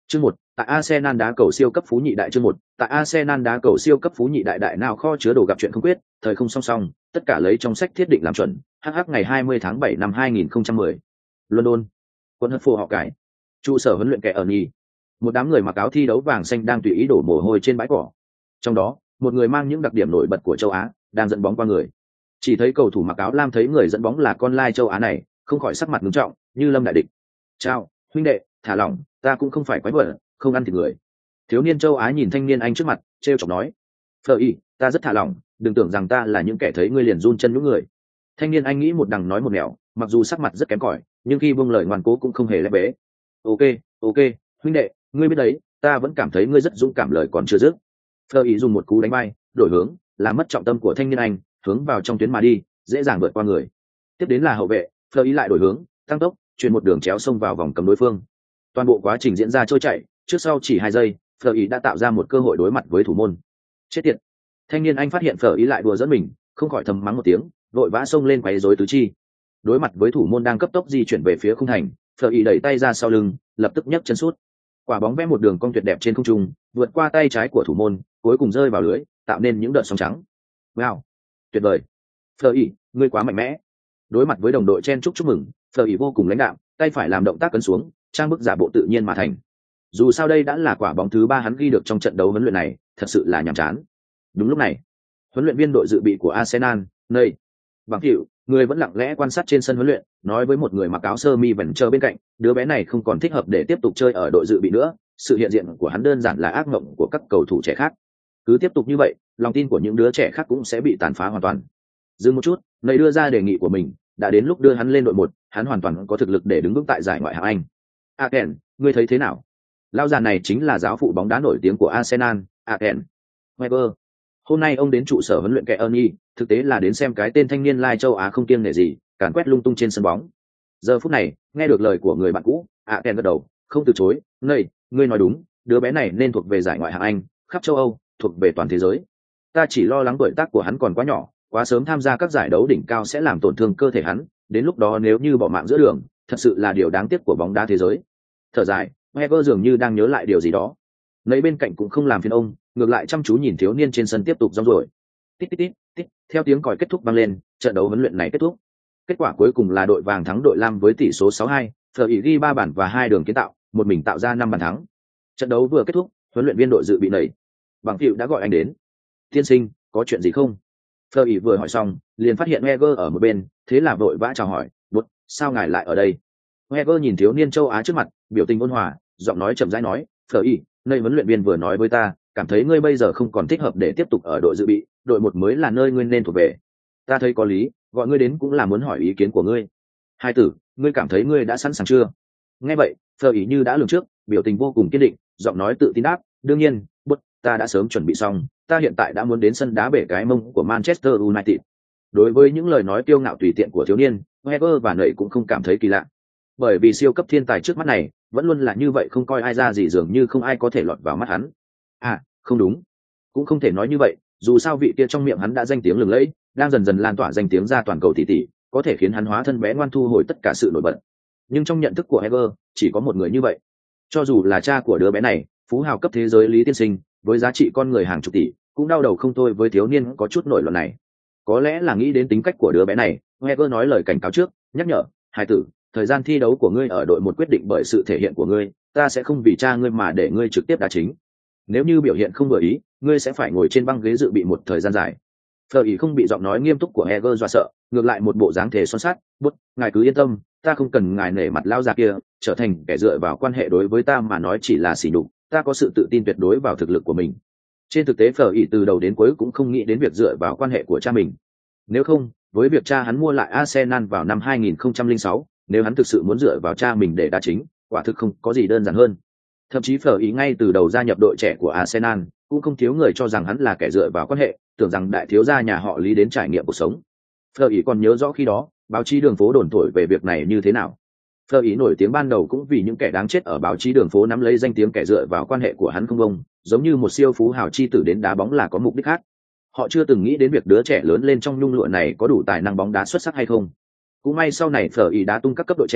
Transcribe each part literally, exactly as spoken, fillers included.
Chương một, tại Arsenal đá cầu siêu cấp phú nhị đại. Chương một, tại Arsenal đá cầu siêu cấp phú nhị đại đại nào kho chứa đồ gặp chuyện không quyết, thời không song song, tất cả lấy trong sách thiết định làm chuẩn. Hh ngày hai mươi tháng bảy năm hai nghìn không trăm mười. London. Quận Hất Phô họ cải. Trụ sở huấn luyện kẻ ở nhì. Một đám người mặc áo thi đấu vàng xanh đang tùy ý đổ mồ hôi trên bãi cỏ. Trong đó, một người mang những đặc điểm nổi bật của châu Á, đang dẫn bóng qua người. Chỉ thấy cầu thủ mặc áo lam thấy người dẫn bóng là con lai châu Á này, không khỏi sắc mặt nghiêm trọng, như lâm đại địch. "Chào, huynh đệ, thả lỏng, ta cũng không phải quái vật, không ăn thịt người." Thiếu niên châu Á nhìn thanh niên Anh trước mặt, trêu chọc nói. "Phờ y, ta rất thả lỏng, đừng tưởng rằng ta là những kẻ thấy ngươi liền run chân nhũ người." Thanh niên Anh nghĩ một đằng nói một nẻo, mặc dù sắc mặt rất kém cỏi, nhưng khi buông lời ngoan cố cũng không hề lép bế. "Ok, ok, huynh đệ, ngươi biết đấy, ta vẫn cảm thấy ngươi rất dũng cảm." Lời còn chưa dứt, Phờ y dùng một cú đánh bay, đổi hướng, làm mất trọng tâm của thanh niên Anh, hướng vào trong tuyến mà đi, dễ dàng vượt qua người. Tiếp đến là hậu vệ, Phờ y lại đổi hướng, tăng tốc, chuyển một đường chéo xông vào vòng cấm đối phương. Toàn bộ quá trình diễn ra trôi chảy, trước sau chỉ hai giây, Phờ y đã tạo ra một cơ hội đối mặt với thủ môn. Chết tiệt! Thanh niên Anh phát hiện Phờ y lại đùa dẫn mình, không khỏi thầm mắng một tiếng, vội vã xông lên quấy rối tứ chi. Đối mặt với thủ môn đang cấp tốc di chuyển về phía khung thành, Phờ y đẩy tay ra sau lưng, lập tức nhấc chân sút. Quả bóng vẽ một đường cong tuyệt đẹp trên không trung, vượt qua tay trái của thủ môn, cuối cùng rơi vào lưới, tạo nên những đợt sóng trắng. Wow! Tuyệt vời! Phờ y, ngươi quá mạnh mẽ. Đối mặt với đồng đội chen chúc chúc mừng, Phờ y vô cùng lãnh đạm, tay phải làm động tác cấn xuống, trang bức giả bộ tự nhiên mà thành. Dù sao đây đã là quả bóng thứ ba hắn ghi được trong trận đấu huấn luyện này, thật sự là nhàm chán. Đúng lúc này, huấn luyện viên đội dự bị của Arsenal, nơi bằng hiệu, người vẫn lặng lẽ quan sát trên sân huấn luyện, nói với một người mặc áo sơ mi vẩn chờ bên cạnh, đứa bé này không còn thích hợp để tiếp tục chơi ở đội dự bị nữa, sự hiện diện của hắn đơn giản là ác mộng của các cầu thủ trẻ khác. Cứ tiếp tục như vậy, lòng tin của những đứa trẻ khác cũng sẽ bị tàn phá hoàn toàn. Dừng một chút, nơi đưa ra đề nghị của mình, đã đến lúc đưa hắn lên đội một, hắn hoàn toàn có thực lực để đứng vững tại giải ngoại hạng Anh. Aken, ngươi thấy thế nào? Lão già này chính là giáo phụ bóng đá nổi tiếng của Arsenal, Aken Weber. Hôm nay ông đến trụ sở huấn luyện kẻ Ernie, thực tế là đến xem cái tên thanh niên lai châu Á không kiêng nể gì, càn quét lung tung trên sân bóng. Giờ phút này, nghe được lời của người bạn cũ, Aken gật đầu, không từ chối. "Này, ngươi nói đúng, đứa bé này nên thuộc về giải ngoại hạng Anh, khắp châu Âu, thuộc về toàn thế giới. Ta chỉ lo lắng tuổi tác của hắn còn quá nhỏ, quá sớm tham gia các giải đấu đỉnh cao sẽ làm tổn thương cơ thể hắn, đến lúc đó nếu như bỏ mạng giữa đường, thật sự là điều đáng tiếc của bóng đá thế giới." Thở dài, Weber dường như đang nhớ lại điều gì đó. Lấy bên cạnh cũng không làm phiền ông, ngược lại chăm chú nhìn thiếu niên trên sân tiếp tục rong ruổi. Tít tít tít tít, theo tiếng còi kết thúc vang lên, trận đấu huấn luyện này kết thúc. Kết quả cuối cùng là đội vàng thắng đội lam với tỷ số sáu hai, Phờ y ghi ba bàn và hai đường kiến tạo, một mình tạo ra năm bàn thắng. Trận đấu vừa kết thúc, huấn luyện viên đội dự bị nảy bằng hiệu đã gọi anh đến. "Tiên sinh, có chuyện gì không?" Phờ y vừa hỏi xong, liền phát hiện Weber ở một bên, thế là vội vã chào hỏi, "Bút, sao ngài lại ở đây?" Weber nhìn thiếu niên châu Á trước mặt, biểu tình ôn hòa, giọng nói chậm rãi nói, "Phờ y, nơi huấn luyện viên vừa nói với ta, cảm thấy ngươi bây giờ không còn thích hợp để tiếp tục ở đội dự bị, đội một mới là nơi ngươi nên thuộc về. Ta thấy có lý, gọi ngươi đến cũng là muốn hỏi ý kiến của ngươi. Hai tử, ngươi cảm thấy ngươi đã sẵn sàng chưa?" Nghe vậy, Phờ y như đã lường trước, biểu tình vô cùng kiên định, giọng nói tự tin đáp, "Đương nhiên, Bút, ta đã sớm chuẩn bị xong, ta hiện tại đã muốn đến sân đá bể cái mông của Manchester United." Đối với những lời nói kiêu ngạo tùy tiện của thiếu niên, Weber và Nậy cũng không cảm thấy kỳ lạ. Bởi vì siêu cấp thiên tài trước mắt này vẫn luôn là như vậy, không coi ai ra gì, dường như không ai có thể lọt vào mắt hắn. À, không đúng, cũng không thể nói như vậy, dù sao vị kia trong miệng hắn đã danh tiếng lừng lẫy, đang dần dần lan tỏa danh tiếng ra toàn cầu tỷ tỷ, có thể khiến hắn hóa thân bé ngoan thu hồi tất cả sự nổi bật. Nhưng trong nhận thức của Heger, chỉ có một người như vậy. Cho dù là cha của đứa bé này, phú hào cấp thế giới Lý Tiên Sinh, với giá trị con người hàng chục tỷ, cũng đau đầu không thôi với thiếu niên có chút nổi loạn này. Có lẽ là nghĩ đến tính cách của đứa bé này, Heger nói lời cảnh cáo trước, nhắc nhở, "Hai tử, thời gian thi đấu của ngươi ở đội một quyết định bởi sự thể hiện của ngươi, ta sẽ không vì cha ngươi mà để ngươi trực tiếp đá chính. Nếu như biểu hiện không vừa ý, ngươi sẽ phải ngồi trên băng ghế dự bị một thời gian dài." Phờ ý không bị giọng nói nghiêm túc của Heger dọa sợ, ngược lại một bộ dáng thể son sắt, "Bút, ngài cứ yên tâm, ta không cần ngài nể mặt lao già kia, trở thành kẻ dựa vào quan hệ đối với ta mà nói chỉ là sỉ nhục, ta có sự tự tin tuyệt đối vào thực lực của mình." Trên thực tế Phờ ý từ đầu đến cuối cũng không nghĩ đến việc dựa vào quan hệ của cha mình. Nếu không, với việc cha hắn mua lại Arsenal vào năm hai nghìn không trăm lẻ sáu, nếu hắn thực sự muốn dựa vào cha mình để đá chính, quả thực không có gì đơn giản hơn. Thậm chí Phờ ý ngay từ đầu gia nhập đội trẻ của Arsenal, cũng không thiếu người cho rằng hắn là kẻ dựa vào quan hệ, tưởng rằng đại thiếu gia nhà họ Lý đến trải nghiệm cuộc sống. Phờ ý còn nhớ rõ khi đó, báo chí đường phố đồn thổi về việc này như thế nào. Phờ ý nổi tiếng ban đầu cũng vì những kẻ đáng chết ở báo chí đường phố nắm lấy danh tiếng kẻ dựa vào quan hệ của hắn không bông, giống như một siêu phú hào chi tử đến đá bóng là có mục đích khác. Họ chưa từng nghĩ đến việc đứa trẻ lớn lên trong nhung lụa này có đủ tài năng bóng đá xuất sắc hay không. Cũng may sau này Phờ ý đá tung các cấp đội trẻ,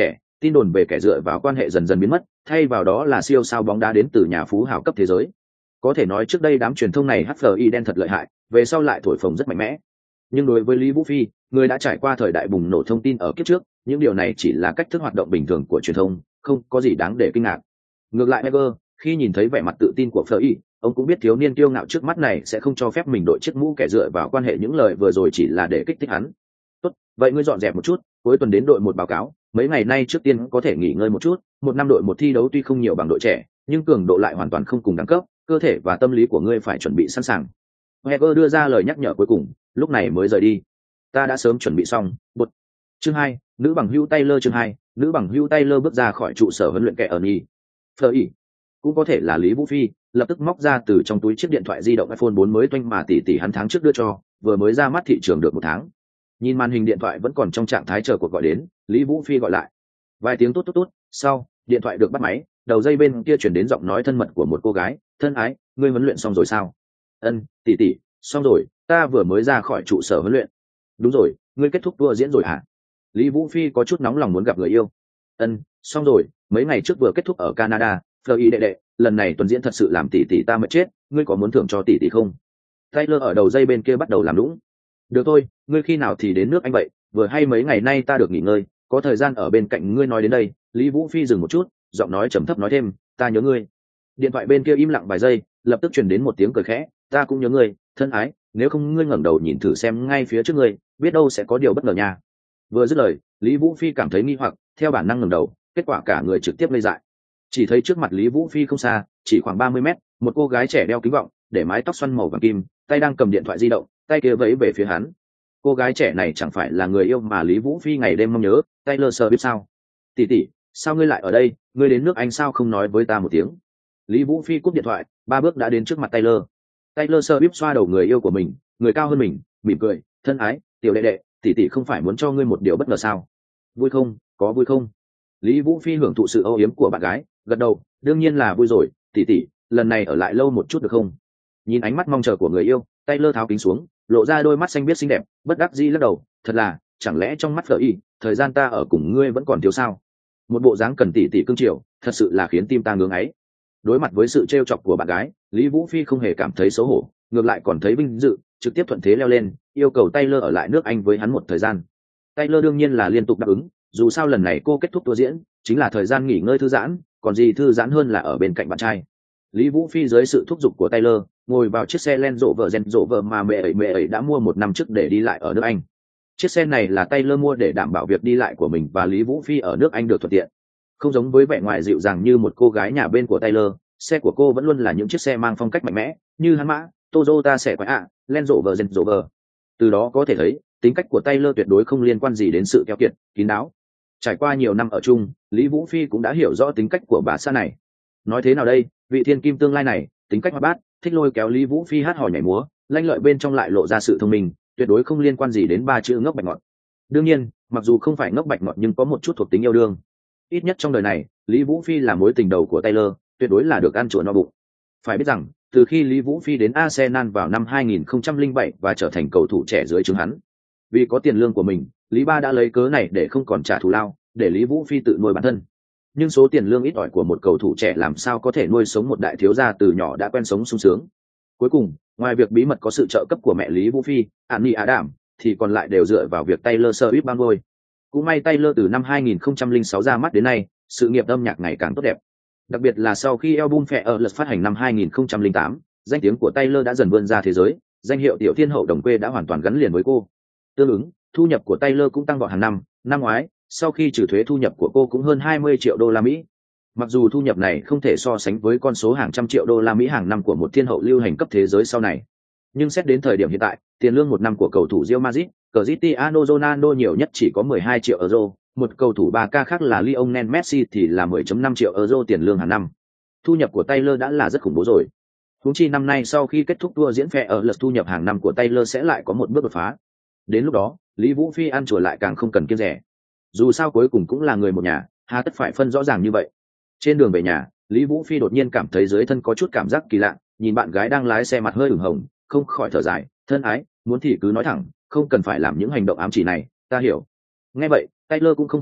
tin đồn về kẻ dựa vào quan hệ dần dần biến mất, thay vào đó là siêu sao bóng đá đến từ nhà phú hào cấp thế giới. Có thể nói trước đây đám truyền thông này hát ép i đen thật lợi hại, về sau lại thổi phồng rất mạnh mẽ. Nhưng đối với Lý Vũ Phi, người đã trải qua thời đại bùng nổ thông tin ở kiếp trước, những điều này chỉ là cách thức hoạt động bình thường của truyền thông, không có gì đáng để kinh ngạc. Ngược lại Wenger, khi nhìn thấy vẻ mặt tự tin của Fleury, ông cũng biết thiếu niên kiêu ngạo trước mắt này sẽ không cho phép mình đội chiếc mũ kẻ dựa vào quan hệ những lời vừa rồi chỉ là để kích thích hắn. Tốt, vậy ngươi dọn dẹp một chút, cuối tuần đến đội một báo cáo, mấy ngày nay trước tiên có thể nghỉ ngơi một chút, một năm đội một thi đấu tuy không nhiều bằng đội trẻ, nhưng cường độ lại hoàn toàn không cùng đẳng cấp, cơ thể và tâm lý của ngươi phải chuẩn bị sẵn sàng. Wenger đưa ra lời nhắc nhở cuối cùng, lúc này mới rời đi. Ta đã sớm chuẩn bị xong. Bột. Chương hai, nữ bằng hữu Taylor chương hai, nữ bằng hữu Taylor bước ra khỏi trụ sở huấn luyện kẻ ở Nhi. Fleury, cũng có thể là Lý Vũ Phi, lập tức móc ra từ trong túi chiếc điện thoại di động iPhone bốn mới toanh mà tỷ tỷ hắn tháng trước đưa cho, vừa mới ra mắt thị trường được một tháng. Nhìn màn hình điện thoại vẫn còn trong trạng thái chờ cuộc gọi đến, Lý Vũ Phi gọi lại. Vài tiếng tốt tốt tốt, sau, điện thoại được bắt máy, đầu dây bên kia chuyển đến giọng nói thân mật của một cô gái, "Thân ái, ngươi huấn luyện xong rồi sao?" "Ân, tỷ tỷ, xong rồi, ta vừa mới ra khỏi trụ sở huấn luyện." "Đúng rồi, ngươi kết thúc tour diễn rồi hả?" Lý Vũ Phi có chút nóng lòng muốn gặp người yêu. "Ân, xong rồi, mấy ngày trước vừa kết thúc ở Canada, Fleury đệ đệ, lần này tuần diễn thật sự làm tỷ tỷ ta mệt chết, ngươi có muốn thưởng cho tỷ tỷ không?" Taylor ở đầu dây bên kia bắt đầu làm lũng. "Được thôi, ngươi khi nào thì đến nước Anh vậy, vừa hay mấy ngày nay ta được nghỉ ngơi, có thời gian ở bên cạnh ngươi." Nói đến đây, Lý Vũ Phi dừng một chút, giọng nói trầm thấp nói thêm, "Ta nhớ ngươi." Điện thoại bên kia im lặng vài giây, lập tức truyền đến một tiếng cười khẽ, "Ta cũng nhớ ngươi, thân ái, nếu không ngươi ngẩng đầu nhìn thử xem ngay phía trước ngươi, biết đâu sẽ có điều bất ngờ nha." Vừa dứt lời, Lý Vũ Phi cảm thấy nghi hoặc, theo bản năng ngẩng đầu, kết quả cả người trực tiếp lây dại. Chỉ thấy trước mặt Lý Vũ Phi không xa, chỉ khoảng ba mươi mét, một cô gái trẻ đeo kính gọng, để mái tóc xoăn màu vàng kim, tay đang cầm điện thoại di động, tay kia vẫy về phía hắn. Cô gái trẻ này chẳng phải là người yêu mà Lý Vũ Phi ngày đêm mong nhớ, Taylor Swift sao? "Tỷ tỷ, sao ngươi lại ở đây, ngươi đến nước Anh sao không nói với ta một tiếng?" Lý Vũ Phi cúp điện thoại, ba bước đã đến trước mặt Taylor. Taylor Swift xoa đầu người yêu của mình, người cao hơn mình, mỉm cười, "Thân ái, tiểu đệ đệ, tỷ tỷ không phải muốn cho ngươi một điều bất ngờ sao? Vui không, có vui không?" Lý Vũ Phi hưởng thụ sự âu yếm của bạn gái, gật đầu, "Đương nhiên là vui rồi, tỷ tỷ, lần này ở lại lâu một chút được không?" Nhìn ánh mắt mong chờ của người yêu, Taylor tháo kính xuống, lộ ra đôi mắt xanh biếc xinh đẹp, bất đắc dĩ lắc đầu, "Thật là, chẳng lẽ trong mắt Fleury, thời gian ta ở cùng ngươi vẫn còn thiếu sao?" Một bộ dáng cần tỷ tỷ cưng chiều, thật sự là khiến tim ta ngưỡng ấy. Đối mặt với sự trêu chọc của bạn gái, Lý Vũ Phi không hề cảm thấy xấu hổ, ngược lại còn thấy vinh dự, trực tiếp thuận thế leo lên, yêu cầu Taylor ở lại nước Anh với hắn một thời gian. Taylor đương nhiên là liên tục đáp ứng, dù sao lần này cô kết thúc tour diễn, chính là thời gian nghỉ ngơi thư giãn, còn gì thư giãn hơn là ở bên cạnh bạn trai. Lý Vũ Phi dưới sự thúc giục của Taylor, ngồi vào chiếc xe Land Rover Range Rover mà mẹ ấy mẹ ấy đã mua một năm trước để đi lại ở nước Anh. Chiếc xe này là Taylor mua để đảm bảo việc đi lại của mình và Lý Vũ Phi ở nước Anh được thuận tiện. Không giống với vẻ ngoài dịu dàng như một cô gái nhà bên của Taylor, xe của cô vẫn luôn là những chiếc xe mang phong cách mạnh mẽ, như hắn mã, Toyota sẽ quái ạ, Land Rover Range Rover. Từ đó có thể thấy, tính cách của Taylor tuyệt đối không liên quan gì đến sự keo kiệt, kín đáo. Trải qua nhiều năm ở chung, Lý Vũ Phi cũng đã hiểu rõ tính cách của bà xã này. Nói thế nào đây, vị thiên kim tương lai này, tính cách hoạt bát, thích lôi kéo Lý Vũ Phi hát hò nhảy múa, lanh lợi bên trong lại lộ ra sự thông minh, tuyệt đối không liên quan gì đến ba chữ ngốc bạch ngọt. Đương nhiên, mặc dù không phải ngốc bạch ngọt nhưng có một chút thuộc tính yêu đương. Ít nhất trong đời này, Lý Vũ Phi là mối tình đầu của Taylor, tuyệt đối là được ăn chùa no bụng. Phải biết rằng, từ khi Lý Vũ Phi đến Arsenal vào năm hai nghìn không trăm lẻ bảy và trở thành cầu thủ trẻ dưới trướng hắn, vì có tiền lương của mình, Lý Ba đã lấy cớ này để không còn trả thù lao, để Lý Vũ Phi tự nuôi bản thân. Nhưng số tiền lương ít ỏi của một cầu thủ trẻ làm sao có thể nuôi sống một đại thiếu gia từ nhỏ đã quen sống sung sướng. Cuối cùng, ngoài việc bí mật có sự trợ cấp của mẹ Lý Vũ Phi, Annie Adam, thì còn lại đều dựa vào việc Taylor Swift ban ngôi. Cũng may Taylor từ năm hai nghìn không trăm lẻ sáu ra mắt đến nay, sự nghiệp âm nhạc ngày càng tốt đẹp. Đặc biệt là sau khi album Fearless phát hành năm hai nghìn không trăm lẻ tám, danh tiếng của Taylor đã dần vươn ra thế giới, danh hiệu tiểu thiên hậu đồng quê đã hoàn toàn gắn liền với cô. Tương ứng, thu nhập của Taylor cũng tăng vọt hàng năm, năm ngoái, sau khi trừ thuế thu nhập của cô cũng hơn hai mươi triệu đô la Mỹ. Mặc dù thu nhập này không thể so sánh với con số hàng trăm triệu đô la Mỹ hàng năm của một thiên hậu lưu hành cấp thế giới sau này, nhưng xét đến thời điểm hiện tại, tiền lương một năm của cầu thủ Real Madrid, Cristiano Ronaldo nhiều nhất chỉ có mười hai triệu euro, một cầu thủ ba K khác là Lionel Messi thì là mười phẩy năm triệu euro tiền lương hàng năm. Thu nhập của Taylor đã là rất khủng bố rồi. Huống chi năm nay sau khi kết thúc tour diễn phe ở lượt thu nhập hàng năm của Taylor sẽ lại có một bước đột phá. Đến lúc đó, Lý Vũ Phi ăn chùa lại càng không cần kiêng rẻ. Dù sao cuối cùng cũng là người một nhà, hà tất phải phân rõ ràng như vậy. Trên đường về nhà, Lý Vũ Phi đột nhiên cảm thấy dưới thân có chút cảm giác kỳ lạ, nhìn bạn gái đang lái xe mặt hơi ửng hồng, không khỏi thở dài, "Thân ái, muốn thì cứ nói thẳng, không cần phải làm những hành động ám chỉ này, ta hiểu." Nghe vậy, Taylor cũng không khách sáo,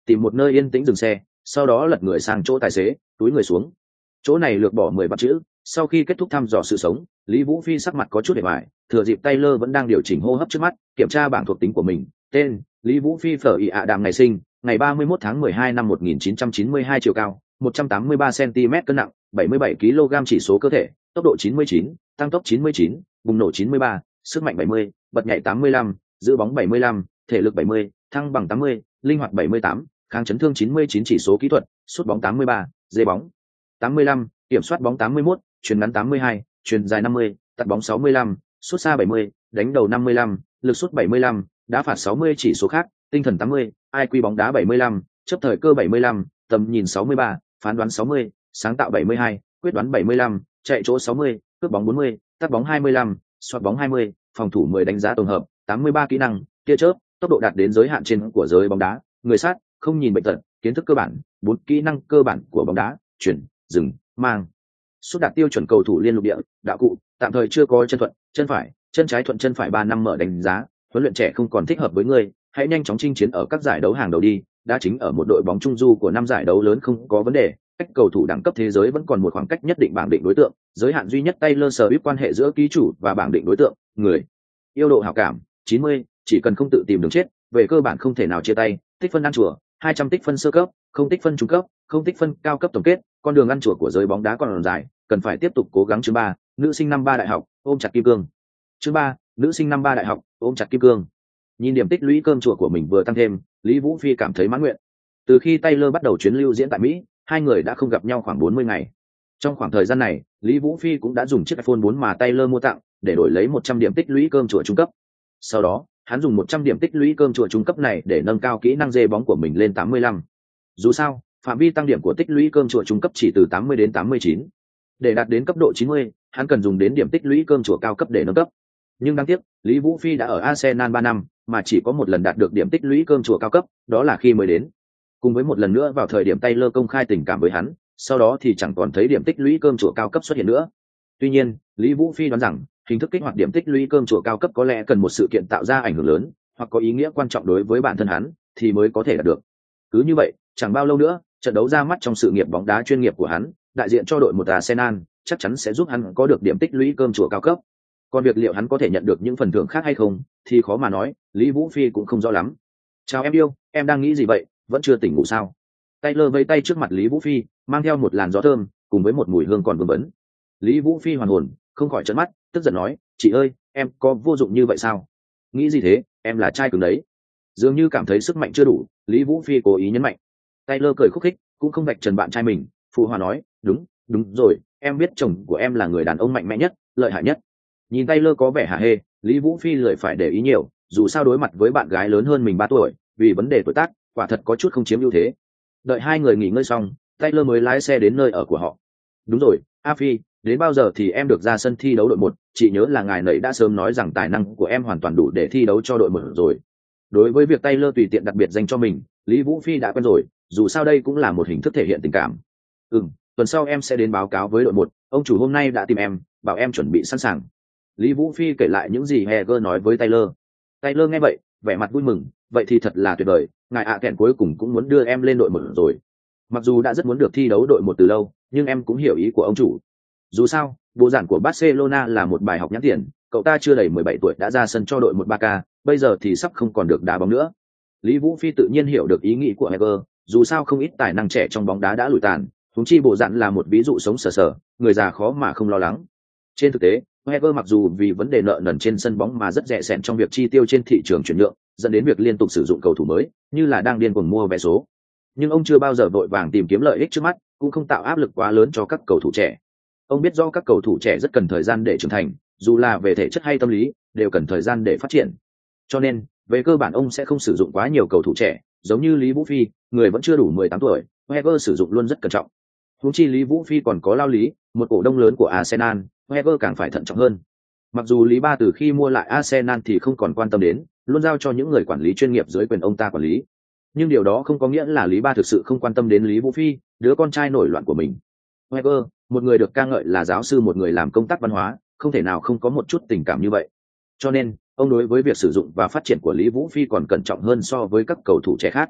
tìm một nơi yên tĩnh dừng xe, sau đó lật người sang chỗ tài xế, túi người xuống. Chỗ này lược bỏ mười bát chữ. Sau khi kết thúc thăm dò sự sống, Lý Vũ Phi sắc mặt có chút hề bại, thừa dịp Taylor vẫn đang điều chỉnh hô hấp trước mắt, kiểm tra bảng thuộc tính của mình. Tên: Lý Vũ Phi Phở Ị ạ Đàm, ngày sinh: ngày ba mươi mốt tháng mười hai năm một nghìn chín trăm chín mươi hai, chiều cao một trăm tám mươi ba xăng-ti-mét, cân nặng bảy mươi bảy ki lô gam, chỉ số cơ thể tốc độ chín mươi chín, tăng tốc chín mươi chín, bùng nổ chín mươi ba, sức mạnh bảy mươi, bật nhảy tám mươi lăm, giữ bóng bảy mươi lăm, thể lực bảy mươi, thăng bằng tám mươi, linh hoạt bảy mươi tám, kháng chấn thương chín mươi chín, chỉ số kỹ thuật sút bóng tám mươi ba, dây bóng tám mươi lăm, kiểm soát bóng tám mươi mốt, chuyền ngắn tám mươi hai, chuyền dài năm mươi, tạt bóng sáu mươi lăm, sút xa bảy mươi, đánh đầu năm mươi lăm, lực sút bảy mươi lăm, đá phạt sáu mươi, chỉ số khác tinh thần tám mươi, i kiu bóng đá bảy mươi lăm, chấp thời cơ bảy mươi lăm, tầm nhìn sáu mươi ba, phán đoán sáu mươi, sáng tạo bảy mươi hai, quyết đoán bảy mươi lăm, chạy chỗ sáu mươi, cướp bóng bốn mươi, tắt bóng hai mươi lăm, xoạt bóng hai mươi, phòng thủ mười, đánh giá tổng hợp tám mươi ba, kỹ năng tia chớp, tốc độ đạt đến giới hạn trên của giới bóng đá, người sát, không nhìn bệnh tật, kiến thức cơ bản, bốn kỹ năng cơ bản của bóng đá, chuyển, dừng, mang. Sút đạt tiêu chuẩn cầu thủ liên lục địa, đạo cụ tạm thời chưa có chân thuận, chân phải, chân trái thuận, chân phải ba năm mở, đánh giá huấn luyện trẻ không còn thích hợp với ngươi, hãy nhanh chóng chinh chiến ở các giải đấu hàng đầu đi. Đã chính ở một đội bóng trung du của năm giải đấu lớn không có vấn đề, cách cầu thủ đẳng cấp thế giới vẫn còn một khoảng cách nhất định. Bảng định đối tượng giới hạn duy nhất Taylor Swift, quan hệ giữa ký chủ và bảng định đối tượng, người yêu độ hảo cảm chín mươi, chỉ cần không tự tìm đường chết, về cơ bản không thể nào chia tay. Tích phân ăn chùa hai trăm, tích phân sơ cấp, không tích phân trung cấp, không tích phân cao cấp tổng kết. Con đường ăn chùa của giới bóng đá còn dài, cần phải tiếp tục cố gắng. Chương ba, nữ sinh năm ba đại học, ôm chặt kim cương. Chương ba, nữ sinh năm ba đại học, ôm chặt kim cương. Nhìn điểm tích lũy cơm chùa của mình vừa tăng thêm, Lý Vũ Phi cảm thấy mãn nguyện. Từ khi Taylor bắt đầu chuyến lưu diễn tại Mỹ, hai người đã không gặp nhau khoảng bốn mươi ngày. Trong khoảng thời gian này, Lý Vũ Phi cũng đã dùng chiếc iPhone bốn mà Taylor mua tặng để đổi lấy một trăm điểm tích lũy cơm chùa trung cấp. Sau đó, hắn dùng một trăm điểm tích lũy cơm chùa trung cấp này để nâng cao kỹ năng dê bóng của mình lên tám mươi lăm. Dù sao, phạm vi tăng điểm của tích lũy cơm chùa trung cấp chỉ từ tám mươi đến tám mươi chín. Để đạt đến cấp độ chín mươi, hắn cần dùng đến điểm tích lũy cơm chùa cao cấp để nâng cấp. Nhưng đáng tiếc, Lý Vũ Phi đã ở Arsenal ba năm, mà chỉ có một lần đạt được điểm tích lũy cơm chùa cao cấp, đó là khi mới đến. Cùng với một lần nữa vào thời điểm Taylor công khai tình cảm với hắn, sau đó thì chẳng còn thấy điểm tích lũy cơm chùa cao cấp xuất hiện nữa. Tuy nhiên, Lý Vũ Phi đoán rằng, hình thức kích hoạt điểm tích lũy cơm chùa cao cấp có lẽ cần một sự kiện tạo ra ảnh hưởng lớn, hoặc có ý nghĩa quan trọng đối với bản thân hắn, thì mới có thể đạt được. Cứ như vậy, chẳng bao lâu nữa, trận đấu ra mắt trong sự nghiệp bóng đá chuyên nghiệp của hắn, đại diện cho đội một Arsenal, chắc chắn sẽ giúp hắn có được điểm tích lũy cơm chùa cao cấp. Còn việc liệu hắn có thể nhận được những phần thưởng khác hay không, thì khó mà nói, Lý Vũ Phi cũng không rõ lắm. Chào em yêu, em đang nghĩ gì vậy, vẫn chưa tỉnh ngủ sao? Taylor vẫy tay trước mặt Lý Vũ Phi, mang theo một làn gió thơm, cùng với một mùi hương còn vương vấn. Lý Vũ Phi hoàn hồn, không khỏi trợn mắt, tức giận nói, chị ơi, em có vô dụng như vậy sao? Nghĩ gì thế, em là trai cứng đấy. Dường như cảm thấy sức mạnh chưa đủ, Lý Vũ Phi cố ý nhấn mạnh. Taylor cười khúc khích, cũng không vạch trần bạn trai mình, phụ hòa nói, đúng, đúng rồi, em biết chồng của em là người đàn ông mạnh mẽ nhất, lợi hại nhất. Nhìn Taylor có vẻ hả hê, Lý Vũ Phi lười phải để ý nhiều, dù sao đối mặt với bạn gái lớn hơn mình ba tuổi, vì vấn đề tuổi tác, quả thật có chút không chiếm ưu thế. Đợi hai người nghỉ ngơi xong, Taylor mới lái xe đến nơi ở của họ. Đúng rồi, A Phi, đến bao giờ thì em được ra sân thi đấu đội một? Chị nhớ là ngài nãy đã sớm nói rằng tài năng của em hoàn toàn đủ để thi đấu cho đội một rồi. Đối với việc Taylor tùy tiện đặc biệt dành cho mình, Lý Vũ Phi đã quen rồi, dù sao đây cũng là một hình thức thể hiện tình cảm. Ừm, tuần sau em sẽ đến báo cáo với đội một, ông chủ hôm nay đã tìm em, bảo em chuẩn bị sẵn sàng. Lý Vũ Phi kể lại những gì Heger nói với Taylor. Taylor nghe vậy, vẻ mặt vui mừng, vậy thì thật là tuyệt vời, ngài ạ kẹn cuối cùng cũng muốn đưa em lên đội một rồi. Mặc dù đã rất muốn được thi đấu đội một từ lâu, nhưng em cũng hiểu ý của ông chủ. Dù sao, bộ giản của Barcelona là một bài học nhãn tiền, cậu ta chưa đầy mười bảy tuổi đã ra sân cho đội một Barca, bây giờ thì sắp không còn được đá bóng nữa. Lý Vũ Phi tự nhiên hiểu được ý nghĩ của Heger, dù sao không ít tài năng trẻ trong bóng đá đã lụi tàn, huống chi bộ giản là một ví dụ sống sờ sờ, người già khó mà không lo lắng. Trên thực tế, Heger mặc dù vì vấn đề nợ nần trên sân bóng mà rất rẻ sẻn trong việc chi tiêu trên thị trường chuyển nhượng, dẫn đến việc liên tục sử dụng cầu thủ mới, như là đang điên cuồng mua vé số. Nhưng ông chưa bao giờ vội vàng tìm kiếm lợi ích trước mắt, cũng không tạo áp lực quá lớn cho các cầu thủ trẻ. Ông biết rõ các cầu thủ trẻ rất cần thời gian để trưởng thành, dù là về thể chất hay tâm lý, đều cần thời gian để phát triển. Cho nên, về cơ bản ông sẽ không sử dụng quá nhiều cầu thủ trẻ, giống như Lý Vũ Phi, người vẫn chưa đủ mười tám tuổi, Heger sử dụng luôn rất cẩn trọng. Huống chi Lý Vũ Phi còn có Lao Lý, một cổ đông lớn của Arsenal, Heger càng phải thận trọng hơn. Mặc dù Lý Ba từ khi mua lại Arsenal thì không còn quan tâm đến, luôn giao cho những người quản lý chuyên nghiệp dưới quyền ông ta quản lý. Nhưng điều đó không có nghĩa là Lý Ba thực sự không quan tâm đến Lý Vũ Phi, đứa con trai nổi loạn của mình. Heger, một người được ca ngợi là giáo sư, một người làm công tác văn hóa, không thể nào không có một chút tình cảm như vậy. Cho nên, ông đối với việc sử dụng và phát triển của Lý Vũ Phi còn cẩn trọng hơn so với các cầu thủ trẻ khác.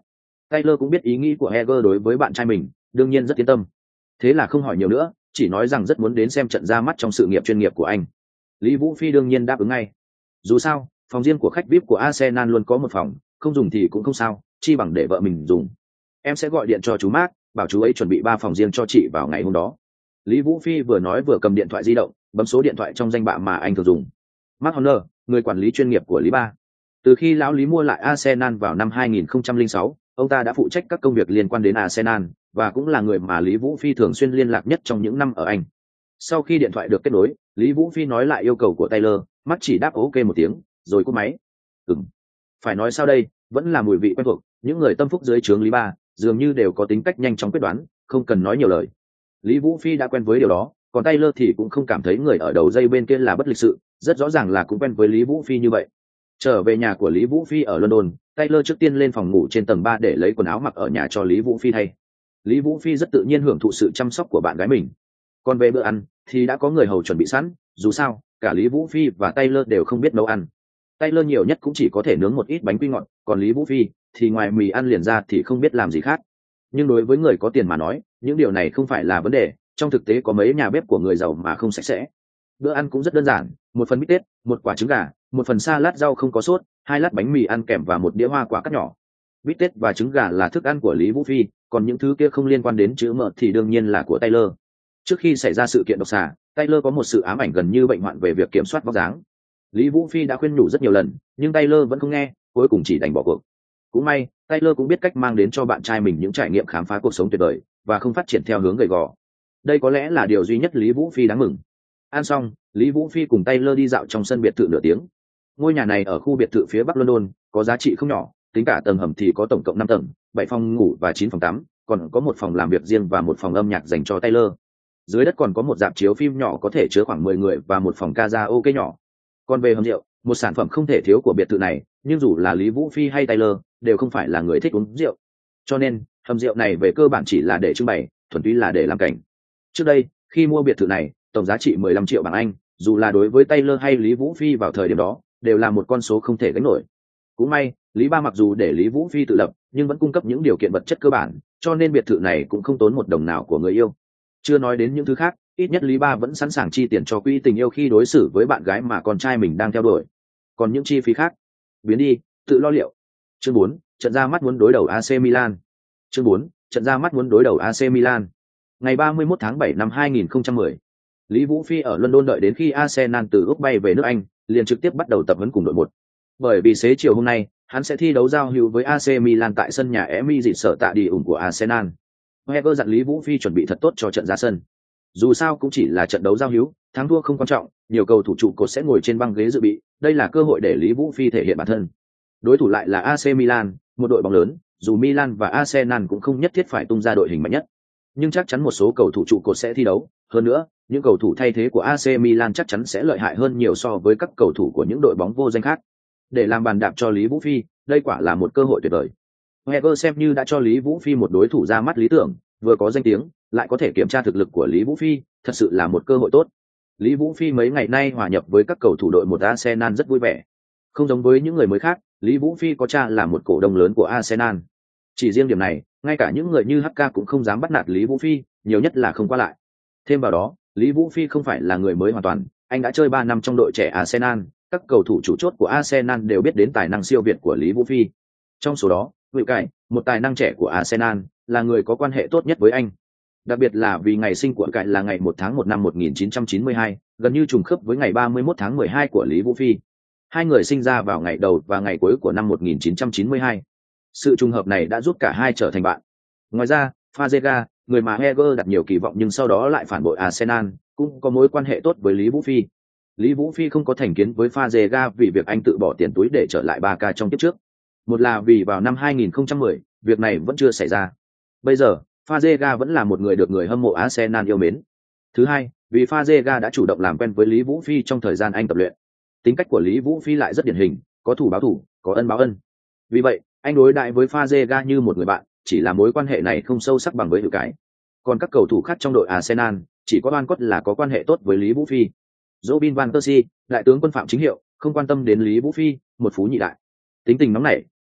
Taylor cũng biết ý nghĩ của Heger đối với bạn trai mình, đương nhiên rất yên tâm. Thế là không hỏi nhiều nữa, chỉ nói rằng rất muốn đến xem trận ra mắt trong sự nghiệp chuyên nghiệp của anh. Lý Vũ Phi đương nhiên đáp ứng ngay. Dù sao, phòng riêng của khách vi ai pi của Arsenal luôn có một phòng, không dùng thì cũng không sao, chi bằng để vợ mình dùng. Em sẽ gọi điện cho chú Mark, bảo chú ấy chuẩn bị ba phòng riêng cho chị vào ngày hôm đó. Lý Vũ Phi vừa nói vừa cầm điện thoại di động, bấm số điện thoại trong danh bạ mà anh thường dùng. Mark Horner, người quản lý chuyên nghiệp của Lý Ba. Từ khi lão Lý mua lại Arsenal vào năm hai nghìn không trăm lẻ sáu, ông ta đã phụ trách các công việc liên quan đến Arsenal và cũng là người mà Lý Vũ Phi thường xuyên liên lạc nhất trong những năm ở Anh. Sau khi điện thoại được kết nối, Lý Vũ Phi nói lại yêu cầu của Taylor, Mark chỉ đáp ok một tiếng, rồi cúp máy. Ừm, phải nói sao đây, vẫn là mùi vị quen thuộc, những người tâm phúc dưới trướng Lý Ba dường như đều có tính cách nhanh chóng quyết đoán, không cần nói nhiều lời. Lý Vũ Phi đã quen với điều đó, còn Taylor thì cũng không cảm thấy người ở đầu dây bên kia là bất lịch sự, rất rõ ràng là cũng quen với Lý Vũ Phi như vậy. Trở về nhà của Lý Vũ Phi ở London, Taylor trước tiên lên phòng ngủ trên tầng ba để lấy quần áo mặc ở nhà cho Lý Vũ Phi thay. Lý Vũ Phi rất tự nhiên hưởng thụ sự chăm sóc của bạn gái mình. Còn về bữa ăn thì đã có người hầu chuẩn bị sẵn, dù sao cả Lý Vũ Phi và Taylor đều không biết nấu ăn. Taylor nhiều nhất cũng chỉ có thể nướng một ít bánh quy ngọt, còn Lý Vũ Phi thì ngoài mì ăn liền ra thì không biết làm gì khác. Nhưng đối với người có tiền mà nói, những điều này không phải là vấn đề, trong thực tế có mấy nhà bếp của người giàu mà không sạch sẽ. Bữa ăn cũng rất đơn giản, một phần bít tết, một quả trứng gà, một phần salad rau không có sốt, hai lát bánh mì ăn kèm và một đĩa hoa quả cắt nhỏ. Bít tết và trứng gà là thức ăn của Lý Vũ Phi, còn những thứ kia không liên quan đến chữ mỡ thì đương nhiên là của Taylor. Trước khi xảy ra sự kiện độc xà, Taylor có một sự ám ảnh gần như bệnh hoạn về việc kiểm soát vóc dáng. Lý Vũ Phi đã khuyên nhủ rất nhiều lần, nhưng Taylor vẫn không nghe, cuối cùng chỉ đành bỏ cuộc. Cũng may, Taylor cũng biết cách mang đến cho bạn trai mình những trải nghiệm khám phá cuộc sống tuyệt vời và không phát triển theo hướng gầy gò. Đây có lẽ là điều duy nhất Lý Vũ Phi đáng mừng. Ăn xong, Lý Vũ Phi cùng Taylor đi dạo trong sân biệt thự nửa tiếng. Ngôi nhà này ở khu biệt thự phía bắc London, có giá trị không nhỏ, tính cả tầng hầm thì có tổng cộng năm tầng, bảy phòng ngủ và chín phòng tắm, còn có một phòng làm việc riêng và một phòng âm nhạc dành cho Taylor. Dưới đất còn có một rạp chiếu phim nhỏ có thể chứa khoảng mười người và một phòng karaoke nhỏ. Còn về hầm rượu, một sản phẩm không thể thiếu của biệt thự này, nhưng dù là Lý Vũ Phi hay Taylor đều không phải là người thích uống rượu. Cho nên, hầm rượu này về cơ bản chỉ là để trưng bày, thuần túy là để làm cảnh. Trước đây, khi mua biệt thự này, tổng giá trị mười lăm triệu bảng Anh, dù là đối với Taylor hay Lý Vũ Phi vào thời điểm đó, đều là một con số không thể gánh nổi. Cũng may, Lý Ba mặc dù để Lý Vũ Phi tự lập, nhưng vẫn cung cấp những điều kiện vật chất cơ bản, cho nên biệt thự này cũng không tốn một đồng nào của người yêu. Chưa nói đến những thứ khác, ít nhất Lý Ba vẫn sẵn sàng chi tiền cho quỹ tình yêu khi đối xử với bạn gái mà con trai mình đang theo đuổi. Còn những chi phí khác, biến đi, tự lo liệu. Chương bốn, trận ra mắt muốn đối đầu a xê Milan. Chương bốn, trận ra mắt muốn đối đầu a xê Milan. Ngày ba mươi mốt tháng bảy năm hai nghìn không trăm mười, Lý Vũ Phi ở London đợi đến khi Arsenal từ Úc bay về nước Anh, liền trực tiếp bắt đầu tập huấn cùng đội một. Bởi vì xế chiều hôm nay, hắn sẽ thi đấu giao hữu với a xê Milan tại sân nhà Emirates sở tạ đi ủng của Arsenal. Wenger dặn Lý Vũ Phi chuẩn bị thật tốt cho trận ra sân. Dù sao cũng chỉ là trận đấu giao hữu, thắng thua không quan trọng, nhiều cầu thủ trụ cột sẽ ngồi trên băng ghế dự bị, đây là cơ hội để Lý Vũ Phi thể hiện bản thân. Đối thủ lại là a xê Milan, một đội bóng lớn, dù Milan và Arsenal cũng không nhất thiết phải tung ra đội hình mạnh nhất, nhưng chắc chắn một số cầu thủ trụ cột sẽ thi đấu, hơn nữa, những cầu thủ thay thế của a xê Milan chắc chắn sẽ lợi hại hơn nhiều so với các cầu thủ của những đội bóng vô danh khác. Để làm bàn đạp cho Lý Vũ Phi, đây quả là một cơ hội tuyệt vời. Wenger xem như đã cho Lý Vũ Phi một đối thủ ra mắt lý tưởng, vừa có danh tiếng, lại có thể kiểm tra thực lực của Lý Vũ Phi, thật sự là một cơ hội tốt. Lý Vũ Phi mấy ngày nay hòa nhập với các cầu thủ đội một Arsenal rất vui vẻ. Không giống với những người mới khác, Lý Vũ Phi có cha là một cổ đông lớn của Arsenal. Chỉ riêng điểm này, ngay cả những người như hát ca cũng không dám bắt nạt Lý Vũ Phi, nhiều nhất là không qua lại. Thêm vào đó, Lý Vũ Phi không phải là người mới hoàn toàn, anh đã chơi ba năm trong đội trẻ Arsenal, các cầu thủ chủ chốt của Arsenal đều biết đến tài năng siêu việt của Lý Vũ Phi. Trong số đó, Hữu Cải, một tài năng trẻ của Arsenal, là người có quan hệ tốt nhất với anh. Đặc biệt là vì ngày sinh của Cải là ngày một tháng một năm một nghìn chín trăm chín mươi hai, gần như trùng khớp với ngày ba mươi mốt tháng mười hai của Lý Vũ Phi. Hai người sinh ra vào ngày đầu và ngày cuối của năm một nghìn chín trăm chín mươi hai. Sự trùng hợp này đã giúp cả hai trở thành bạn. Ngoài ra, Fazega, người mà Wenger đặt nhiều kỳ vọng nhưng sau đó lại phản bội Arsenal, cũng có mối quan hệ tốt với Lý Vũ Phi. Lý Vũ Phi không có thành kiến với Fazega vì việc anh tự bỏ tiền túi để trở lại Barca trong kiếp trước. Một là vì vào năm hai nghìn không trăm mười, việc này vẫn chưa xảy ra. Bây giờ, Fazega vẫn là một người được người hâm mộ Arsenal yêu mến. Thứ hai, vì Fazega đã chủ động làm quen với Lý Vũ Phi trong thời gian anh tập luyện. Tính cách của Lý Vũ Phi lại rất điển hình, có thù báo thù, có ân báo ân. Vì vậy, anh đối đãi với Fazega như một người bạn, chỉ là mối quan hệ này không sâu sắc bằng với Hữu Cái. Còn các cầu thủ khác trong đội Arsenal, chỉ có Van Cott là có quan hệ tốt với Lý Vũ Phi. Robin van Persie, đại tướng quân Phạm Chính Hiệu, không quan tâm đến Lý Vũ Phi, một phú nhị đại. Tính tình nóng nảy,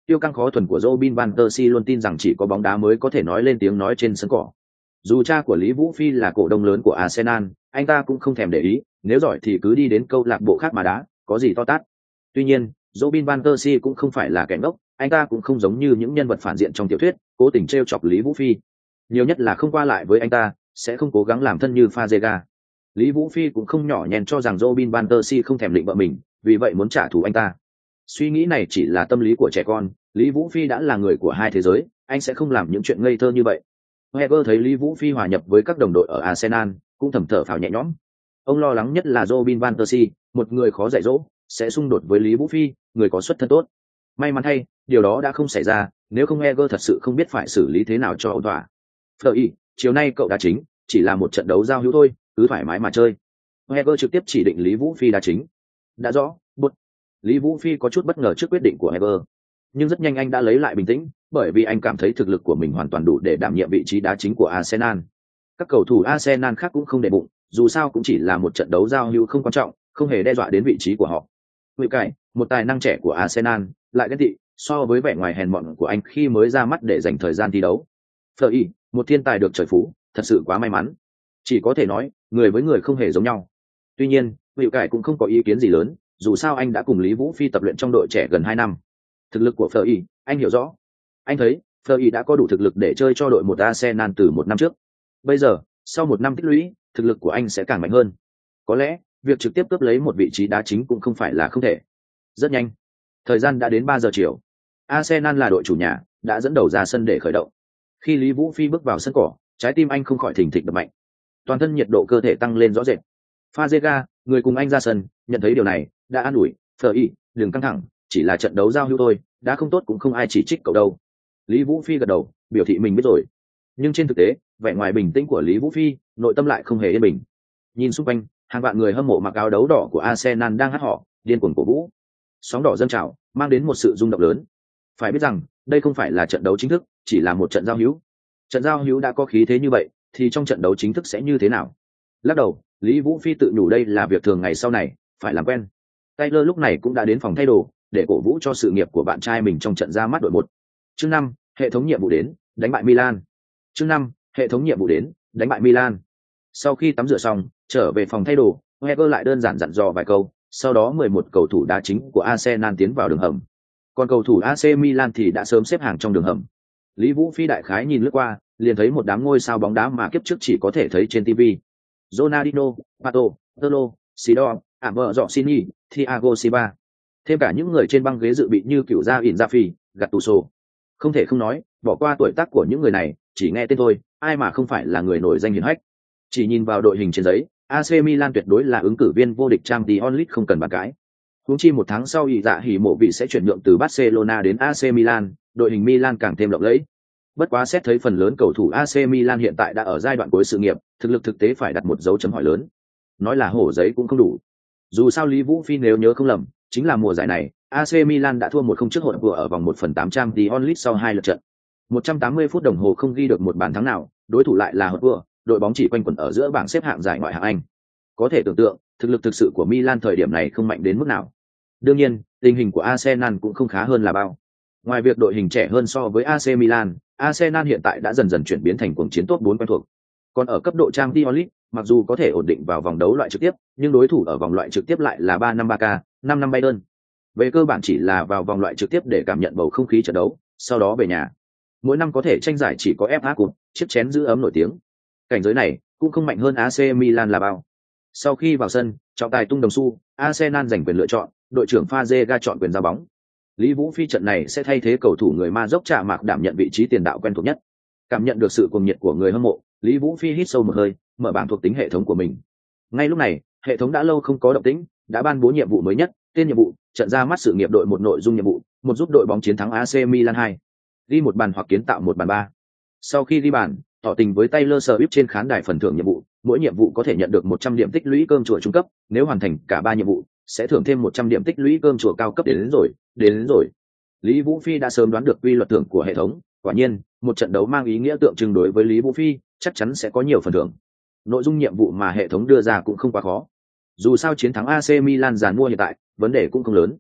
Tiêu căng khó thuần của Robin van der Si luôn tin rằng chỉ có bóng đá mới có thể nói lên tiếng nói trên sân cỏ. Dù cha của Lý Vũ Phi là cổ đông lớn của Arsenal, anh ta cũng không thèm để ý, nếu giỏi thì cứ đi đến câu lạc bộ khác mà đá, có gì to tát. Tuy nhiên, Robin van der Si cũng không phải là kẻ ngốc, anh ta cũng không giống như những nhân vật phản diện trong tiểu thuyết, cố tình trêu chọc Lý Vũ Phi. Nhiều nhất là không qua lại với anh ta, sẽ không cố gắng làm thân như Fazega. Lý Vũ Phi cũng không nhỏ nhẹn cho rằng Robin van der Si không thèm định vợ mình, vì vậy muốn trả thù anh ta. Suy nghĩ này chỉ là tâm lý của trẻ con, Lý Vũ Phi đã là người của hai thế giới, anh sẽ không làm những chuyện ngây thơ như vậy. Wenger thấy Lý Vũ Phi hòa nhập với các đồng đội ở Arsenal, cũng thầm thở phào nhẹ nhõm. Ông lo lắng nhất là Robin van der Si, một người khó dạy dỗ, sẽ xung đột với Lý Vũ Phi, người có xuất thân tốt. May mắn thay, điều đó đã không xảy ra, nếu không Wenger thật sự không biết phải xử lý thế nào cho ổn thỏa. Fleury, chiều nay cậu đá chính, chỉ là một trận đấu giao hữu thôi, cứ thoải mái mà chơi. Wenger trực tiếp chỉ định Lý Vũ Phi đá chính. Đã rõ, bút. Lý Vũ Phi có chút bất ngờ trước quyết định của Wenger, nhưng rất nhanh anh đã lấy lại bình tĩnh, bởi vì anh cảm thấy thực lực của mình hoàn toàn đủ để đảm nhiệm vị trí đá chính của Arsenal. Các cầu thủ Arsenal khác cũng không để bụng, dù sao cũng chỉ là một trận đấu giao hữu không quan trọng, không hề đe dọa đến vị trí của họ. Vì cải, một tài năng trẻ của Arsenal, lại ghen tị so với vẻ ngoài hèn mọn của anh khi mới ra mắt để dành thời gian thi đấu. Fleury, một thiên tài được trời phú, thật sự quá may mắn. Chỉ có thể nói, người với người không hề giống nhau. Tuy nhiên, Vị cải cũng không có ý kiến gì lớn, dù sao anh đã cùng Lý Vũ Phi tập luyện trong đội trẻ gần hai năm. Thực lực của Fleury, anh hiểu rõ. Anh thấy, Fleury đã có đủ thực lực để chơi cho đội một Arsenal từ một năm trước. Bây giờ, sau một năm tích lũy, thực lực của anh sẽ càng mạnh hơn. Có lẽ, việc trực tiếp cướp lấy một vị trí đá chính cũng không phải là không thể. Rất nhanh. Thời gian đã đến ba giờ chiều. Arsenal là đội chủ nhà, đã dẫn đầu ra sân để khởi động. Khi Lý Vũ Phi bước vào sân cỏ, trái tim anh không khỏi thình thịch đập mạnh. Toàn thân nhiệt độ cơ thể tăng lên rõ rệt. Fazega, người cùng anh ra sân, nhận thấy điều này, đã an ủi, Fleury, đừng căng thẳng, chỉ là trận đấu giao hữu thôi, đã không tốt cũng không ai chỉ trích cậu đâu. Lý Vũ Phi gật đầu, biểu thị mình biết rồi. Nhưng trên thực tế, vẻ ngoài bình tĩnh của Lý Vũ Phi, nội tâm lại không hề yên bình. Nhìn xung quanh, hàng vạn người hâm mộ mặc áo đấu đỏ của Arsenal đang hát họ, điên cuồng cổ vũ. Sóng đỏ dâng trào, mang đến một sự rung động lớn. Phải biết rằng, đây không phải là trận đấu chính thức, chỉ là một trận giao hữu. Trận giao hữu đã có khí thế như vậy, thì trong trận đấu chính thức sẽ như thế nào? Lắc đầu, Lý Vũ Phi tự nhủ đây là việc thường ngày sau này, phải làm quen. Taylor lúc này cũng đã đến phòng thay đồ, để cổ vũ cho sự nghiệp của bạn trai mình trong trận ra mắt đội một. Chương năm, hệ thống nhiệm vụ đến, đánh bại Milan. Chương năm, hệ thống nhiệm vụ đến, đánh bại Milan. Sau khi tắm rửa xong, trở về phòng thay đồ, Wenger lại đơn giản dặn dò vài câu, sau đó mười một cầu thủ đá chính của Arsenal tiến vào đường hầm. Còn cầu thủ a xê Milan thì đã sớm xếp hàng trong đường hầm. Lý Vũ Phi đại khái nhìn lướt qua, liền thấy một đám ngôi sao bóng đá mà kiếp trước chỉ có thể thấy trên ti vi. Ronaldinho, Pato, Tolo, Sidor, Ambrosini, Thiago Silva. Thêm cả những người trên băng ghế dự bị như cựu gia Inzaghi, Gattuso. Không thể không nói, bỏ qua tuổi tác của những người này, chỉ nghe tên thôi, ai mà không phải là người nổi danh hiển hách. Chỉ nhìn vào đội hình trên giấy, a xê Milan tuyệt đối là ứng cử viên vô địch Champions League không cần bàn cãi. Huống chi một tháng sau ý dạ hỉ mộ vị sẽ chuyển nhượng từ Barcelona đến a xê Milan, đội hình Milan càng thêm lộng lẫy. Bất quá xét thấy phần lớn cầu thủ a xê Milan hiện tại đã ở giai đoạn cuối sự nghiệp, thực lực thực tế phải đặt một dấu chấm hỏi lớn. Nói là hổ giấy cũng không đủ. Dù sao Lý Vũ Phi nếu nhớ không lầm, chính là mùa giải này, a xê Milan đã thua một không trước hội vừa ở vòng một phần tám Champions League sau hai lượt trận. một trăm tám mươi phút đồng hồ không ghi được một bàn thắng nào, đối thủ lại là hội vừa, đội bóng chỉ quanh quẩn ở giữa bảng xếp hạng giải ngoại hạng Anh. Có thể tưởng tượng, thực lực thực sự của Milan thời điểm này không mạnh đến mức nào. Đương nhiên, tình hình của Arsenal cũng không khá hơn là bao. Ngoài việc đội hình trẻ hơn so với a xê Milan, Arsenal hiện tại đã dần dần chuyển biến thành cuồng chiến top bốn quen thuộc. Còn ở cấp độ Champions League, mặc dù có thể ổn định vào vòng đấu loại trực tiếp, nhưng đối thủ ở vòng loại trực tiếp lại là ba năm Barca, năm năm Bayern. Về cơ bản chỉ là vào vòng loại trực tiếp để cảm nhận bầu không khí trận đấu, sau đó về nhà. Mỗi năm có thể tranh giải chỉ có ép a Cup, chiếc chén giữ ấm nổi tiếng. Cảnh giới này cũng không mạnh hơn a xê Milan là bao. Sau khi vào sân, trọng tài tung đồng xu, Arsenal giành quyền lựa chọn, đội trưởng Fazega chọn quyền giao bóng. Lý Vũ Phi trận này sẽ thay thế cầu thủ người Ma dốc Trạ Mạc đảm nhận vị trí tiền đạo quen thuộc nhất. Cảm nhận được sự cuồng nhiệt của người hâm mộ, Lý Vũ Phi hít sâu một hơi, mở bảng thuộc tính hệ thống của mình. Ngay lúc này, hệ thống đã lâu không có động tĩnh, đã ban bố nhiệm vụ mới nhất, tên nhiệm vụ, trận ra mắt sự nghiệp đội một nội dung nhiệm vụ, một giúp đội bóng chiến thắng a xê Milan hai. Ghi một bàn hoặc kiến tạo một bàn ba. Sau khi ghi bàn, tỏ tình với Taylor Swift trên khán đài phần thưởng nhiệm vụ, mỗi nhiệm vụ có thể nhận được một trăm điểm tích lũy cơm chùa trung cấp, nếu hoàn thành cả ba nhiệm vụ, sẽ thưởng thêm một trăm điểm tích lũy cơm chùa cao cấp đến, đến rồi, đến, đến rồi. Lý Vũ Phi đã sớm đoán được quy luật thưởng của hệ thống, quả nhiên, một trận đấu mang ý nghĩa tượng trưng đối với Lý Vũ Phi, chắc chắn sẽ có nhiều phần thưởng. Nội dung nhiệm vụ mà hệ thống đưa ra cũng không quá khó. Dù sao chiến thắng a xê Milan giàn mua hiện tại, vấn đề cũng không lớn.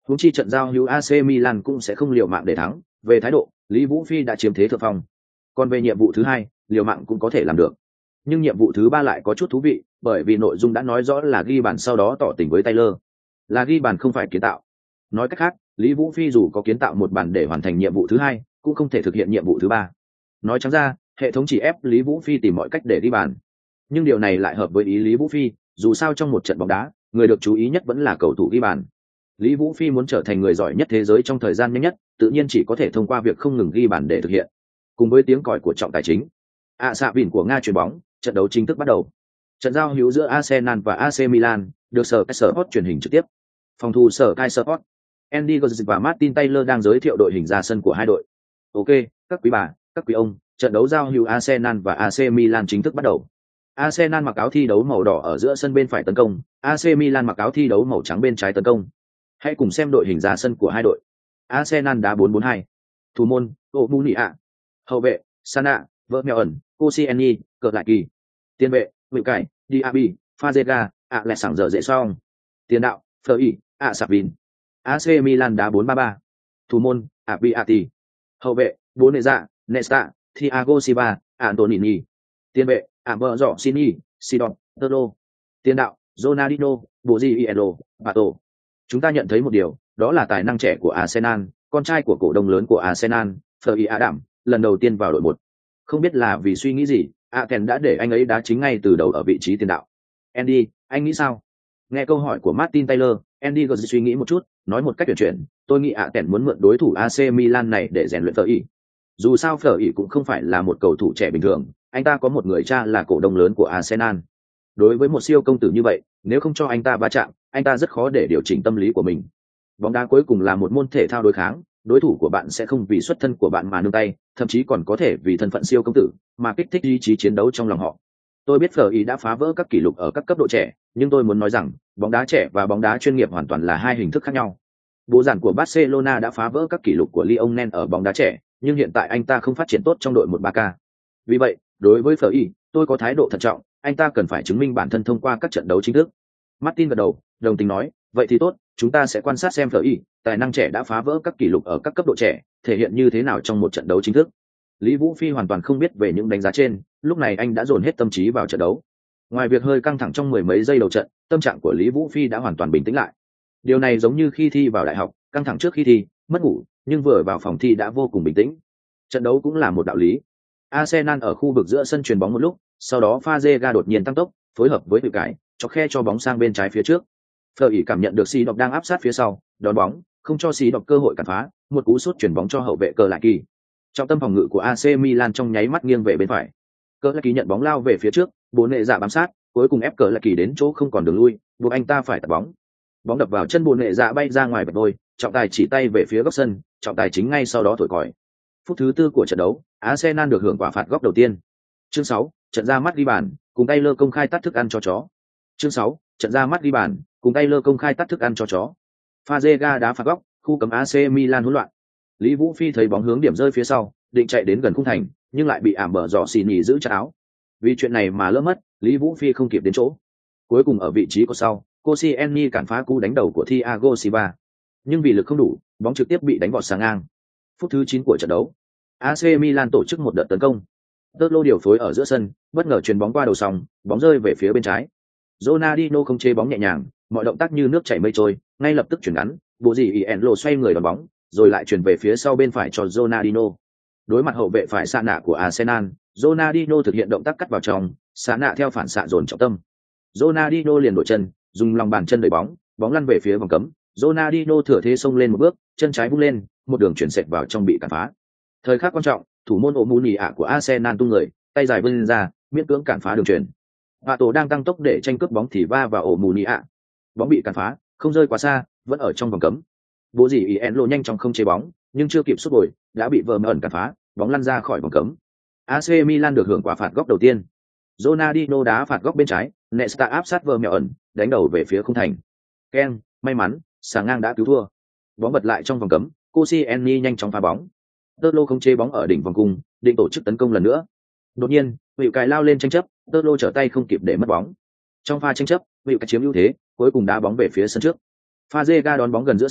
Huống chi trận giao hữu a xê Milan cũng sẽ không liều mạng để thắng, về thái độ, Lý Vũ Phi đã chiếm thế thượng phong. Còn về nhiệm vụ thứ hai, liều mạng cũng có thể làm được. Nhưng nhiệm vụ thứ ba lại có chút thú vị, bởi vì nội dung đã nói rõ là ghi bàn sau đó tỏ tình với Taylor. Là ghi bàn không phải kiến tạo. Nói cách khác, Lý Vũ Phi dù có kiến tạo một bàn để hoàn thành nhiệm vụ thứ hai, cũng không thể thực hiện nhiệm vụ thứ ba. Nói trắng ra, hệ thống chỉ ép Lý Vũ Phi tìm mọi cách để ghi bàn. Nhưng điều này lại hợp với ý Lý Vũ Phi, dù sao trong một trận bóng đá, người được chú ý nhất vẫn là cầu thủ ghi bàn. Lý Vũ Phi muốn trở thành người giỏi nhất thế giới trong thời gian nhanh nhất, tự nhiên chỉ có thể thông qua việc không ngừng ghi bàn để thực hiện. Cùng với tiếng còi của trọng tài chính, ạ xạ vỉn của Nga chuyền bóng, trận đấu chính thức bắt đầu. Trận giao hữu giữa Arsenal và a xê Milan được sở Sky Sport truyền hình trực tiếp. Phòng thủ sở Sky Sport, Andy Gozzi và Martin Taylor đang giới thiệu đội hình ra sân của hai đội. Ok, các quý bà, các quý ông, trận đấu giao hữu Arsenal và a xê Milan chính thức bắt đầu. Arsenal mặc áo thi đấu màu đỏ ở giữa sân bên phải tấn công, a xê Milan mặc áo thi đấu màu trắng bên trái tấn công. Hãy cùng xem đội hình ra sân của hai đội. Arsenal đá bốn bốn hai. Thủ môn, Omunia. Hậu vệ, Sana, Vermaelen, Koscielny, Cờ Lại Kỳ. Tiền vệ, Vị Cải, Diaby, Fazega, ạ lẹ sảng giờ dễ xong. Tiền đạo, Fleury, ạ sạp vin. a xê Milan đá bốn ba ba. Thủ môn, Abiati. Hậu vệ, Boneza, Nesta, Thiago Silva, Antonini. Tiền vệ, Aberzo Sini, Sidon, Tolo. Tiền đạo, Ronaldinho, Boziello, Pato. Chúng ta nhận thấy một điều, đó là tài năng trẻ của Arsenal, con trai của cổ đông lớn của Arsenal, Fleury Adam, lần đầu tiên vào đội một. Không biết là vì suy nghĩ gì, Aken đã để anh ấy đá chính ngay từ đầu ở vị trí tiền đạo. Andy, anh nghĩ sao? Nghe câu hỏi của Martin Taylor, Andy Gozzi suy nghĩ một chút, nói một cách tuyển chuyển, tôi nghĩ Aken muốn mượn đối thủ a xê Milan này để rèn luyện Fleury. Dù sao Fleury cũng không phải là một cầu thủ trẻ bình thường, anh ta có một người cha là cổ đông lớn của Arsenal. Đối với một siêu công tử như vậy, nếu không cho anh ta va chạm, anh ta rất khó để điều chỉnh tâm lý của mình. Bóng đá cuối cùng là một môn thể thao đối kháng, đối thủ của bạn sẽ không vì xuất thân của bạn mà nương tay, thậm chí còn có thể vì thân phận siêu công tử mà kích thích ý chí chiến đấu trong lòng họ. Tôi biết Fleury đã phá vỡ các kỷ lục ở các cấp độ trẻ, nhưng tôi muốn nói rằng bóng đá trẻ và bóng đá chuyên nghiệp hoàn toàn là hai hình thức khác nhau. Bố giản của Barcelona đã phá vỡ các kỷ lục của Lionel ở bóng đá trẻ, nhưng hiện tại anh ta không phát triển tốt trong đội một ba K. Vì vậy, đối với Fleury, tôi có thái độ thận trọng, anh ta cần phải chứng minh bản thân thông qua các trận đấu chính thức. Martin gật đầu, đồng tình nói, vậy thì tốt, chúng ta sẽ quan sát xem Fleury, tài năng trẻ đã phá vỡ các kỷ lục ở các cấp độ trẻ, thể hiện như thế nào trong một trận đấu chính thức. Lý Vũ Phi hoàn toàn không biết về những đánh giá trên, lúc này anh đã dồn hết tâm trí vào trận đấu. Ngoài việc hơi căng thẳng trong mười mấy giây đầu trận, tâm trạng của Lý Vũ Phi đã hoàn toàn bình tĩnh lại. Điều này giống như khi thi vào đại học, căng thẳng trước khi thi, mất ngủ, nhưng vừa vào phòng thi đã vô cùng bình tĩnh. Trận đấu cũng là một đạo lý. Arsenal ở khu vực giữa sân chuyền bóng một lúc, sau đó Fazega đột nhiên tăng tốc, phối hợp với Vị Cải, cho khe cho bóng sang bên trái phía trước. Fleury cảm nhận được Sidorf đang áp sát phía sau, đón bóng, không cho Sidorf cơ hội cản phá, một cú sút chuyển bóng cho hậu vệ Cờ Lại Kỳ. Trọng tâm phòng ngự của a xê Milan trong nháy mắt nghiêng về bên phải. Cờ Lại Kỳ nhận bóng lao về phía trước, bốn nệ dạ bám sát, cuối cùng ép Cờ Lại Kỳ đến chỗ không còn đường lui, buộc anh ta phải tạt bóng. Bóng đập vào chân bốn nệ dạ bay ra ngoài vạch đôi, trọng tài chỉ tay về phía góc sân, trọng tài chính ngay sau đó thổi còi. Phút thứ tư của trận đấu, Arsenal được hưởng quả phạt góc đầu tiên. Chương sáu, trận ra mắt ghi bàn, cùng Taylor công khai tắt thức ăn cho chó. Chương sáu, trận ra mắt ghi bàn, cùng Taylor công khai tắt thức ăn cho chó. Fazega đá phạt góc, khu cấm a xê Milan hỗn loạn. Lý Vũ Phi thấy bóng hướng điểm rơi phía sau, định chạy đến gần khung thành, nhưng lại bị ảm bờ dọ xì nhì giữ chặt áo. Vì chuyện này mà lỡ mất, Lý Vũ Phi không kịp đến chỗ. Cuối cùng ở vị trí của sau, Koscielny cản phá cú đánh đầu của Thiago Silva. Nhưng vì lực không đủ, bóng trực tiếp bị đánh vọt sang ngang. Phút thứ chín của trận đấu, a xê Milan tổ chức một đợt tấn công. Totlo điều phối ở giữa sân, bất ngờ chuyền bóng qua đầu sòng, bóng rơi về phía bên trái. Ronaldinho không chế bóng nhẹ nhàng, mọi động tác như nước chảy mây trôi, ngay lập tức chuyển ngắn, bộ gì Enlo xoay người đón bóng, rồi lại chuyển về phía sau bên phải cho Ronaldinho. Đối mặt hậu vệ phải xạ nạ của Arsenal, Ronaldinho thực hiện động tác cắt vào trong, xạ nạ theo phản xạ dồn trọng tâm. Ronaldinho liền đổi chân, dùng lòng bàn chân đẩy bóng, bóng lăn về phía vòng cấm. Ronaldinho thừa thế xông lên một bước, chân trái vung lên, một đường chuyển xẹt vào trong bị cản phá. Thời khắc quan trọng, thủ môn Omunia của Arsenal tung người, tay dài vươn ra, miễn cưỡng cản phá đường chuyền. Pato đang tăng tốc để tranh cướp bóng thì va vào Omunia. Bóng bị cản phá, không rơi quá xa, vẫn ở trong vòng cấm. Bố gì Enlo nhanh chóng không chế bóng, nhưng chưa kịp sút gol, đã bị Vermaelen cản phá, bóng lăn ra khỏi vòng cấm. a xê Milan được hưởng quả phạt góc đầu tiên. Ronaldinho đá phạt góc bên trái, Nesta áp sát Vermaelen, đánh đầu về phía khung thành. Ken, may mắn, sàng ngang đã cứu thua. Bóng bật lại trong vòng cấm, Koscielny nhanh chóng phá bóng. Totlo không chế bóng ở đỉnh vòng cung, định tổ chức tấn công lần nữa. Đột nhiên, Vị Cải lao lên tranh chấp, Totlo trở tay không kịp để mất bóng. Trong pha tranh chấp, Vị Cải chiếm ưu thế, cuối cùng đá bóng về phía sân trước. Fazega đón bóng gần giữa sân,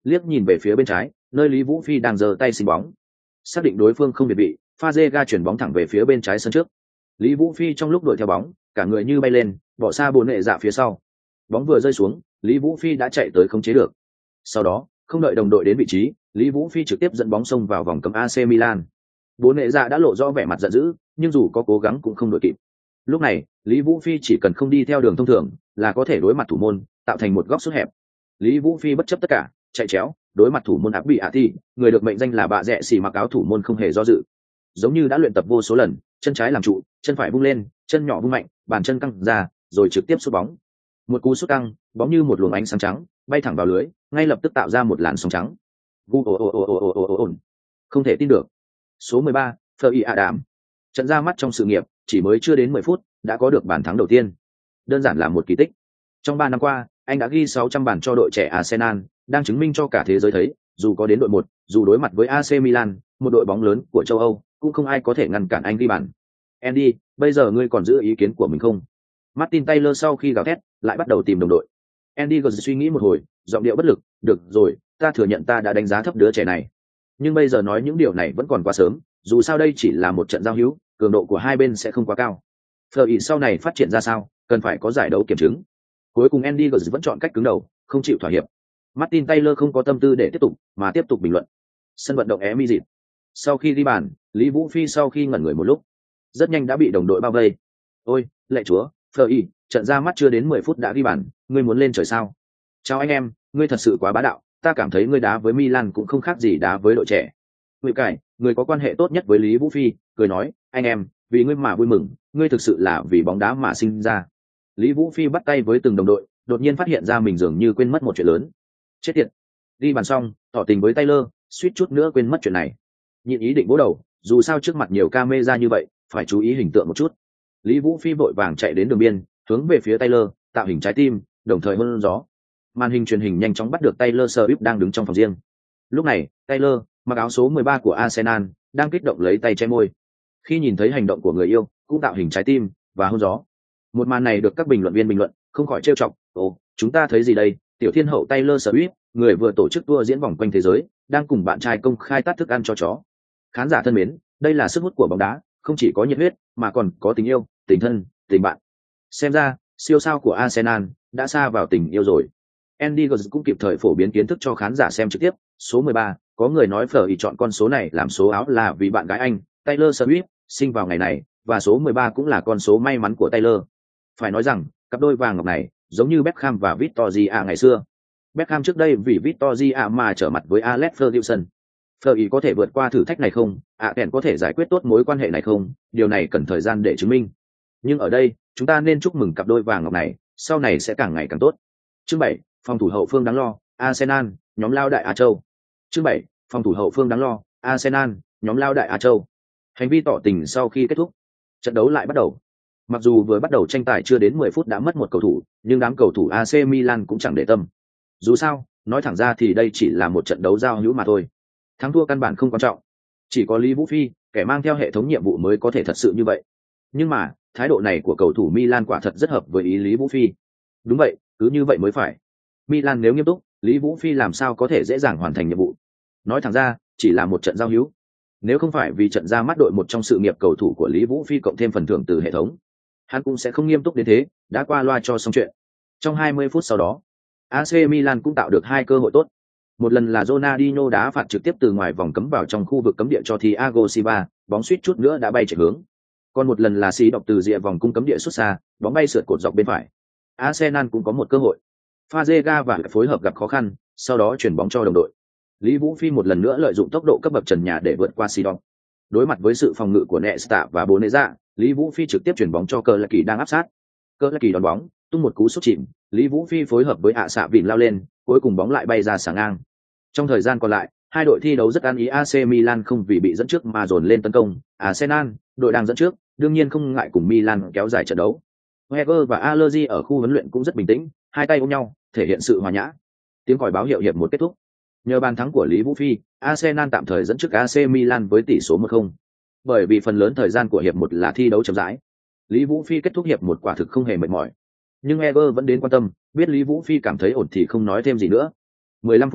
liếc nhìn về phía bên trái, nơi Lý Vũ Phi đang giơ tay xin bóng. Xác định đối phương không biệt bị, Fazega chuyển bóng thẳng về phía bên trái sân trước. Lý Vũ Phi trong lúc đuổi theo bóng, cả người như bay lên, bỏ xa bốn nệ dạ phía sau. Bóng vừa rơi xuống, Lý Vũ Phi đã chạy tới không chế được. Sau đó, không đợi đồng đội đến vị trí, Lý Vũ Phi trực tiếp dẫn bóng xông vào vòng cấm a xê Milan. Bốn nệ dạ đã lộ rõ vẻ mặt giận dữ, nhưng dù có cố gắng cũng không đội kịp. Lúc này, Lý Vũ Phi chỉ cần không đi theo đường thông thường, là có thể đối mặt thủ môn, tạo thành một góc sút hẹp. Lý Vũ Phi bất chấp tất cả, chạy chéo, đối mặt thủ môn áp bị ạ thi, người được mệnh danh là bạ rẽ xì mặc áo thủ môn không hề do dự. Giống như đã luyện tập vô số lần, chân trái làm trụ, chân phải vung lên, chân nhỏ vung mạnh, bàn chân căng ra, rồi trực tiếp sút bóng. Một cú sút căng, bóng như một luồng ánh sáng trắng, bay thẳng vào lưới, ngay lập tức tạo ra một làn sóng trắng. Gu ồ ồ ồ ồ ồ ồ ồ. Không thể tin được. Số mười ba, Fleur Adam. Trận ra mắt trong sự nghiệp, chỉ mới chưa đến mười phút, đã có được bàn thắng đầu tiên. Đơn giản là một kỳ tích. Trong ba năm qua, anh đã ghi sáu trăm bàn cho đội trẻ Arsenal, đang chứng minh cho cả thế giới thấy, dù có đến đội một, dù đối mặt với a xê Milan, một đội bóng lớn của châu Âu, cũng không ai có thể ngăn cản anh ghi bàn. Andy, bây giờ ngươi còn giữ ý kiến của mình không? Martin Taylor sau khi gào thét, lại bắt đầu tìm đồng đội. Andy gật suy nghĩ một hồi, giọng điệu bất lực, được rồi, ta thừa nhận ta đã đánh giá thấp đứa trẻ này. Nhưng bây giờ nói những điều này vẫn còn quá sớm, dù sao đây chỉ là một trận giao hữu, cường độ của hai bên sẽ không quá cao. Fleur sau này phát triển ra sao, cần phải có giải đấu kiểm chứng. Cuối cùng Andy gật vẫn chọn cách cứng đầu, không chịu thỏa hiệp. Martin Taylor không có tâm tư để tiếp tục, mà tiếp tục bình luận. Sân vận động Emirates. Sau khi ghi bàn, Lý Vũ Phi sau khi ngẩn người một lúc, rất nhanh đã bị đồng đội bao vây. Ôi, lệ chúa, Fleur, trận ra mắt chưa đến mười phút đã ghi bàn, ngươi muốn lên trời sao? Chào anh em, ngươi thật sự quá bá đạo, ta cảm thấy ngươi đá với Milan cũng không khác gì đá với đội trẻ. Ngụy Cải, người có quan hệ tốt nhất với Lý Vũ Phi, cười nói, anh em, vì ngươi mà vui mừng, ngươi thực sự là vì bóng đá mà sinh ra. Lý Vũ Phi bắt tay với từng đồng đội, đột nhiên phát hiện ra mình dường như quên mất một chuyện lớn. Chết tiệt. Ghi bàn xong, tỏ tình với Taylor, suýt chút nữa quên mất chuyện này. Nhịn ý định vỗ đầu, dù sao trước mặt nhiều camera như vậy, phải chú ý hình tượng một chút. Lý Vũ Phi vội vàng chạy đến đường biên, hướng về phía Taylor, tạo hình trái tim, đồng thời hôn gió. Màn hình truyền hình nhanh chóng bắt được Taylor Swift đang đứng trong phòng riêng. Lúc này, Taylor, mặc áo số mười ba của Arsenal, đang kích động lấy tay che môi. Khi nhìn thấy hành động của người yêu, cũng tạo hình trái tim và hôn gió. Một màn này được các bình luận viên bình luận, không khỏi trêu chọc, "Ồ, chúng ta thấy gì đây? Tiểu thiên hậu Taylor Swift, người vừa tổ chức tour diễn vòng quanh thế giới, đang cùng bạn trai công khai tát thức ăn cho chó." Khán giả thân mến, đây là sức hút của bóng đá, không chỉ có nhiệt huyết, mà còn có tình yêu, tình thân, tình bạn. Xem ra, siêu sao của Arsenal đã sa vào tình yêu rồi. Andy Gordon cũng kịp thời phổ biến kiến thức cho khán giả xem trực tiếp. Số mười ba, có người nói Fleur chọn con số này làm số áo là vì bạn gái anh, Taylor Swift, sinh vào ngày này, và số mười ba cũng là con số may mắn của Taylor. Phải nói rằng, cặp đôi vàng ngọc này, giống như Beckham và Victoria ngày xưa. Beckham trước đây vì Victoria mà trở mặt với Alex Ferguson. Fleur có thể vượt qua thử thách này không? À, kèn có thể giải quyết tốt mối quan hệ này không? Điều này cần thời gian để chứng minh. Nhưng ở đây, chúng ta nên chúc mừng cặp đôi vàng ngọc này, sau này sẽ càng ngày càng tốt. Chương bảy, phòng thủ hậu phương đáng lo, Arsenal, nhóm lao đại Á Châu. Chương bảy, phòng thủ hậu phương đáng lo, Arsenal, nhóm lao đại Á Châu. Hành vi tỏ tình sau khi kết thúc, trận đấu lại bắt đầu. Mặc dù vừa bắt đầu tranh tài chưa đến mười phút đã mất một cầu thủ, nhưng đám cầu thủ a xê Milan cũng chẳng để tâm. Dù sao, nói thẳng ra thì đây chỉ là một trận đấu giao hữu mà thôi. Thắng thua căn bản không quan trọng. Chỉ có Lý Vũ Phi, kẻ mang theo hệ thống nhiệm vụ mới có thể thật sự như vậy. Nhưng mà, thái độ này của cầu thủ Milan quả thật rất hợp với ý Lý Vũ Phi. Đúng vậy, cứ như vậy mới phải. Milan nếu nghiêm túc, Lý Vũ Phi làm sao có thể dễ dàng hoàn thành nhiệm vụ. Nói thẳng ra, chỉ là một trận giao hữu. Nếu không phải vì trận ra mắt đội một trong sự nghiệp cầu thủ của Lý Vũ Phi cộng thêm phần thưởng từ hệ thống, hắn cũng sẽ không nghiêm túc đến thế, đã qua loa cho xong chuyện. Trong hai mươi phút sau đó, a xê Milan cũng tạo được hai cơ hội tốt. Một lần là Ronaldinho đá phạt trực tiếp từ ngoài vòng cấm vào trong khu vực cấm địa cho Thiago Silva, bóng suýt chút nữa đã bay chạy hướng. Còn một lần là xí đọc từ rìa vòng cung cấm địa xuất xa, bóng bay sượt cột dọc bên phải. Arsenal cũng có một cơ hội. Fazega và phối hợp gặp khó khăn, sau đó chuyển bóng cho đồng đội. Lý Vũ Phi một lần nữa lợi dụng tốc độ cấp bậc trần nhà để vượt qua Sidon. Đối mặt với sự phòng ngự của Nesta và Boneza, Lý Vũ Phi trực tiếp chuyển bóng cho Cờ Lạc Kỳ đang áp sát. Cờ Lạc Kỳ đón bóng, tung một cú sút chìm, Lý Vũ Phi phối hợp với ạ xạ vịn lao lên, cuối cùng bóng lại bay ra sàng ngang. Trong thời gian còn lại, hai đội thi đấu rất ăn ý. a xê Milan không vì bị dẫn trước mà dồn lên tấn công. Arsenal, đội đang dẫn trước, đương nhiên không ngại cùng Milan kéo dài trận đấu. Wenger và Allegri ở khu huấn luyện cũng rất bình tĩnh, hai tay ôm nhau, thể hiện sự hòa nhã. Tiếng còi báo hiệu hiệp một kết thúc. Nhờ bàn thắng của Lý Vũ Phi, Arsenal tạm thời dẫn trước a xê Milan với tỷ số một không. Bởi vì phần lớn thời gian của hiệp một là thi đấu chậm rãi, Lý Vũ Phi kết thúc hiệp một quả thực không hề mệt mỏi. Nhưng Wenger vẫn đến quan tâm, biết Lý Vũ Phi cảm thấy ổn thì không nói thêm gì nữa. mười lăm phút sau,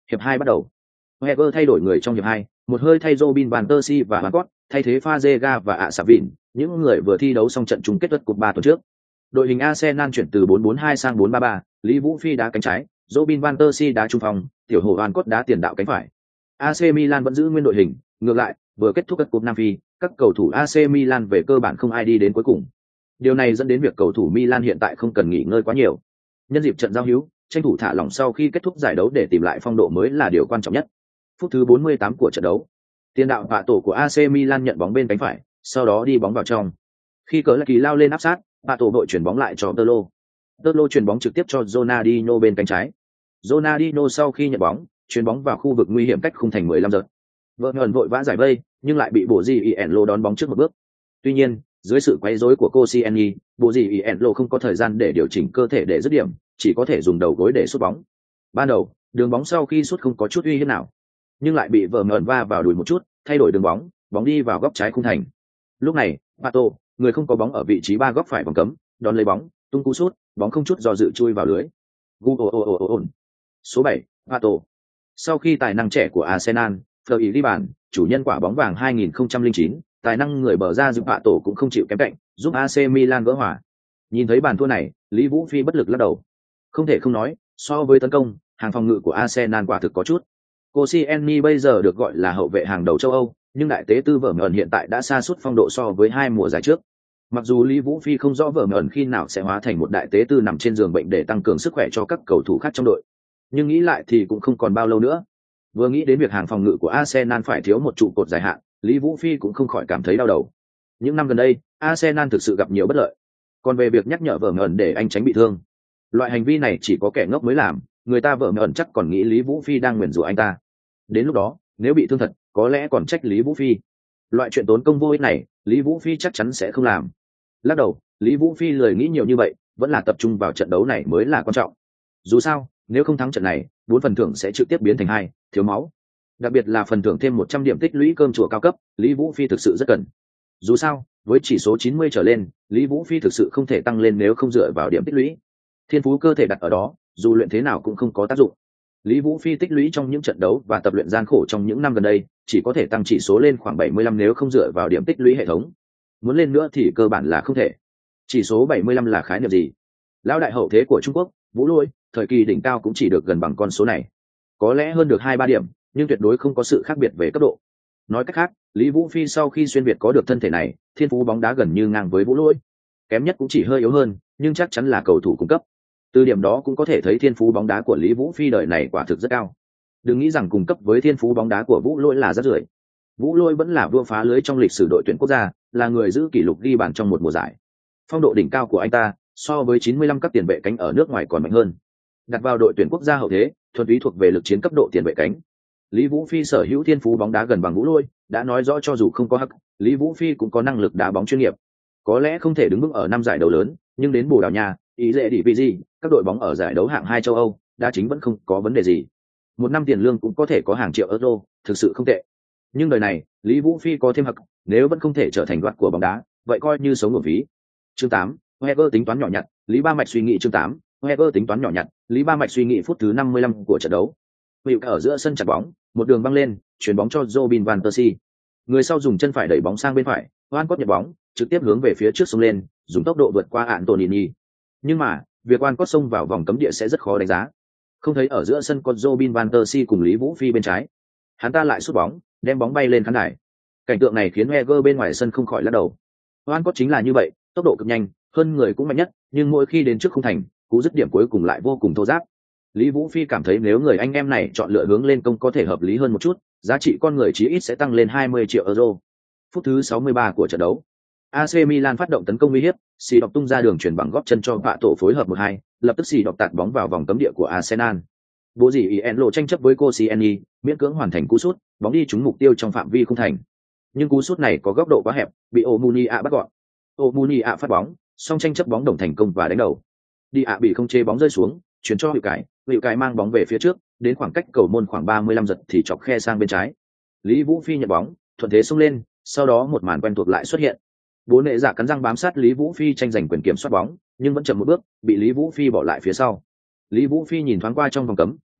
hiệp hai bắt đầu. Wenger thay đổi người trong hiệp hai, một hơi thay Robin van Persie và Van Gogh, thay thế Fazega và ạ Sạp Vịn, những người vừa thi đấu xong trận chung kết đất cúp ba tuần trước. Đội hình Arsenal chuyển từ bốn bốn hai sang bốn ba ba, Lý Vũ Phi đá cánh trái, Robin van Persie đá trung phòng, tiểu hồ Van Gogh đá tiền đạo cánh phải. a xê Milan vẫn giữ nguyên đội hình, ngược lại, vừa kết thúc đất cúp Nam Phi, các cầu thủ a xê Milan về cơ bản không ai đi đến cuối cùng. Điều này dẫn đến việc cầu thủ Milan hiện tại không cần nghỉ ngơi quá nhiều. Nhân dịp trận giao hữu, tranh thủ thả lỏng sau khi kết thúc giải đấu để tìm lại phong độ mới là điều quan trọng nhất. Phút thứ bốn mươi tám của trận đấu, tiền đạo vạ tổ của a xê Milan nhận bóng bên cánh phải, sau đó đi bóng vào trong. Khi cờ lạc kỳ lao lên áp sát, vạ tổ đội chuyển bóng lại cho Tơ Lô. Tơ Lô chuyển bóng trực tiếp cho Ronaldinho bên cánh trái. Ronaldinho sau khi nhận bóng, chuyển bóng vào khu vực nguy hiểm cách khung thành mười lăm giật. Vợ ngẩn vội vã giải vây, nhưng lại bị Bộ Di Ienlo đón bóng trước một bước. Tuy nhiên, dưới sự quấy rối của Koscielny, Bộ Di Ienlo không có thời gian để điều chỉnh cơ thể để dứt điểm, chỉ có thể dùng đầu gối để sút bóng. Ban đầu, đường bóng sau khi sút không có chút uy hiếp nào, nhưng lại bị vợ ngẩn va vào đùi một chút, thay đổi đường bóng, bóng đi vào góc trái khung thành. Lúc này, Pato, người không có bóng ở vị trí ba góc phải vòng cấm, đón lấy bóng, tung cú sút, bóng không chút do dự chui vào lưới. Goal. Số bảy, Pato. Sau khi tài năng trẻ của Arsenal, Fleury ghi bàn, chủ nhân quả bóng vàng hai nghìn không trăm lẻ chín, tài năng người bờ ra giúp Pato cũng không chịu kém cạnh, giúp a xê Milan gỡ hòa. Nhìn thấy bàn thua này, Lý Vũ Phi bất lực lắc đầu. Không thể không nói, so với tấn công, hàng phòng ngự của Arsenal quả thực có chút. Koscielny bây giờ được gọi là hậu vệ hàng đầu châu Âu, nhưng đại tế tư vở mởn hiện tại đã sa sút phong độ so với hai mùa giải trước. Mặc dù Lý Vũ Phi không rõ vở mởn khi nào sẽ hóa thành một đại tế tư nằm trên giường bệnh để tăng cường sức khỏe cho các cầu thủ khác trong đội, nhưng nghĩ lại thì cũng không còn bao lâu nữa. Vừa nghĩ đến việc hàng phòng ngự của Arsenal phải thiếu một trụ cột dài hạn, Lý Vũ Phi cũng không khỏi cảm thấy đau đầu. Những năm gần đây, Arsenal thực sự gặp nhiều bất lợi. Còn về việc nhắc nhở vở mởn để anh tránh bị thương, loại hành vi này chỉ có kẻ ngốc mới làm, người ta vở mởn chắc còn nghĩ Lý Vũ Phi đang nguyền rủa anh ta. Đến lúc đó, nếu bị thương thật, có lẽ còn trách Lý Vũ Phi. Loại chuyện tốn công vô ích này, Lý Vũ Phi chắc chắn sẽ không làm. Lắc đầu, Lý Vũ Phi lười nghĩ nhiều như vậy, vẫn là tập trung vào trận đấu này mới là quan trọng. Dù sao, nếu không thắng trận này, bốn phần thưởng sẽ trực tiếp biến thành hai, thiếu máu. Đặc biệt là phần thưởng thêm một trăm điểm tích lũy cơm chùa cao cấp, Lý Vũ Phi thực sự rất cần. Dù sao, với chỉ số chín mươi trở lên, Lý Vũ Phi thực sự không thể tăng lên nếu không dựa vào điểm tích lũy. Thiên phú cơ thể đặt ở đó, dù luyện thế nào cũng không có tác dụng. Lý Vũ Phi tích lũy trong những trận đấu và tập luyện gian khổ trong những năm gần đây, chỉ có thể tăng chỉ số lên khoảng bảy mươi lăm nếu không dựa vào điểm tích lũy hệ thống. Muốn lên nữa thì cơ bản là không thể. Chỉ số bảy mươi lăm là khái niệm gì? Lão đại hậu thế của Trung Quốc, Vũ Lôi, thời kỳ đỉnh cao cũng chỉ được gần bằng con số này. Có lẽ hơn được hai ba điểm, nhưng tuyệt đối không có sự khác biệt về cấp độ. Nói cách khác, Lý Vũ Phi sau khi xuyên việt có được thân thể này, thiên phú bóng đá gần như ngang với Vũ Lôi. Kém nhất cũng chỉ hơi yếu hơn, nhưng chắc chắn là cầu thủ cung cấp. Từ điểm đó cũng có thể thấy thiên phú bóng đá của Lý Vũ Phi đời này quả thực rất cao. Đừng nghĩ rằng cung cấp với thiên phú bóng đá của Vũ Lôi là rất rưởi. Vũ Lôi vẫn là vua phá lưới trong lịch sử đội tuyển quốc gia, là người giữ kỷ lục ghi bàn trong một mùa giải. Phong độ đỉnh cao của anh ta, so với chín mươi lăm các tiền vệ cánh ở nước ngoài còn mạnh hơn. Đặt vào đội tuyển quốc gia hậu thế, thuần túy thuộc về lực chiến cấp độ tiền vệ cánh. Lý Vũ Phi sở hữu thiên phú bóng đá gần bằng Vũ Lôi, đã nói rõ cho dù không có hắc, Lý Vũ Phi cũng có năng lực đá bóng chuyên nghiệp. Có lẽ không thể đứng vững ở năm giải đấu lớn, nhưng đến Bồ Đào Nha, ý lệ đi vì gì, các đội bóng ở giải đấu hạng hai châu Âu, đá chính vẫn không có vấn đề gì. Một năm tiền lương cũng có thể có hàng triệu euro, thực sự không tệ. Nhưng đời này, Lý Vũ Phi có thêm hắc, nếu vẫn không thể trở thành đoạt của bóng đá, vậy coi như sống nguồn phí. Chương tám, Wenger tính toán nhỏ nhặt, Lý Ba Mạch suy nghĩ chương tám, Wenger tính toán nhỏ nhặt, Lý Ba Mạch suy nghĩ phút thứ năm mươi lăm của trận đấu. Hữu ở giữa sân chặt bóng, một đường băng lên, chuyển bóng cho Robin van Persie. Người sau dùng chân phải đẩy bóng sang bên phải, Van Cott nhận bóng, trực tiếp hướng về phía trước xông lên, dùng tốc độ vượt qua Antonini. Nhưng mà, việc Van Cott xông vào vòng cấm địa sẽ rất khó đánh giá. Không thấy ở giữa sân có Robin van Persie cùng Lý Vũ Phi bên trái. Hắn ta lại sút bóng, đem bóng bay lên khán đài. Cảnh tượng này khiến Wenger bên ngoài sân không khỏi lắc đầu. Van Cott chính là như vậy, tốc độ cực nhanh, hơn người cũng mạnh nhất, nhưng mỗi khi đến trước khung thành, cú dứt điểm cuối cùng lại vô cùng thô ráp. Lý Vũ Phi cảm thấy nếu người anh em này chọn lựa hướng lên công có thể hợp lý hơn một chút, giá trị con người chí ít sẽ tăng lên hai mươi triệu euro. Phút thứ sáu mươi ba của trận đấu, a xê Milan phát động tấn công uy hiếp, xì đọc tung ra đường chuyển bằng góp chân cho vạ tổ phối hợp một hai, lập tức xì đọc tạt bóng vào vòng cấm địa của Arsenal. Bố gì Ienlo tranh chấp với Koscielny, miễn cưỡng hoàn thành cú sút, bóng đi trúng mục tiêu trong phạm vi khung thành. Nhưng cú sút này có góc độ quá hẹp, bị Omunia bắt gọn. Omunia phát bóng, song tranh chấp bóng đồng thành công và đánh đầu. Đi ạ bị không chế bóng rơi xuống, chuyển cho Hữu Cái, Hữu Cái mang bóng về phía trước, đến khoảng cách cầu môn khoảng ba mươi lăm giật thì chọc khe sang bên trái. Lý Vũ Phi nhận bóng, thuận thế xông lên, sau đó một màn quen thuộc lại xuất hiện. Bốn nệ giả cắn răng bám sát Lý Vũ Phi tranh giành quyền kiểm soát bóng, nhưng vẫn chậm một bước, bị Lý Vũ Phi bỏ lại phía sau. Lý Vũ Phi nhìn thoáng qua trong vòng cấm,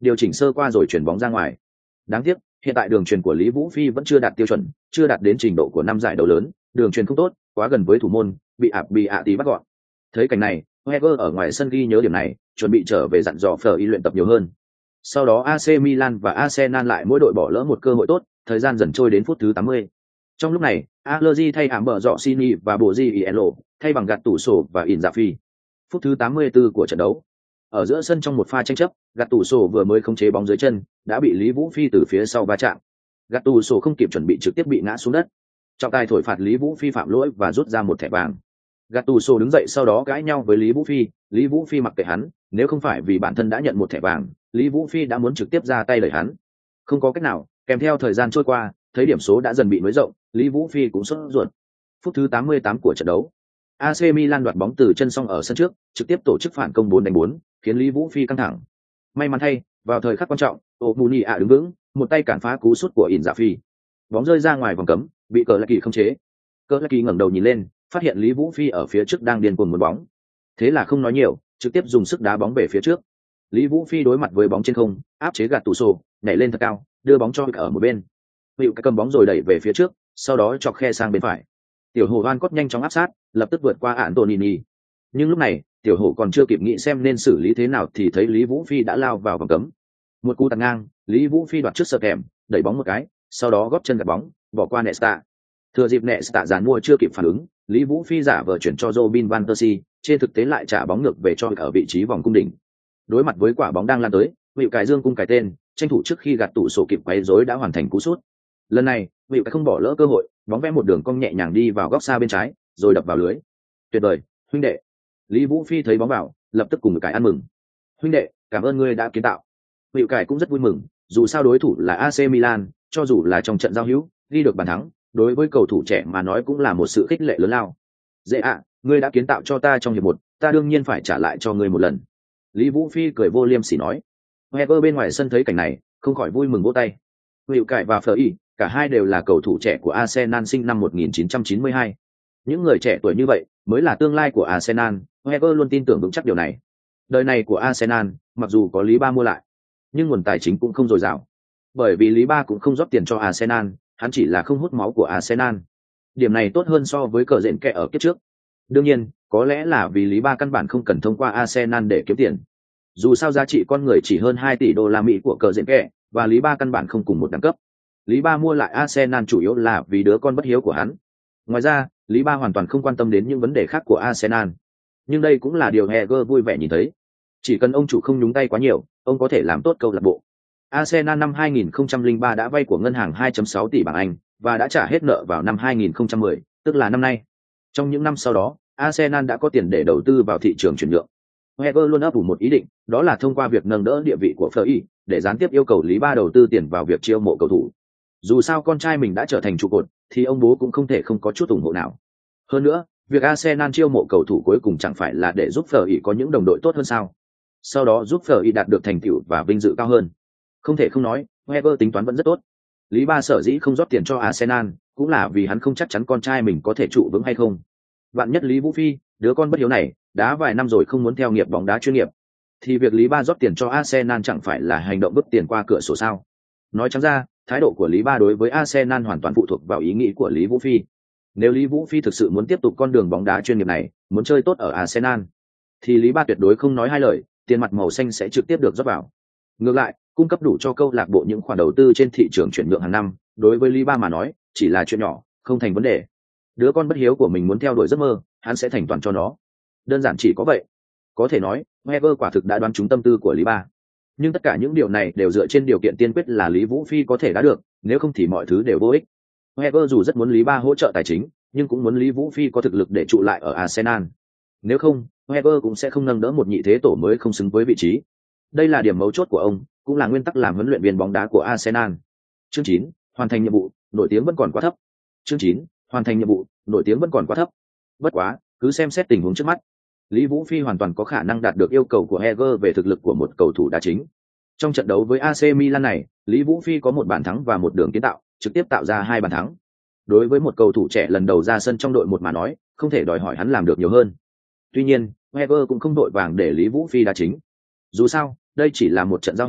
điều chỉnh sơ qua rồi chuyển bóng ra ngoài. Đáng tiếc, hiện tại đường truyền của Lý Vũ Phi vẫn chưa đạt tiêu chuẩn, chưa đạt đến trình độ của năm giải đấu lớn, đường truyền không tốt, quá gần với thủ môn, bị ạp bị ạ tí bắt gọn. Thấy cảnh này, Wenger ở ngoài sân ghi nhớ điểm này, chuẩn bị trở về dặn dò Fleur luyện tập nhiều hơn. Sau đó a xê Milan và Arsenal lại mỗi đội bỏ lỡ một cơ hội tốt, thời gian dần trôi đến phút thứ tám mươi. Trong lúc này, Allegri thay ảm bờ dọ Sini và Boziello, thay bằng gạt tủ sổ và Inzaghi. Phút thứ tám mươi tư của trận đấu. Ở giữa sân trong một pha tranh chấp, gạt tủ sổ vừa mới khống chế bóng dưới chân, đã bị Lý Vũ Phi từ phía sau va chạm. Gạt tủ sổ không kịp chuẩn bị trực tiếp bị ngã xuống đất. Trọng tài thổi phạt Lý Vũ Phi phạm lỗi và rút ra một thẻ vàng. Gattuso đứng dậy sau đó cãi nhau với Lý Vũ Phi, Lý Vũ Phi mặc kệ hắn, nếu không phải vì bản thân đã nhận một thẻ vàng, Lý Vũ Phi đã muốn trực tiếp ra tay đẩy hắn. Không có cách nào, kèm theo thời gian trôi qua, thấy điểm số đã dần bị nối rộng, Lý Vũ Phi cũng sốt ruột. Phút thứ tám mươi tám của trận đấu, a xê Milan đoạt bóng từ chân song ở sân trước, trực tiếp tổ chức phản công bốn đánh bốn, khiến Lý Vũ Phi căng thẳng. May mắn thay, vào thời khắc quan trọng, Omuni ạ đứng vững, một tay cản phá cú sút của Inzaghi. Bóng rơi ra ngoài vòng cấm, bị cờ lạc kỳ không chế. Cờ lạc kỳ ngẩng đầu nhìn lên, phát hiện Lý Vũ Phi ở phía trước đang điên cuồng muốn bóng. Thế là không nói nhiều, trực tiếp dùng sức đá bóng về phía trước. Lý Vũ Phi đối mặt với bóng trên không, áp chế Gattuso, nhảy lên thật cao, đưa bóng cho ở một bên. Hữu cầm bóng rồi đẩy về phía trước, sau đó chọc khe sang bên phải. Tiểu Hổ Van Cott nhanh chóng áp sát, lập tức vượt qua Antonini. Nhưng lúc này, Tiểu Hổ còn chưa kịp nghĩ xem nên xử lý thế nào thì thấy Lý Vũ Phi đã lao vào vòng cấm. Một cú tạt ngang, Lý Vũ Phi đoạt trước sờ kèm, đẩy bóng một cái, sau đó góp chân gạt bóng, bỏ qua Nesta. Thừa dịp Nesta giàn mua chưa kịp phản ứng, Lý Vũ Phi giả vờ chuyển cho Robin van Persie, trên thực tế lại trả bóng ngược về cho ở vị trí vòng cung đỉnh. Đối mặt với quả bóng đang lan tới, Hữu Cải dương cung cái tên, tranh thủ trước khi gạt tủ sổ kịp quấy rối đã hoàn thành cú sút. Lần này, Hữu Cải không bỏ lỡ cơ hội, bóng vẽ một đường cong nhẹ nhàng đi vào góc xa bên trái, rồi đập vào lưới. Tuyệt vời, huynh đệ. Lý Vũ Phi thấy bóng vào, lập tức cùng Cải ăn mừng. Huynh đệ, cảm ơn ngươi đã kiến tạo. Hữu Cải cũng rất vui mừng, dù sao đối thủ là a xê Milan, cho dù là trong trận giao hữu, ghi được bàn thắng, đối với cầu thủ trẻ mà nói cũng là một sự khích lệ lớn lao. Dễ ạ, à, ngươi đã kiến tạo cho ta trong hiệp một, ta đương nhiên phải trả lại cho ngươi một lần. Lý Vũ Phi cười vô liêm sỉ nói. Heger bên ngoài sân thấy cảnh này, không khỏi vui mừng vỗ tay. Hữu Cải và Fleur, cả hai đều là cầu thủ trẻ của Arsenal sinh năm một nghìn chín trăm chín mươi hai. Những người trẻ tuổi như vậy mới là tương lai của Arsenal, Heger luôn tin tưởng vững chắc điều này. Đời này của Arsenal, mặc dù có Lý Ba mua lại, nhưng nguồn tài chính cũng không dồi dào. Bởi vì Lý Ba cũng không rót tiền cho Arsenal, hắn chỉ là không hút máu của Arsenal. Điểm này tốt hơn so với cờ rện kẹ ở kiếp trước. Đương nhiên, có lẽ là vì Lý Ba căn bản không cần thông qua Arsenal để kiếm tiền. Dù sao giá trị con người chỉ hơn hai tỷ đô la Mỹ của cờ rện kẹ, và Lý Ba căn bản không cùng một đẳng cấp. Lý Ba mua lại Arsenal chủ yếu là vì đứa con bất hiếu của hắn. Ngoài ra, Lý Ba hoàn toàn không quan tâm đến những vấn đề khác của Arsenal. Nhưng đây cũng là điều Heger vui vẻ nhìn thấy. Chỉ cần ông chủ không nhúng tay quá nhiều, ông có thể làm tốt câu lạc bộ. Arsenal năm hai nghìn không trăm lẻ ba đã vay của ngân hàng hai phẩy sáu tỷ bảng Anh và đã trả hết nợ vào năm hai nghìn không trăm mười, tức là năm nay. Trong những năm sau đó, Arsenal đã có tiền để đầu tư vào thị trường chuyển nhượng. Wenger luôn ấp ủ một ý định, đó là thông qua việc nâng đỡ địa vị của Fleur để gián tiếp yêu cầu Lý Ba đầu tư tiền vào việc chiêu mộ cầu thủ. Dù sao con trai mình đã trở thành trụ cột, thì ông bố cũng không thể không có chút ủng hộ nào. Hơn nữa, việc Arsenal chiêu mộ cầu thủ cuối cùng chẳng phải là để giúp Fleur có những đồng đội tốt hơn sao? Sau đó giúp Fleur đạt được thành tựu và vinh dự cao hơn. Không thể không nói, Wenger tính toán vẫn rất tốt. Lý Ba sở dĩ không rót tiền cho Arsenal, cũng là vì hắn không chắc chắn con trai mình có thể trụ vững hay không. Vạn nhất Lý Vũ Phi, đứa con bất hiếu này, đá vài năm rồi không muốn theo nghiệp bóng đá chuyên nghiệp, thì việc Lý Ba rót tiền cho Arsenal chẳng phải là hành động vứt tiền qua cửa sổ sao? Nói trắng ra, thái độ của Lý Ba đối với Arsenal hoàn toàn phụ thuộc vào ý nghĩ của Lý Vũ Phi. Nếu Lý Vũ Phi thực sự muốn tiếp tục con đường bóng đá chuyên nghiệp này, muốn chơi tốt ở Arsenal, thì Lý Ba tuyệt đối không nói hai lời, tiền mặt màu xanh sẽ trực tiếp được rót vào. Ngược lại, cung cấp đủ cho câu lạc bộ những khoản đầu tư trên thị trường chuyển nhượng hàng năm, đối với Lý Ba mà nói, chỉ là chuyện nhỏ, không thành vấn đề. Đứa con bất hiếu của mình muốn theo đuổi giấc mơ, hắn sẽ thành toàn cho nó. Đơn giản chỉ có vậy. Có thể nói, Wenger quả thực đã đoán trúng tâm tư của Lý Ba. Nhưng tất cả những điều này đều dựa trên điều kiện tiên quyết là Lý Vũ Phi có thể đá được, nếu không thì mọi thứ đều vô ích. Wenger dù rất muốn Lý Ba hỗ trợ tài chính, nhưng cũng muốn Lý Vũ Phi có thực lực để trụ lại ở Arsenal. Nếu không, Wenger cũng sẽ không nâng đỡ một nhị thế tổ mới không xứng với vị trí. Đây là điểm mấu chốt của ông, cũng là nguyên tắc làm huấn luyện viên bóng đá của Arsenal. Chương chín, hoàn thành nhiệm vụ, nổi tiếng vẫn còn quá thấp. Chương chín, hoàn thành nhiệm vụ, nổi tiếng vẫn còn quá thấp. Bất quá, cứ xem xét tình huống trước mắt, Lý Vũ Phi hoàn toàn có khả năng đạt được yêu cầu của Heger về thực lực của một cầu thủ đá chính. Trong trận đấu với a xê Milan này, Lý Vũ Phi có một bàn thắng và một đường kiến tạo, trực tiếp tạo ra hai bàn thắng. Đối với một cầu thủ trẻ lần đầu ra sân trong đội một mà nói, không thể đòi hỏi hắn làm được nhiều hơn. Tuy nhiên, Heger cũng không đội vàng để Lý Vũ Phi đá chính. Dù sao, đây chỉ là một trận giao hữu,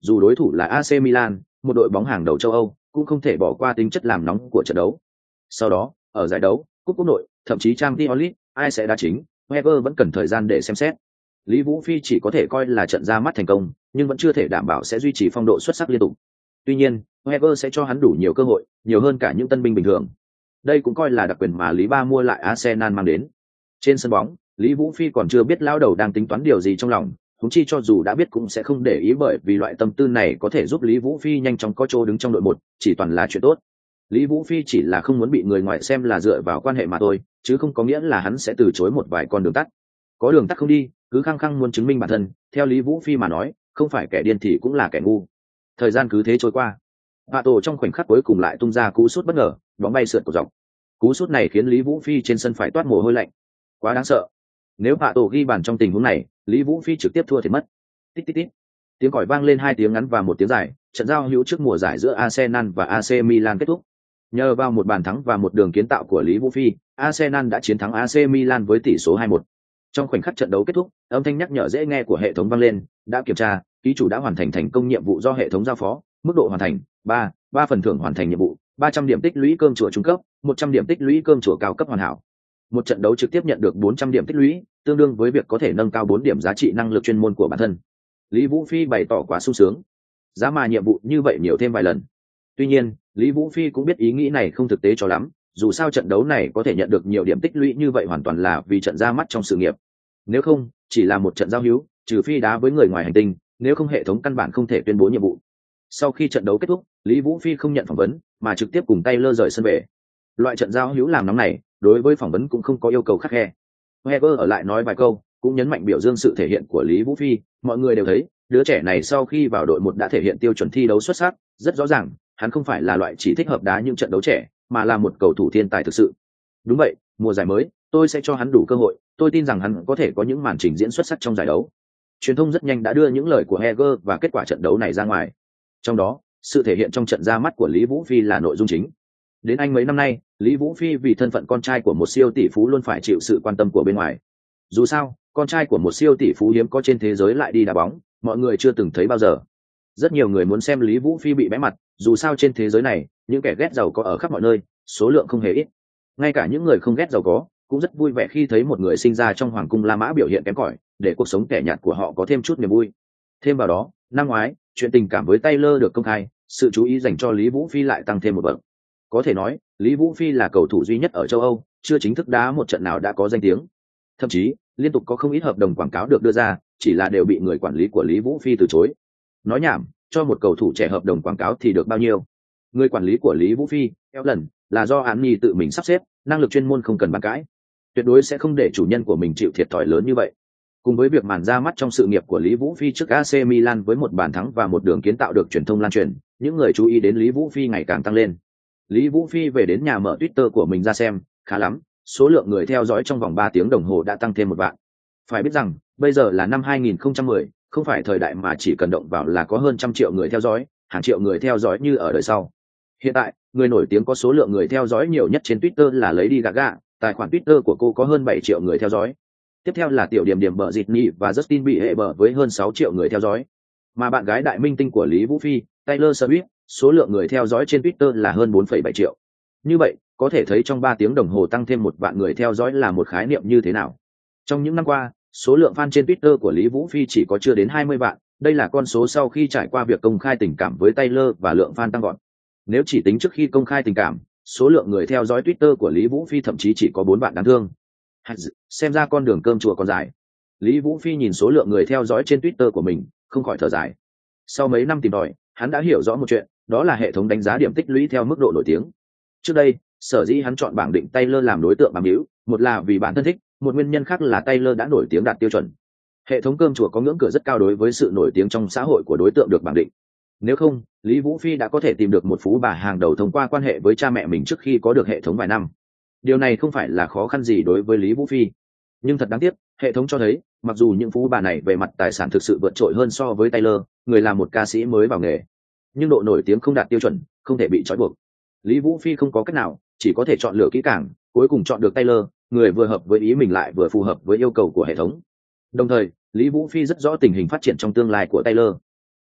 dù đối thủ là a xê Milan, một đội bóng hàng đầu châu Âu, cũng không thể bỏ qua tính chất làm nóng của trận đấu. Sau đó, ở giải đấu, cúp quốc nội, thậm chí Champions League, ai sẽ đá chính, Wenger vẫn cần thời gian để xem xét. Lý Vũ Phi chỉ có thể coi là trận ra mắt thành công, nhưng vẫn chưa thể đảm bảo sẽ duy trì phong độ xuất sắc liên tục. Tuy nhiên, Wenger sẽ cho hắn đủ nhiều cơ hội, nhiều hơn cả những tân binh bình thường. Đây cũng coi là đặc quyền mà Lý Ba mua lại Arsenal mang đến. Trên sân bóng, Lý Vũ Phi còn chưa biết lão đầu đang tính toán điều gì trong lòng, huống chi cho dù đã biết cũng sẽ không để ý, bởi vì loại tâm tư này có thể giúp Lý Vũ Phi nhanh chóng có chỗ đứng trong đội một, chỉ toàn là chuyện tốt. Lý Vũ Phi chỉ là không muốn bị người ngoài xem là dựa vào quan hệ mà thôi, chứ không có nghĩa là hắn sẽ từ chối một vài con đường tắt. Có đường tắt không đi, cứ khăng khăng muốn chứng minh bản thân, theo Lý Vũ Phi mà nói, không phải kẻ điên thì cũng là kẻ ngu. Thời gian cứ thế trôi qua. Hạ Tổ trong khoảnh khắc cuối cùng lại tung ra cú sút bất ngờ, bóng bay sượt cổ dọc. Cú sút này khiến Lý Vũ Phi trên sân phải toát mồ hôi lạnh. Quá đáng sợ. Nếu Hạ Tổ ghi bàn trong tình huống này, Lý Vũ Phi trực tiếp thua thiệt mất. Tít tít tít. Tiếng còi vang lên hai tiếng ngắn và một tiếng dài, trận giao hữu trước mùa giải giữa Arsenal và a xê Milan kết thúc. Nhờ vào một bàn thắng và một đường kiến tạo của Lý Vũ Phi, Arsenal đã chiến thắng a xê Milan với tỷ số hai một. Trong khoảnh khắc trận đấu kết thúc, âm thanh nhắc nhở dễ nghe của hệ thống vang lên, đã kiểm tra, ký chủ đã hoàn thành thành công nhiệm vụ do hệ thống giao phó, mức độ hoàn thành ba, ba phần thưởng hoàn thành nhiệm vụ, ba trăm điểm tích lũy cơm chùa trung cấp, một trăm điểm tích lũy cơm chùa cao cấp hoàn hảo. Một trận đấu trực tiếp nhận được bốn trăm điểm tích lũy, tương đương với việc có thể nâng cao bốn điểm giá trị năng lực chuyên môn của bản thân. Lý Vũ Phi bày tỏ quá sung sướng. Giá mà nhiệm vụ như vậy nhiều thêm vài lần. Tuy nhiên, Lý Vũ Phi cũng biết ý nghĩ này không thực tế cho lắm, dù sao trận đấu này có thể nhận được nhiều điểm tích lũy như vậy hoàn toàn là vì trận ra mắt trong sự nghiệp. Nếu không, chỉ là một trận giao hữu, trừ phi đá với người ngoài hành tinh, nếu không hệ thống căn bản không thể tuyên bố nhiệm vụ. Sau khi trận đấu kết thúc, Lý Vũ Phi không nhận phỏng vấn, mà trực tiếp cùng Taylor rời sân về. Loại trận giao hữu làm nóng này, đối với phỏng vấn cũng không có yêu cầu khắt khe. Wenger ở lại nói vài câu, cũng nhấn mạnh biểu dương sự thể hiện của Lý Vũ Phi. Mọi người đều thấy, đứa trẻ này sau khi vào đội một đã thể hiện tiêu chuẩn thi đấu xuất sắc, rất rõ ràng, hắn không phải là loại chỉ thích hợp đá những trận đấu trẻ, mà là một cầu thủ thiên tài thực sự. Đúng vậy, mùa giải mới, tôi sẽ cho hắn đủ cơ hội, tôi tin rằng hắn có thể có những màn trình diễn xuất sắc trong giải đấu. Truyền thông rất nhanh đã đưa những lời của Wenger và kết quả trận đấu này ra ngoài. Trong đó, sự thể hiện trong trận ra mắt của Lý Vũ Phi là nội dung chính. Đến Anh mấy năm nay, Lý Vũ Phi vì thân phận con trai của một siêu tỷ phú luôn phải chịu sự quan tâm của bên ngoài. Dù sao, con trai của một siêu tỷ phú hiếm có trên thế giới lại đi đá bóng, mọi người chưa từng thấy bao giờ. Rất nhiều người muốn xem Lý Vũ Phi bị bẽ mặt, dù sao trên thế giới này, những kẻ ghét giàu có ở khắp mọi nơi, số lượng không hề ít. Ngay cả những người không ghét giàu có, cũng rất vui vẻ khi thấy một người sinh ra trong hoàng cung La Mã biểu hiện kém cỏi, để cuộc sống kẻ nhạt của họ có thêm chút niềm vui. Thêm vào đó, năm ngoái, chuyện tình cảm với Taylor được công khai, sự chú ý dành cho Lý Vũ Phi lại tăng thêm một bậc. Có thể nói, Lý Vũ Phi là cầu thủ duy nhất ở châu Âu, chưa chính thức đá một trận nào đã có danh tiếng. Thậm chí, liên tục có không ít hợp đồng quảng cáo được đưa ra, chỉ là đều bị người quản lý của Lý Vũ Phi từ chối. Nói nhảm, cho một cầu thủ trẻ hợp đồng quảng cáo thì được bao nhiêu? Người quản lý của Lý Vũ Phi, theo lần, là do Án Nhi tự mình sắp xếp, năng lực chuyên môn không cần bàn cãi. Tuyệt đối sẽ không để chủ nhân của mình chịu thiệt thòi lớn như vậy. Cùng với việc màn ra mắt trong sự nghiệp của Lý Vũ Phi trước a xê Milan với một bàn thắng và một đường kiến tạo được truyền thông lan truyền, những người chú ý đến Lý Vũ Phi ngày càng tăng lên. Lý Vũ Phi về đến nhà mở Twitter của mình ra xem, khá lắm, số lượng người theo dõi trong vòng ba tiếng đồng hồ đã tăng thêm một vạn. Phải biết rằng, bây giờ là năm hai nghìn không trăm mười, không phải thời đại mà chỉ cần động vào là có hơn trăm triệu người theo dõi, hàng triệu người theo dõi như ở đời sau. Hiện tại, người nổi tiếng có số lượng người theo dõi nhiều nhất trên Twitter là Lady Gaga, tài khoản Twitter của cô có hơn bảy triệu người theo dõi. Tiếp theo là tiểu điểm điểm bờ dịt nhị và Justin Bieber với hơn sáu triệu người theo dõi. Mà bạn gái đại minh tinh của Lý Vũ Phi, Taylor Swift, số lượng người theo dõi trên Twitter là hơn bốn phẩy bảy triệu. Như vậy, có thể thấy trong ba tiếng đồng hồ tăng thêm một vạn người theo dõi là một khái niệm như thế nào. Trong những năm qua, số lượng fan trên Twitter của Lý Vũ Phi chỉ có chưa đến hai mươi vạn, đây là con số sau khi trải qua việc công khai tình cảm với Taylor và lượng fan tăng vọt. Nếu chỉ tính trước khi công khai tình cảm, số lượng người theo dõi Twitter của Lý Vũ Phi thậm chí chỉ có bốn vạn đáng thương. Xem ra con đường cơm chùa còn dài. Lý Vũ Phi nhìn số lượng người theo dõi trên Twitter của mình, không khỏi thở dài. Sau mấy năm tìm tòi, hắn đã hiểu rõ một chuyện, đó là hệ thống đánh giá điểm tích lũy theo mức độ nổi tiếng. Trước đây, sở dĩ hắn chọn bảng định Taylor làm đối tượng bám víu, một là vì bản thân thích, một nguyên nhân khác là Taylor đã nổi tiếng đạt tiêu chuẩn. Hệ thống cơm chùa có ngưỡng cửa rất cao đối với sự nổi tiếng trong xã hội của đối tượng được bảng định. Nếu không, Lý Vũ Phi đã có thể tìm được một phú bà hàng đầu thông qua quan hệ với cha mẹ mình trước khi có được hệ thống vài năm. Điều này không phải là khó khăn gì đối với Lý Vũ Phi. Nhưng thật đáng tiếc, hệ thống cho thấy, mặc dù những phú bà này về mặt tài sản thực sự vượt trội hơn so với Taylor, người là một ca sĩ mới vào nghề, nhưng độ nổi tiếng không đạt tiêu chuẩn, không thể bị trói buộc. Lý Vũ Phi không có cách nào, chỉ có thể chọn lựa kỹ càng, cuối cùng chọn được Taylor, người vừa hợp với ý mình lại vừa phù hợp với yêu cầu của hệ thống. Đồng thời, Lý Vũ Phi rất rõ tình hình phát triển trong tương lai của Taylor.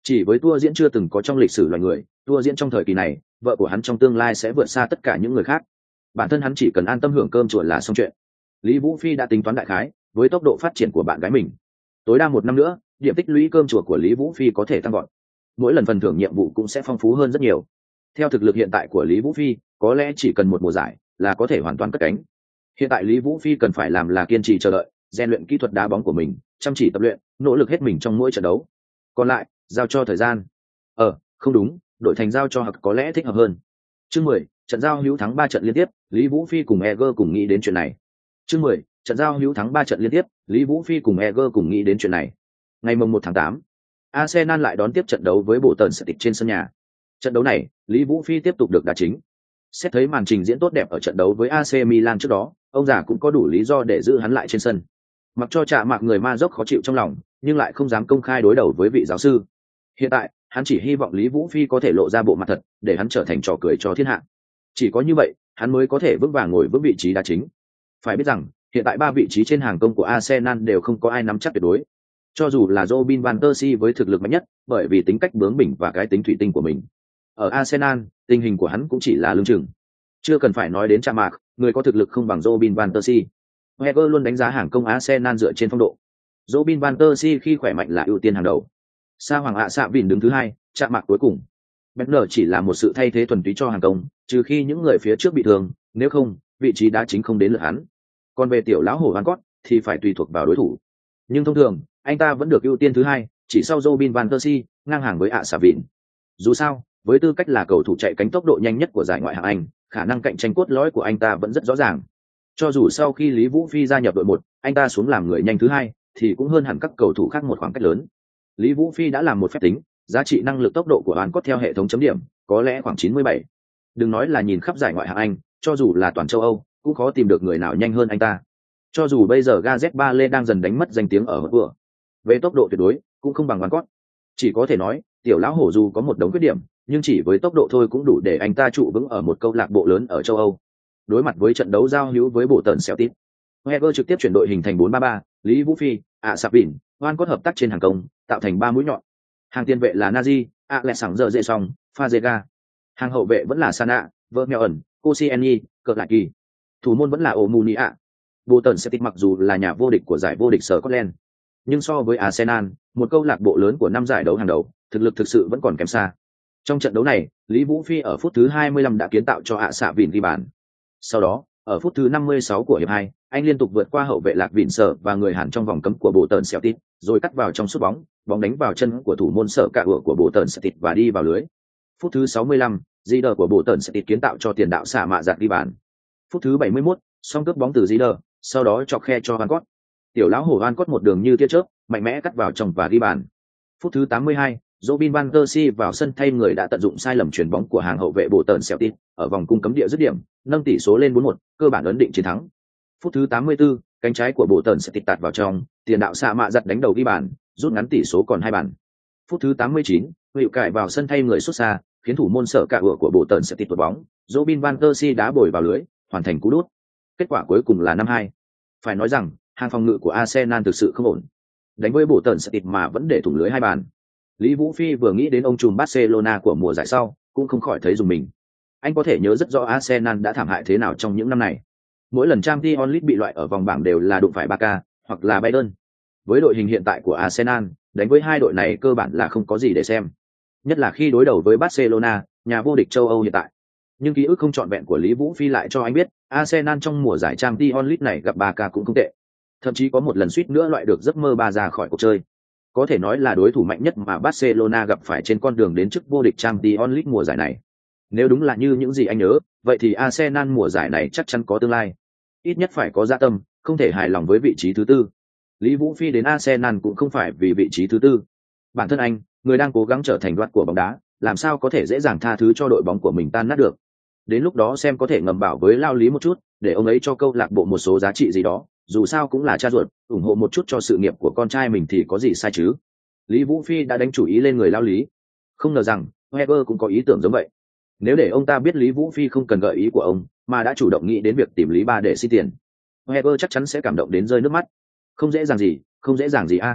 Chỉ với tour diễn chưa từng có trong lịch sử loài người, tour diễn trong thời kỳ này, vợ của hắn trong tương lai sẽ vượt xa tất cả những người khác. Bản thân hắn chỉ cần an tâm hưởng cơm chùa là xong chuyện. Lý Vũ Phi đã tính toán đại khái, với tốc độ phát triển của bạn gái mình, tối đa một năm nữa, điểm tích lũy cơm chùa của Lý Vũ Phi có thể tăng vọt. Mỗi lần phần thưởng nhiệm vụ cũng sẽ phong phú hơn rất nhiều. Theo thực lực hiện tại của Lý Vũ Phi, có lẽ chỉ cần một mùa giải là có thể hoàn toàn cất cánh. Hiện tại Lý Vũ Phi cần phải làm là kiên trì chờ đợi, rèn luyện kỹ thuật đá bóng của mình, chăm chỉ tập luyện, nỗ lực hết mình trong mỗi trận đấu. Còn lại, giao cho thời gian. Ờ, không đúng, đội thành giao cho Hạc có lẽ thích hợp hơn. Chương mười, trận giao hữu thắng ba trận liên tiếp, Lý Vũ Phi cùng Eger cùng nghĩ đến chuyện này. Chương mười, trận giao hữu thắng ba trận liên tiếp, Lý Vũ Phi cùng Eger cùng nghĩ đến chuyện này. Ngày mùng một tháng tám, Arsenal lại đón tiếp trận đấu với bộ tần Celtic trên sân nhà. Trận đấu này, Lý Vũ Phi tiếp tục được đá chính. Xét thấy màn trình diễn tốt đẹp ở trận đấu với a xê Milan trước đó, ông già cũng có đủ lý do để giữ hắn lại trên sân. Mặc cho Trạ Mạc người ma dốc khó chịu trong lòng, nhưng lại không dám công khai đối đầu với vị giáo sư. Hiện tại, hắn chỉ hy vọng Lý Vũ Phi có thể lộ ra bộ mặt thật, để hắn trở thành trò cười cho thiên hạ. Chỉ có như vậy, hắn mới có thể vững vàng ngồi vững vị trí đá chính. Phải biết rằng, hiện tại ba vị trí trên hàng công của Arsenal đều không có ai nắm chắc tuyệt đối. Cho dù là Robin van der Si với thực lực mạnh nhất, bởi vì tính cách bướng bỉnh và cái tính thủy tinh của mình. Ở Arsenal, tình hình của hắn cũng chỉ là lương chừng. Chưa cần phải nói đến Trạ Mạc, người có thực lực không bằng Robin van der Si. Wenger luôn đánh giá hàng công Arsenal dựa trên phong độ. Robin van der Si khi khỏe mạnh là ưu tiên hàng đầu. Sa Hoàng ạ Xạ Vìn đứng thứ hai, Trạ Mạc cuối cùng. Bernner chỉ là một sự thay thế thuần túy cho hàng công, trừ khi những người phía trước bị thương, nếu không, vị trí đá chính không đến lượt hắn. Còn về tiểu lão hổ Van Cott thì phải tùy thuộc vào đối thủ. Nhưng thông thường, anh ta vẫn được ưu tiên thứ hai, chỉ sau Robin van der Si, ngang hàng với ạ Xạ Vìn. Dù sao, với tư cách là cầu thủ chạy cánh tốc độ nhanh nhất của giải ngoại hạng Anh, khả năng cạnh tranh cốt lõi của anh ta vẫn rất rõ ràng. Cho dù sau khi Lý Vũ Phi gia nhập đội một, anh ta xuống làm người nhanh thứ hai, thì cũng hơn hẳn các cầu thủ khác một khoảng cách lớn. Lý Vũ Phi đã làm một phép tính, giá trị năng lực tốc độ của Van Cott theo hệ thống chấm điểm, có lẽ khoảng chín mươi bảy. Đừng nói là nhìn khắp giải ngoại hạng Anh, cho dù là toàn châu Âu, cũng khó tìm được người nào nhanh hơn anh ta. Cho dù bây giờ Gareth Bale đang dần đánh mất danh tiếng ở hậu vừa, về tốc độ tuyệt đối cũng không bằng Van Cott. Chỉ có thể nói, tiểu lão hổ dù có một đống khuyết điểm, nhưng chỉ với tốc độ thôi cũng đủ để anh ta trụ vững ở một câu lạc bộ lớn ở châu Âu. Đối mặt với trận đấu giao hữu với bộ tần Celtic, Wenger trực tiếp chuyển đội hình thành bốn ba ba, Lý Vũ Phi, ạ Sạp Vìn, Van Cott hợp tác trên hàng công, tạo thành ba mũi nhọn. Hàng tiền vệ là Nazi, Alexander Dễ Song, Fazega. Hàng hậu vệ vẫn là Sana, Vermeeren, Koscielny, Cợt Lại Kỳ. Thủ môn vẫn là Omunia. Bộ tần Celtic mặc dù là nhà vô địch của giải vô địch Scotland, nhưng so với Arsenal, một câu lạc bộ lớn của năm giải đấu hàng đầu, thực lực thực sự vẫn còn kém xa. Trong trận đấu này, Lý Vũ Phi ở phút thứ hai mươi lăm đã kiến tạo cho ạ Xạ Vìn ghi bàn. Sau đó, ở phút thứ năm mươi sáu của hiệp hai, anh liên tục vượt qua hậu vệ Lạc Vịn Sở và người Hàn trong vòng cấm của bộ tần Celtic, rồi cắt vào trong sút bóng, bóng đánh vào chân của thủ môn Sở Cạ ựa của bộ tần Celtic và đi vào lưới. Phút thứ sáu mươi lăm, Zider của bộ tần Celtic kiến tạo cho tiền đạo xạ mạ giặt ghi bàn. Phút thứ bảy mươi mốt, song cướp bóng từ Zider, sau đó chọc khe cho Van Cott. Tiểu lão hổ Van Cott một đường như tia chớp, mạnh mẽ cắt vào trong và ghi bàn. Phút thứ tám mươi hai, Robin van der Si vào sân thay người đã tận dụng sai lầm chuyền bóng của hàng hậu vệ bộ tần Celtic ở vòng cung cấm địa dứt điểm, nâng tỷ số lên bốn một, cơ bản ấn định chiến thắng. Phút thứ tám mươi tư, cánh trái của bộ tần Celtic tạt vào trong, tiền đạo xạ mạ giặt đánh đầu ghi bàn, rút ngắn tỷ số còn hai bàn. Phút thứ tám mươi chín, Hữu Cải vào sân thay người xuất xa, khiến thủ môn Sở Cạ ựa của bộ tần Celtic tuột bóng, Robin van der Si đá bồi vào lưới, hoàn thành cú đút. Kết quả cuối cùng là năm hai. Phải nói rằng, hàng phòng ngự của Arsenal thực sự không ổn. Đánh với bộ tần Celtic mà vẫn để thủng lưới hai bàn. Lý Vũ Phi vừa nghĩ đến ông trùm Barcelona của mùa giải sau, cũng không khỏi thấy rùng mình. Anh có thể nhớ rất rõ Arsenal đã thảm hại thế nào trong những năm này. Mỗi lần Champions League bị loại ở vòng bảng đều là đụng phải Barca hoặc là Bayern. Với đội hình hiện tại của Arsenal, đánh với hai đội này cơ bản là không có gì để xem. Nhất là khi đối đầu với Barcelona, nhà vô địch châu Âu hiện tại. Nhưng ký ức không trọn vẹn của Lý Vũ Phi lại cho anh biết, Arsenal trong mùa giải Champions League này gặp Barca cũng không tệ. Thậm chí có một lần suýt nữa loại được giấc mơ ba ra khỏi cuộc chơi. Có thể nói là đối thủ mạnh nhất mà Barcelona gặp phải trên con đường đến chức vô địch Champions League mùa giải này. Nếu đúng là như những gì anh nhớ, vậy thì Arsenal mùa giải này chắc chắn có tương lai. Ít nhất phải có dạ tâm, không thể hài lòng với vị trí thứ tư. Lý Vũ Phi đến Arsenal cũng không phải vì vị trí thứ tư. Bản thân anh, người đang cố gắng trở thành đoạt của bóng đá, làm sao có thể dễ dàng tha thứ cho đội bóng của mình tan nát được. Đến lúc đó xem có thể ngầm bảo với Lao Lý một chút, để ông ấy cho câu lạc bộ một số giá trị gì đó, dù sao cũng là cha ruột, ủng hộ một chút cho sự nghiệp của con trai mình thì có gì sai chứ. Lý Vũ Phi đã đánh chủ ý lên người Lao Lý. Không ngờ rằng, Wenger cũng có ý tưởng giống vậy. Nếu để ông ta biết Lý Vũ Phi không cần gợi ý của ông, mà đã chủ động nghĩ đến việc tìm Lý Ba để xin tiền, Wenger chắc chắn sẽ cảm động đến rơi nước mắt. Không dễ dàng gì, không dễ dàng gì a.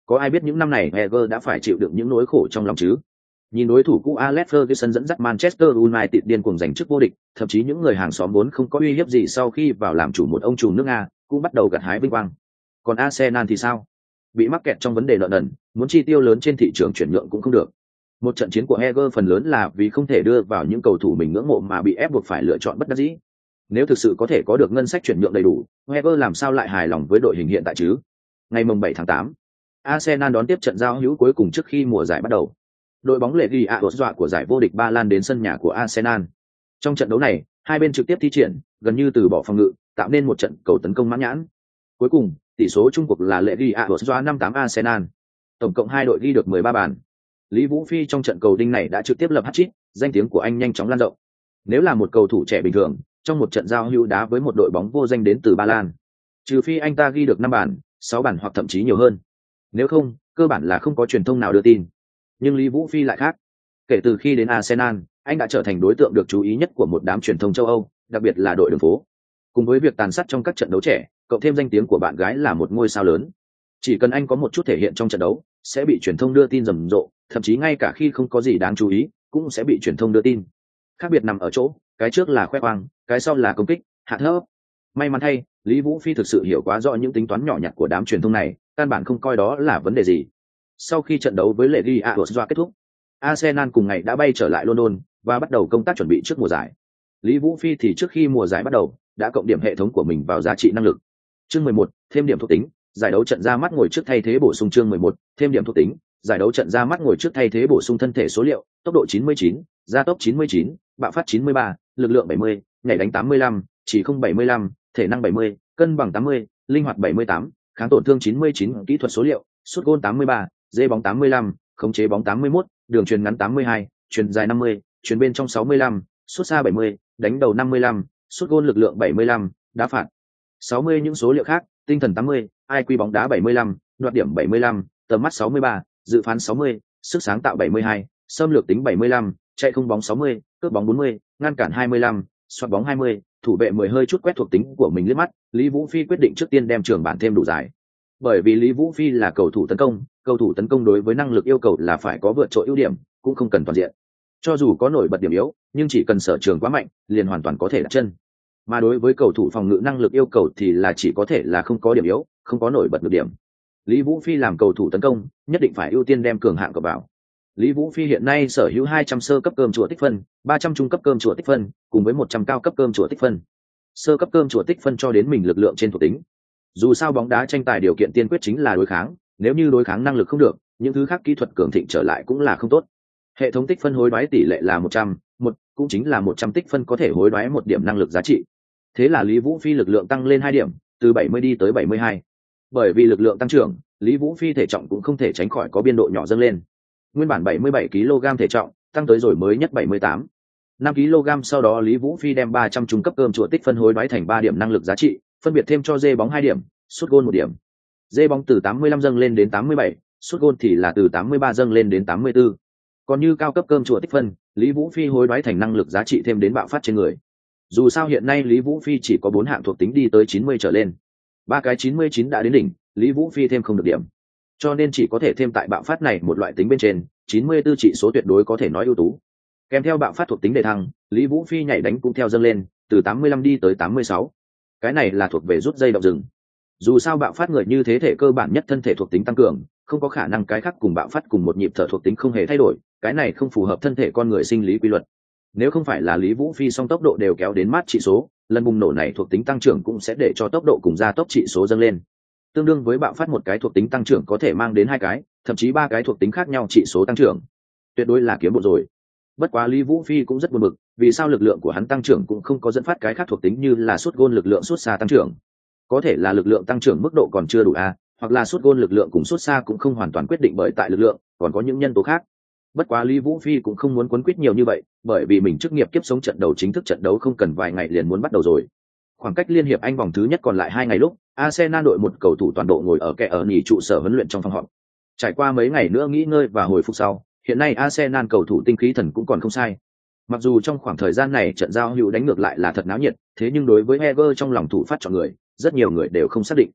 Có ai biết những năm này Wenger đã phải chịu đựng những nỗi khổ trong lòng chứ? Nhìn đối thủ cũ Alex Ferguson dẫn dắt Manchester United điên cuồng giành chức vô địch, thậm chí những người hàng xóm vốn không có uy hiếp gì sau khi vào làm chủ một ông trùm nước Nga, cũng bắt đầu gặt hái vinh quang. Còn Arsenal thì sao? Bị mắc kẹt trong vấn đề nợ nần, muốn chi tiêu lớn trên thị trường chuyển nhượng cũng không được. Một trận chiến của Wenger phần lớn là vì không thể đưa vào những cầu thủ mình ngưỡng mộ mà bị ép buộc phải lựa chọn bất đắc dĩ. Nếu thực sự có thể có được ngân sách chuyển nhượng đầy đủ, Wenger làm sao lại hài lòng với đội hình hiện tại chứ? Ngày mùng bảy tháng tám, Arsenal đón tiếp trận giao hữu cuối cùng trước khi mùa giải bắt đầu. Đội bóng lệ ghi ạ dọa của giải vô địch Ba Lan đến sân nhà của Arsenal. Trong trận đấu này, hai bên trực tiếp thi triển, gần như từ bỏ phòng ngự, tạo nên một trận cầu tấn công mãn nhãn. Cuối cùng, tỷ số chung cuộc là lệ ghi ạ dọa năm tám Arsenal. Tổng cộng hai đội ghi được mười ba bàn. Lý Vũ Phi trong trận cầu đinh này đã trực tiếp lập hat-trick, danh tiếng của anh nhanh chóng lan rộng. Nếu là một cầu thủ trẻ bình thường, trong một trận giao hữu đá với một đội bóng vô danh đến từ Ba Lan, trừ phi anh ta ghi được năm bàn, sáu bàn hoặc thậm chí nhiều hơn. Nếu không, cơ bản là không có truyền thông nào đưa tin. Nhưng Lý Vũ Phi lại khác. Kể từ khi đến Arsenal, anh đã trở thành đối tượng được chú ý nhất của một đám truyền thông châu Âu, đặc biệt là đội đường phố. Cùng với việc tàn sát trong các trận đấu trẻ, cộng thêm danh tiếng của bạn gái là một ngôi sao lớn. Chỉ cần anh có một chút thể hiện trong trận đấu, sẽ bị truyền thông đưa tin rầm rộ, thậm chí ngay cả khi không có gì đáng chú ý, cũng sẽ bị truyền thông đưa tin. Khác biệt nằm ở chỗ, cái trước là khoe khoang, cái sau là công kích, hạ thấp. May mắn thay, Lý Vũ Phi thực sự hiểu quá rõ những tính toán nhỏ nhặt của đám truyền thông này, căn bản không coi đó là vấn đề gì. Sau khi trận đấu với Legia Warsaw kết thúc, Arsenal cùng ngày đã bay trở lại London và bắt đầu công tác chuẩn bị trước mùa giải. Lý Vũ Phi thì trước khi mùa giải bắt đầu, đã cộng điểm hệ thống của mình vào giá trị năng lực. Chương mười một, thêm điểm thuộc tính, giải đấu trận ra mắt ngồi trước thay thế bổ sung chương mười một, thêm điểm thuộc tính, giải đấu trận ra mắt ngồi trước thay thế bổ sung thân thể số liệu, tốc độ chín mươi chín, gia tốc chín mươi chín, bạo phát chín mươi ba, lực lượng bảy mươi, nhảy đánh tám mươi lăm, chỉ không bảy mươi lăm, thể năng bảy mươi, cân bằng tám mươi, linh hoạt bảy mươi tám, kháng tổn thương chín mươi chín, kỹ thuật số liệu, sút gôn tám mươi ba, dê bóng tám mươi lăm, khống chế bóng tám mươi mốt, đường chuyền ngắn tám mươi hai, chuyền dài năm mươi, chuyền bên trong sáu mươi lăm, sút xa bảy mươi, đánh đầu năm mươi lăm, sút gôn lực lượng bảy mươi lăm, đá phạt sáu mươi. Những số liệu khác, tinh thần tám mươi, i kiu bóng đá bảy mươi lăm, đoạt điểm bảy mươi lăm, tầm mắt sáu mươi ba, dự phán sáu mươi, sức sáng tạo bảy mươi hai, xâm lược tính bảy mươi lăm, chạy không bóng sáu mươi, cướp bóng bốn mươi, ngăn cản hai mươi lăm, xoạt bóng hai mươi, thủ vệ mười. Hơi chút quét thuộc tính của mình liếc mắt, Lý Vũ Phi quyết định trước tiên đem trường bản thêm đủ dài. Bởi vì Lý Vũ Phi là cầu thủ tấn công, cầu thủ tấn công đối với năng lực yêu cầu là phải có vượt trội ưu điểm, cũng không cần toàn diện. Cho dù có nổi bật điểm yếu, nhưng chỉ cần sở trường quá mạnh, liền hoàn toàn có thể đặt chân. Mà đối với cầu thủ phòng ngự năng lực yêu cầu thì là chỉ có thể là không có điểm yếu, không có nổi bật được điểm. Lý Vũ Phi làm cầu thủ tấn công, nhất định phải ưu tiên đem cường hạng cập vào. Lý Vũ Phi hiện nay sở hữu hai trăm sơ cấp cơm chùa tích phân, ba trăm trung cấp cơm chùa tích phân, cùng với một trăm cao cấp cơm chùa tích phân. Sơ cấp cơm chùa tích phân cho đến mình lực lượng trên thuộc tính. Dù sao bóng đá tranh tài điều kiện tiên quyết chính là đối kháng, nếu như đối kháng năng lực không được, những thứ khác kỹ thuật cường thịnh trở lại cũng là không tốt. Hệ thống tích phân hối đoái tỷ lệ là một trăm, một, cũng chính là một trăm tích phân có thể hối đoái một điểm năng lực giá trị. Thế là Lý Vũ Phi lực lượng tăng lên hai điểm, từ bảy mươi đi tới bảy mươi hai. Bởi vì lực lượng tăng trưởng, Lý Vũ Phi thể trọng cũng không thể tránh khỏi có biên độ nhỏ dâng lên. Nguyên bản bảy mươi bảy ki lô gam thể trọng, tăng tới rồi mới nhất bảy mươi tám, năm ki lô gam. Sau đó Lý Vũ Phi đem ba trăm trung cấp cơm chùa tích phân hối đoái thành ba điểm năng lực giá trị, phân biệt thêm cho dê bóng hai điểm, sút gôn một điểm. Dê bóng từ tám mươi lăm dâng lên đến tám mươi bảy, sút gôn thì là từ tám mươi ba dâng lên đến tám mươi tư. Còn như cao cấp cơm chùa tích phân, Lý Vũ Phi hối đoái thành năng lực giá trị thêm đến bạo phát trên người. Dù sao hiện nay Lý Vũ Phi chỉ có bốn hạng thuộc tính đi tới chín mươi trở lên. Ba cái chín mươi chín đã đến đỉnh, Lý Vũ Phi thêm không được điểm. Cho nên chỉ có thể thêm tại bạo phát này một loại tính bên trên, chín mươi tư chỉ số tuyệt đối có thể nói ưu tú. Kèm theo bạo phát thuộc tính đề thăng, Lý Vũ Phi nhảy đánh cũng theo dâng lên, từ tám mươi lăm đi tới tám mươi sáu. Cái này là thuộc về rút dây động rừng. Dù sao bạo phát người như thế thể cơ bản nhất thân thể thuộc tính tăng cường, không có khả năng cái khác cùng bạo phát cùng một nhịp thở thuộc tính không hề thay đổi, cái này không phù hợp thân thể con người sinh lý quy luật. Nếu không phải là Lý Vũ Phi song tốc độ đều kéo đến mát trị số, lần bùng nổ này thuộc tính tăng trưởng cũng sẽ để cho tốc độ cùng gia tốc trị số dâng lên. Tương đương với bạo phát một cái thuộc tính tăng trưởng có thể mang đến hai cái, thậm chí ba cái thuộc tính khác nhau trị số tăng trưởng. Tuyệt đối là kiếm bộ rồi. Bất quá Lý Vũ Phi cũng rất buồn bực, vì sao lực lượng của hắn tăng trưởng cũng không có dẫn phát cái khác thuộc tính như là sút gôn lực lượng sút xa tăng trưởng. Có thể là lực lượng tăng trưởng mức độ còn chưa đủ a, hoặc là sút gôn lực lượng cùng sút xa cũng không hoàn toàn quyết định bởi tại lực lượng, còn có những nhân tố khác. Bất quá Lý Vũ Phi cũng không muốn quấn quýt nhiều như vậy, bởi vì mình chức nghiệp kiếp sống trận đấu chính thức trận đấu không cần vài ngày liền muốn bắt đầu rồi. Khoảng cách liên hiệp Anh vòng thứ nhất còn lại hai ngày lúc, Arsenal đội một cầu thủ toàn bộ ngồi ở kẻ ở nghỉ trụ sở huấn luyện trong phòng họp. Trải qua mấy ngày nữa nghỉ ngơi và hồi phục sau, hiện nay Arsenal cầu thủ tinh khí thần cũng còn không sai. Mặc dù trong khoảng thời gian này trận giao hữu đánh ngược lại là thật náo nhiệt, thế nhưng đối với Heger trong lòng thủ phát chọn người, rất nhiều người đều không xác định.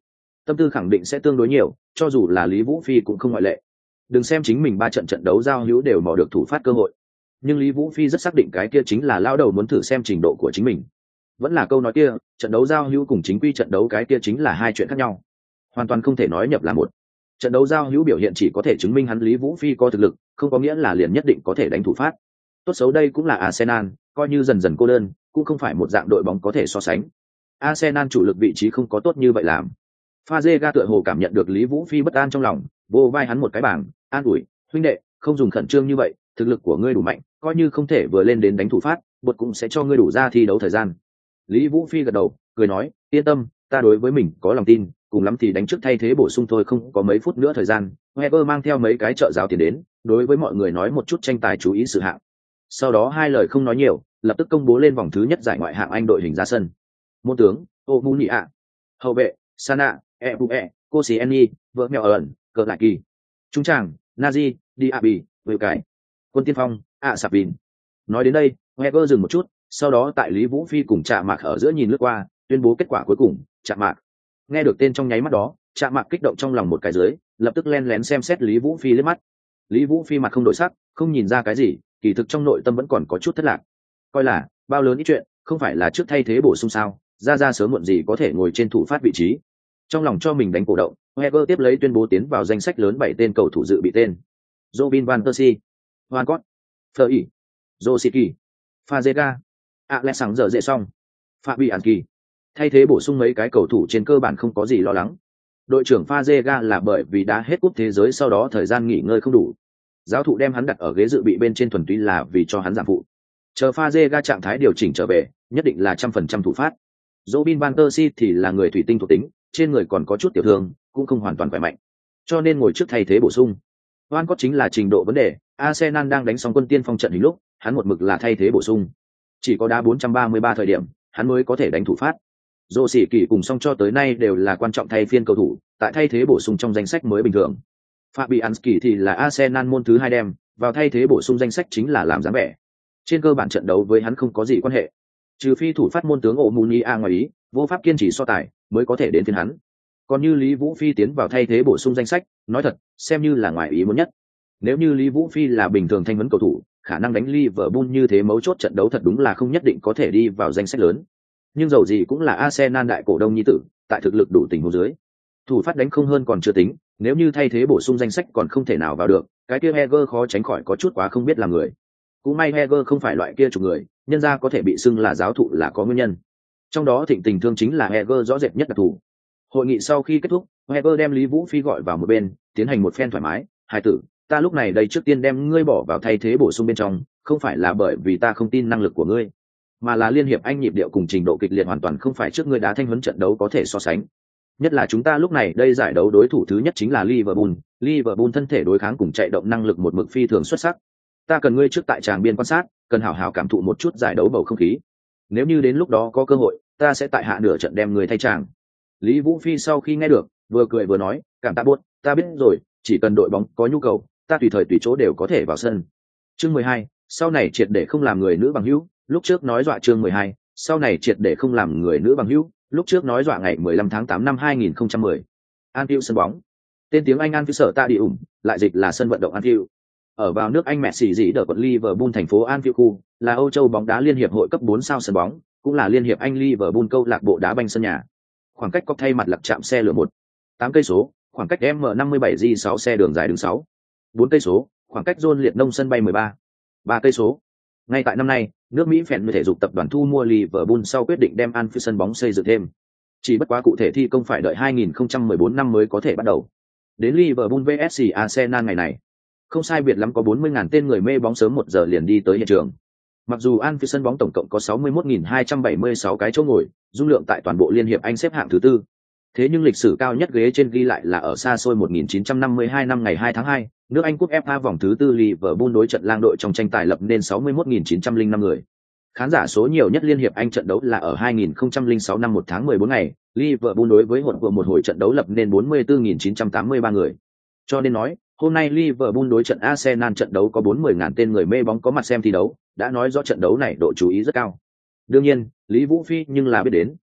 tâm tư khẳng định sẽ tương đối nhiều, cho dù là Lý Vũ Phi cũng không ngoại lệ. Đừng xem chính mình ba trận trận đấu giao hữu đều mò được thủ phát cơ hội, nhưng Lý Vũ Phi rất xác định cái kia chính là lao đầu muốn thử xem trình độ của chính mình. Vẫn là câu nói kia, trận đấu giao hữu cùng chính quy trận đấu cái kia chính là hai chuyện khác nhau, hoàn toàn không thể nói nhập là một. Trận đấu giao hữu biểu hiện chỉ có thể chứng minh hắn Lý Vũ Phi có thực lực, không có nghĩa là liền nhất định có thể đánh thủ phát. Tốt xấu đây cũng là Arsenal, coi như dần dần cô đơn, cũng không phải một dạng đội bóng có thể so sánh. Arsenal chủ lực vị trí không có tốt như vậy làm. Fazega tựa hồ cảm nhận được Lý Vũ Phi bất an trong lòng, vô vai hắn một cái bảng, an ủi, huynh đệ, không dùng khẩn trương như vậy, thực lực của ngươi đủ mạnh, coi như không thể vừa lên đến đánh thủ phát, bột cũng sẽ cho ngươi đủ ra thi đấu thời gian. Lý Vũ Phi gật đầu, cười nói, yên tâm, ta đối với mình có lòng tin, cùng lắm thì đánh trước thay thế bổ sung thôi, không có mấy phút nữa thời gian. Wenger mang theo mấy cái trợ giáo tiền đến, đối với mọi người nói một chút tranh tài chú ý sự hạng. Sau đó hai lời không nói nhiều, lập tức công bố lên vòng thứ nhất giải ngoại hạng Anh đội hình ra sân. Môn tướng, Omunia. Hậu vệ, Sana, Ebue, Koscielny, vợ mèo ẩn, cờ lại kỳ. Trung tràng, Nazi, Diaby, Vự Cải. Quân tiên phong, A Sapin. Nói đến đây, Wenger dừng một chút, sau đó tại Lý Vũ Phi cùng Trạ Mạc ở giữa nhìn lướt qua, tuyên bố kết quả cuối cùng, Trạ Mạc. Nghe được tên trong nháy mắt đó, Trạ Mạc kích động trong lòng một cái dưới, lập tức len lén xem xét Lý Vũ Phi liếc mắt. Lý Vũ Phi mặt không đổi sắc, không nhìn ra cái gì, kỳ thực trong nội tâm vẫn còn có chút thất lạc. Coi là, bao lớn ít chuyện, không phải là trước thay thế bổ sung sao, ra ra sớm muộn gì có thể ngồi trên thủ phát vị trí. Trong lòng cho mình đánh cổ động, Wenger tiếp lấy tuyên bố tiến vào danh sách lớn bảy tên cầu thủ dự bị tên. Robin van Persie, Van Gogh, Fleury, Rosicky, Fazega, Alexander dễ xong, Fabianski. Thay thế bổ sung mấy cái cầu thủ trên cơ bản không có gì lo lắng. Đội trưởng Fazega là bởi vì đã hết cúp thế giới sau đó thời gian nghỉ ngơi không đủ. Giáo thụ đem hắn đặt ở ghế dự bị bên trên thuần túy là vì cho hắn giảm phụ. Chờ Fazega trạng thái điều chỉnh trở về, nhất định là trăm phần trăm thủ phát. Robin van Persie thì là người thủy tinh thuộc tính, trên người còn có chút tiểu thương, cũng không hoàn toàn khỏe mạnh, cho nên ngồi trước thay thế bổ sung. Van Gogh chính là trình độ vấn đề, Arsenal đang đánh xong quân tiên phong trận hình lúc, hắn một mực là thay thế bổ sung. Chỉ có đá bốn trăm ba mươi ba thời điểm, hắn mới có thể đánh thủ phát. Dô sĩ kỳ cùng song cho tới nay đều là quan trọng thay phiên cầu thủ, tại thay thế bổ sung trong danh sách mới bình thường. Fabianski thì là Arsenal môn thứ hai đem, vào thay thế bổ sung danh sách chính là làm dáng vẻ. Trên cơ bản trận đấu với hắn không có gì quan hệ. Trừ phi thủ phát môn tướng Omunia ngoài ý, vô pháp kiên trì so tài, mới có thể đến phiên hắn. Còn như Lý Vũ Phi tiến vào thay thế bổ sung danh sách, nói thật, xem như là ngoài ý muốn nhất. Nếu như Lý Vũ Phi là bình thường thanh huấn cầu thủ, khả năng đánh Liverpool như thế mấu chốt trận đấu thật đúng là không nhất định có thể đi vào danh sách lớn. Nhưng dầu gì cũng là Arsenal đại cổ đông nhi tử, tại thực lực đủ tình huống dưới, thủ phát đánh không hơn còn chưa tính, nếu như thay thế bổ sung danh sách còn không thể nào vào được, cái kia Heger khó tránh khỏi có chút quá không biết làm người. Cũng may Heger không phải loại kia chục người, nhân ra có thể bị xưng là giáo thụ là có nguyên nhân. Trong đó thịnh tình thương chính là Heger rõ rệt nhất đặc thù. Hội nghị sau khi kết thúc, Heger đem Lý Vũ Phi gọi vào một bên, tiến hành một phen thoải mái. Hai tử, ta lúc này đây trước tiên đem ngươi bỏ vào thay thế bổ sung bên trong, không phải là bởi vì ta không tin năng lực của ngươi, mà là liên hiệp Anh nhịp điệu cùng trình độ kịch liệt hoàn toàn không phải trước ngươi đá thanh huấn trận đấu có thể so sánh. Nhất là chúng ta lúc này đây giải đấu đối thủ thứ nhất chính là Liverpool, Liverpool thân thể đối kháng cùng chạy động năng lực một mực phi thường xuất sắc. Ta cần ngươi trước tại tràng biên quan sát, cần hảo hảo cảm thụ một chút giải đấu bầu không khí. Nếu như đến lúc đó có cơ hội, ta sẽ tại hạ nửa trận đem người thay tràng. Lý Vũ Phi sau khi nghe được, vừa cười vừa nói, cảm tạ buốt, ta biết rồi, chỉ cần đội bóng có nhu cầu, ta tùy thời tùy chỗ đều có thể vào sân. Chương mười hai, sau này triệt để không làm người nữ bằng hữu, lúc trước nói dọa chương mười hai, sau này triệt để không làm người nữ bằng hữu, lúc trước nói dọa ngày mười lăm tháng tám năm hai nghìn không trăm mười. Anfield sân bóng. Tên tiếng Anh Anfield sở ta đi ủng, lại dịch là sân vận động Anfield. Ở vào nước Anh mẹ xỉ dĩ đỡ quận Liverpool thành phố Anfield khu, là Âu Châu bóng đá liên hiệp hội cấp bốn sao sân bóng, cũng là liên hiệp Anh Liverpool câu lạc bộ đá banh sân nhà. Khoảng cách cọc thay mặt lặp chạm xe lửa một, tám cây số, khoảng cách M năm mươi bảy G sáu xe đường dài đường sáu, bốn cây số, khoảng cách John Liệt Nông sân bay mười ba, ba cây số. Ngay tại năm nay, nước Mỹ Fenway thể dục tập đoàn thu mua Liverpool sau quyết định đem Anfield sân bóng xây dựng thêm. Chỉ bất quá cụ thể thi công phải đợi hai nghìn không trăm mười bốn năm mới có thể bắt đầu. Đến Liverpool vs Arsenal ngày này, không sai biệt lắm có bốn mươi nghìn tên người mê bóng sớm một giờ liền đi tới hiện trường. Mặc dù Anfield sân bóng tổng cộng có sáu mươi mốt nghìn hai trăm bảy mươi sáu cái chỗ ngồi, dung lượng tại toàn bộ liên hiệp Anh xếp hạng thứ tư. Thế nhưng lịch sử cao nhất ghế trên ghi lại là ở xa xôi một nghìn chín trăm năm mươi hai năm ngày hai tháng hai, nước Anh cúp ép a vòng thứ tư Liverpool đối trận lang đội trong tranh tài lập nên sáu mươi mốt nghìn chín trăm lẻ năm người. Khán giả số nhiều nhất liên hiệp Anh trận đấu là ở hai nghìn không trăm lẻ sáu năm một tháng mười bốn ngày, Liverpool đối với hỗn vừa một hồi trận đấu lập nên bốn mươi tư nghìn chín trăm tám mươi ba người. Cho nên nói, hôm nay Liverpool đối trận Arsenal trận đấu có bốn mươi nghìn tên người mê bóng có mặt xem thi đấu, đã nói rõ trận đấu này độ chú ý rất cao. Đương nhiên, Lý Vũ Phi nhưng là biết đến,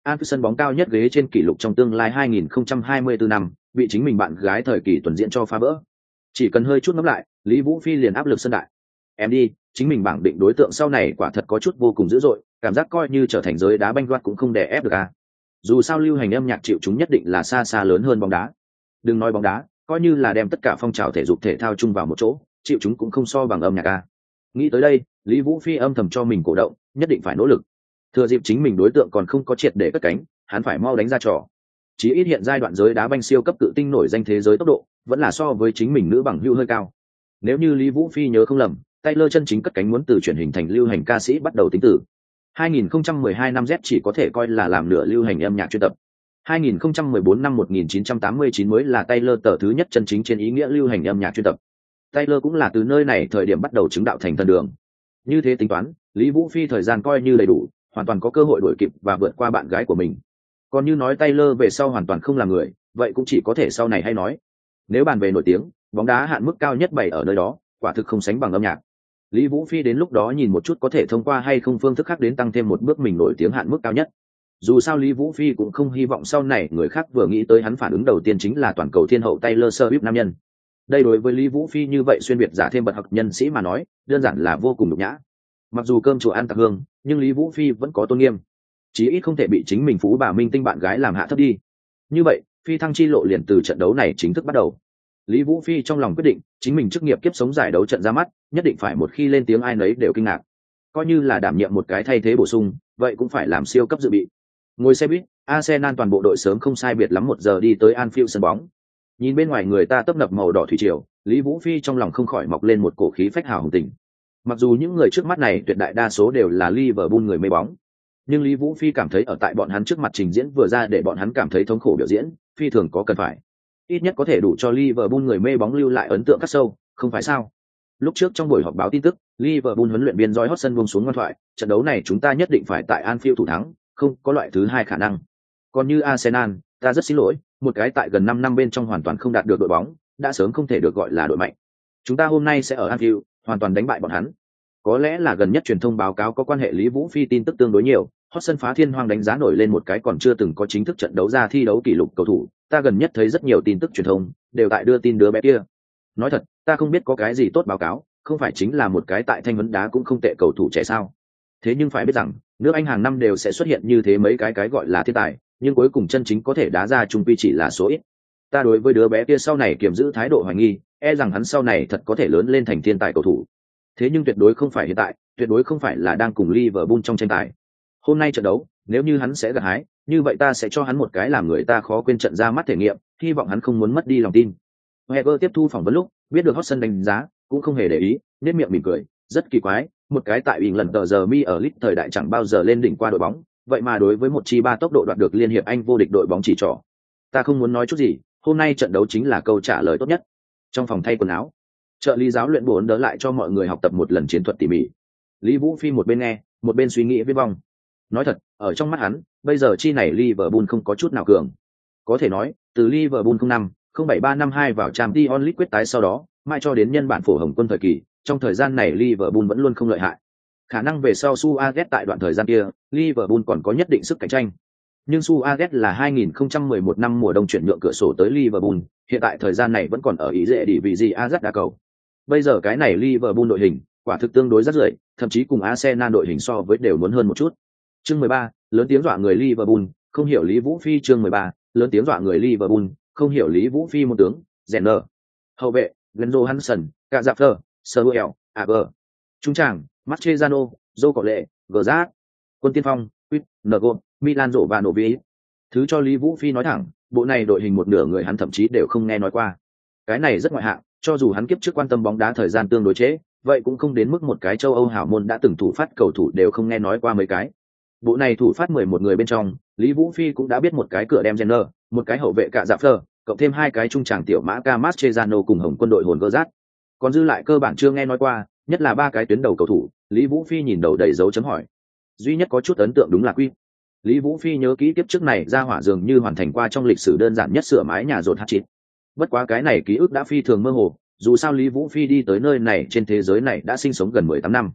Anfield sân bóng cao nhất ghế trên kỷ lục trong tương lai hai nghìn không trăm hai mươi tư năm, bị chính mình bạn gái thời kỳ tuần diễn cho phá vỡ. Chỉ cần hơi chút ngẫm lại, Lý Vũ Phi liền áp lực sân đại. Em đi, chính mình bảng định đối tượng sau này quả thật có chút vô cùng dữ dội, cảm giác coi như trở thành giới đá banh loạt cũng không đè ép được à. Dù sao lưu hành âm nhạc chịu chúng nhất định là xa xa lớn hơn bóng đá. Đừng nói bóng đá, coi như là đem tất cả phong trào thể dục thể thao chung vào một chỗ, chịu chúng cũng không so bằng âm nhạc à. Nghĩ tới đây, Lý Vũ Phi âm thầm cho mình cổ động, nhất định phải nỗ lực. Thừa dịp chính mình đối tượng còn không có triệt để cất cánh, hắn phải mau đánh ra trò. Chí ít hiện giai đoạn giới đá banh siêu cấp cự tinh nổi danh thế giới tốc độ, vẫn là so với chính mình nữ bằng hữu hơi cao. Nếu như Lý Vũ Phi nhớ không lầm, Taylor chân chính cất cánh muốn từ chuyển hình thành lưu hành ca sĩ bắt đầu tính từ hai nghìn không trăm mười hai năm Z chỉ có thể coi là làm nửa lưu hành âm nhạc chuyên tập. hai nghìn không trăm mười bốn năm một nghìn chín trăm tám mươi chín mới là Taylor tờ thứ nhất chân chính trên ý nghĩa lưu hành âm nhạc chuyên tập. Taylor cũng là từ nơi này thời điểm bắt đầu chứng đạo thành thần đường. Như thế tính toán, Lý Vũ Phi thời gian coi như đầy đủ, hoàn toàn có cơ hội đuổi kịp và vượt qua bạn gái của mình. Còn như nói Taylor về sau hoàn toàn không là người, vậy cũng chỉ có thể sau này hay nói. Nếu bàn về nổi tiếng, bóng đá hạn mức cao nhất bày ở nơi đó, quả thực không sánh bằng âm nhạc. Lý Vũ Phi đến lúc đó nhìn một chút có thể thông qua hay không phương thức khác đến tăng thêm một bước mình nổi tiếng hạn mức cao nhất. Dù sao Lý Vũ Phi cũng không hy vọng sau này người khác vừa nghĩ tới hắn phản ứng đầu tiên chính là toàn cầu thiên hậu Taylor Swift nam nhân. Đây đối với Lý Vũ Phi như vậy xuyên việt giả thêm bậc học nhân sĩ mà nói, đơn giản là vô cùng nhục nhã. Mặc dù cơm chùa ăn tạc hương, nhưng Lý Vũ Phi vẫn có tôn nghiêm. Chí ít không thể bị chính mình phú bà minh tinh bạn gái làm hạ thấp đi. Như vậy, phi thăng chi lộ liền từ trận đấu này chính thức bắt đầu. Lý Vũ Phi trong lòng quyết định, chính mình chức nghiệp kiếp sống giải đấu trận ra mắt, nhất định phải một khi lên tiếng ai nấy đều kinh ngạc. Coi như là đảm nhiệm một cái thay thế bổ sung, vậy cũng phải làm siêu cấp dự bị. Ngồi xe buýt, Arsenal toàn bộ đội sớm không sai biệt lắm một giờ đi tới Anfield sân bóng. Nhìn bên ngoài người ta tấp nập màu đỏ thủy triều, Lý Vũ Phi trong lòng không khỏi mọc lên một cổ khí phách hào hùng tình. Mặc dù những người trước mắt này tuyệt đại đa số đều là Liverpool người mê bóng, nhưng Lý Vũ Phi cảm thấy ở tại bọn hắn trước mặt trình diễn vừa ra để bọn hắn cảm thấy thống khổ biểu diễn, phi thường có cần phải. Ít nhất có thể đủ cho Liverpool người mê bóng lưu lại ấn tượng khắc sâu, không phải sao? Lúc trước trong buổi họp báo tin tức, Liverpool huấn luyện viên Roy Hodgson buông xuống ngoan thoại, trận đấu này chúng ta nhất định phải tại Anfield thủ thắng, không có loại thứ hai khả năng. Còn như Arsenal, ta rất xin lỗi, một cái tại gần năm năm bên trong hoàn toàn không đạt được đội bóng, đã sớm không thể được gọi là đội mạnh. Chúng ta hôm nay sẽ ở Anfield, hoàn toàn đánh bại bọn hắn. Có lẽ là gần nhất truyền thông báo cáo có quan hệ Lý Vũ Phi tin tức tương đối nhiều, Hodgson phá thiên hoang đánh giá nổi lên một cái còn chưa từng có chính thức trận đấu ra thi đấu kỷ lục cầu thủ, ta gần nhất thấy rất nhiều tin tức truyền thông đều tại đưa tin đứa bé kia. Nói thật, ta không biết có cái gì tốt báo cáo, không phải chính là một cái tại thanh huấn đá cũng không tệ cầu thủ trẻ sao. Thế nhưng phải biết rằng, nước Anh hàng năm đều sẽ xuất hiện như thế mấy cái cái gọi là thiên tài, nhưng cuối cùng chân chính có thể đá ra trung quy chỉ là số ít. Ta đối với đứa bé kia sau này kiềm giữ thái độ hoài nghi, e rằng hắn sau này thật có thể lớn lên thành thiên tài cầu thủ. Thế nhưng tuyệt đối không phải hiện tại, tuyệt đối không phải là đang cùng Liverpool trong tranh tài. Hôm nay trận đấu, nếu như hắn sẽ gặt hái, như vậy ta sẽ cho hắn một cái làm người ta khó quên trận ra mắt thể nghiệm, hy vọng hắn không muốn mất đi lòng tin. Wenger tiếp thu phỏng vấn lúc, biết được Hodgson đánh giá, cũng không hề để ý, nên miệng mỉm cười, rất kỳ quái, một cái tại bình lần tờ giờ mi ở lit thời đại chẳng bao giờ lên đỉnh qua đội bóng, vậy mà đối với một chi ba tốc độ đoạt được liên hiệp Anh vô địch đội bóng chỉ trỏ. Ta không muốn nói chút gì, hôm nay trận đấu chính là câu trả lời tốt nhất. Trong phòng thay quần áo, trợ lý giáo luyện bốn đỡ lại cho mọi người học tập một lần chiến thuật tỉ mỉ. Lý Vũ Phi một bên nghe, một bên suy nghĩ viết vong. Nói thật, ở trong mắt hắn, bây giờ chi này Liverpool không có chút nào cường. Có thể nói, từ Liverpool không năm, không bảy ba năm hai vào Champions League quyết tái sau đó, mãi cho đến nhân bản phổ hồng quân thời kỳ, trong thời gian này Liverpool vẫn luôn không lợi hại. Khả năng về sau Suarez tại đoạn thời gian kia, Liverpool còn có nhất định sức cạnh tranh. Nhưng Suarez là hai nghìn không trăm mười một năm mùa đông chuyển nhượng cửa sổ tới Liverpool, hiện tại thời gian này vẫn còn ở ý dễ đi vì gì Ajax đá cầu. Bây giờ cái này Liverpool đội hình, quả thực tương đối rất rưởi, thậm chí cùng Arsenal đội hình so với đều muốn hơn một chút. Chương mười ba, lớn tiếng dọa người Liverpool, không hiểu Lý Vũ Phi. Chương mười ba, lớn tiếng dọa người Liverpool, không hiểu Lý Vũ Phi. Môn tướng, Jenner. Hậu vệ, Glenn Johansson, Cazorla, Samuel, Agger. Trung trảng, Mascherano, Joe Cọ Lệ, Gerrard. Quân tiên phong, Quýt, Ngo, Milan Rộ và Novi. Thứ cho Lý Vũ Phi nói thẳng, bộ này đội hình một nửa người hắn thậm chí đều không nghe nói qua. Cái này rất ngoại hạng, cho dù hắn kiếp trước quan tâm bóng đá thời gian tương đối chế, vậy cũng không đến mức một cái châu Âu hảo môn đã từng thủ phát cầu thủ đều không nghe nói qua mấy cái. Bộ này thủ phát mười một người bên trong, Lý Vũ Phi cũng đã biết một cái cửa đem Jenner, một cái hậu vệ cả dạ phơ, cộng thêm hai cái trung trảng tiểu mã ca Mascherano cùng Hồng Quân đội hồn Gerrard. Còn dư lại cơ bản chưa nghe nói qua, nhất là ba cái tuyến đầu cầu thủ, Lý Vũ Phi nhìn đầu đầy dấu chấm hỏi. Duy nhất có chút ấn tượng đúng là Quy. Lý Vũ Phi nhớ kỹ kiếp trước này ra hỏa dường như hoàn thành qua trong lịch sử đơn giản nhất sửa mái nhà rột hat-trick. Bất quá cái này ký ức đã phi thường mơ hồ, dù sao Lý Vũ Phi đi tới nơi này trên thế giới này đã sinh sống gần mười tám năm.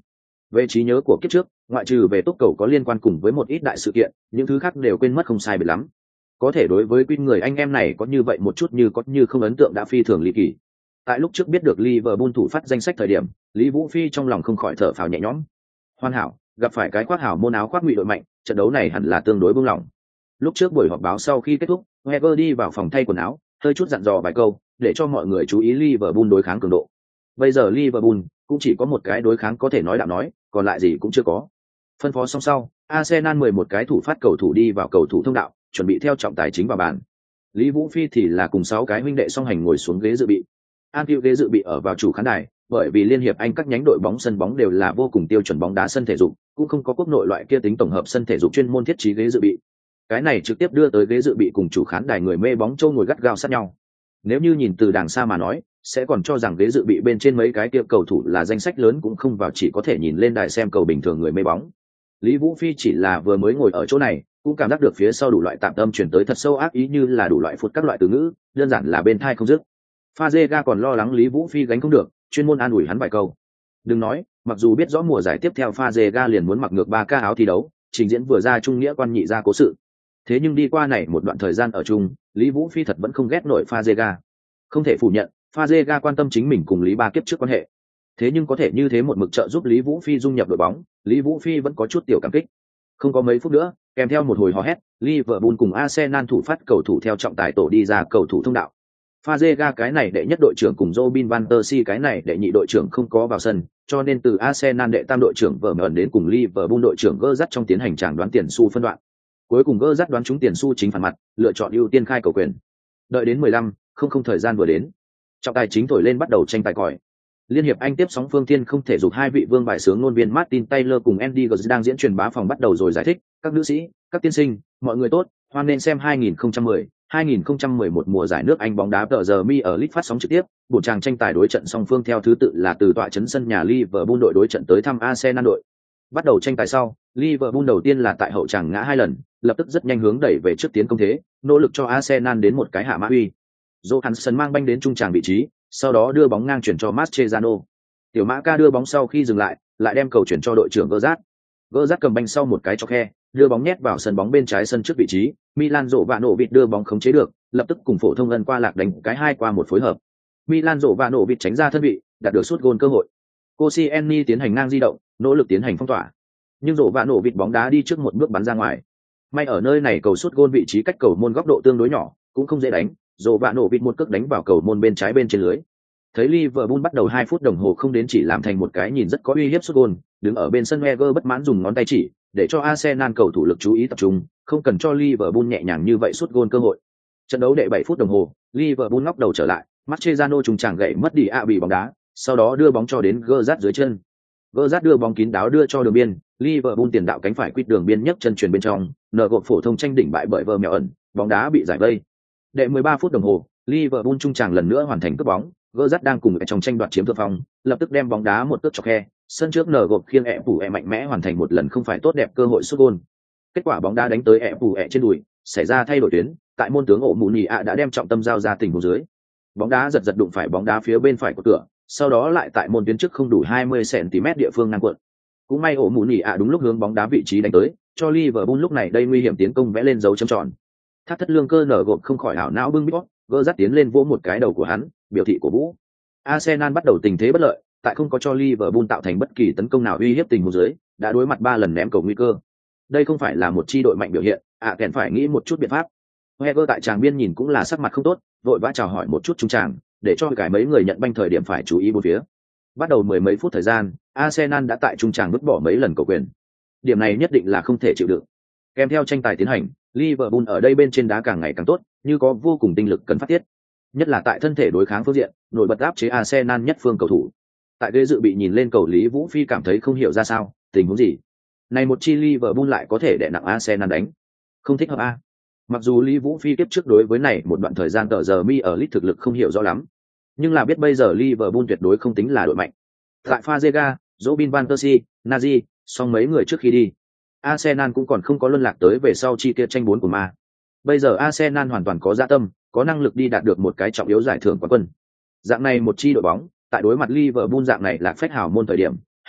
Về trí nhớ của kiếp trước, ngoại trừ về túc cầu có liên quan cùng với một ít đại sự kiện, những thứ khác đều quên mất không sai biệt lắm. Có thể đối với Queen người anh em này có như vậy một chút như có như không ấn tượng đã phi thường ly kỳ. Tại lúc trước biết được Liverpool thủ phát danh sách thời điểm, Lý Vũ Phi trong lòng không khỏi thở phào nhẹ nhõm. Hoàn hảo, gặp phải cái khoác hảo môn áo khoác ngụy đội mạnh, trận đấu này hẳn là tương đối buông lỏng. Lúc trước buổi họp báo sau khi kết thúc, Wenger đi vào phòng thay quần áo, hơi chút dặn dò vài câu, để cho mọi người chú ý Liverpool đối kháng cường độ. Bây giờ Liverpool cũng chỉ có một cái đối kháng có thể nói đạo nói, còn lại gì cũng chưa có. Phân phó xong sau, Arsenal mười một cái thủ phát cầu thủ đi vào cầu thủ thông đạo, chuẩn bị theo trọng tài chính vào bàn. Lý Vũ Phi thì là cùng sáu cái huynh đệ song hành ngồi xuống ghế dự bị. Anfield ghế dự bị ở vào chủ khán đài, bởi vì liên hiệp Anh các nhánh đội bóng sân bóng đều là vô cùng tiêu chuẩn bóng đá sân thể dục, cũng không có quốc nội loại kia tính tổng hợp sân thể dục chuyên môn thiết trí ghế dự bị. Cái này trực tiếp đưa tới ghế dự bị cùng chủ khán đài người mê bóng châu ngồi gắt gao sát nhau. Nếu như nhìn từ đàng xa mà nói, sẽ còn cho rằng ghế dự bị bên trên mấy cái kia cầu thủ là danh sách lớn cũng không vào, chỉ có thể nhìn lên đài xem cầu bình thường người mê bóng. Lý Vũ Phi chỉ là vừa mới ngồi ở chỗ này, cũng cảm giác được phía sau đủ loại tạm tâm chuyển tới thật sâu ác ý, như là đủ loại phút các loại từ ngữ, đơn giản là bên thai không dứt. Fazega còn lo lắng Lý Vũ Phi gánh không được, chuyên môn an ủi hắn vài câu. Đừng nói, mặc dù biết rõ mùa giải tiếp theo Fazega liền muốn mặc ngược ba ca áo thi đấu, trình diễn vừa ra trung nghĩa quan nhị ra cố sự. Thế nhưng đi qua này một đoạn thời gian ở chung, Lý Vũ Phi thật vẫn không ghét nổi Fazega. Không thể phủ nhận, Fazega quan tâm chính mình cùng Lý Ba kiếp trước quan hệ. Thế nhưng có thể như thế một mực trợ giúp Lý Vũ Phi dung nhập đội bóng, Lý Vũ Phi vẫn có chút tiểu cảm kích. Không có mấy phút nữa, kèm theo một hồi hò hét, Liverpool cùng Arsenal thủ phát cầu thủ theo trọng tài tổ đi ra cầu thủ thông đạo. Fazega cái này đệ nhất đội trưởng cùng Robin van der Si cái này đệ nhị đội trưởng không có vào sân, cho nên từ Arsenal đệ tam đội trưởng vở mờn đến cùng Liverpool đội trưởng Gerrard trong tiến hành tràng đoán tiền xu phân đoạn. Cuối cùng Gerrard đoán trúng tiền xu chính phản mặt, lựa chọn ưu tiên khai cầu quyền. Đợi đến mười lăm, không không thời gian vừa đến. Trọng tài chính thổi lên bắt đầu tranh tài còi. Liên hiệp Anh tiếp sóng phương thiên không thể dục hai vị vương bài sướng ngôn viên Martin Taylor cùng Andy Guz đang diễn truyền bá phòng bắt đầu rồi giải thích, các nữ sĩ, các tiên sinh, mọi người tốt, hoan nên xem hai nghìn không trăm mười, hai nghìn không trăm mười một mùa giải nước Anh bóng đá tờ giờ mi ở League phát sóng trực tiếp, buổi tràng tranh tài đối trận song phương theo thứ tự là từ tọa trấn sân nhà Liverpool đội đối trận tới thăm Arsenal đội. Bắt đầu tranh tài sau, Liverpool đầu tiên là tại hậu tràng ngã hai lần, lập tức rất nhanh hướng đẩy về trước tiến công thế, nỗ lực cho Arsenal đến một cái hạ mã uy. Johansson mang banh đến trung tràng vị trí, sau đó đưa bóng ngang chuyển cho Mascherano. Tiểu Mã Ca đưa bóng sau khi dừng lại, lại đem cầu chuyển cho đội trưởng Gerrard. Gerrard cầm banh sau một cái cho khe, đưa bóng nhét vào sân bóng bên trái sân trước vị trí. Milan rổ vạ nổ vịt đưa bóng khống chế được, lập tức cùng phổ thông ân qua lạc đánh cái hai qua một phối hợp. Milan rổ vạ nổ vịt tránh ra thân vị, đạt được sút gôn cơ hội. Koscielny tiến hành ngang di động, nỗ lực tiến hành phong tỏa, nhưng rổ vạ nổ vịt bóng đá đi trước một bước bắn ra ngoài. May ở nơi này cầu sút gôn vị trí cách cầu môn góc độ tương đối nhỏ, cũng không dễ đánh, rổ vạ nổ vịt một cước đánh vào cầu môn bên trái bên trên lưới. Thấy Liverpool bắt đầu hai phút đồng hồ không đến chỉ làm thành một cái nhìn rất có uy hiếp sút gôn, đứng ở bên sân Wenger bất mãn dùng ngón tay chỉ, để cho Arsenal cầu thủ lực chú ý tập trung, không cần cho Liverpool nhẹ nhàng như vậy sút gôn cơ hội. Trận đấu đệ bảy phút đồng hồ, Liverpool ngóc đầu trở lại, Mascherano trùng tràng gậy mất đi ạ bị bóng đá, sau đó đưa bóng cho đến Gerrard dưới chân. Gerrard đưa bóng kín đáo đưa cho đường biên, Liverpool tiền đạo cánh phải quýt đường biên nhấc chân truyền bên trong, nở gộp phổ thông tranh đỉnh bại bởi vơ mèo ẩn, bóng đá bị giải vây. Đệ mười ba phút đồng hồ, Liverpool trung tràng lần nữa hoàn thành cướp bóng, Gerrard đang cùng ở trong tranh đoạt chiếm thượng phong, lập tức đem bóng đá một cước chọc khe, sân trước nở gộp khiêng ẹ phủ ẹ mạnh mẽ hoàn thành một lần không phải tốt đẹp cơ hội sút gôn. Kết quả bóng đá đánh tới ẹ phủ ẹ trên đùi, xảy ra thay đổi tuyến, tại môn tướng ổ mù nhì ạ đã đem trọng tâm giao ra tình huống dưới. Bóng đá giật giật đụng phải bóng đá phía bên phải của cửa, sau đó lại tại môn tuyến trước không đủ hai mươi xăng ti mét địa phương ngang cuộn. Cũng may ổ mù nhì ạ đúng lúc hướng bóng đá vị trí đánh tới, cho Liverpool lúc này đây nguy hiểm tiến công vẽ lên dấu chấm tròn. Thác thất lương cơ nở gộp không khỏi ảo não bưng bít, Gerrard tiến lên vỗ một cái đầu của hắn, biểu thị cổ vũ. Arsenal bắt đầu tình thế bất lợi, tại không có cho Liverpool tạo thành bất kỳ tấn công nào uy hiếp tình huống dưới, đã đối mặt ba lần ném cầu nguy cơ. Đây không phải là một chi đội mạnh biểu hiện, ạ à, kèn phải nghĩ một chút biện pháp. Wenger tại tràng biên nhìn cũng là sắc mặt không tốt, vội vã chào hỏi một chút trung tràng, để cho cái mấy người nhận banh thời điểm phải chú ý bốn phía. Bắt đầu mười mấy phút thời gian, Arsenal đã tại trung tràng vứt bỏ mấy lần cầu quyền. Điểm này nhất định là không thể chịu đựng. Kèm theo tranh tài tiến hành, Liverpool ở đây bên trên đá càng ngày càng tốt, như có vô cùng tinh lực cần phát tiết. Nhất là tại thân thể đối kháng phương diện, nổi bật áp chế Arsenal nhất phương cầu thủ. Tại ghế dự bị nhìn lên cầu Lý Vũ Phi cảm thấy không hiểu ra sao, tình huống gì. Này một chi Liverpool lại có thể đè nặng Arsenal đánh. Không thích hợp a. Mặc dù Lý Vũ Phi tiếp trước đối với này một đoạn thời gian tờ giờ mi ở League thực lực không hiểu rõ lắm, nhưng là biết bây giờ Liverpool tuyệt đối không tính là đội mạnh. Tại Fazega, Robin van der Si, Nazi, song mấy người trước khi đi, Arsenal cũng còn không có luân lạc tới về sau chi kia tranh bốn của ma. Bây giờ Arsenal hoàn toàn có dạ tâm, có năng lực đi đạt được một cái trọng yếu giải thưởng quán quân. Dạng này một chi đội bóng, tại đối mặt Liverpool dạng này là phách hào môn thời điểm,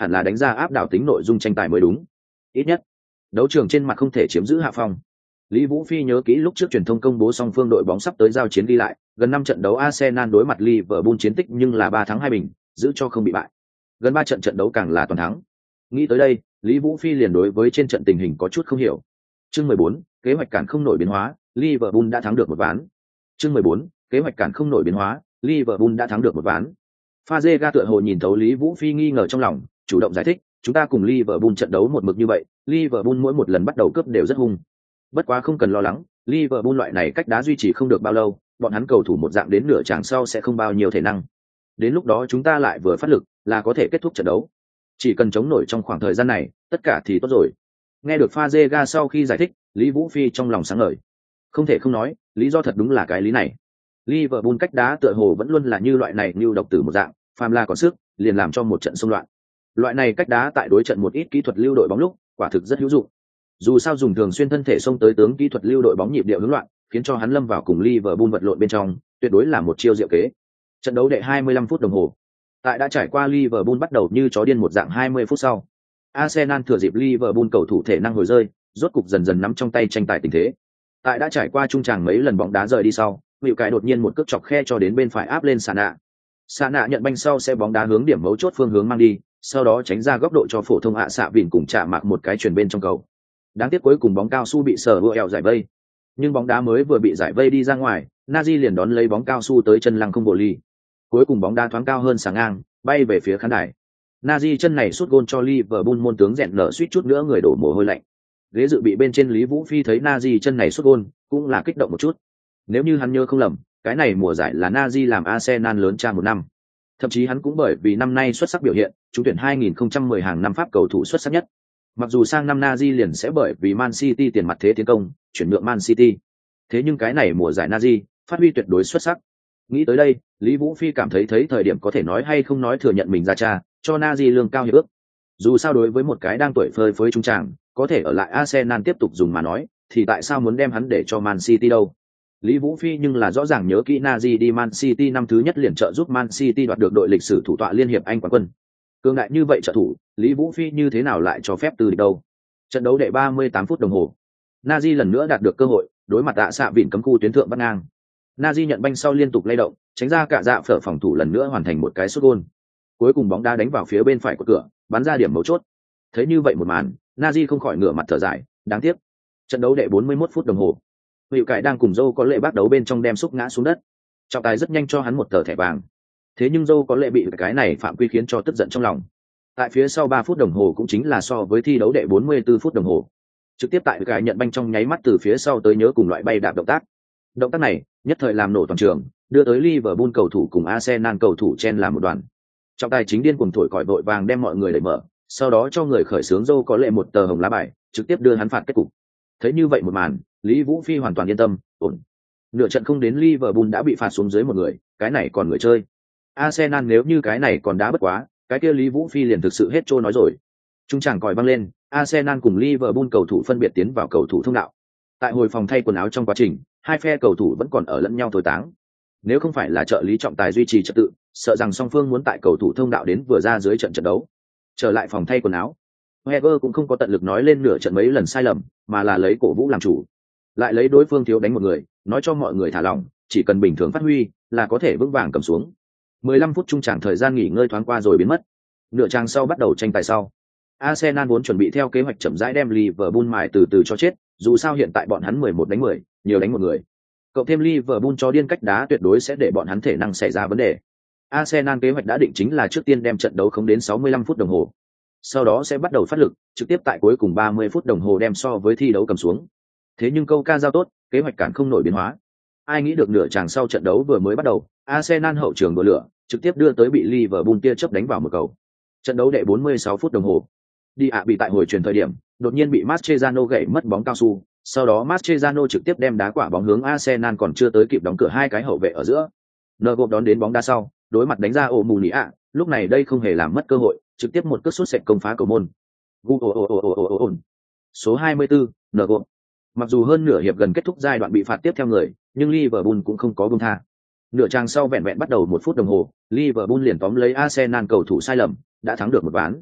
hẳn là đánh ra áp đảo tính nội dung tranh tài mới đúng. Ít nhất, đấu trường trên mặt không thể chiếm giữ hạ phong. Lý Vũ Phi nhớ kỹ lúc trước truyền thông công bố song phương đội bóng sắp tới giao chiến đi lại, gần năm trận đấu Arsenal đối mặt Liverpool chiến tích nhưng là ba thắng hai bình, giữ cho không bị bại. Gần ba trận trận đấu càng là toàn thắng. Nghĩ tới đây, Lý Vũ Phi liền đối với trên trận tình hình có chút không hiểu. Chương mười bốn, kế hoạch cản không nổi biến hóa, Liverpool đã thắng được một ván. Chương mười bốn, kế hoạch cản không nổi biến hóa, Liverpool đã thắng được một ván. Fazega tựa hồ nhìn thấu Lý Vũ Phi nghi ngờ trong lòng, chủ động giải thích, chúng ta cùng Liverpool trận đấu một mực như vậy, Liverpool mỗi một lần bắt đầu cướp đều rất hung. Bất quá không cần lo lắng, Liverpool loại này cách đá duy trì không được bao lâu, bọn hắn cầu thủ một dạng đến nửa chặng sau sẽ không bao nhiêu thể năng. Đến lúc đó chúng ta lại vừa phát lực, là có thể kết thúc trận đấu. Chỉ cần chống nổi trong khoảng thời gian này, tất cả thì tốt rồi. Nghe được Fazega sau khi giải thích, Lý Vũ Phi trong lòng sáng ngời. Không thể không nói, lý do thật đúng là cái lý này. Liverpool cách đá tựa hồ vẫn luôn là như loại này như độc tử một dạng, phàm là còn sức, liền làm cho một trận xung loạn. Loại này cách đá tại đối trận một ít kỹ thuật lưu đội bóng lúc, quả thực rất hữu dụng. Dù sao dùng thường xuyên thân thể xông tới tướng kỹ thuật lưu đội bóng nhịp điệu hỗn loạn, khiến cho hắn lâm vào cùng Liverpool vật lộn bên trong, tuyệt đối là một chiêu diệu kế. Trận đấu đệ hai mươi lăm phút đồng hồ. Tại đã trải qua Liverpool bắt đầu như chó điên một dạng hai mươi phút sau, Arsenal thừa dịp Liverpool cầu thủ thể năng hồi rơi, rốt cục dần dần nắm trong tay tranh tài tình thế. Tại đã trải qua trung tràng mấy lần bóng đá rời đi sau, Hữu Cái đột nhiên một cước chọc khe cho đến bên phải áp lên Sana. Sana nhận banh sau sẽ bóng đá hướng điểm mấu chốt phương hướng mang đi, sau đó tránh ra góc độ cho phổ thông ạ xạ vịn cùng chạm mạc một cái chuyền bên trong cầu. Đáng tiếc cuối cùng bóng cao su bị sở vừa eo giải vây. Nhưng bóng đá mới vừa bị giải vây đi ra ngoài, Nazi liền đón lấy bóng cao su tới chân lăng không bộ ly. Cuối cùng bóng đá thoáng cao hơn sáng ngang, bay về phía khán đài. Nazi chân này sút gôn cho Liverpool môn tướng rẹn nở suýt chút nữa người đổ mồ hôi lạnh. Ghế dự bị bên trên Lý Vũ Phi thấy Nazi chân này sút gôn, cũng là kích động một chút. Nếu như hắn nhớ không lầm, cái này mùa giải là Nazi làm Arsenal lớn cha một năm. Thậm chí hắn cũng bởi vì năm nay xuất sắc biểu hiện, trúng tuyển hai nghìn không trăm mười hàng năm Pháp cầu thủ xuất sắc nhất. Mặc dù sang năm Nazi liền sẽ bởi vì Man City tiền mặt thế tiến công, chuyển nhượng Man City. Thế nhưng cái này mùa giải Nazi, phát huy tuyệt đối xuất sắc. Nghĩ tới đây, Lý Vũ Phi cảm thấy thấy thời điểm có thể nói hay không nói thừa nhận mình ra cha, cho Nazi lương cao hiệp ước. Dù sao đối với một cái đang tuổi phơi phới trung tràng, có thể ở lại Arsenal tiếp tục dùng mà nói, thì tại sao muốn đem hắn để cho Man City đâu? Lý Vũ Phi nhưng là rõ ràng nhớ kỹ Nazi đi Man City năm thứ nhất liền trợ giúp Man City đoạt được đội lịch sử thủ tọa liên hiệp Anh quán quân. Cường đại như vậy trợ thủ, Lý Vũ Phi như thế nào lại cho phép từ địch đâu? Trận đấu đệ ba mươi tám phút đồng hồ. Nazi lần nữa đạt được cơ hội, đối mặt tạ xạ vịn cấm khu tuyến thượng bắt ngang. Nazi nhận banh sau liên tục lay động, tránh ra cả dạ phở phòng thủ lần nữa hoàn thành một cái sút gôn. Cuối cùng bóng đá đánh vào phía bên phải của cửa, bắn ra điểm mấu chốt. Thấy như vậy một màn, Nazi không khỏi ngửa mặt thở dài, đáng tiếc. Trận đấu đệ bốn mươi mốt phút đồng hồ. Hữu Cải đang cùng Zhou có lệ bắt đấu bên trong đem xúc ngã xuống đất. Trọng tài rất nhanh cho hắn một tờ thẻ vàng. Thế nhưng Zhou có lệ bị cái này phạm quy khiến cho tức giận trong lòng. Tại phía sau ba phút đồng hồ cũng chính là so với thi đấu đệ bốn mươi tư phút đồng hồ. Trực tiếp tại Cải nhận banh trong nháy mắt từ phía sau tới nhớ cùng loại bay đạp động tác. Động tác này, nhất thời làm nổ toàn trường, đưa tới Liverpool cầu thủ cùng Arsenal cầu thủ chen làm một đoàn. Trọng tài chính điên cuồng thổi còi vội vàng đem mọi người đẩy mở, sau đó cho người khởi xướng Zhou có lệ một tờ hồng lá bài, trực tiếp đưa hắn phạt kết cục. Thấy như vậy một màn, Lý Vũ Phi hoàn toàn yên tâm, ổn. Nửa trận không đến Liverpool đã bị phạt xuống dưới một người, cái này còn người chơi. Arsenal nếu như cái này còn đá bất quá, cái kia Lý Vũ Phi liền thực sự hết trôi nói rồi. Trung tràng còi vang lên, Arsenal cùng Liverpool cầu thủ phân biệt tiến vào cầu thủ thông đạo. Tại hồi phòng thay quần áo trong quá trình, hai phe cầu thủ vẫn còn ở lẫn nhau thối táng. Nếu không phải là trợ lý trọng tài duy trì trật tự, sợ rằng song phương muốn tại cầu thủ thông đạo đến vừa ra dưới trận trận đấu. Trở lại phòng thay quần áo, Wenger cũng không có tận lực nói lên nửa trận mấy lần sai lầm, mà là lấy cổ vũ làm chủ. Lại lấy đối phương thiếu đánh một người, nói cho mọi người thả lỏng, chỉ cần bình thường phát huy là có thể vững vàng cầm xuống. mười lăm phút trung tràng thời gian nghỉ ngơi thoáng qua rồi biến mất. Nửa trang sau bắt đầu tranh tài sau. Arsenal vốn chuẩn bị theo kế hoạch chậm rãi đem Liverpool mài từ từ cho chết, dù sao hiện tại bọn hắn mười một đánh mười, nhiều đánh một người. Cộng thêm Liverpool cho điên cách đá tuyệt đối sẽ để bọn hắn thể năng xảy ra vấn đề. Arsenal kế hoạch đã định chính là trước tiên đem trận đấu không đến sáu mươi lăm phút đồng hồ. Sau đó sẽ bắt đầu phát lực, trực tiếp tại cuối cùng ba mươi phút đồng hồ đem so với thi đấu cầm xuống. Thế nhưng câu ca giao tốt, kế hoạch cản không nổi biến hóa. Ai nghĩ được nửa chàng sau trận đấu vừa mới bắt đầu, Arsenal hậu trường đổ lửa, trực tiếp đưa tới bị Liverpool tia chớp đánh vào một cầu. Trận đấu đệ bốn mươi sáu phút đồng hồ. Đi ạ bị tại hồi truyền thời điểm, đột nhiên bị Mascherano gãy mất bóng cao su, sau đó Mascherano trực tiếp đem đá quả bóng hướng Arsenal còn chưa tới kịp đóng cửa hai cái hậu vệ ở giữa. Nơ gộp đón đến bóng đá sau, đối mặt đánh ra ổ mù nỉ ạ, lúc này đây không hề làm mất cơ hội, trực tiếp một cước sút sệt công phá cầu môn. Gu ồ ồ ồ ồ ồ ồ. Số hai mươi tư, nơ gộp. Mặc dù hơn nửa hiệp gần kết thúc giai đoạn bị phạt tiếp theo người, nhưng Liverpool cũng không có buông tha. Nửa trang sau vẹn vẹn bắt đầu một phút đồng hồ, Liverpool liền tóm lấy Arsenal cầu thủ sai lầm, đã thắng được một ván.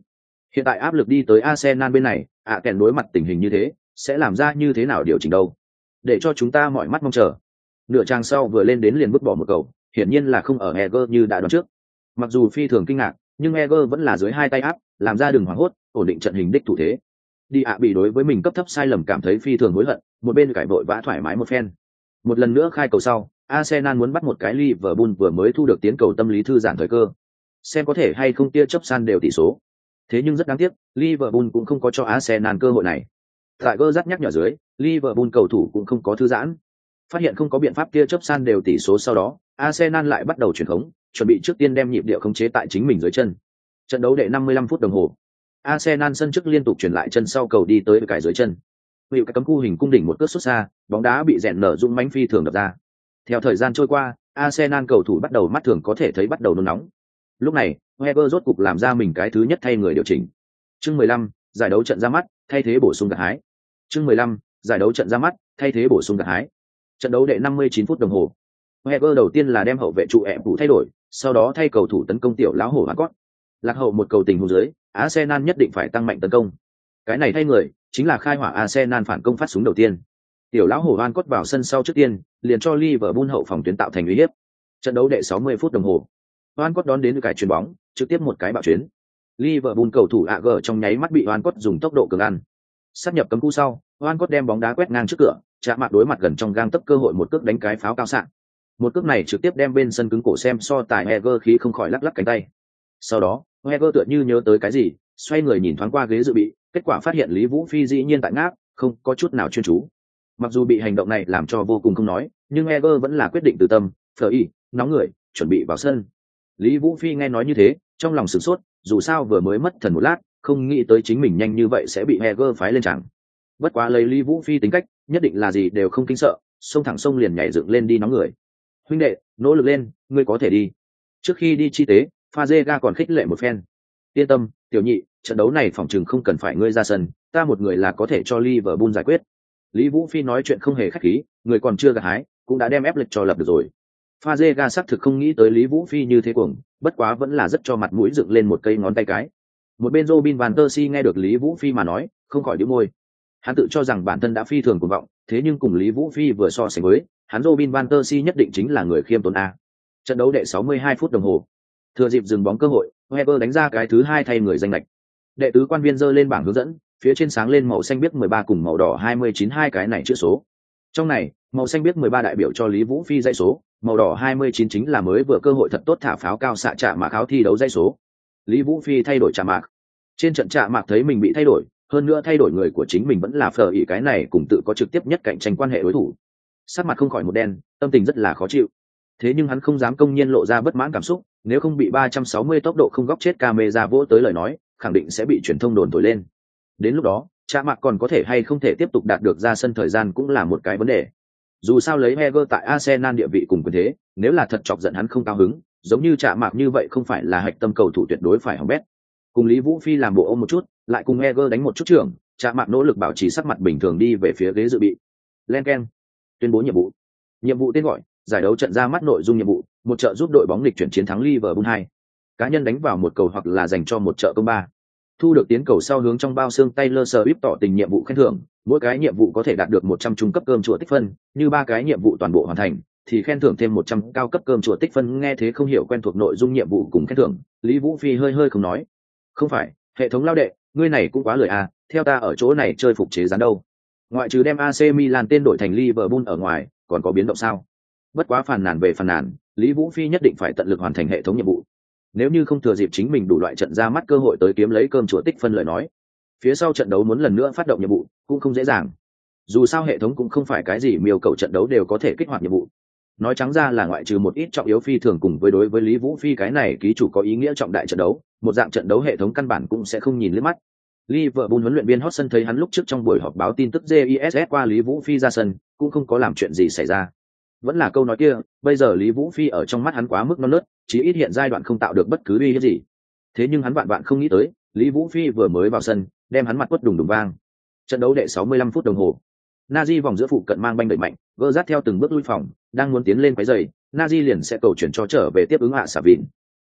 Hiện tại áp lực đi tới Arsenal bên này, ạ kèn đối mặt tình hình như thế, sẽ làm ra như thế nào điều chỉnh đâu? Để cho chúng ta mọi mắt mong chờ. Nửa trang sau vừa lên đến liền vứt bỏ một cầu, hiển nhiên là không ở Eger như đã đoán trước. Mặc dù phi thường kinh ngạc, nhưng Eger vẫn là dưới hai tay áp, làm ra đường hoảng hốt, ổn định trận hình đích thủ thế. Đi ạ bị đối với mình cấp thấp sai lầm cảm thấy phi thường hối hận, một bên cải vội vã thoải mái một phen. Một lần nữa khai cầu sau, Arsenal muốn bắt một cái Liverpool vừa mới thu được tiến cầu tâm lý thư giãn thời cơ, xem có thể hay không tia chấp san đều tỷ số. Thế nhưng rất đáng tiếc, Liverpool cũng không có cho Arsenal cơ hội này. Tại gơ dắt nhắc nhở dưới, Liverpool cầu thủ cũng không có thư giãn. Phát hiện không có biện pháp tia chấp san đều tỷ số sau đó, Arsenal lại bắt đầu chuyển khống, chuẩn bị trước tiên đem nhịp điệu khống chế tại chính mình dưới chân. Trận đấu đệ năm mươi lăm phút đồng hồ. Arsenal sân trước liên tục chuyển lại chân sau cầu đi tới cái dưới chân. Hữu cái cấm khu hình cung đỉnh một cước xuất xa, bóng đá bị rèn nở rung mãnh phi thường đập ra. Theo thời gian trôi qua, Arsenal cầu thủ bắt đầu mắt thường có thể thấy bắt đầu nôn nóng. Lúc này, Wenger rốt cục làm ra mình cái thứ nhất thay người điều chỉnh. Chương mười lăm, giải đấu trận ra mắt, thay thế bổ sung gặt hái. Chương mười lăm, giải đấu trận ra mắt, thay thế bổ sung gặt hái. Trận đấu đệ năm mươi chín phút đồng hồ. Wenger đầu tiên là đem hậu vệ trụ ẹp thủ thay đổi, sau đó thay cầu thủ tấn công tiểu lão hổ Hancott. Lạc hậu một cầu tình huống dưới, Arsenal nhất định phải tăng mạnh tấn công. Cái này thay người, chính là khai hỏa Arsenal phản công phát súng đầu tiên. Tiểu lão hổ Hancott vào sân sau trước tiên, liền cho Liverpool hậu phòng tuyến tạo thành uy hiếp. Trận đấu đệ sáu mươi phút đồng hồ. Hancott đón đến cải chuyền bóng, trực tiếp một cái bạo chuyến. Liverpool cầu thủ a giê trong nháy mắt bị Hancott dùng tốc độ cường ăn. Sát nhập cấm khu sau, Hancott đem bóng đá quét ngang trước cửa, chạm mặt đối mặt gần trong gang tấc cơ hội một cước đánh cái pháo cao xạ. Một cước này trực tiếp đem bên sân cứng cổ xem so tài Heger khí không khỏi lắc lắc cánh tay. Sau đó, Heger tựa như nhớ tới cái gì, xoay người nhìn thoáng qua ghế dự bị, kết quả phát hiện Lý Vũ Phi dĩ nhiên tại ngáp, không có chút nào chuyên chú. Mặc dù bị hành động này làm cho vô cùng không nói, nhưng Heger vẫn là quyết định từ tâm, phở y, nóng người, chuẩn bị vào sân. Lý Vũ Phi nghe nói như thế, trong lòng sửng sốt, dù sao vừa mới mất thần một lát, không nghĩ tới chính mình nhanh như vậy sẽ bị Heger phái lên chẳng. Bất quá lấy Lý Vũ Phi tính cách, nhất định là gì đều không kinh sợ, xông thẳng sông liền nhảy dựng lên đi nóng người. Huynh đệ, nỗ lực lên, ngươi có thể đi. Trước khi đi chi tế, Fazega còn khích lệ một phen. Yên tâm, tiểu nhị, trận đấu này phòng chừng không cần phải ngươi ra sân, ta một người là có thể cho Liverpool giải quyết. Lý Vũ Phi nói chuyện không hề khách khí, người còn chưa gặt hái, cũng đã đem ép lịch cho lập được rồi. Fazega xác thực không nghĩ tới Lý Vũ Phi như thế cuồng, bất quá vẫn là rất cho mặt mũi dựng lên một cây ngón tay cái. Một bên Robin van der Si nghe được Lý Vũ Phi mà nói, không khỏi nhíu môi. Hắn tự cho rằng bản thân đã phi thường cuồng vọng, thế nhưng cùng Lý Vũ Phi vừa so sánh với, hắn Robin van der Si nhất định chính là người khiêm tốn a. Trận đấu đệ sáu mươi hai phút đồng hồ. Thừa dịp dừng bóng cơ hội, Weber đánh ra cái thứ hai thay người danh lệch. Đệ tứ quan viên giơ lên bảng hướng dẫn, phía trên sáng lên màu xanh biếc mười ba cùng màu đỏ hai mươi chín hai cái này chữ số. Trong này, màu xanh biếc mười ba đại biểu cho Lý Vũ Phi dãy số, màu đỏ hai mươi chín chính là mới vừa cơ hội thật tốt thả pháo cao xạ chạm mạc áo thi đấu dãy số. Lý Vũ Phi thay đổi chạm mạc. Trên trận chạm mạc thấy mình bị thay đổi, hơn nữa thay đổi người của chính mình vẫn là phở ỉ cái này cùng tự có trực tiếp nhất cạnh tranh quan hệ đối thủ. Sắc mặt không khỏi một đen, tâm tình rất là khó chịu. Thế nhưng hắn không dám công nhiên lộ ra bất mãn cảm xúc, nếu không bị ba trăm sáu mươi tốc độ không góc chết camera vỗ tới lời nói, khẳng định sẽ bị truyền thông đồn thổi lên. Đến lúc đó, Trạ Mạc còn có thể hay không thể tiếp tục đạt được ra sân thời gian cũng là một cái vấn đề. Dù sao lấy Heger tại Arsenal địa vị cùng quyền thế, nếu là thật chọc giận hắn không cao hứng, giống như Trạ Mạc như vậy không phải là hạch tâm cầu thủ tuyệt đối phải hỏng bét. Cùng Lý Vũ Phi làm bộ ôm một chút, lại cùng Heger đánh một chút trưởng, Trạ Mạc nỗ lực bảo trì sắc mặt bình thường đi về phía ghế dự bị. Len keng, tuyên bố nhiệm vụ. Nhiệm vụ tên gọi: giải đấu trận ra mắt nội dung nhiệm vụ, một trận giúp đội bóng lịch chuyển chiến thắng Liverpool hai. Cá nhân đánh vào một cầu hoặc là dành cho một trận công ba. Thu được tiến cầu sau hướng trong bao xương Taylor Swift tỏ tình nhiệm vụ khen thưởng, mỗi cái nhiệm vụ có thể đạt được một trăm trung cấp cơm chùa tích phân, như ba cái nhiệm vụ toàn bộ hoàn thành thì khen thưởng thêm một trăm cao cấp cơm chùa tích phân. Nghe thế không hiểu quen thuộc nội dung nhiệm vụ cùng khen thưởng, Lý Vũ Phi hơi hơi không nói. Không phải, hệ thống lao đệ, ngươi này cũng quá lười à, theo ta ở chỗ này chơi phục chế gián đâu. Ngoại trừ đem a xê Milan tên đổi thành Liverpool ở ngoài, còn có biến động sao? Bất quá phàn nàn về phàn nàn, Lý Vũ Phi nhất định phải tận lực hoàn thành hệ thống nhiệm vụ. Nếu như không thừa dịp chính mình đủ loại trận ra mắt cơ hội tới kiếm lấy cơm chùa tích phân lời nói, phía sau trận đấu muốn lần nữa phát động nhiệm vụ cũng không dễ dàng. Dù sao hệ thống cũng không phải cái gì miêu cầu trận đấu đều có thể kích hoạt nhiệm vụ. Nói trắng ra là ngoại trừ một ít trọng yếu phi thường cùng với đối với Lý Vũ Phi cái này ký chủ có ý nghĩa trọng đại trận đấu, một dạng trận đấu hệ thống căn bản cũng sẽ không nhìn liếc mắt. Liverpool huấn luyện viên Hodgson thấy hắn lúc trước trong buổi họp báo tin tức giê i ét ét qua Lý Vũ Phi ra sân, cũng không có làm chuyện gì xảy ra. Vẫn là câu nói kia, bây giờ Lý Vũ Phi ở trong mắt hắn quá mức non nớt, chí ít hiện giai đoạn không tạo được bất cứ uy hiếp gì. Thế nhưng hắn vạn vạn không nghĩ tới, Lý Vũ Phi vừa mới vào sân, đem hắn mặt quất đùng đùng vang. Trận đấu đệ sáu mươi lăm phút đồng hồ. Nazi vòng giữa phụ cận mang banh đẩy mạnh, gỡ rát theo từng bước lui phòng, đang muốn tiến lên quấy giày, Nazi liền sẽ cầu chuyển cho trở về tiếp ứng hạ xả vịn.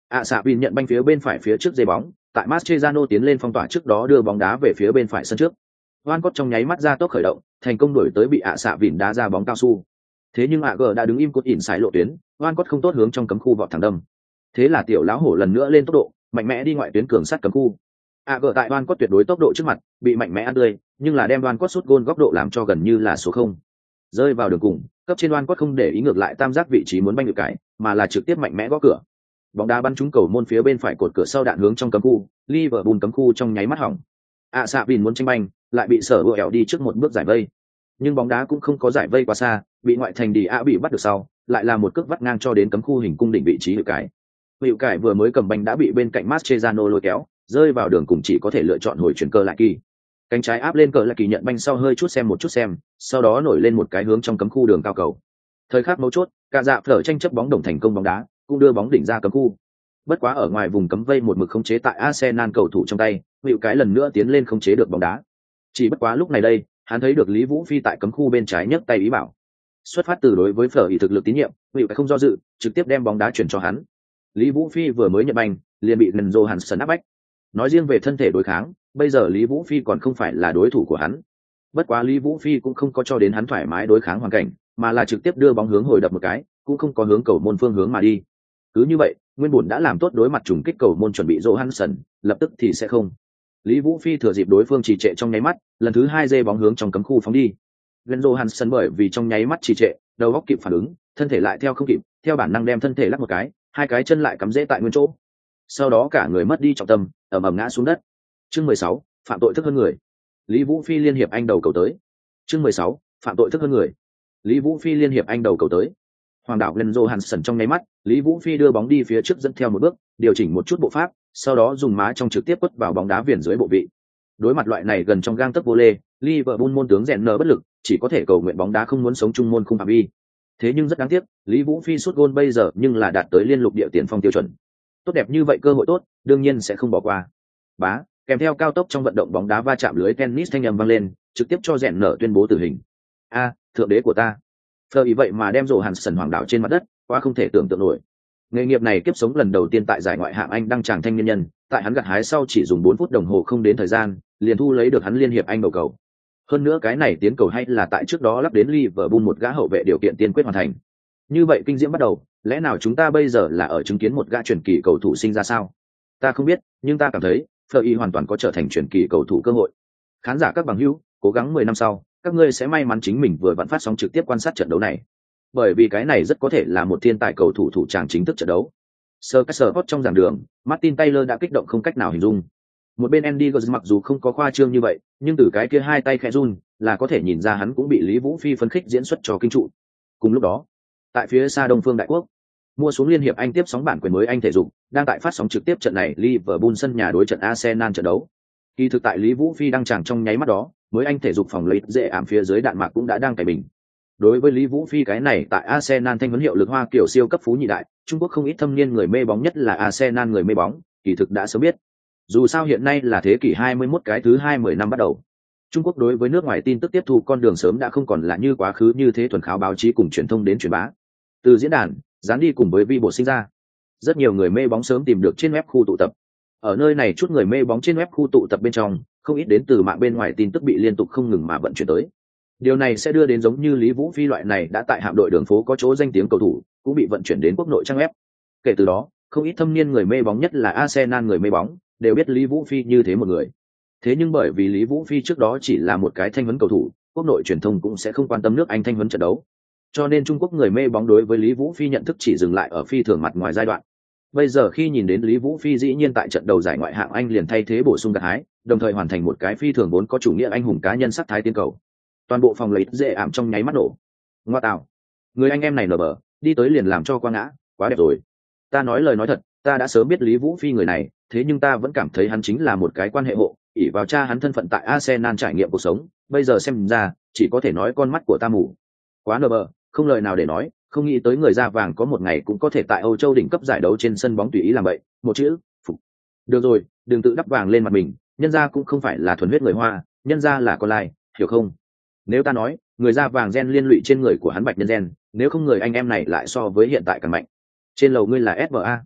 ạ xạ vin nhận banh phía bên phải phía trước dây bóng, tại Mascherano tiến lên phong tỏa trước đó đưa bóng đá về phía bên phải sân trước. Van Cott trong nháy mắt ra tốc khởi động, thành công đuổi tới bị ạ xạ vin đá ra bóng cao su. Thế nhưng ạ gờ đã đứng im cột ỉn sải lộ tuyến, Van Cott không tốt hướng trong cấm khu vọt thẳng đâm. Thế là tiểu lão hổ lần nữa lên tốc độ, mạnh mẽ đi ngoại tuyến cường sát cấm khu. ạ gờ tại Van Cott tuyệt đối tốc độ trước mặt, bị mạnh mẽ ăn tươi, nhưng là đem Van Cott sút gôn góc độ làm cho gần như là số không. Rơi vào đường cùng, cấp trên Van Cott không để ý ngược lại tam giác vị trí muốn banh được cái, mà là trực tiếp mạnh mẽ gõ cửa. Bóng đá bắn trúng cầu môn phía bên phải cột cửa sau đạn hướng trong cấm khu, Liverpool cấm khu trong nháy mắt hỏng. ạ xạ vin muốn tranh banh, lại bị sở bựa ẻo đi trước một bước giải vây. Nhưng bóng đá cũng không có giải vây quá xa, bị ngoại thành đi ạ bị bắt được sau, lại là một cước vắt ngang cho đến cấm khu hình cung đỉnh vị trí hữu cái. Hữu cái vừa mới cầm banh đã bị bên cạnh Mascherano lôi kéo, rơi vào đường cùng chỉ có thể lựa chọn hồi chuyển cơ lại kỳ. Cánh trái áp lên cờ lại kỳ nhận banh sau hơi chút xem một chút xem, sau đó nổi lên một cái hướng trong cấm khu đường cao cầu. Thời khắc mấu chốt, cả dạ phở tranh chấp bóng đồng thành công bóng đá, cũng đưa bóng đỉnh ra cấm khu. Bất quá ở ngoài vùng cấm vây một mực khống chế tại Arsenal cầu thủ trong tay, Hữu cái lần nữa tiến lên khống chế được bóng đá. Chỉ bất quá lúc này đây, hắn thấy được Lý Vũ Phi tại cấm khu bên trái nhấc tay ý bảo. Xuất phát từ đối với phở ý thực lực tín nhiệm, Hữu cái không do dự, trực tiếp đem bóng đá chuyển cho hắn. Lý Vũ Phi vừa mới nhận banh, liền bị Ngân Johansson áp bách. Nói riêng về thân thể đối kháng, bây giờ Lý Vũ Phi còn không phải là đối thủ của hắn. Bất quá Lý Vũ Phi cũng không có cho đến hắn thoải mái đối kháng hoàn cảnh, mà là trực tiếp đưa bóng hướng hồi đập một cái, cũng không có hướng cầu môn phương hướng mà đi. Cứ như vậy, nguyên bổn đã làm tốt đối mặt trùng kích cầu môn chuẩn bị Johansson, lập tức thì sẽ không. Lý Vũ Phi thừa dịp đối phương trì trệ trong nháy mắt, lần thứ hai dê bóng hướng trong cấm khu phóng đi. Glenn Johansson bởi vì trong nháy mắt trì trệ, đầu óc kịp phản ứng, thân thể lại theo không kịp, theo bản năng đem thân thể lắc một cái, hai cái chân lại cắm rễ tại nguyên chỗ. Sau đó cả người mất đi trọng tâm, ầm ầm ngã xuống đất. Chương mười sáu, phạm tội thức hơn người. Lý Vũ Phi liên hiệp anh đầu cầu tới. Chương mười sáu, phạm tội thức hơn người. Lý Vũ Phi liên hiệp anh đầu cầu tới. Hoàng đảo Glenn Johansson trong nháy mắt, Lý Vũ Phi đưa bóng đi phía trước dẫn theo một bước, điều chỉnh một chút bộ pháp, sau đó dùng má trong trực tiếp quất vào bóng đá viền dưới bộ vị. Đối mặt loại này gần trong gang tấc vô lê, Liverpool môn tướng rèn nở bất lực, chỉ có thể cầu nguyện bóng đá không muốn sống chung môn khung phạm vi. Thế nhưng rất đáng tiếc, Lý Vũ Phi sút gôn bây giờ nhưng là đạt tới liên lục địa tiền phong tiêu chuẩn. Tốt đẹp như vậy cơ hội tốt, đương nhiên sẽ không bỏ qua. Bá, kèm theo cao tốc trong vận động bóng đá va chạm lưới tennis thanh âm vang lên, trực tiếp cho rèn nở tuyên bố tử hình. A, thượng đế của ta. Phờ ý vậy mà đem rổ hàn sần hoàng đảo trên mặt đất, quá không thể tưởng tượng nổi. Nghề nghiệp này kiếp sống lần đầu tiên tại giải ngoại hạng Anh đăng tràng thanh niên nhân, tại hắn gặt hái sau chỉ dùng bốn phút đồng hồ không đến thời gian, liền thu lấy được hắn liên hiệp Anh đầu cầu. Hơn nữa cái này tiến cầu hay là tại trước đó lắp đến Liverpool một gã hậu vệ điều kiện tiên quyết hoàn thành. Như vậy kinh diễm bắt đầu, lẽ nào chúng ta bây giờ là ở chứng kiến một gã truyền kỳ cầu thủ sinh ra sao? Ta không biết, nhưng ta cảm thấy, Phờ ý hoàn toàn có trở thành truyền kỳ cầu thủ cơ hội. Khán giả các bằng hữu, cố gắng mười năm sau, các ngươi sẽ may mắn chính mình vừa vẫn phát sóng trực tiếp quan sát trận đấu này. Bởi vì cái này rất có thể là một thiên tài cầu thủ thủ tràng chính thức trận đấu. Sir Caesar trong giảng đường, Martin Taylor đã kích động không cách nào hình dung. Một bên Andy Guz mặc dù không có khoa trương như vậy, nhưng từ cái kia hai tay khẽ run, là có thể nhìn ra hắn cũng bị Lý Vũ Phi phấn khích diễn xuất cho kinh trụ. Cùng lúc đó, tại phía xa Đông Phương Đại Quốc, mua xuống liên hiệp Anh tiếp sóng bản quyền mới Anh thể dục, đang tại phát sóng trực tiếp trận này Liverpool sân nhà đối trận Arsenal trận đấu. Kỳ thực tại Lý Vũ Phi đang tràng trong nháy mắt đó, mới Anh thể dục phòng lấy dễ ảm phía dưới đạn mạc cũng đã đang cày bình. Đối với Lý Vũ Phi cái này tại Arsenal thanh huấn hiệu lực Hoa kiểu siêu cấp phú nhị đại, Trung Quốc không ít thâm niên người mê bóng nhất là Arsenal người mê bóng, kỳ thực đã sớm biết. Dù sao hiện nay là thế kỷ hai mươi mốt cái thứ hai mươi năm bắt đầu. Trung Quốc đối với nước ngoài tin tức tiếp thu con đường sớm đã không còn là như quá khứ như thế thuần kháo báo chí cùng truyền thông đến truyền bá. Từ diễn đàn, dán đi cùng với vi bộ sinh ra. Rất nhiều người mê bóng sớm tìm được trên web khu tụ tập. Ở nơi này chút người mê bóng trên web khu tụ tập bên trong, không ít đến từ mạng bên ngoài tin tức bị liên tục không ngừng mà vận chuyển tới. Điều này sẽ đưa đến giống như Lý Vũ Phi loại này đã tại hạm đội đường phố có chỗ danh tiếng cầu thủ, cũng bị vận chuyển đến quốc nội trang web. Kể từ đó, không ít thâm niên người mê bóng nhất là Arsenal người mê bóng, đều biết Lý Vũ Phi như thế một người. Thế nhưng bởi vì Lý Vũ Phi trước đó chỉ là một cái thanh huấn cầu thủ, quốc nội truyền thông cũng sẽ không quan tâm nước Anh thanh huấn trận đấu. Cho nên Trung Quốc người mê bóng đối với Lý Vũ Phi nhận thức chỉ dừng lại ở phi thường mặt ngoài giai đoạn. Bây giờ khi nhìn đến Lý Vũ Phi dĩ nhiên tại trận đầu giải ngoại hạng Anh liền thay thế bổ sung gặt hái, đồng thời hoàn thành một cái phi thường vốn có chủ nghĩa anh hùng cá nhân sắc thái tiên cầu. Toàn bộ phòng lấy dễ ảm trong nháy mắt nổ. Ngoa tạo, người anh em này nở bờ, đi tới liền làm cho qua ngã, quá đẹp rồi. Ta nói lời nói thật, ta đã sớm biết Lý Vũ Phi người này, thế nhưng ta vẫn cảm thấy hắn chính là một cái quan hệ hộ, ỷ vào cha hắn thân phận tại Arsenal trải nghiệm cuộc sống, bây giờ xem ra, chỉ có thể nói con mắt của ta mù. Quá nở bờ, không lời nào để nói, không nghĩ tới người da vàng có một ngày cũng có thể tại Âu Châu đỉnh cấp giải đấu trên sân bóng tùy ý làm vậy, một chữ, phục. Được rồi, đừng tự đắp vàng lên mặt mình, nhân gia cũng không phải là thuần huyết người Hoa, nhân gia là con lai, hiểu không? Nếu ta nói, người da vàng gen liên lụy trên người của hắn bạch nhân gen, nếu không người anh em này lại so với hiện tại càng mạnh. Trên lầu ngươi là ét vê a.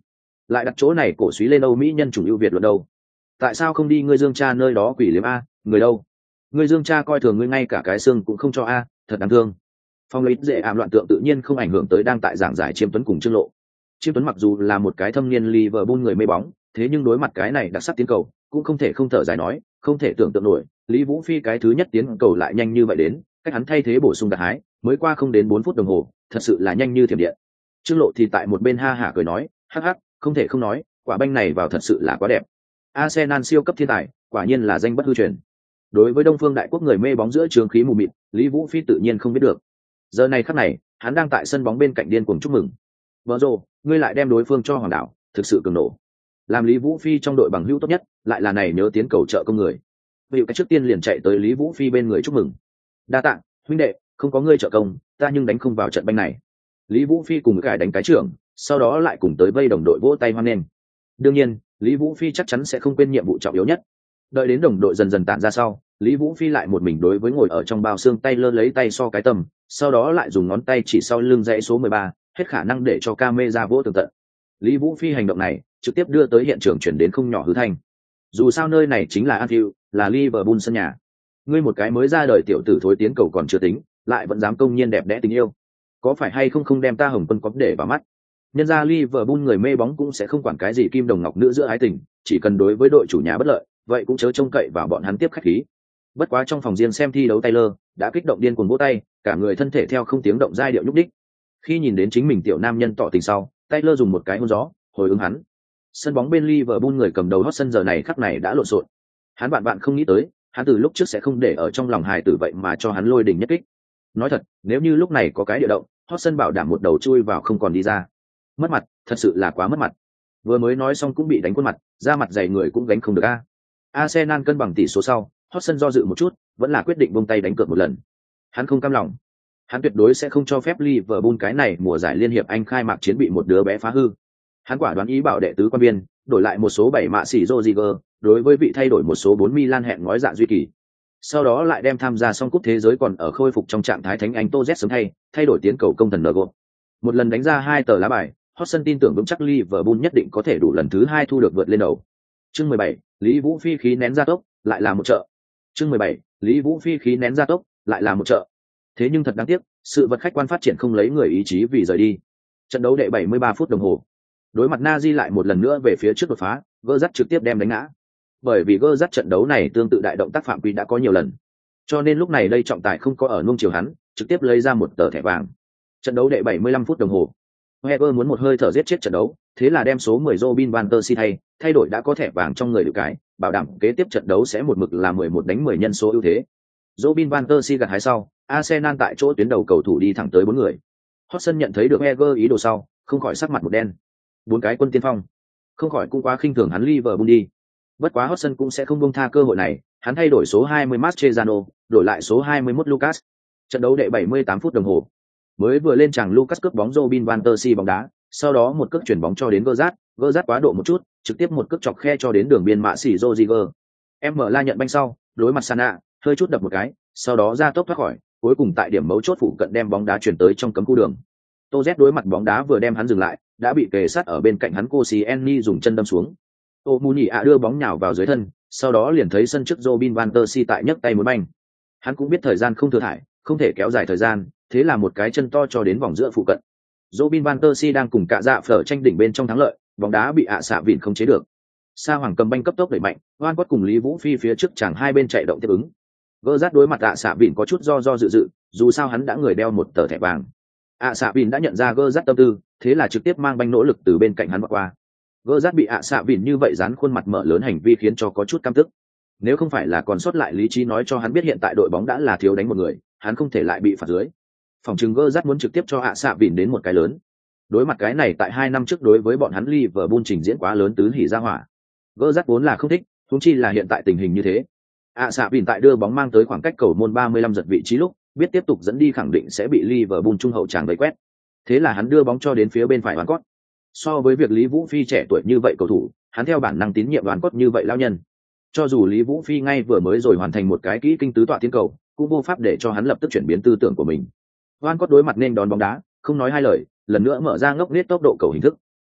lại đặt chỗ này cổ suý lên Âu Mỹ nhân chủng ưu việt luận đâu? Tại sao không đi ngươi Dương cha nơi đó quỷ liếm a, người đâu? Ngươi Dương cha coi thường ngươi ngay cả cái xương cũng không cho a, thật đáng thương. Phong lấy dễ ảm loạn tượng tự nhiên không ảnh hưởng tới đang tại giảng giải Chiêm Tuấn cùng Trương Lộ. Chiêm Tuấn mặc dù là một cái thâm niên Liverpool người mê bóng, thế nhưng đối mặt cái này đặc sắc tiến cầu, cũng không thể không thở dài nói, không thể tưởng tượng nổi, Lý Vũ Phi cái thứ nhất tiến cầu lại nhanh như vậy đến, cách hắn thay thế bổ sung gặt hái, mới qua không đến bốn phút đồng hồ, thật sự là nhanh như thiểm điện. Trương Lộ thì tại một bên ha hả cười nói, hắc hắc, không thể không nói, quả banh này vào thật sự là quá đẹp. Arsenal siêu cấp thiên tài, quả nhiên là danh bất hư truyền. Đối với Đông Phương Đại Quốc người mê bóng giữa trường khí mù mịt, Lý Vũ Phi tự nhiên không biết được. Giờ này khắc này, hắn đang tại sân bóng bên cạnh điên cuồng chúc mừng. Vợ rồ, ngươi lại đem đối phương cho Hoàng đảo, thực sự cường nổ. Làm Lý Vũ Phi trong đội bằng hữu tốt nhất, lại là này nhớ tiến cầu trợ công người. Vì cái trước tiên liền chạy tới Lý Vũ Phi bên người chúc mừng. Đa tạ, huynh đệ, không có ngươi trợ công, ta nhưng đánh không vào trận banh này. Lý Vũ Phi cùng cải đánh cái trưởng, sau đó lại cùng tới vây đồng đội vỗ tay hoan nghênh. Đương nhiên, Lý Vũ Phi chắc chắn sẽ không quên nhiệm vụ trọng yếu nhất. Đợi đến đồng đội dần dần tản ra sau, Lý Vũ Phi lại một mình đối với ngồi ở trong bao xương tay lơ lấy tay so cái tầm, sau đó lại dùng ngón tay chỉ sau lưng dãy số mười ba, hết khả năng để cho camera vỗ tường tận. Lý Vũ Phi hành động này trực tiếp đưa tới hiện trường chuyển đến không nhỏ hư thanh. Dù sao nơi này chính là Anfield, là Liverpool sân nhà. Ngươi một cái mới ra đời tiểu tử thối tiến cầu còn chưa tính, lại vẫn dám công nhiên đẹp đẽ tình yêu. Có phải hay không không đem ta Hồng Quân có để vào mắt? Nhân ra Liverpool người mê bóng cũng sẽ không quản cái gì kim đồng ngọc nữ giữa ái tình, chỉ cần đối với đội chủ nhà bất lợi, vậy cũng chớ trông cậy vào bọn hắn tiếp khách khí. Bất quá trong phòng riêng xem thi đấu Taylor đã kích động điên cuồng vỗ tay, cả người thân thể theo không tiếng động giai điệu nhúc đích. Khi nhìn đến chính mình tiểu nam nhân tỏ tình sau, Taylor dùng một cái hôn gió hồi ứng hắn. Sân bóng bên Liverpool người cầm đầu hot sân giờ này khắc này đã lộn xộn. Hắn bạn bạn không nghĩ tới, hắn từ lúc trước sẽ không để ở trong lòng hài tử vậy mà cho hắn lôi đỉnh nhất kích. Nói thật, nếu như lúc này có cái địa động, hot sân bảo đảm một đầu chui vào không còn đi ra. Mất mặt, thật sự là quá mất mặt. Vừa mới nói xong cũng bị đánh khuôn mặt, da mặt dày người cũng gánh không được a. Arsenal cân bằng tỷ số sau, hot sân do dự một chút, vẫn là quyết định buông tay đánh cược một lần. Hắn không cam lòng. Hắn tuyệt đối sẽ không cho phép Liverpool cái này mùa giải liên hiệp Anh khai mạc chiến bị một đứa bé phá hư. Hắn quả đoán ý bảo đệ tứ quan viên, đổi lại một số bảy mạ xỉ Rodriguez, đối với vị thay đổi một số bốn Milan hẹn ngói dạ duy kỳ. Sau đó lại đem tham gia xong cúp thế giới còn ở khôi phục trong trạng thái thánh anh Tô Z sớm thay, thay đổi tiến cầu công thần Ngo. Một lần đánh ra hai tờ lá bài, Hodgson tin tưởng vững chắc Liverpool nhất định có thể đủ lần thứ hai thu được vượt lên đầu. Chương mười bảy, Lý Vũ Phi khí nén gia tốc, lại là một trợ. Chương mười bảy, Lý Vũ Phi khí nén gia tốc, lại là một trợ. Thế nhưng thật đáng tiếc, sự vật khách quan phát triển không lấy người ý chí vì rời đi. Trận đấu đệ bảy mươi ba phút đồng hồ. Đối mặt Nazi lại một lần nữa về phía trước đột phá, Gerrard trực tiếp đem đánh ngã. Bởi vì Gerrard trận đấu này tương tự đại động tác phạm quy đã có nhiều lần. Cho nên lúc này đây trọng tài không có ở nuông chiều hắn, trực tiếp lấy ra một tờ thẻ vàng. Trận đấu đệ bảy mươi lăm phút đồng hồ. Wenger muốn một hơi thở giết chết trận đấu, thế là đem số mười Robin van der Si thay, thay đổi đã có thẻ vàng trong người được cái, bảo đảm kế tiếp trận đấu sẽ một mực là mười một đánh mười nhân số ưu thế. Robin van der Si gặt hái sau, Arsenal tại chỗ tuyến đầu cầu thủ đi thẳng tới bốn người. Hodgson nhận thấy được Wenger ý đồ sau, không khỏi sắc mặt một đen. Bốn cái quân tiên phong, không khỏi cũng quá khinh thường hắn Liverpool đi. Bất quá Hodgson cũng sẽ không buông tha cơ hội này, hắn thay đổi số hai mươi Mascherano, đổi lại số hai mươi mốt Lucas. Trận đấu đệ bảy mươi tám phút đồng hồ. Mới vừa lên chàng Lucas cướp bóng Robin van der Si bóng đá, sau đó một cước chuyển bóng cho đến Gerrard, Gerrard quá độ một chút, trực tiếp một cước chọc khe cho đến đường biên mạ xỉ Rodriguez. Em mở la nhận banh sau, đối mặt Sana, hơi chút đập một cái, sau đó ra tốc thoát khỏi, cuối cùng tại điểm mấu chốt phụ cận đem bóng đá chuyển tới trong cấm khu đường. Tô Z đối mặt bóng đá vừa đem hắn dừng lại, đã bị kề sát ở bên cạnh hắn Koscielny dùng chân đâm xuống. Omuni ạ đưa bóng nhào vào dưới thân, sau đó liền thấy sân trước Robin van der Si tại nhấc tay muốn banh. Hắn cũng biết thời gian không thừa thải, không thể kéo dài thời gian, thế là một cái chân to cho đến vòng giữa phụ cận. Robin van der Si đang cùng cả dạ phở tranh đỉnh bên trong thắng lợi, bóng đá bị ạ xạ vịn không chế được. Sa Hoàng cầm banh cấp tốc đẩy mạnh, Oan Quất cùng Lý Vũ Phi phía trước chẳng hai bên chạy động tiếp ứng. Gerrard đối mặt ạ xạ vịn có chút do do dự dự, dù sao hắn đã người đeo một tờ thẻ vàng. ạ xạ vịn đã nhận ra Gerrard tâm tư, thế là trực tiếp mang banh nỗ lực từ bên cạnh hắn vọt qua. Gerrard bị ạ xạ vịn như vậy dán khuôn mặt mở lớn hành vi khiến cho có chút căm tức. Nếu không phải là còn sót lại lý trí nói cho hắn biết hiện tại đội bóng đã là thiếu đánh một người, hắn không thể lại bị phạt dưới. Phòng trừng Gerrard muốn trực tiếp cho ạ xạ vịn đến một cái lớn. Đối mặt cái này tại hai năm trước đối với bọn hắn Liverpool trình diễn quá lớn tứ hỉ ra hỏa. Gerrard vốn là không thích, huống chi là hiện tại tình hình như thế. ạ xạ vịn tại đưa bóng mang tới khoảng cách cầu môn ba mươi lăm giật vị trí lúc, biết tiếp tục dẫn đi khẳng định sẽ bị Liverpool trung hậu tràng vây quét. Thế là hắn đưa bóng cho đến phía bên phải Oan Quất. So với việc Lý Vũ Phi trẻ tuổi như vậy cầu thủ, hắn theo bản năng tín nhiệm Oan Quất như vậy lao nhân. Cho dù Lý Vũ Phi ngay vừa mới rồi hoàn thành một cái kỹ kinh tứ tọa tiến cầu, cũng vô pháp để cho hắn lập tức chuyển biến tư tưởng của mình. Oan Quất đối mặt nên đón bóng đá, không nói hai lời, lần nữa mở ra ngốc nghếch tốc độ cầu hình thức.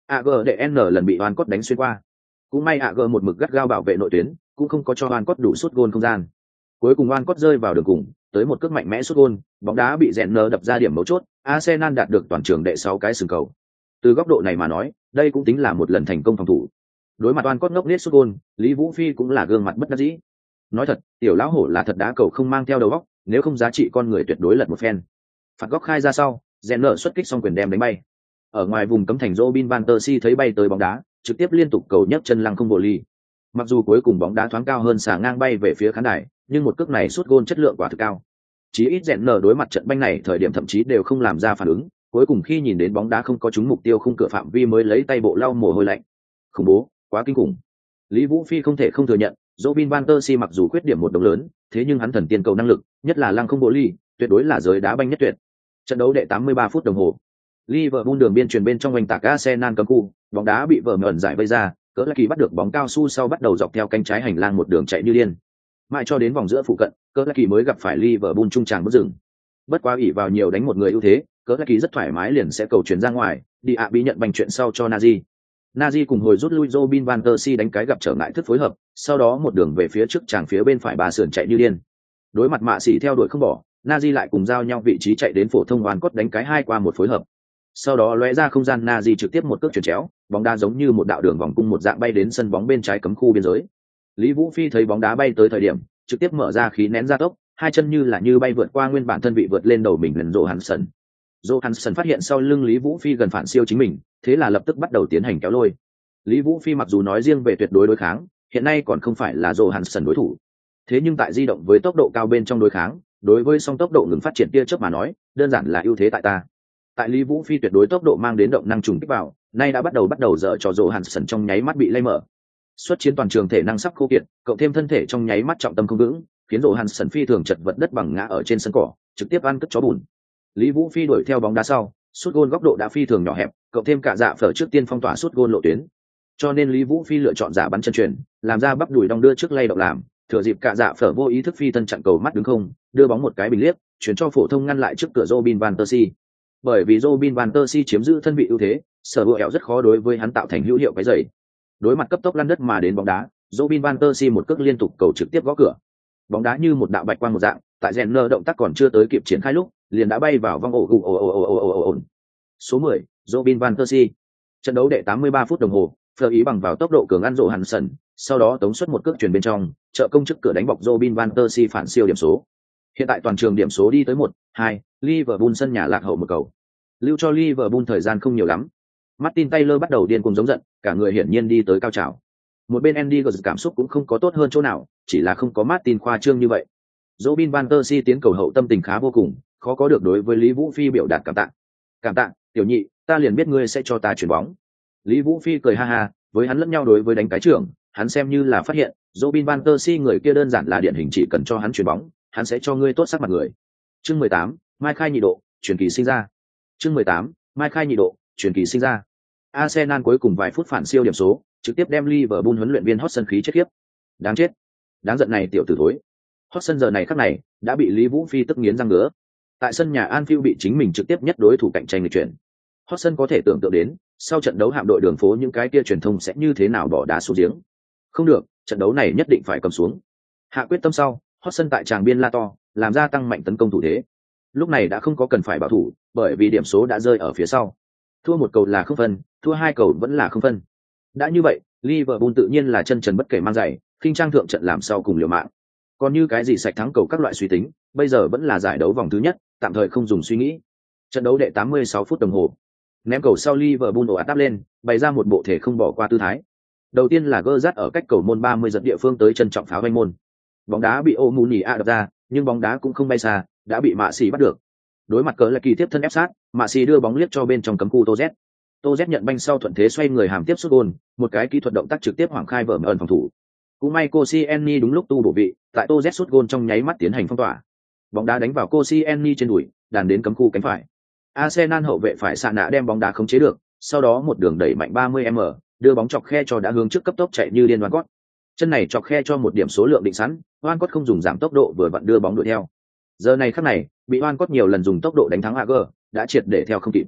a giê để n lần bị oan cốt đánh xuyên qua. Cũng may a giê một mực gắt gao bảo vệ nội tuyến, cũng không có cho oan cốt đủ sút gôn không gian. Cuối cùng oan cốt rơi vào đường cùng, tới một cước mạnh mẽ sút gôn, bóng đá bị rèn nơ đập ra điểm mấu chốt, Arsenal đạt được toàn trường đệ sáu cái sừng cầu. Từ góc độ này mà nói, đây cũng tính là một lần thành công phòng thủ. Đối mặt oan cốt ngốc nết sút gôn, Lý Vũ Phi cũng là gương mặt bất đắc dĩ. Nói thật, tiểu lão hổ là thật đá cầu không mang theo đầu góc, nếu không giá trị con người tuyệt đối lật một phen. Phạt góc khai ra sau, rèn nơ xuất kích xong quyền đem đánh bay. Ở ngoài vùng cấm thành Robin van der Si thấy bay tới bóng đá, trực tiếp liên tục cầu nhấc chân lăng không vô ly. Mặc dù cuối cùng bóng đá thoáng cao hơn xà ngang bay về phía khán đài, nhưng một cước này sút gôn chất lượng quả thực cao. Chí ít rèn nở đối mặt trận banh này thời điểm thậm chí đều không làm ra phản ứng, cuối cùng khi nhìn đến bóng đá không có trúng mục tiêu khung cửa phạm vi mới lấy tay bộ lau mồ hôi lạnh. Khủng bố, quá kinh khủng. Lý Vũ Phi không thể không thừa nhận, Robin van der Si mặc dù khuyết điểm một đồng lớn, thế nhưng hắn thần tiên cầu năng lực, nhất là lăng không bộ ly, tuyệt đối là giới đá banh nhất tuyệt. Trận đấu đệ tám mươi ba phút đồng hồ. Liverpool đường biên truyền bên trong oanh tạc Arsenal cấm khu, bóng đá bị vờ mởn giải vây ra, cỡ là kỳ bắt được bóng cao su sau bắt đầu dọc theo cánh trái hành lang một đường chạy như điên. Mãi cho đến vòng giữa phụ cận, cỡ là kỳ mới gặp phải Liverpool trung tràng bất dừng. Bất quá ỷ vào nhiều đánh một người ưu thế, cỡ là kỳ rất thoải mái liền sẽ cầu chuyển ra ngoài, đi ạ bị nhận bành chuyện sau cho Nazi. Nazi cùng hồi rút lui Robin van der Si đánh cái gặp trở ngại thức phối hợp, sau đó một đường về phía trước tràng phía bên phải bà sườn chạy như điên. Đối mặt mạ sĩ theo đuổi không bỏ, Nazi lại cùng giao nhau vị trí chạy đến phổ thông oan cốt đánh cái hai qua một phối hợp. Sau đó lóe ra không gian, Nazi trực tiếp một cước chuyển chéo, bóng đá giống như một đạo đường vòng cung một dạng bay đến sân bóng bên trái cấm khu biên giới. Lý Vũ Phi thấy bóng đá bay tới thời điểm, trực tiếp mở ra khí nén gia tốc, hai chân như là như bay vượt qua nguyên bản thân vị vượt lên đầu mình lần Johansson. Johansson phát hiện sau lưng Lý Vũ Phi gần phản siêu chính mình, thế là lập tức bắt đầu tiến hành kéo lôi. Lý Vũ Phi mặc dù nói riêng về tuyệt đối đối kháng, hiện nay còn không phải là Johansson đối thủ. Thế nhưng tại di động với tốc độ cao bên trong đối kháng, đối với song tốc độ ngừng phát triển tia chớp mà nói, đơn giản là ưu thế tại ta. Tại Lý Vũ Phi tuyệt đối tốc độ mang đến động năng trùng kích vào, nay đã bắt đầu bắt đầu dở cho Johansson trong nháy mắt bị lay mở. Xuất chiến toàn trường thể năng sắp khô kiệt, cộng thêm thân thể trong nháy mắt trọng tâm không vững, khiến Johansson phi thường chật vật đất bằng ngã ở trên sân cỏ, trực tiếp ăn cất chó bùn. Lý Vũ Phi đuổi theo bóng đá sau, sút gôn góc độ đã phi thường nhỏ hẹp, cộng thêm cả dạ phở trước tiên phong tỏa sút gôn lộ tuyến. Cho nên Lý Vũ Phi lựa chọn giả bắn chân truyền, làm ra bắp đùi đong đưa trước lay động làm, thừa dịp cả dạ phở vô ý thức phi thân chặn cầu mắt đứng không, đưa bóng một cái bình liếc, chuyển cho phổ thông ngăn lại trước cửa Robin van der Si. Bởi vì Robin van der Si chiếm giữ thân vị ưu thế, sở bựa ẻo rất khó đối với hắn tạo thành hữu hiệu cái dày. Đối mặt cấp tốc lăn đất mà đến bóng đá, Robin van der Si một cước liên tục cầu trực tiếp gõ cửa. Bóng đá như một đạo bạch quang một dạng, tại Renner động tác còn chưa tới kịp triển khai lúc, liền đã bay vào vòng ổ ồ ồ ồ ồ ồ ồ. Số mười, Robin van der Si. Trận đấu đệ tám mươi ba phút đồng hồ, Fleur ý bằng vào tốc độ cường ăn rộ Hansen, sau đó tống xuất một cước chuyển bên trong, trợ công trước cửa đánh bọc Robin van der Si phản siêu điểm số. Hiện tại toàn trường điểm số đi tới một, hai, Liverpool sân nhà lạc hậu một cầu. Lưu cho Liverpool thời gian không nhiều lắm. Martin Taylor bắt đầu điên cuồng giống giận, cả người hiển nhiên đi tới cao trào. Một bên Andy Gordon cảm xúc cũng không có tốt hơn chỗ nào, chỉ là không có Martin khoa trương như vậy. Robin van der Si tiến cầu hậu tâm tình khá vô cùng, khó có được đối với Lý Vũ Phi biểu đạt cảm tạ. Cảm tạ, tiểu nhị, ta liền biết ngươi sẽ cho ta chuyển bóng. Lý Vũ Phi cười ha ha, với hắn lẫn nhau đối với đánh cái trưởng, hắn xem như là phát hiện, Robin van der Si người kia đơn giản là điển hình chỉ cần cho hắn chuyển bóng, hắn sẽ cho ngươi tốt sắc mặt người. Chương mười tám, Mai Khai nhị độ, truyền kỳ sinh ra. Chương mười tám, Mai Khai nhị độ, truyền kỳ sinh ra. Arsenal cuối cùng vài phút phản siêu điểm số, trực tiếp đem Liverpool huấn luyện viên Hodgson khí chết khiếp. Đáng chết, đáng giận này tiểu tử thối. Hodgson giờ này khắc này đã bị Lý Vũ Phi tức nghiến răng ngứa. Tại sân nhà Anfield bị chính mình trực tiếp nhất đối thủ cạnh tranh lịch chuyển. Hodgson có thể tưởng tượng đến, sau trận đấu hạm đội đường phố những cái kia truyền thông sẽ như thế nào bỏ đá xuống giếng. Không được, trận đấu này nhất định phải cầm xuống. Hạ quyết tâm sau, Hodgson tại tràng biên la to, làm ra tăng mạnh tấn công thủ thế. Lúc này đã không có cần phải bảo thủ, bởi vì điểm số đã rơi ở phía sau. Thua một cầu là không phân, thua hai cầu vẫn là không phân. Đã như vậy, Liverpool tự nhiên là chân trần bất kể mang giày, khinh trang thượng trận làm sau cùng liều mạng. Còn như cái gì sạch thắng cầu các loại suy tính, bây giờ vẫn là giải đấu vòng thứ nhất, tạm thời không dùng suy nghĩ. Trận đấu đệ tám mươi sáu phút đồng hồ. Ném cầu sau Liverpool ồ ạt đáp lên, bày ra một bộ thể không bỏ qua tư thái. Đầu tiên là gơ rát ở cách cầu môn ba mươi giật địa phương tới chân trọng pháo vanh môn. Bóng đá bị Omuni A đập ra, nhưng bóng đá cũng không bay xa, đã bị Mạ Xì bắt được. Đối mặt cỡ là kỳ tiếp thân ép sát, Mạ Xì đưa bóng liếc cho bên trong cấm khu Tô Z. Tô Z nhận banh sau thuận thế xoay người hàm tiếp sút gôn, một cái kỹ thuật động tác trực tiếp hoảng khai vở ẩn phòng thủ. Cũng may Koscielny đúng lúc tu bổ vị, tại Tô Z sút gôn trong nháy mắt tiến hành phong tỏa. Bóng đá đánh vào Koscielny trên đùi, đàn đến cấm khu cánh phải. Arsenal hậu vệ phải xạ nạ đem bóng đá khống chế được, sau đó một đường đẩy mạnh ba mươi mét, đưa bóng chọc khe cho đã hướng trước cấp tốc chạy như điên Van Cott. Chân này chọc khe cho một điểm số lượng định sẵn, Van Cott không dùng giảm tốc độ vừa vặn đưa bóng đuổi theo. Giờ này khắc này, bị Van Cott nhiều lần dùng tốc độ đánh thắng a giê, đã triệt để theo không kịp.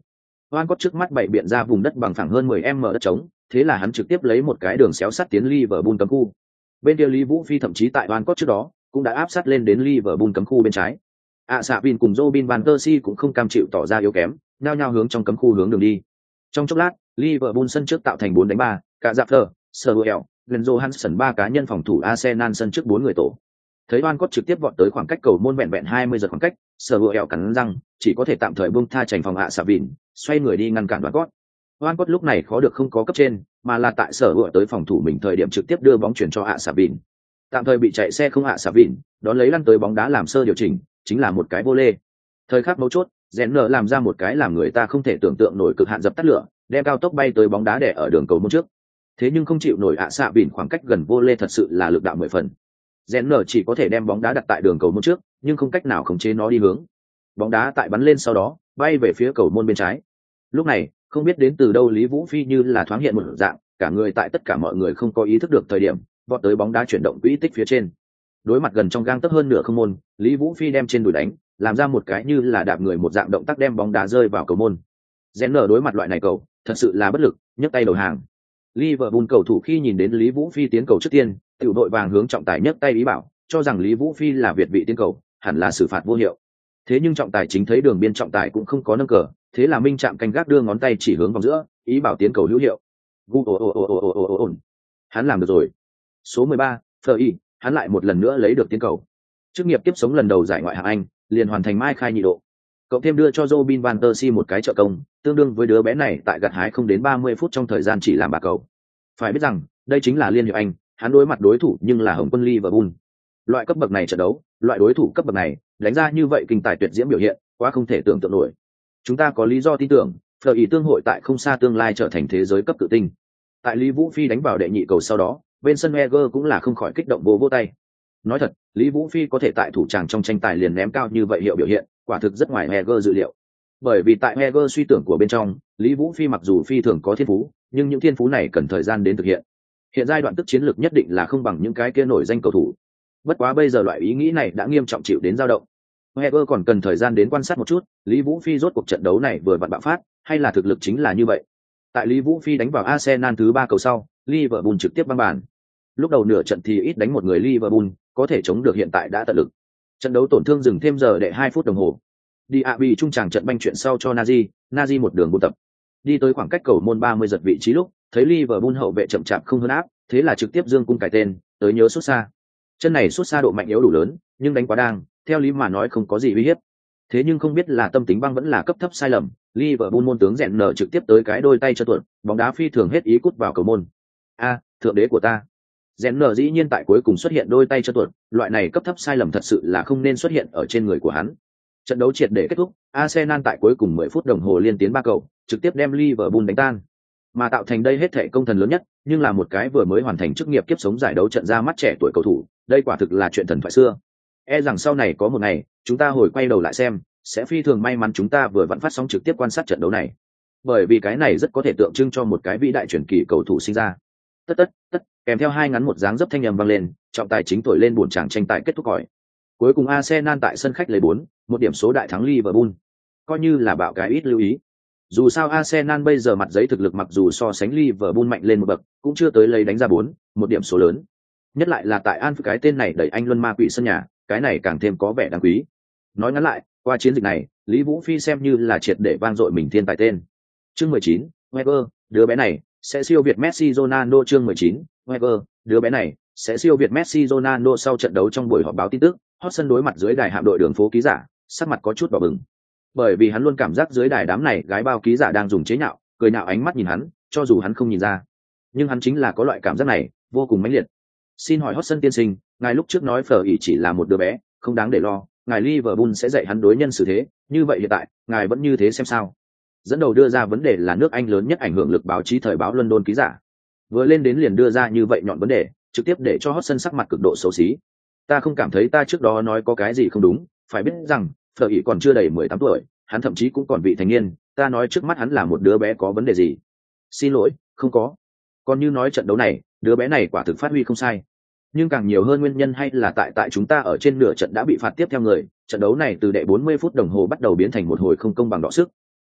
Van Cott trước mắt bảy biện ra vùng đất bằng phẳng hơn mười mét đất trống, thế là hắn trực tiếp lấy một cái đường xéo sắt tiến Liverpool cấm khu. Bên kia Lý Vũ Phi thậm chí tại Van Cott trước đó cũng đã áp sát lên đến Liverpool cấm khu bên trái. ạ xạ Vin cùng Robin van Persie cũng không cam chịu tỏ ra yếu kém, nhao nhao hướng trong cấm khu hướng đường đi. Trong chốc lát, Liverpool sân trước tạo thành bốn đánh ba, cả Zapper, Serwell, Glenn Johansson ba cá nhân phòng thủ Arsenal sân trước bốn người tổ. Thấy Van Cott trực tiếp vọt tới khoảng cách cầu môn vẹn vẹn hai mươi giật khoảng cách, Serwell cắn răng, chỉ có thể tạm thời buông tha trành phòng ạ xạ Vin, xoay người đi ngăn cản Van Cott. Van Cott lúc này khó được không có cấp trên, mà là tại Serwell tới phòng thủ mình thời điểm trực tiếp đưa bóng chuyển cho ạ xạ Vin. Tạm thời bị chạy xe không ạ xạ Vin, đón lấy lăn tới bóng đá làm sơ điều chỉnh, chính là một cái vô lê. Thời khắc mấu chốt, rèn nở làm ra một cái làm người ta không thể tưởng tượng nổi cực hạn dập tắt lửa, đem cao tốc bay tới bóng đá đè ở đường cầu môn trước. Thế nhưng không chịu nổi ạ xạ Vin khoảng cách gần vô lê thật sự là lực đạo mười phần. Rèn nở chỉ có thể đem bóng đá đặt tại đường cầu môn trước, nhưng không cách nào khống chế nó đi hướng. Bóng đá tại bắn lên sau đó, bay về phía cầu môn bên trái. Lúc này, không biết đến từ đâu Lý Vũ Phi như là thoáng hiện một dạng, cả người tại tất cả mọi người không có ý thức được thời điểm, vọt tới bóng đá chuyển động quỹ tích phía trên. Đối mặt gần trong gang tấc hơn nửa không môn, Lý Vũ Phi đem trên đùi đánh, làm ra một cái như là đạp người một dạng động tác đem bóng đá rơi vào cầu môn. Rèn nở đối mặt loại này cầu, thật sự là bất lực, nhấc tay đầu hàng. Liverpool cầu thủ khi nhìn đến Lý Vũ Phi tiến cầu trước tiên, tiểu đội vàng hướng trọng tài nhấc tay ý bảo, cho rằng Lý Vũ Phi là việt vị tiến cầu, hẳn là xử phạt vô hiệu. Thế nhưng trọng tài chính thấy đường biên trọng tài cũng không có nâng cờ, thế là Minh Trạm canh gác đưa ngón tay chỉ hướng vòng giữa, ý bảo tiến cầu hữu hiệu. Gu ồ ồ ồ ồ ồ ồ ồ. Hắn làm được rồi. Số mười ba, Fleur, hắn lại một lần nữa lấy được tiến cầu. Chức nghiệp tiếp sống lần đầu giải ngoại hạng Anh, liền hoàn thành mai khai nhị độ. Cậu thêm đưa cho Robin van Persie một cái trợ công, tương đương với đứa bé này tại gặt hái không đến ba mươi phút trong thời gian chỉ làm ba cầu. Phải biết rằng, đây chính là liên hiệp Anh, hắn đối mặt đối thủ nhưng là Hồng quân Liverpool. Loại cấp bậc này trận đấu, loại đối thủ cấp bậc này, đánh ra như vậy kinh tài tuyệt diễm biểu hiện, quá không thể tưởng tượng nổi. Chúng ta có lý do tin tưởng, Fleur tương hội tại không xa tương lai trở thành thế giới cấp tự tinh. Tại Lý Vũ Phi đánh vào đệ nhị cầu sau đó, bên sân Wenger cũng là không khỏi kích động vỗ vỗ tay. Nói thật, Lý Vũ Phi có thể tại thủ tràng trong tranh tài liền ném cao như vậy hiệu biểu hiện, quả thực rất ngoài Wenger dự liệu. Bởi vì tại Wenger suy tưởng của bên trong, Lý Vũ Phi mặc dù phi thường có thiên phú, nhưng những thiên phú này cần thời gian đến thực hiện. Hiện giai đoạn tức chiến lược nhất định là không bằng những cái kia nổi danh cầu thủ. Bất quá bây giờ loại ý nghĩ này đã nghiêm trọng chịu đến dao động. Wenger còn cần thời gian đến quan sát một chút, Lý Vũ Phi rốt cuộc trận đấu này vừa vặn bạo phát, hay là thực lực chính là như vậy. Tại Lý Vũ Phi đánh vào Arsenal thứ ba cầu sau, Liverpool trực tiếp băng bàn. Lúc đầu nửa trận thì ít đánh một người Liverpool, có thể chống được hiện tại đã tận lực. Trận đấu tổn thương dừng thêm giờ để hai phút đồng hồ. Diaby trung tràng trận banh chuyện sau cho Nazi, Nazi một đường buôn tập. Đi tới khoảng cách cầu môn ba mươi giật vị trí lúc, thấy Liverpool hậu vệ chậm chạp không hơn áp, thế là trực tiếp dương cung cải tên, tới nhớ sút xa. Chân này sút xa độ mạnh yếu đủ lớn, nhưng đánh quá đang, theo lý mà nói không có gì uy hiếp. Thế nhưng không biết là tâm tính băng vẫn là cấp thấp sai lầm, Liverpool môn tướng rèn nở trực tiếp tới cái đôi tay cho tuột, bóng đá phi thường hết ý cút vào cầu môn. A, thượng đế của ta. Rèn nở dĩ nhiên tại cuối cùng xuất hiện đôi tay cho tuột, loại này cấp thấp sai lầm thật sự là không nên xuất hiện ở trên người của hắn. Trận đấu triệt để kết thúc, Arsenal tại cuối cùng mười phút đồng hồ liên tiến ba cầu, trực tiếp đem Liverpool đánh tan. Mà tạo thành đây hết thảy công thần lớn nhất, nhưng là một cái vừa mới hoàn thành chức nghiệp kiếp sống giải đấu trận ra mắt trẻ tuổi cầu thủ, đây quả thực là chuyện thần thoại xưa. E rằng sau này có một ngày, chúng ta hồi quay đầu lại xem, sẽ phi thường may mắn chúng ta vừa vẫn phát sóng trực tiếp quan sát trận đấu này. Bởi vì cái này rất có thể tượng trưng cho một cái vĩ đại truyền kỳ cầu thủ sinh ra. Tất tất tất, kèm theo hai ngắn một dáng dấp thanh âm vang lên, trọng tài chính thổi lên buồn tràng tranh tài kết thúc còi. Cuối cùng Arsenal tại sân khách lấy bốn, một điểm số đại thắng Liverpool. Coi như là bạo cái ít lưu ý. Dù sao Arsenal bây giờ mặt giấy thực lực mặc dù so sánh Liverpool mạnh lên một bậc, cũng chưa tới lấy đánh ra bốn, một điểm số lớn. Nhất lại là tại Anfield cái tên này đẩy anh luân ma quỷ sân nhà, cái này càng thêm có vẻ đáng quý. Nói ngắn lại, qua chiến dịch này, Lý Vũ Phi xem như là triệt để vang dội mình thiên tài tên. Chương mười chín, Wenger, đứa bé này sẽ siêu việt Messi Ronaldo. Chương mười chín, Wenger, đứa bé này sẽ siêu việt Messi Ronaldo. Sau trận đấu trong buổi họp báo tin tức, Hodgson đối mặt dưới đài hạm đội đường phố ký giả, sắc mặt có chút đỏ bừng. Bởi vì hắn luôn cảm giác dưới đài đám này gái bao ký giả đang dùng chế nhạo, cười nhạo ánh mắt nhìn hắn, cho dù hắn không nhìn ra. Nhưng hắn chính là có loại cảm giác này, vô cùng mãnh liệt. Xin hỏi Hodgson tiên sinh, ngài lúc trước nói Fleur chỉ là một đứa bé, không đáng để lo, ngài Liverpool sẽ dạy hắn đối nhân xử thế, như vậy hiện tại, ngài vẫn như thế xem sao? Dẫn đầu đưa ra vấn đề là nước Anh lớn nhất ảnh hưởng lực báo chí thời báo London ký giả. Vừa lên đến liền đưa ra như vậy nhọn vấn đề, trực tiếp để cho Hodgson sắc mặt cực độ xấu xí. Ta không cảm thấy ta trước đó nói có cái gì không đúng, phải biết rằng, Fleur còn chưa đầy mười tám tuổi, hắn thậm chí cũng còn vị thành niên, ta nói trước mắt hắn là một đứa bé có vấn đề gì? Xin lỗi, không có. Còn như nói trận đấu này, đứa bé này quả thực phát huy không sai. Nhưng càng nhiều hơn nguyên nhân hay là tại tại chúng ta ở trên nửa trận đã bị phạt tiếp theo người, trận đấu này từ đệ bốn mươi phút đồng hồ bắt đầu biến thành một hồi không công bằng đọ sức.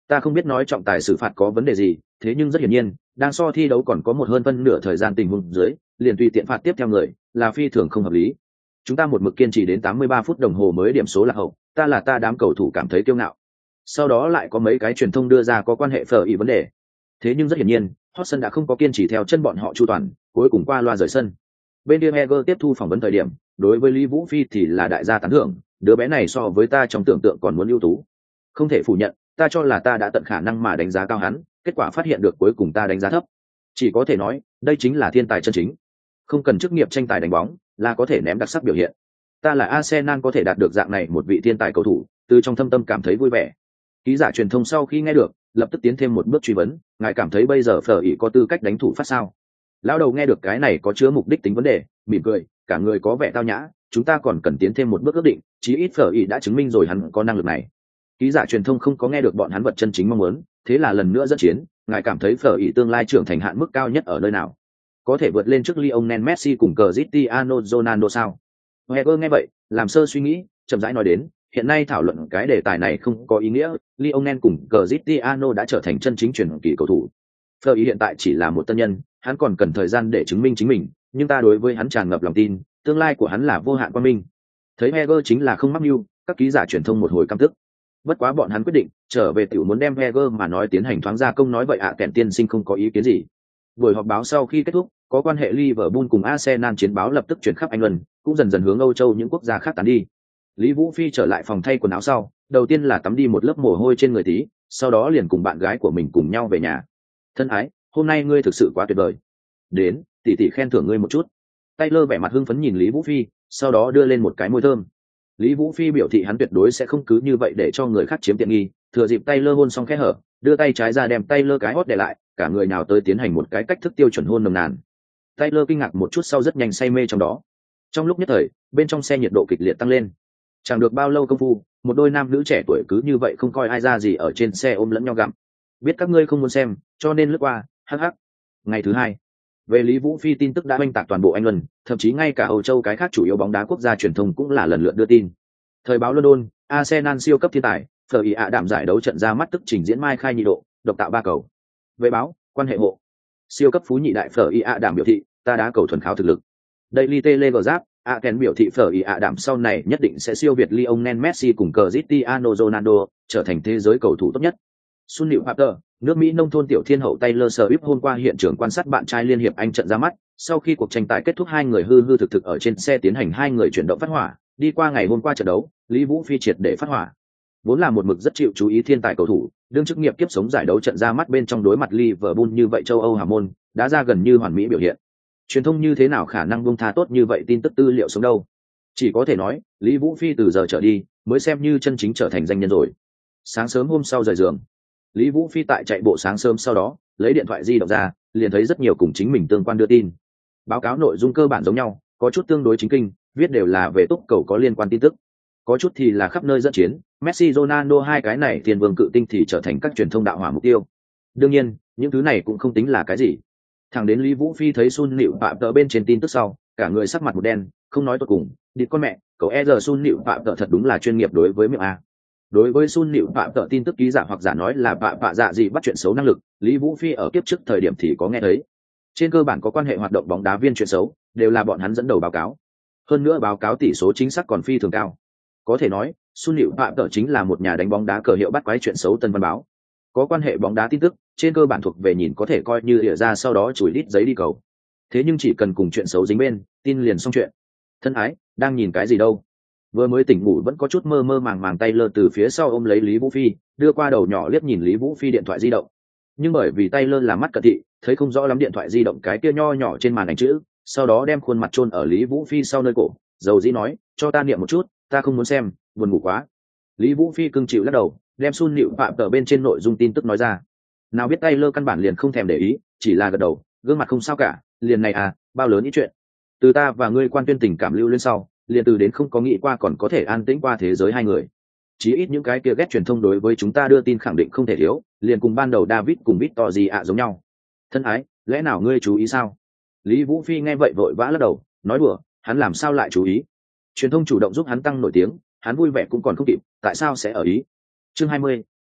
Ta không biết nói trọng tài xử phạt có vấn đề gì, thế nhưng rất hiển nhiên, đang so thi đấu còn có một hơn phân nửa thời gian tình huống dưới, liền tùy tiện phạt tiếp theo người, là phi thường không hợp lý. Chúng ta một mực kiên trì đến tám mươi ba phút đồng hồ mới điểm số là hậu, ta là ta đám cầu thủ cảm thấy kiêu ngạo. Sau đó lại có mấy cái truyền thông đưa ra có quan hệ phở ý vấn đề. Thế nhưng rất hiển nhiên, Hodgson đã không có kiên trì theo chân bọn họ chu toàn, cuối cùng qua loa rời sân. Bên kia Heger tiếp thu phỏng vấn thời điểm, đối với Lý Vũ Phi thì là đại gia tán thưởng, đứa bé này so với ta trong tưởng tượng còn muốn ưu tú. Không thể phủ nhận, ta cho là ta đã tận khả năng mà đánh giá cao hắn, kết quả phát hiện được cuối cùng ta đánh giá thấp. Chỉ có thể nói, đây chính là thiên tài chân chính. Không cần chức nghiệp tranh tài đánh bóng, là có thể ném đặc sắc biểu hiện. Ta là Arsenal có thể đạt được dạng này một vị thiên tài cầu thủ, từ trong thâm tâm cảm thấy vui vẻ. Ký giả truyền thông sau khi nghe được, lập tức tiến thêm một bước truy vấn, ngài cảm thấy bây giờ Phở Ý có tư cách đánh thủ phát sao? Lão đầu nghe được cái này có chứa mục đích tính vấn đề, mỉm cười, cả người có vẻ tao nhã, chúng ta còn cần tiến thêm một bước ước định, chí ít Phở Ý đã chứng minh rồi hắn có năng lực này. Ký giả truyền thông không có nghe được bọn hắn vật chân chính mong muốn, thế là lần nữa dẫn chiến, ngài cảm thấy Phở Ý tương lai trưởng thành hạn mức cao nhất ở nơi nào? Có thể vượt lên trước Lionel Messi cùng Cristiano Ronaldo sao? Wenger nghe vậy, làm sơ suy nghĩ, chậm rãi nói đến, hiện nay thảo luận cái đề tài này không có ý nghĩa, Lionel cùng Cristiano đã trở thành chân chính truyền kỳ cầu thủ. Phở Ý hiện tại chỉ là một tân nhân, hắn còn cần thời gian để chứng minh chính mình, nhưng ta đối với hắn tràn ngập lòng tin, tương lai của hắn là vô hạn quang minh. Thấy Wenger chính là không mắc mưu, các ký giả truyền thông một hồi căm tức. Bất quá bọn hắn quyết định trở về tiểu muốn đem Wenger mà nói tiến hành thoáng ra công nói vậy ạ, à, kèn tiên sinh không có ý kiến gì. Buổi họp báo sau khi kết thúc, có quan hệ Liverpool cùng Arsenal chiến báo lập tức chuyển khắp Anh Luân, cũng dần dần hướng Âu Châu những quốc gia khác tán đi. Lý Vũ Phi trở lại phòng thay quần áo sau, đầu tiên là tắm đi một lớp mồ hôi trên người tí, sau đó liền cùng bạn gái của mình cùng nhau về nhà. Thân ái, hôm nay ngươi thực sự quá tuyệt vời. Đến, tỷ tỷ khen thưởng ngươi một chút. Taylor vẻ mặt hưng phấn nhìn Lý Vũ Phi, sau đó đưa lên một cái môi thơm. Lý Vũ Phi biểu thị hắn tuyệt đối sẽ không cứ như vậy để cho người khác chiếm tiện nghi, thừa dịp Taylor hôn xong khẽ hở, đưa tay trái ra đem Taylor cái hót để lại, cả người nào tới tiến hành một cái cách thức tiêu chuẩn hôn nồng nàn. Taylor kinh ngạc một chút sau rất nhanh say mê trong đó. Trong lúc nhất thời, bên trong xe nhiệt độ kịch liệt tăng lên. Chẳng được bao lâu công phu, một đôi nam nữ trẻ tuổi cứ như vậy không coi ai ra gì ở trên xe ôm lẫn nhau gặm. Biết các ngươi không muốn xem, cho nên lướt qua, hắc hắc. Ngày thứ hai, về Lý Vũ Phi tin tức đã oanh tạc toàn bộ Anh Luân, thậm chí ngay cả Âu Châu cái khác chủ yếu bóng đá quốc gia truyền thông cũng là lần lượt đưa tin. Thời báo London, Arsenal siêu cấp thiên tài, Phở Ý ạ đảm giải đấu trận ra mắt tức trình diễn mai khai nhị độ, độc tạo ba cầu. Về báo, quan hệ hộ. Siêu cấp phú nhị đại Phở Ý ạ đảm biểu thị, ta đá cầu thuần kháo thực lực. Daily Telegraph, ạ kèn biểu thị Phở Ý ạ đảm sau này nhất định sẽ siêu việt Lionel Messi cùng Cristiano Ronaldo, trở thành thế giới cầu thủ tốt nhất. Sun Liễu Papter, nước Mỹ nông thôn tiểu thiên hậu Taylor Swift hôm qua hiện trường quan sát bạn trai liên hiệp Anh trận ra mắt, sau khi cuộc tranh tài kết thúc hai người hư hư thực thực ở trên xe tiến hành hai người chuyển động phát hỏa, đi qua ngày hôm qua trận đấu, Lý Vũ Phi triệt để phát hỏa. Vốn là một mực rất chịu chú ý thiên tài cầu thủ, đương chức nghiệp kiếp sống giải đấu trận ra mắt bên trong đối mặt Liverpool như vậy châu Âu hào môn, đã ra gần như hoàn mỹ biểu hiện. Truyền thông như thế nào khả năng buông tha tốt như vậy tin tức tư liệu sống đâu? Chỉ có thể nói, Lý Vũ Phi từ giờ trở đi, mới xem như chân chính trở thành danh nhân rồi. Sáng sớm hôm sau rời giường, Lý Vũ Phi tại chạy bộ sáng sớm sau đó, lấy điện thoại di động ra, liền thấy rất nhiều cùng chính mình tương quan đưa tin. Báo cáo nội dung cơ bản giống nhau, có chút tương đối chính kinh, viết đều là về túc cầu có liên quan tin tức. Có chút thì là khắp nơi dẫn chiến, Messi Ronaldo hai cái này tiền vương cự tinh thì trở thành các truyền thông đạo hỏa mục tiêu. Đương nhiên, những thứ này cũng không tính là cái gì. Thẳng đến Lý Vũ Phi thấy Sun Liễu Phạm tờ bên trên tin tức sau, cả người sắc mặt một đen, không nói tốt cùng, đi con mẹ, cậu e giờ Sun Liễu Phạm tờ thật đúng là chuyên nghiệp đối với miệng a. Đối với Sun Liễu Phạm tờ tin tức ký giả hoặc giả nói là bạ bạ dạ gì bắt chuyện xấu năng lực, Lý Vũ Phi ở kiếp trước thời điểm thì có nghe thấy. Trên cơ bản có quan hệ hoạt động bóng đá viên chuyện xấu, đều là bọn hắn dẫn đầu báo cáo. Hơn nữa báo cáo tỷ số chính xác còn phi thường cao. Có thể nói, Sun Liễu Phạm tờ chính là một nhà đánh bóng đá cờ hiệu bắt quái chuyện xấu tân văn báo. Có quan hệ bóng đá tin tức, trên cơ bản thuộc về nhìn có thể coi như ỉa ra sau đó chùi đít giấy đi cầu. Thế nhưng chỉ cần cùng chuyện xấu dính bên, tin liền xong chuyện. Thân ái, đang nhìn cái gì đâu? Vừa mới tỉnh ngủ vẫn có chút mơ mơ màng màng tay lơ từ phía sau ôm lấy Lý Vũ Phi, đưa qua đầu nhỏ liếc nhìn Lý Vũ Phi điện thoại di động. Nhưng bởi vì tay lơ là mắt cận thị, thấy không rõ lắm điện thoại di động cái kia nho nhỏ trên màn ảnh chữ, sau đó đem khuôn mặt chôn ở Lý Vũ Phi sau nơi cổ, dầu dĩ nói, cho ta niệm một chút, ta không muốn xem, buồn ngủ quá. Lý Vũ Phi cưng chịu lắc đầu, đem Sun Liễu Phạm tờ bên trên nội dung tin tức nói ra. Nào biết tay lơ căn bản liền không thèm để ý, chỉ là gật đầu, gương mặt không sao cả, liền này à, bao lớn ý chuyện. Từ ta và ngươi quan tuyên tình cảm lưu lên sau, liền từ đến không có nghĩ qua còn có thể an tĩnh qua thế giới hai người. Chí ít những cái kia ghét truyền thông đối với chúng ta đưa tin khẳng định không thể thiếu, liền cùng ban đầu David cùng Victor gì ạ giống nhau. Thân ái, lẽ nào ngươi chú ý sao? Lý Vũ Phi nghe vậy vội vã lắc đầu, nói đùa, hắn làm sao lại chú ý? Truyền thông chủ động giúp hắn tăng nổi tiếng, hắn vui vẻ cũng còn không kịp, tại sao sẽ ở ý? Chương hai mươi,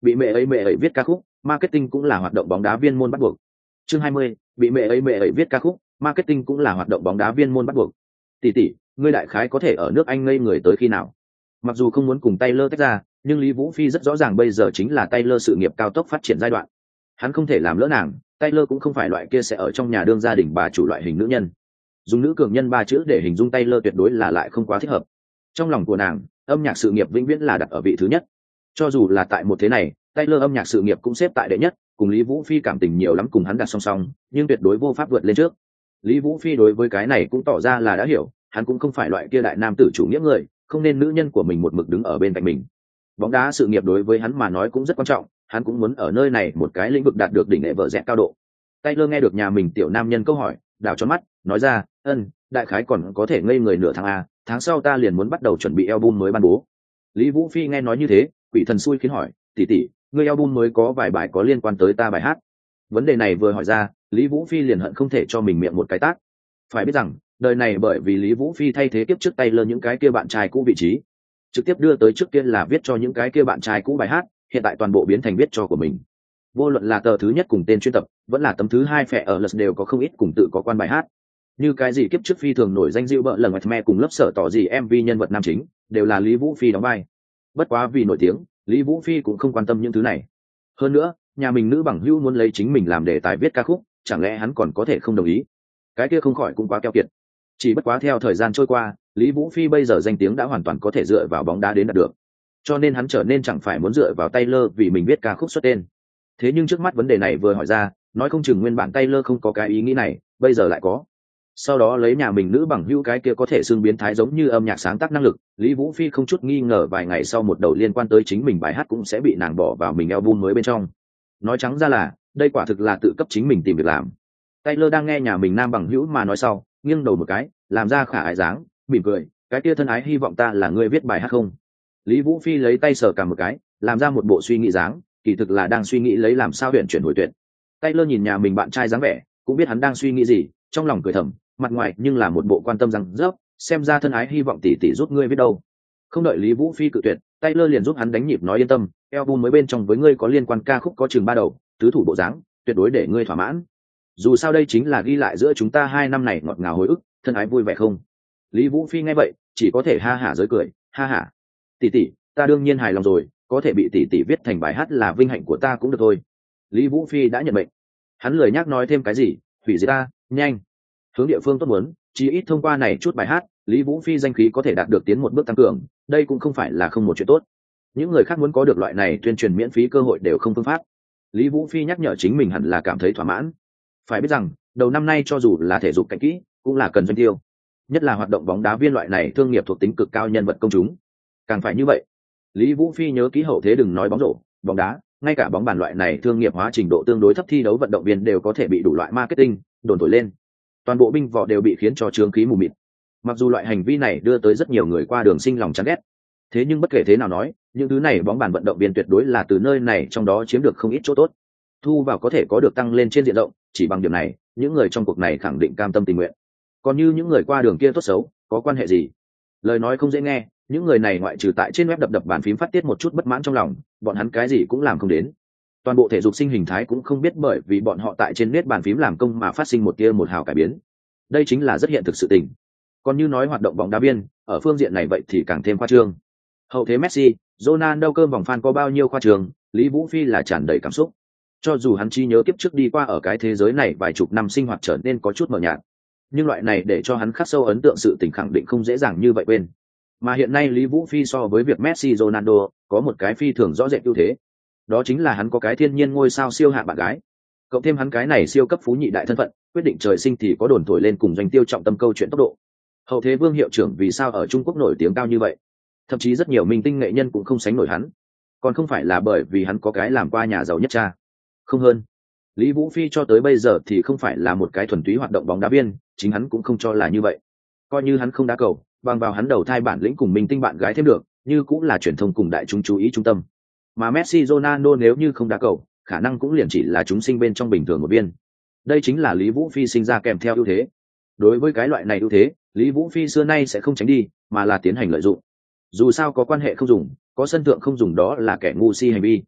bị mẹ ấy mẹ ấy viết ca khúc, marketing cũng là hoạt động bóng đá viên môn bắt buộc. Chương hai mươi, bị mẹ ấy mẹ ấy viết ca khúc, marketing cũng là hoạt động bóng đá viên môn bắt buộc. Tỷ tỷ, ngươi đại khái có thể ở nước Anh ngây người tới khi nào? Mặc dù không muốn cùng Taylor tách ra, nhưng Lý Vũ Phi rất rõ ràng bây giờ chính là Taylor sự nghiệp cao tốc phát triển giai đoạn. Hắn không thể làm lỡ nàng, Taylor cũng không phải loại kia sẽ ở trong nhà đương gia đình bà chủ loại hình nữ nhân. Dùng nữ cường nhân ba chữ để hình dung Taylor tuyệt đối là lại không quá thích hợp. Trong lòng của nàng, âm nhạc sự nghiệp vĩnh viễn là đặt ở vị thứ nhất. Cho dù là tại một thế này, Taylor âm nhạc sự nghiệp cũng xếp tại đệ nhất, cùng Lý Vũ Phi cảm tình nhiều lắm cùng hắn đặt song song, nhưng tuyệt đối vô pháp vượt lên trước. Lý Vũ Phi đối với cái này cũng tỏ ra là đã hiểu, hắn cũng không phải loại kia đại nam tử chủ nghĩa người, không nên nữ nhân của mình một mực đứng ở bên cạnh mình. Bóng đá sự nghiệp đối với hắn mà nói cũng rất quan trọng, hắn cũng muốn ở nơi này một cái lĩnh vực đạt được đỉnh lệ vợ rẽ cao độ. Taylor nghe được nhà mình tiểu nam nhân câu hỏi, đảo cho mắt, nói ra, ân, đại khái còn có thể ngây người nửa tháng a, tháng sau ta liền muốn bắt đầu chuẩn bị album mới ban bố. Lý Vũ Phi nghe nói như thế, quỷ thần xui khiến hỏi, tỷ tỷ, ngươi album mới có vài bài có liên quan tới ta bài hát. Vấn đề này vừa hỏi ra, Lý Vũ Phi liền hận không thể cho mình miệng một cái tát. Phải biết rằng, đời này bởi vì Lý Vũ Phi thay thế tiếp trước Taylor những cái kia bạn trai cũ vị trí, trực tiếp đưa tới trước kia là viết cho những cái kia bạn trai cũ bài hát, hiện tại toàn bộ biến thành viết cho của mình. Vô luận là tờ thứ nhất cùng tên chuyên tập, vẫn là tấm thứ hai Phe ở Lật đều có không ít cùng tự có quan bài hát. Như cái gì kiếp trước phi thường nổi danh dịu bợ lần me cùng lớp sở tỏ gì em vê nhân vật nam chính, đều là Lý Vũ Phi đóng vai. Bất quá vì nổi tiếng, Lý Vũ Phi cũng không quan tâm những thứ này. Hơn nữa, nhà mình nữ bằng hữu muốn lấy chính mình làm đề tài viết ca khúc, chẳng lẽ hắn còn có thể không đồng ý? Cái kia không khỏi cũng quá keo kiệt. Chỉ bất quá theo thời gian trôi qua, Lý Vũ Phi bây giờ danh tiếng đã hoàn toàn có thể dựa vào bóng đá đến đạt được. Cho nên hắn trở nên chẳng phải muốn dựa vào Taylor vì mình viết ca khúc xuất tên. Thế nhưng trước mắt vấn đề này vừa hỏi ra, nói không chừng nguyên bản Taylor không có cái ý nghĩ này, bây giờ lại có. Sau đó lấy nhà mình nữ bằng hữu cái kia có thể xưng biến thái giống như âm nhạc sáng tác năng lực, Lý Vũ Phi không chút nghi ngờ vài ngày sau một đầu liên quan tới chính mình bài hát cũng sẽ bị nàng bỏ vào mình album mới bên trong. Nói trắng ra là, đây quả thực là tự cấp chính mình tìm việc làm. Taylor đang nghe nhà mình nam bằng hữu mà nói sau, nghiêng đầu một cái, làm ra khả ái dáng, mỉm cười, cái kia thân ái hy vọng ta là người viết bài hát không? Lý Vũ Phi lấy tay sờ cả một cái, làm ra một bộ suy nghĩ dáng, kỳ thực là đang suy nghĩ lấy làm sao huyện chuyển hồi tuyệt. Taylor nhìn nhà mình bạn trai dáng vẻ, cũng biết hắn đang suy nghĩ gì, trong lòng cười thầm, mặt ngoài nhưng là một bộ quan tâm rằng rớp, xem ra thân ái hy vọng tỷ tỷ giúp ngươi viết đâu. Không đợi Lý Vũ Phi cự tuyệt, Taylor liền giúp hắn đánh nhịp nói yên tâm, album mới bên trong với ngươi có liên quan ca khúc có chừng ba đầu, tứ thủ bộ dáng, tuyệt đối để ngươi thỏa mãn. Dù sao đây chính là ghi lại giữa chúng ta hai năm này ngọt ngào hồi ức, thân ái vui vẻ không? Lý Vũ Phi nghe vậy, chỉ có thể ha hả giới cười, ha hả. Tỷ tỷ, ta đương nhiên hài lòng rồi, có thể bị tỷ tỷ viết thành bài hát là vinh hạnh của ta cũng được thôi. Lý Vũ Phi đã nhận mệnh. Hắn lười nhắc nói thêm cái gì, hủy diệt ta, nhanh. Hướng địa phương tốt muốn, chỉ ít thông qua này chút bài hát, Lý Vũ Phi danh khí có thể đạt được tiến một bước tăng cường, đây cũng không phải là không một chuyện tốt. Những người khác muốn có được loại này tuyên truyền miễn phí cơ hội đều không phương pháp. Lý Vũ Phi nhắc nhở chính mình hẳn là cảm thấy thỏa mãn. Phải biết rằng, đầu năm nay cho dù là thể dục cạnh kỹ, cũng là cần doanh tiêu. Nhất là hoạt động bóng đá viên loại này thương nghiệp thuộc tính cực cao nhân vật công chúng. Càng phải như vậy. Lý Vũ Phi nhớ kỹ hậu thế đừng nói bóng rổ, bóng đá, ngay cả bóng bàn loại này thương nghiệp hóa trình độ tương đối thấp thi đấu vận động viên đều có thể bị đủ loại marketing đồn thổi lên. Toàn bộ binh võ đều bị khiến cho trướng khí mù mịt. Mặc dù loại hành vi này đưa tới rất nhiều người qua đường sinh lòng chán ghét, thế nhưng bất kể thế nào nói, những thứ này bóng bàn vận động viên tuyệt đối là từ nơi này trong đó chiếm được không ít chỗ tốt. Thu vào có thể có được tăng lên trên diện rộng, chỉ bằng điểm này, những người trong cuộc này khẳng định cam tâm tình nguyện. Còn như những người qua đường kia tốt xấu, có quan hệ gì? Lời nói không dễ nghe, những người này ngoại trừ tại trên web đập đập bàn phím phát tiết một chút bất mãn trong lòng, bọn hắn cái gì cũng làm không đến. Toàn bộ thể dục sinh hình thái cũng không biết bởi vì bọn họ tại trên nét bàn phím làm công mà phát sinh một tia một hào cải biến. Đây chính là rất hiện thực sự tình. Còn như nói hoạt động bóng đá biên, ở phương diện này vậy thì càng thêm khoa trương. Hậu thế Messi, Ronaldo cơm vòng fan có bao nhiêu khoa trương, Lý Vũ Phi là tràn đầy cảm xúc. Cho dù hắn chi nhớ kiếp trước đi qua ở cái thế giới này vài chục năm sinh hoạt trở nên có chút mờ nhạt, nhưng loại này để cho hắn khắc sâu ấn tượng sự tình khẳng định không dễ dàng như vậy quên. Mà hiện nay Lý Vũ Phi so với việc Messi, Ronaldo có một cái phi thường rõ rệt ưu thế. Đó chính là hắn có cái thiên nhiên ngôi sao siêu hạ bạn gái. Cộng thêm hắn cái này siêu cấp phú nhị đại thân phận, quyết định trời sinh thì có đồn thổi lên cùng doanh tiêu trọng tâm câu chuyện tốc độ. Hậu thế Vương hiệu trưởng vì sao ở Trung Quốc nổi tiếng cao như vậy? Thậm chí rất nhiều minh tinh nghệ nhân cũng không sánh nổi hắn. Còn không phải là bởi vì hắn có cái làm qua nhà giàu nhất cha. Không hơn. Lý Vũ Phi cho tới bây giờ thì không phải là một cái thuần túy hoạt động bóng đá viên, chính hắn cũng không cho là như vậy. Coi như hắn không đá cầu, bằng vào hắn đầu thai bản lĩnh cùng minh tinh bạn gái thêm được, như cũng là truyền thông cùng đại chúng chú ý trung tâm. Mà Messi, Ronaldo nếu như không đá cầu, khả năng cũng liền chỉ là chúng sinh bên trong bình thường một viên. Đây chính là Lý Vũ Phi sinh ra kèm theo ưu thế. Đối với cái loại này ưu thế, Lý Vũ Phi xưa nay sẽ không tránh đi, mà là tiến hành lợi dụng. Dù sao có quan hệ không dùng, có sân thượng không dùng đó là kẻ ngu si hành vi.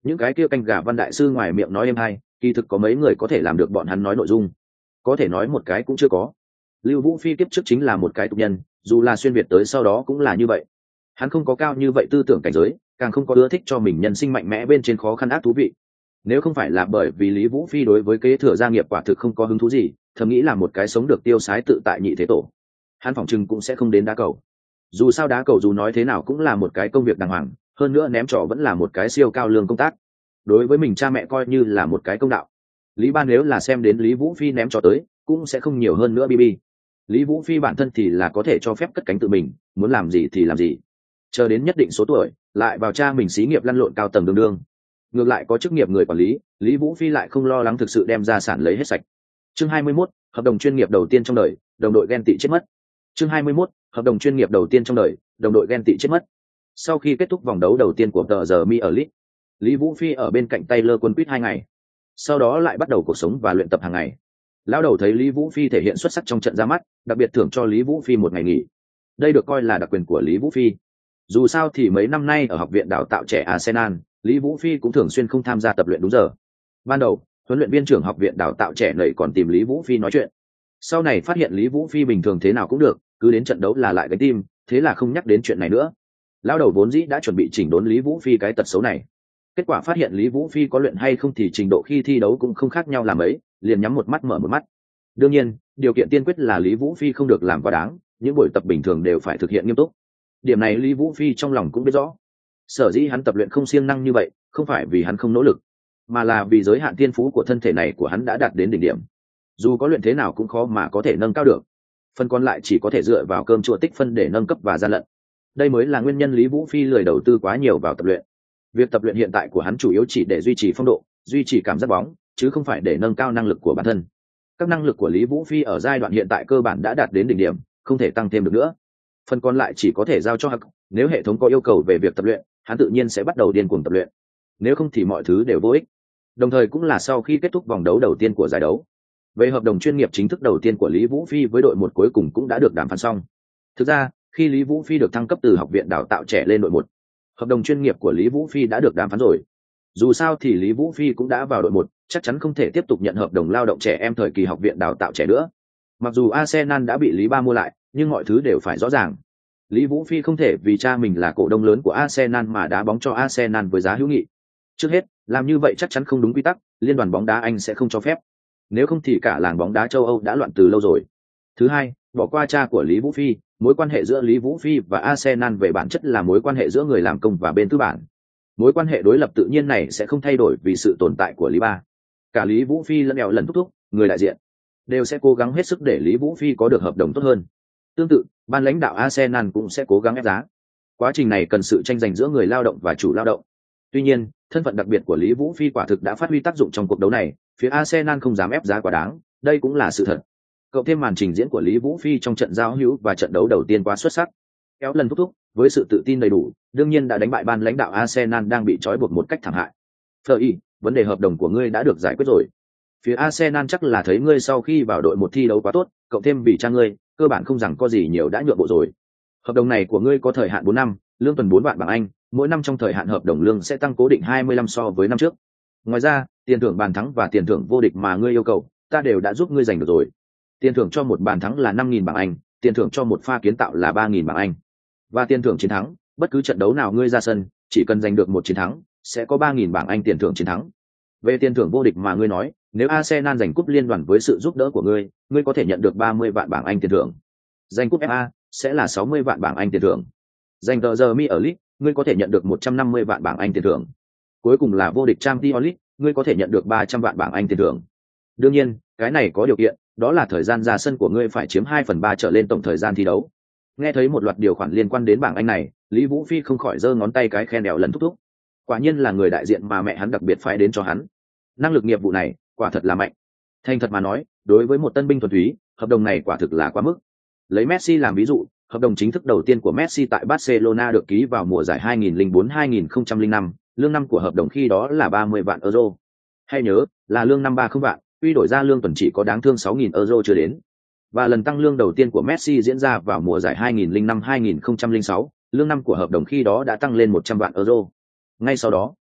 Những cái kia canh gà văn đại sư ngoài miệng nói êm hay, kỳ thực có mấy người có thể làm được bọn hắn nói nội dung, có thể nói một cái cũng chưa có. Lưu Vũ Phi kiếp trước chính là một cái tục nhân, dù là xuyên việt tới sau đó cũng là như vậy. Hắn không có cao như vậy tư tưởng cảnh giới, càng không có ưa thích cho mình nhân sinh mạnh mẽ bên trên khó khăn ác thú vị. Nếu không phải là bởi vì Lý Vũ Phi đối với kế thừa gia nghiệp quả thực không có hứng thú gì, thầm nghĩ là một cái sống được tiêu sái tự tại nhị thế tổ, hắn phỏng chừng cũng sẽ không đến đá cầu. Dù sao đá cầu dù nói thế nào cũng là một cái công việc đàng hoàng, hơn nữa ném trò vẫn là một cái siêu cao lương công tác, đối với mình cha mẹ coi như là một cái công đạo. Lý Ban nếu là xem đến Lý Vũ Phi ném trò tới, cũng sẽ không nhiều hơn nữa bi bi. Lý Vũ Phi bản thân thì là có thể cho phép cất cánh tự mình, muốn làm gì thì làm gì, chờ đến nhất định số tuổi lại vào cha mình xí nghiệp lăn lộn cao tầng đương đương. Ngược lại có chức nghiệp người quản lý, Lý Vũ Phi lại không lo lắng thực sự đem gia sản lấy hết sạch. Chương hai mươi mốt, hợp đồng chuyên nghiệp đầu tiên trong đời, đồng đội ghen tị chết mất. Chương hai mươi mốt, hợp đồng chuyên nghiệp đầu tiên trong đời, đồng đội ghen tị chết mất. Sau khi kết thúc vòng đấu đầu tiên của tờ giờ Mi ở League, Lý Vũ Phi ở bên cạnh Taylor quân quýt hai ngày, sau đó lại bắt đầu cuộc sống và luyện tập hàng ngày. Lão đầu thấy Lý Vũ Phi thể hiện xuất sắc trong trận ra mắt, đặc biệt thưởng cho Lý Vũ Phi một ngày nghỉ. Đây được coi là đặc quyền của Lý Vũ Phi. Dù sao thì mấy năm nay ở học viện đào tạo trẻ Arsenal, Lý Vũ Phi cũng thường xuyên không tham gia tập luyện đúng giờ. Ban đầu, huấn luyện viên trưởng học viện đào tạo trẻ nảy còn tìm Lý Vũ Phi nói chuyện. Sau này phát hiện Lý Vũ Phi bình thường thế nào cũng được, cứ đến trận đấu là lại gánh tim, thế là không nhắc đến chuyện này nữa. Lão đầu vốn dĩ đã chuẩn bị chỉnh đốn Lý Vũ Phi cái tật xấu này. Kết quả phát hiện Lý Vũ Phi có luyện hay không thì trình độ khi thi đấu cũng không khác nhau là mấy, liền nhắm một mắt mở một mắt. Đương nhiên, điều kiện tiên quyết là Lý Vũ Phi không được làm quá đáng, những buổi tập bình thường đều phải thực hiện nghiêm túc. Điểm này Lý Vũ Phi trong lòng cũng biết rõ. Sở dĩ hắn tập luyện không siêng năng như vậy, không phải vì hắn không nỗ lực, mà là vì giới hạn thiên phú của thân thể này của hắn đã đạt đến đỉnh điểm. Dù có luyện thế nào cũng khó mà có thể nâng cao được. Phần còn lại chỉ có thể dựa vào cơm chua tích phân để nâng cấp và gian lận. Đây mới là nguyên nhân Lý Vũ Phi lười đầu tư quá nhiều vào tập luyện. Việc tập luyện hiện tại của hắn chủ yếu chỉ để duy trì phong độ, duy trì cảm giác bóng, chứ không phải để nâng cao năng lực của bản thân. Các năng lực của Lý Vũ Phi ở giai đoạn hiện tại cơ bản đã đạt đến đỉnh điểm, không thể tăng thêm được nữa. Phần còn lại chỉ có thể giao cho Hắc, nếu hệ thống có yêu cầu về việc tập luyện, hắn tự nhiên sẽ bắt đầu điên cuồng tập luyện. Nếu không thì mọi thứ đều vô ích. Đồng thời cũng là sau khi kết thúc vòng đấu đầu tiên của giải đấu. Về hợp đồng chuyên nghiệp chính thức đầu tiên của Lý Vũ Phi với đội một cuối cùng cũng đã được đàm phán xong. Thực ra, khi Lý Vũ Phi được thăng cấp từ học viện đào tạo trẻ lên đội một, hợp đồng chuyên nghiệp của Lý Vũ Phi đã được đàm phán rồi. Dù sao thì Lý Vũ Phi cũng đã vào đội một, chắc chắn không thể tiếp tục nhận hợp đồng lao động trẻ em thời kỳ học viện đào tạo trẻ nữa. Mặc dù Arsenal đã bị Lý Ba mua lại, nhưng mọi thứ đều phải rõ ràng. Lý Vũ Phi không thể vì cha mình là cổ đông lớn của Arsenal mà đá bóng cho Arsenal với giá hữu nghị. Trước hết, làm như vậy chắc chắn không đúng quy tắc, liên đoàn bóng đá Anh sẽ không cho phép. Nếu không thì cả làng bóng đá châu Âu đã loạn từ lâu rồi. Thứ hai, bỏ qua cha của Lý Vũ Phi, mối quan hệ giữa Lý Vũ Phi và Arsenal về bản chất là mối quan hệ giữa người làm công và bên tư bản. Mối quan hệ đối lập tự nhiên này sẽ không thay đổi vì sự tồn tại của Lý Ba. Cả Lý Vũ Phi lẫn eo lần thúc thúc, người đại diện, đều sẽ cố gắng hết sức để Lý Vũ Phi có được hợp đồng tốt hơn. Tương tự, ban lãnh đạo Arsenal cũng sẽ cố gắng ép giá. Quá trình này cần sự tranh giành giữa người lao động và chủ lao động. Tuy nhiên, thân phận đặc biệt của Lý Vũ Phi quả thực đã phát huy tác dụng trong cuộc đấu này, phía Arsenal không dám ép giá quá đáng, đây cũng là sự thật. Cộng thêm màn trình diễn của Lý Vũ Phi trong trận giao hữu và trận đấu đầu tiên quá xuất sắc. Kéo lần thúc thúc, với sự tự tin đầy đủ, đương nhiên đã đánh bại ban lãnh đạo Arsenal đang bị trói buộc một cách thảm hại. Fleur, vấn đề hợp đồng của ngươi đã được giải quyết rồi. Phía Arsenal chắc là thấy ngươi sau khi vào đội một thi đấu quá tốt, cộng thêm vì cha ngươi, cơ bản không rằng có gì nhiều đã nhượng bộ rồi. Hợp đồng này của ngươi có thời hạn bốn năm, lương tuần bốn vạn bảng Anh, mỗi năm trong thời hạn hợp đồng lương sẽ tăng cố định hai mươi lăm so với năm trước. Ngoài ra, tiền thưởng bàn thắng và tiền thưởng vô địch mà ngươi yêu cầu, ta đều đã giúp ngươi giành được rồi. Tiền thưởng cho một bàn thắng là năm nghìn bảng Anh, tiền thưởng cho một pha kiến tạo là ba nghìn bảng Anh. Và tiền thưởng chiến thắng, bất cứ trận đấu nào ngươi ra sân, chỉ cần giành được một chiến thắng, sẽ có ba nghìn bảng Anh tiền thưởng chiến thắng. Về tiền thưởng vô địch mà ngươi nói, nếu Arsenal giành cúp liên đoàn với sự giúp đỡ của ngươi, ngươi có thể nhận được ba mươi vạn bảng Anh tiền thưởng. Giành cúp ép a sẽ là sáu mươi vạn bảng Anh tiền thưởng. Giành tờ giờ Mi ở League, ngươi có thể nhận được một trăm năm mươi vạn bảng Anh tiền thưởng. Cuối cùng là vô địch Champions League, ngươi có thể nhận được ba trăm vạn bảng Anh tiền thưởng. Đương nhiên, cái này có điều kiện, đó là thời gian ra sân của ngươi phải chiếm hai phần ba trở lên tổng thời gian thi đấu. Nghe thấy một loạt điều khoản liên quan đến bảng Anh này, Lý Vũ Phi không khỏi giơ ngón tay cái khen đèo lần thúc thúc. Quả nhiên là người đại diện mà mẹ hắn đặc biệt phái đến cho hắn. Năng lực nghiệp vụ này, quả thật là mạnh. Thành thật mà nói, đối với một tân binh thuần túy, hợp đồng này quả thực là quá mức. Lấy Messi làm ví dụ, hợp đồng chính thức đầu tiên của Messi tại Barcelona được ký vào mùa giải hai nghìn lẻ bốn hai nghìn không trăm lẻ năm, lương năm của hợp đồng khi đó là ba mươi vạn euro. Hay nhớ, là lương năm ba mươi vạn, quy đổi ra lương tuần chỉ có đáng thương sáu nghìn euro chưa đến. Và lần tăng lương đầu tiên của Messi diễn ra vào mùa giải hai nghìn lẻ năm hai nghìn không trăm lẻ sáu, lương năm của hợp đồng khi đó đã tăng lên một trăm vạn euro. Ngay sau đó,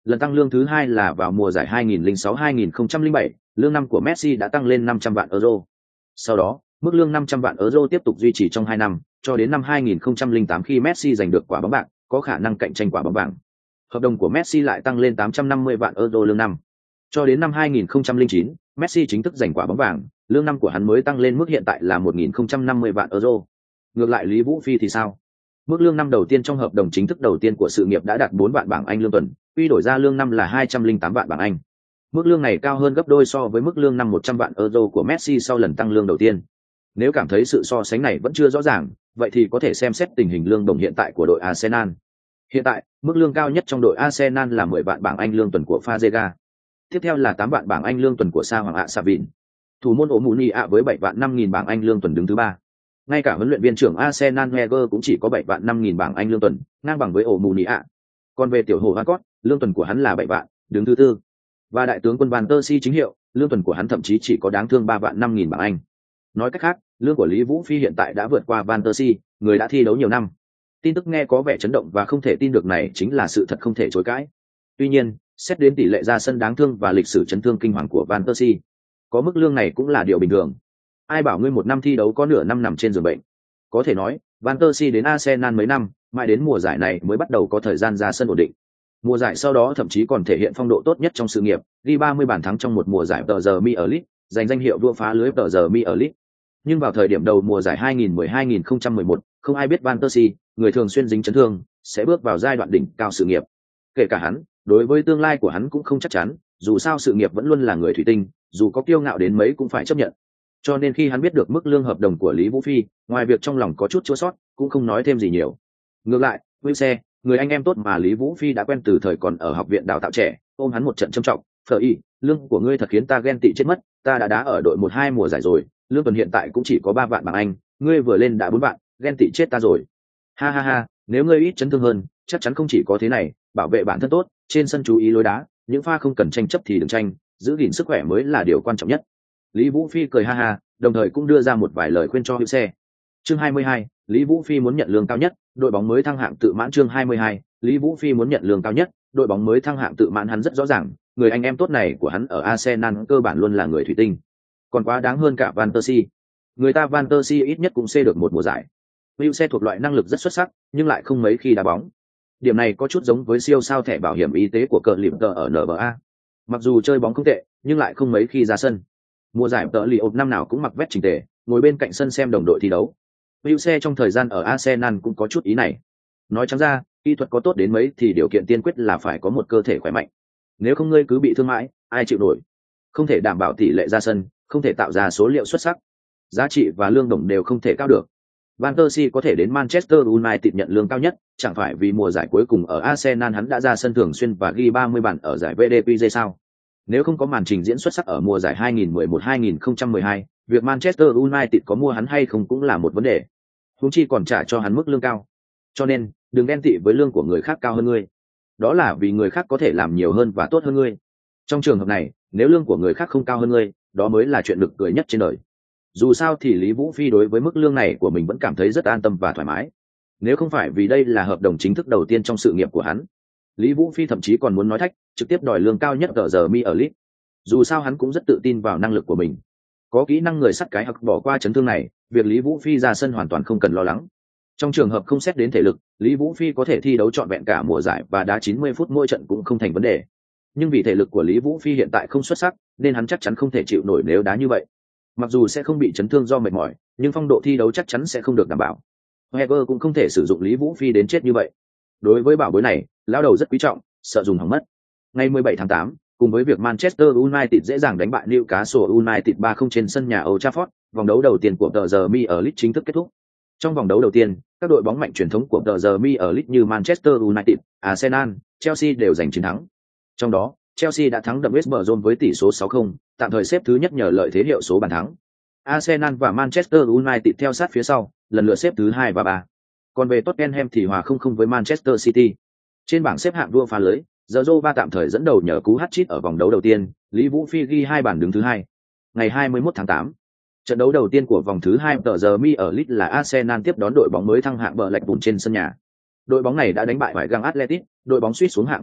lần tăng lương thứ hai là vào mùa giải hai nghìn lẻ sáu hai nghìn không trăm lẻ bảy, lương năm của Messi đã tăng lên năm trăm vạn euro. Sau đó, mức lương năm trăm vạn euro tiếp tục duy trì trong hai năm, cho đến năm hai nghìn không trăm lẻ tám khi Messi giành được quả bóng bạc, có khả năng cạnh tranh quả bóng vàng. Hợp đồng của Messi lại tăng lên tám trăm năm mươi vạn euro lương năm. Cho đến năm hai nghìn không trăm lẻ chín, Messi chính thức giành quả bóng vàng, lương năm của hắn mới tăng lên mức hiện tại là một nghìn không trăm năm mươi vạn euro. Ngược lại Lý Vũ Phi thì sao? Mức lương năm đầu tiên trong hợp đồng chính thức đầu tiên của sự nghiệp đã đạt bốn vạn bảng Anh lương tuần, quy đổi ra lương năm là hai trăm lẻ tám vạn bảng Anh. Mức lương này cao hơn gấp đôi so với mức lương năm một trăm vạn euro của Messi sau lần tăng lương đầu tiên. Nếu cảm thấy sự so sánh này vẫn chưa rõ ràng, vậy thì có thể xem xét tình hình lương bổng hiện tại của đội Arsenal. Hiện tại, mức lương cao nhất trong đội Arsenal là mười vạn bảng Anh lương tuần của Fazega. Tiếp theo là tám vạn bảng Anh lương tuần của Sa Hoàng ạ Savin. Thủ môn Omuni ạ với bảy vạn năm nghìn bảng Anh lương tuần đứng thứ ba. Ngay cả huấn luyện viên trưởng Arsenal Wenger cũng chỉ có bảy vạn năm nghìn bảng Anh lương tuần, ngang bằng với Omuni ạ. Còn về tiểu hồ Hancott, lương tuần của hắn là bảy vạn, đứng thứ tư. Và đại tướng quân Van Persie chính hiệu, lương tuần của hắn thậm chí chỉ có đáng thương ba vạn năm nghìn bảng Anh. Nói cách khác, lương của Lý Vũ Phi hiện tại đã vượt qua Van Persie, người đã thi đấu nhiều năm. Tin tức nghe có vẻ chấn động và không thể tin được này chính là sự thật không thể chối cãi. Tuy nhiên, xét đến tỷ lệ ra sân đáng thương và lịch sử chấn thương kinh hoàng của Van Persie, có mức lương này cũng là điều bình thường. Ai bảo ngươi một năm thi đấu có nửa năm nằm trên giường bệnh. Có thể nói, Van Persie đến Arsenal mấy năm, mãi đến mùa giải này mới bắt đầu có thời gian ra sân ổn định. Mùa giải sau đó thậm chí còn thể hiện phong độ tốt nhất trong sự nghiệp, ghi ba mươi bàn thắng trong một mùa giải tờ giờ Mi ở League, giành danh hiệu vua phá lưới tờ giờ Mi ở League. Nhưng vào thời điểm đầu mùa giải hai nghìn mười hai nghìn không trăm mười một, không ai biết Van Persie, người thường xuyên dính chấn thương, sẽ bước vào giai đoạn đỉnh cao sự nghiệp. Kể cả hắn, đối với tương lai của hắn cũng không chắc chắn, dù sao sự nghiệp vẫn luôn là người thủy tinh, dù có kiêu ngạo đến mấy cũng phải chấp nhận. Cho nên khi hắn biết được mức lương hợp đồng của Lý Vũ Phi, ngoài việc trong lòng có chút chua sót, cũng không nói thêm gì nhiều. Ngược lại, Wilse, người anh em tốt mà Lý Vũ Phi đã quen từ thời còn ở học viện đào tạo trẻ, ôm hắn một trận trầm trọng, "Phở y, lương của ngươi thật khiến ta ghen tị chết mất, ta đã đá ở đội một hai mùa giải rồi, lương tuần hiện tại cũng chỉ có ba vạn bảng Anh, ngươi vừa lên đã bốn vạn, ghen tị chết ta rồi." Ha ha ha, nếu ngươi ít chấn thương hơn, chắc chắn không chỉ có thế này, bảo vệ bản thân tốt, trên sân chú ý lối đá, những pha không cần tranh chấp thì đừng tranh, giữ gìn sức khỏe mới là điều quan trọng nhất. Lý Vũ Phi cười ha ha, đồng thời cũng đưa ra một vài lời khuyên cho hữu xe. Chương hai mươi hai, Lý Vũ Phi muốn nhận lương cao nhất, đội bóng mới thăng hạng tự mãn. Chương hai mươi hai, Lý Vũ Phi muốn nhận lương cao nhất, đội bóng mới thăng hạng tự mãn. Hắn rất rõ ràng, người anh em tốt này của hắn ở Arsenal cơ bản luôn là người thủy tinh. Còn quá đáng hơn cả Van Persie. Người ta Van Persie ít nhất cũng xê được một mùa giải. Hữu xe thuộc loại năng lực rất xuất sắc, nhưng lại không mấy khi đá bóng. Điểm này có chút giống với siêu sao thẻ bảo hiểm y tế của cờ liệm tờ ở en bê a. Mặc dù chơi bóng không tệ, nhưng lại không mấy khi ra sân. Mùa giải tờ lì ộp năm nào cũng mặc vest chỉnh tề, ngồi bên cạnh sân xem đồng đội thi đấu. Hữu xe trong thời gian ở Arsenal cũng có chút ý này. Nói trắng ra, kỹ thuật có tốt đến mấy thì điều kiện tiên quyết là phải có một cơ thể khỏe mạnh. Nếu không ngươi cứ bị thương mãi, ai chịu nổi? Không thể đảm bảo tỷ lệ ra sân, không thể tạo ra số liệu xuất sắc, giá trị và lương đồng đều không thể cao được. Van Persie có thể đến Manchester United nhận lương cao nhất, chẳng phải vì mùa giải cuối cùng ở Arsenal hắn đã ra sân thường xuyên và ghi ba mươi bàn ở giải vê đê pê giê sao? Nếu không có màn trình diễn xuất sắc ở mùa giải hai nghìn mười một hai nghìn không trăm mười hai, việc Manchester United có mua hắn hay không cũng là một vấn đề. Huống chi còn trả cho hắn mức lương cao. Cho nên, đừng ghen tị với lương của người khác cao hơn ngươi. Đó là vì người khác có thể làm nhiều hơn và tốt hơn ngươi. Trong trường hợp này, nếu lương của người khác không cao hơn ngươi, đó mới là chuyện nực cười nhất trên đời. Dù sao thì Lý Vũ Phi đối với mức lương này của mình vẫn cảm thấy rất an tâm và thoải mái. Nếu không phải vì đây là hợp đồng chính thức đầu tiên trong sự nghiệp của hắn, Lý Vũ Phi thậm chí còn muốn nói thách, trực tiếp đòi lương cao nhất ở giờ Mi ở League. Dù sao hắn cũng rất tự tin vào năng lực của mình. Có kỹ năng người sắt cái hoặc bỏ qua chấn thương này, việc Lý Vũ Phi ra sân hoàn toàn không cần lo lắng. Trong trường hợp không xét đến thể lực, Lý Vũ Phi có thể thi đấu trọn vẹn cả mùa giải và đá chín mươi phút mỗi trận cũng không thành vấn đề. Nhưng vì thể lực của Lý Vũ Phi hiện tại không xuất sắc, nên hắn chắc chắn không thể chịu nổi nếu đá như vậy. Mặc dù sẽ không bị chấn thương do mệt mỏi, nhưng phong độ thi đấu chắc chắn sẽ không được đảm bảo. Wenger cũng không thể sử dụng Lý Vũ Phi đến chết như vậy. Đối với bảo bối này, lão đầu rất quý trọng, sợ dùng hỏng mất. Ngày mười bảy tháng tám, cùng với việc Manchester United dễ dàng đánh bại Newcastle United ba không trên sân nhà Old Trafford, vòng đấu đầu tiên của tờ giờ Mi ở League chính thức kết thúc. Trong vòng đấu đầu tiên, các đội bóng mạnh truyền thống của tờ giờ Mi ở League như Manchester United, Arsenal, Chelsea đều giành chiến thắng. Trong đó, Chelsea đã thắng đậm West Brom với tỷ số sáu không, tạm thời xếp thứ nhất nhờ lợi thế hiệu số bàn thắng. Arsenal và Manchester United theo sát phía sau, lần lượt xếp thứ hai và ba. Còn về Tottenham thì hòa không không với Manchester City. Trên bảng xếp hạng đua phá lưới, Zorba tạm thời dẫn đầu nhờ cú hat-trick ở vòng đấu đầu tiên, Lý Vũ Phi ghi hai bàn đứng thứ hai. Ngày hai mươi mốt tháng tám, trận đấu đầu tiên của vòng thứ hai tờ giờ Mi ở League là Arsenal tiếp đón đội bóng mới thăng hạng Blackpool trên sân nhà. Đội bóng này đã đánh bại Wigan Athletic, đội bóng suýt xuống hạng mùa trước,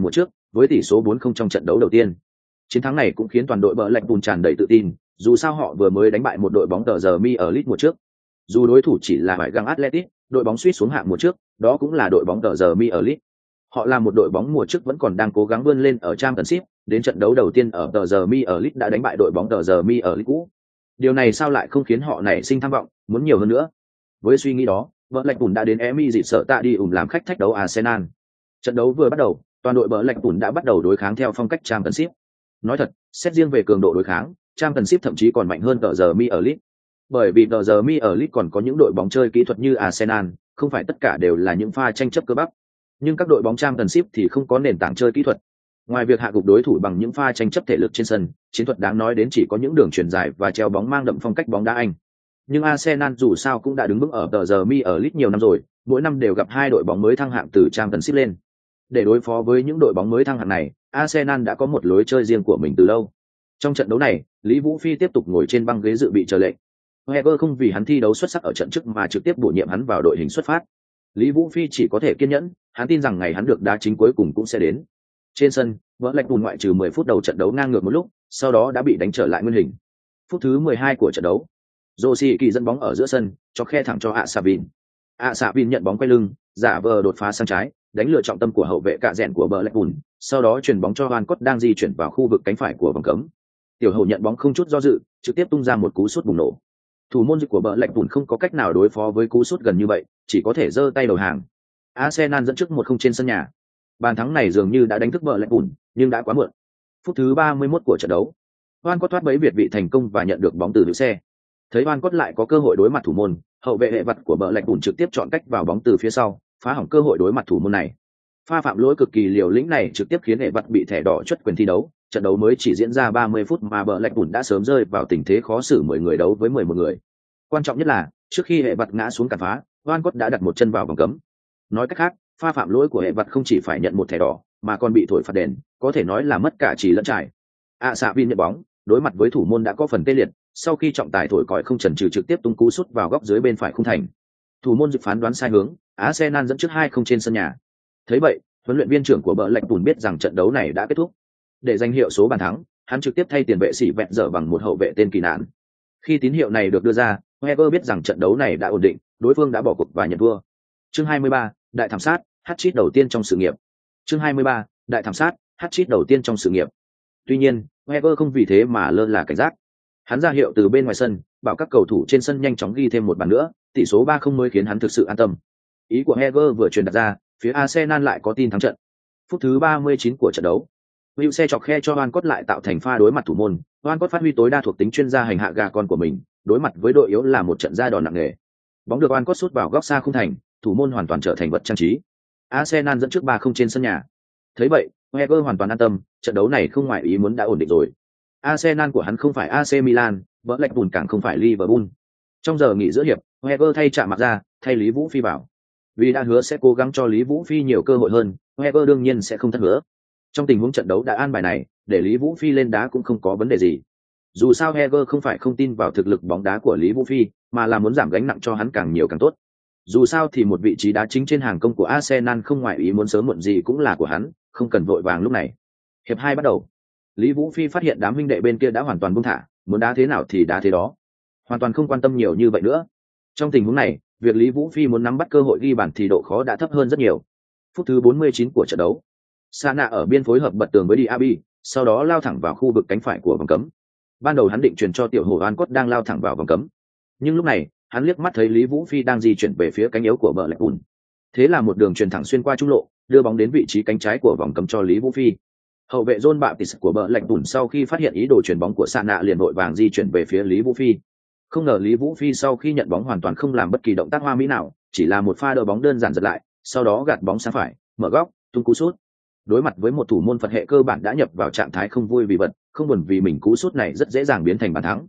với tỷ số bốn không trong trận đấu đầu tiên. Chiến thắng này cũng khiến toàn đội bờ lạch bùn tràn đầy tự tin, dù sao họ vừa mới đánh bại một đội bóng tờ giờ mi ở League mùa trước. Dù đối thủ chỉ là phải găng Atletico, đội bóng suýt xuống hạng mùa trước, đó cũng là đội bóng tờ giờ mi ở League. Họ là một đội bóng mùa trước vẫn còn đang cố gắng vươn lên ở Championship, đến trận đấu đầu tiên ở tờ giờ mi ở League đã đánh bại đội bóng tờ giờ mi ở League cũ. Điều này sao lại không khiến họ nảy sinh tham vọng, muốn nhiều hơn nữa. Với suy nghĩ đó, bờ lạch bùn đã đến Emi dịp sợ tạ đi ủng làm khách thách đấu Arsenal. Trận đấu vừa bắt đầu, toàn đội bờ lạch bùn đã bắt đầu đối kháng theo phong cách Championship. Nói thật, xét riêng về cường độ đối kháng, Championship thậm chí còn mạnh hơn tờ giờ mi ở League. Bởi vì tờ giờ mi ở League còn có những đội bóng chơi kỹ thuật như Arsenal, không phải tất cả đều là những pha tranh chấp cơ bắp. Nhưng các đội bóng Championship thì không có nền tảng chơi kỹ thuật. Ngoài việc hạ gục đối thủ bằng những pha tranh chấp thể lực trên sân, chiến thuật đáng nói đến chỉ có những đường chuyền dài và treo bóng mang đậm phong cách bóng đá Anh. Nhưng Arsenal dù sao cũng đã đứng vững ở tờ giờ mi ở League nhiều năm rồi, mỗi năm đều gặp hai đội bóng mới thăng hạng từ Championship lên. Để đối phó với những đội bóng mới thăng hạng này, Arsenal đã có một lối chơi riêng của mình từ lâu. Trong trận đấu này, Lý Vũ Phi tiếp tục ngồi trên băng ghế dự bị chờ lệnh. Wenger không vì hắn thi đấu xuất sắc ở trận trước mà trực tiếp bổ nhiệm hắn vào đội hình xuất phát. Lý Vũ Phi chỉ có thể kiên nhẫn, hắn tin rằng ngày hắn được đá chính cuối cùng cũng sẽ đến. Trên sân, vỡ lạch bùn ngoại trừ mười phút đầu trận đấu ngang ngược một lúc, sau đó đã bị đánh trở lại nguyên hình. Phút thứ mười hai của trận đấu, Josie Kỳ dẫn bóng ở giữa sân, cho khe thẳng cho ạ xạ vin. ạ xạ vin nhận bóng quay lưng, giả vờ đột phá sang trái, đánh lừa trọng tâm của hậu vệ cạ rẽn của bờ lạch bùn, sau đó chuyển bóng cho Van Cott đang di chuyển vào khu vực cánh phải của vòng cấm. Tiểu hậu nhận bóng không chút do dự, trực tiếp tung ra một cú sút bùng nổ. Thủ môn dịch của bờ lạch bùn không có cách nào đối phó với cú sút gần như vậy, chỉ có thể giơ tay đầu hàng. Arsenal dẫn trước một không trên sân nhà. Bàn thắng này dường như đã đánh thức bờ lạch bùn, nhưng đã quá muộn. Phút thứ ba mươi mốt của trận đấu, Van Cott thoát bẫy việt vị thành công và nhận được bóng từ hữu xe. Thấy Van Cott lại có cơ hội đối mặt thủ môn, hậu vệ hệ vật của bờ lạch bùn trực tiếp chọn cách vào bóng từ phía sau, phá hỏng cơ hội đối mặt thủ môn này. Pha phạm lỗi cực kỳ liều lĩnh này trực tiếp khiến hệ vật bị thẻ đỏ truất quyền thi đấu. Trận đấu mới chỉ diễn ra ba mươi phút mà bờ lạch bùn đã sớm rơi vào tình thế khó xử mười người đấu với mười một người. Quan trọng nhất là, trước khi hệ vật ngã xuống cản phá, Van Cott đã đặt một chân vào vòng cấm. Nói cách khác, pha phạm lỗi của hệ vật không chỉ phải nhận một thẻ đỏ, mà còn bị thổi phạt đền, có thể nói là mất cả chỉ lẫn trải. ạ xạ vin nhận bóng, đối mặt với thủ môn đã có phần tê liệt, sau khi trọng tài thổi còi không chần chừ trực tiếp tung cú sút vào góc dưới bên phải khung thành. Thủ môn dự phán đoán sai hướng, Arsenal dẫn trước hai không trên sân nhà. Thấy vậy, huấn luyện viên trưởng của bờ lạch bùn biết rằng trận đấu này đã kết thúc. Để giành hiệu số bàn thắng, hắn trực tiếp thay tiền vệ sĩ vẹn dở bằng một hậu vệ tên Kỳ Nạn. Khi tín hiệu này được đưa ra, Wenger biết rằng trận đấu này đã ổn định, đối phương đã bỏ cuộc và nhận thua. Chương hai mươi ba, đại thảm sát, hat-trick đầu tiên trong sự nghiệp. Chương hai mươi ba, đại thảm sát, hat-trick đầu tiên trong sự nghiệp. Tuy nhiên, Wenger không vì thế mà lơ là cảnh giác. Hắn ra hiệu từ bên ngoài sân, bảo các cầu thủ trên sân nhanh chóng ghi thêm một bàn nữa, tỷ số ba không mới khiến hắn thực sự an tâm. Ý của Wenger vừa truyền đạt ra, phía Arsenal lại có tin thắng trận. Phút thứ ba mươi chín của trận đấu, Hữu xe chọc khe cho Van Cott lại tạo thành pha đối mặt thủ môn. Van Cott phát huy tối đa thuộc tính chuyên gia hành hạ gà con của mình, đối mặt với đội yếu là một trận ra đòn nặng nề. Bóng được Van Cott sút vào góc xa khung thành, thủ môn hoàn toàn trở thành vật trang trí. Arsenal dẫn trước ba không trên sân nhà. Thấy vậy, Wenger hoàn toàn an tâm, trận đấu này không ngoài ý muốn đã ổn định rồi. Arsenal của hắn không phải a xê Milan, vỡ lạch bùn càng không phải Liverpool. Trong giờ nghỉ giữa hiệp, Wenger thay chạm mặt ra, thay Lý Vũ Phi vào. Vì đã hứa sẽ cố gắng cho Lý Vũ Phi nhiều cơ hội hơn, Wenger đương nhiên sẽ không thất hứa. Trong tình huống trận đấu đã an bài này, để Lý Vũ Phi lên đá cũng không có vấn đề gì. Dù sao Wenger không phải không tin vào thực lực bóng đá của Lý Vũ Phi, mà là muốn giảm gánh nặng cho hắn càng nhiều càng tốt. Dù sao thì một vị trí đá chính trên hàng công của Arsenal không ngoài ý muốn sớm muộn gì cũng là của hắn, không cần vội vàng lúc này. Hiệp hai bắt đầu. Lý Vũ Phi phát hiện đám huynh đệ bên kia đã hoàn toàn buông thả, muốn đá thế nào thì đá thế đó, hoàn toàn không quan tâm nhiều như vậy nữa. Trong tình huống này, việc Lý Vũ Phi muốn nắm bắt cơ hội ghi bàn thì độ khó đã thấp hơn rất nhiều. Phút thứ bốn mươi chín của trận đấu, Sana ở biên phối hợp bật tường với Diaby, sau đó lao thẳng vào khu vực cánh phải của vòng cấm. Ban đầu hắn định truyền cho tiểu hổ Van Cott đang lao thẳng vào vòng cấm, nhưng lúc này hắn liếc mắt thấy Lý Vũ Phi đang di chuyển về phía cánh yếu của bờ lạch bùn. Thế là một đường truyền thẳng xuyên qua trung lộ, đưa bóng đến vị trí cánh trái của vòng cấm cho Lý Vũ Phi. Hậu vệ John Baptiste của bờ lạch bùn sau khi phát hiện ý đồ chuyền bóng của Sana liền vội vàng di chuyển về phía Lý Vũ Phi. Không ngờ Lý Vũ Phi sau khi nhận bóng hoàn toàn không làm bất kỳ động tác hoa mỹ nào, chỉ là một pha đỡ bóng đơn giản giật lại, sau đó gạt bóng sang phải, mở góc, tung cú sút. Đối mặt với một thủ môn Phật hệ cơ bản đã nhập vào trạng thái không vui vì vật, không buồn vì mình cú sút này rất dễ dàng biến thành bàn thắng.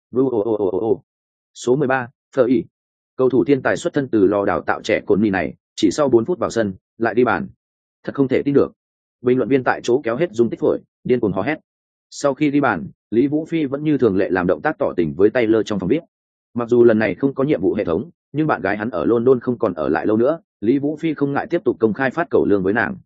Số mười ba, Phở ỉ. Cầu thủ thiên tài xuất thân từ lò đào tạo trẻ Cồn Mì này, chỉ sau bốn phút vào sân, lại đi bàn. Thật không thể tin được. Bình luận viên tại chỗ kéo hết dung tích phổi, điên cuồng hò hét. Sau khi đi bàn, Lý Vũ Phi vẫn như thường lệ làm động tác tỏ tình với Taylor trong phòng viết. Mặc dù lần này không có nhiệm vụ hệ thống, nhưng bạn gái hắn ở London không còn ở lại lâu nữa, Lý Vũ Phi không ngại tiếp tục công khai phát cầu lương với nàng.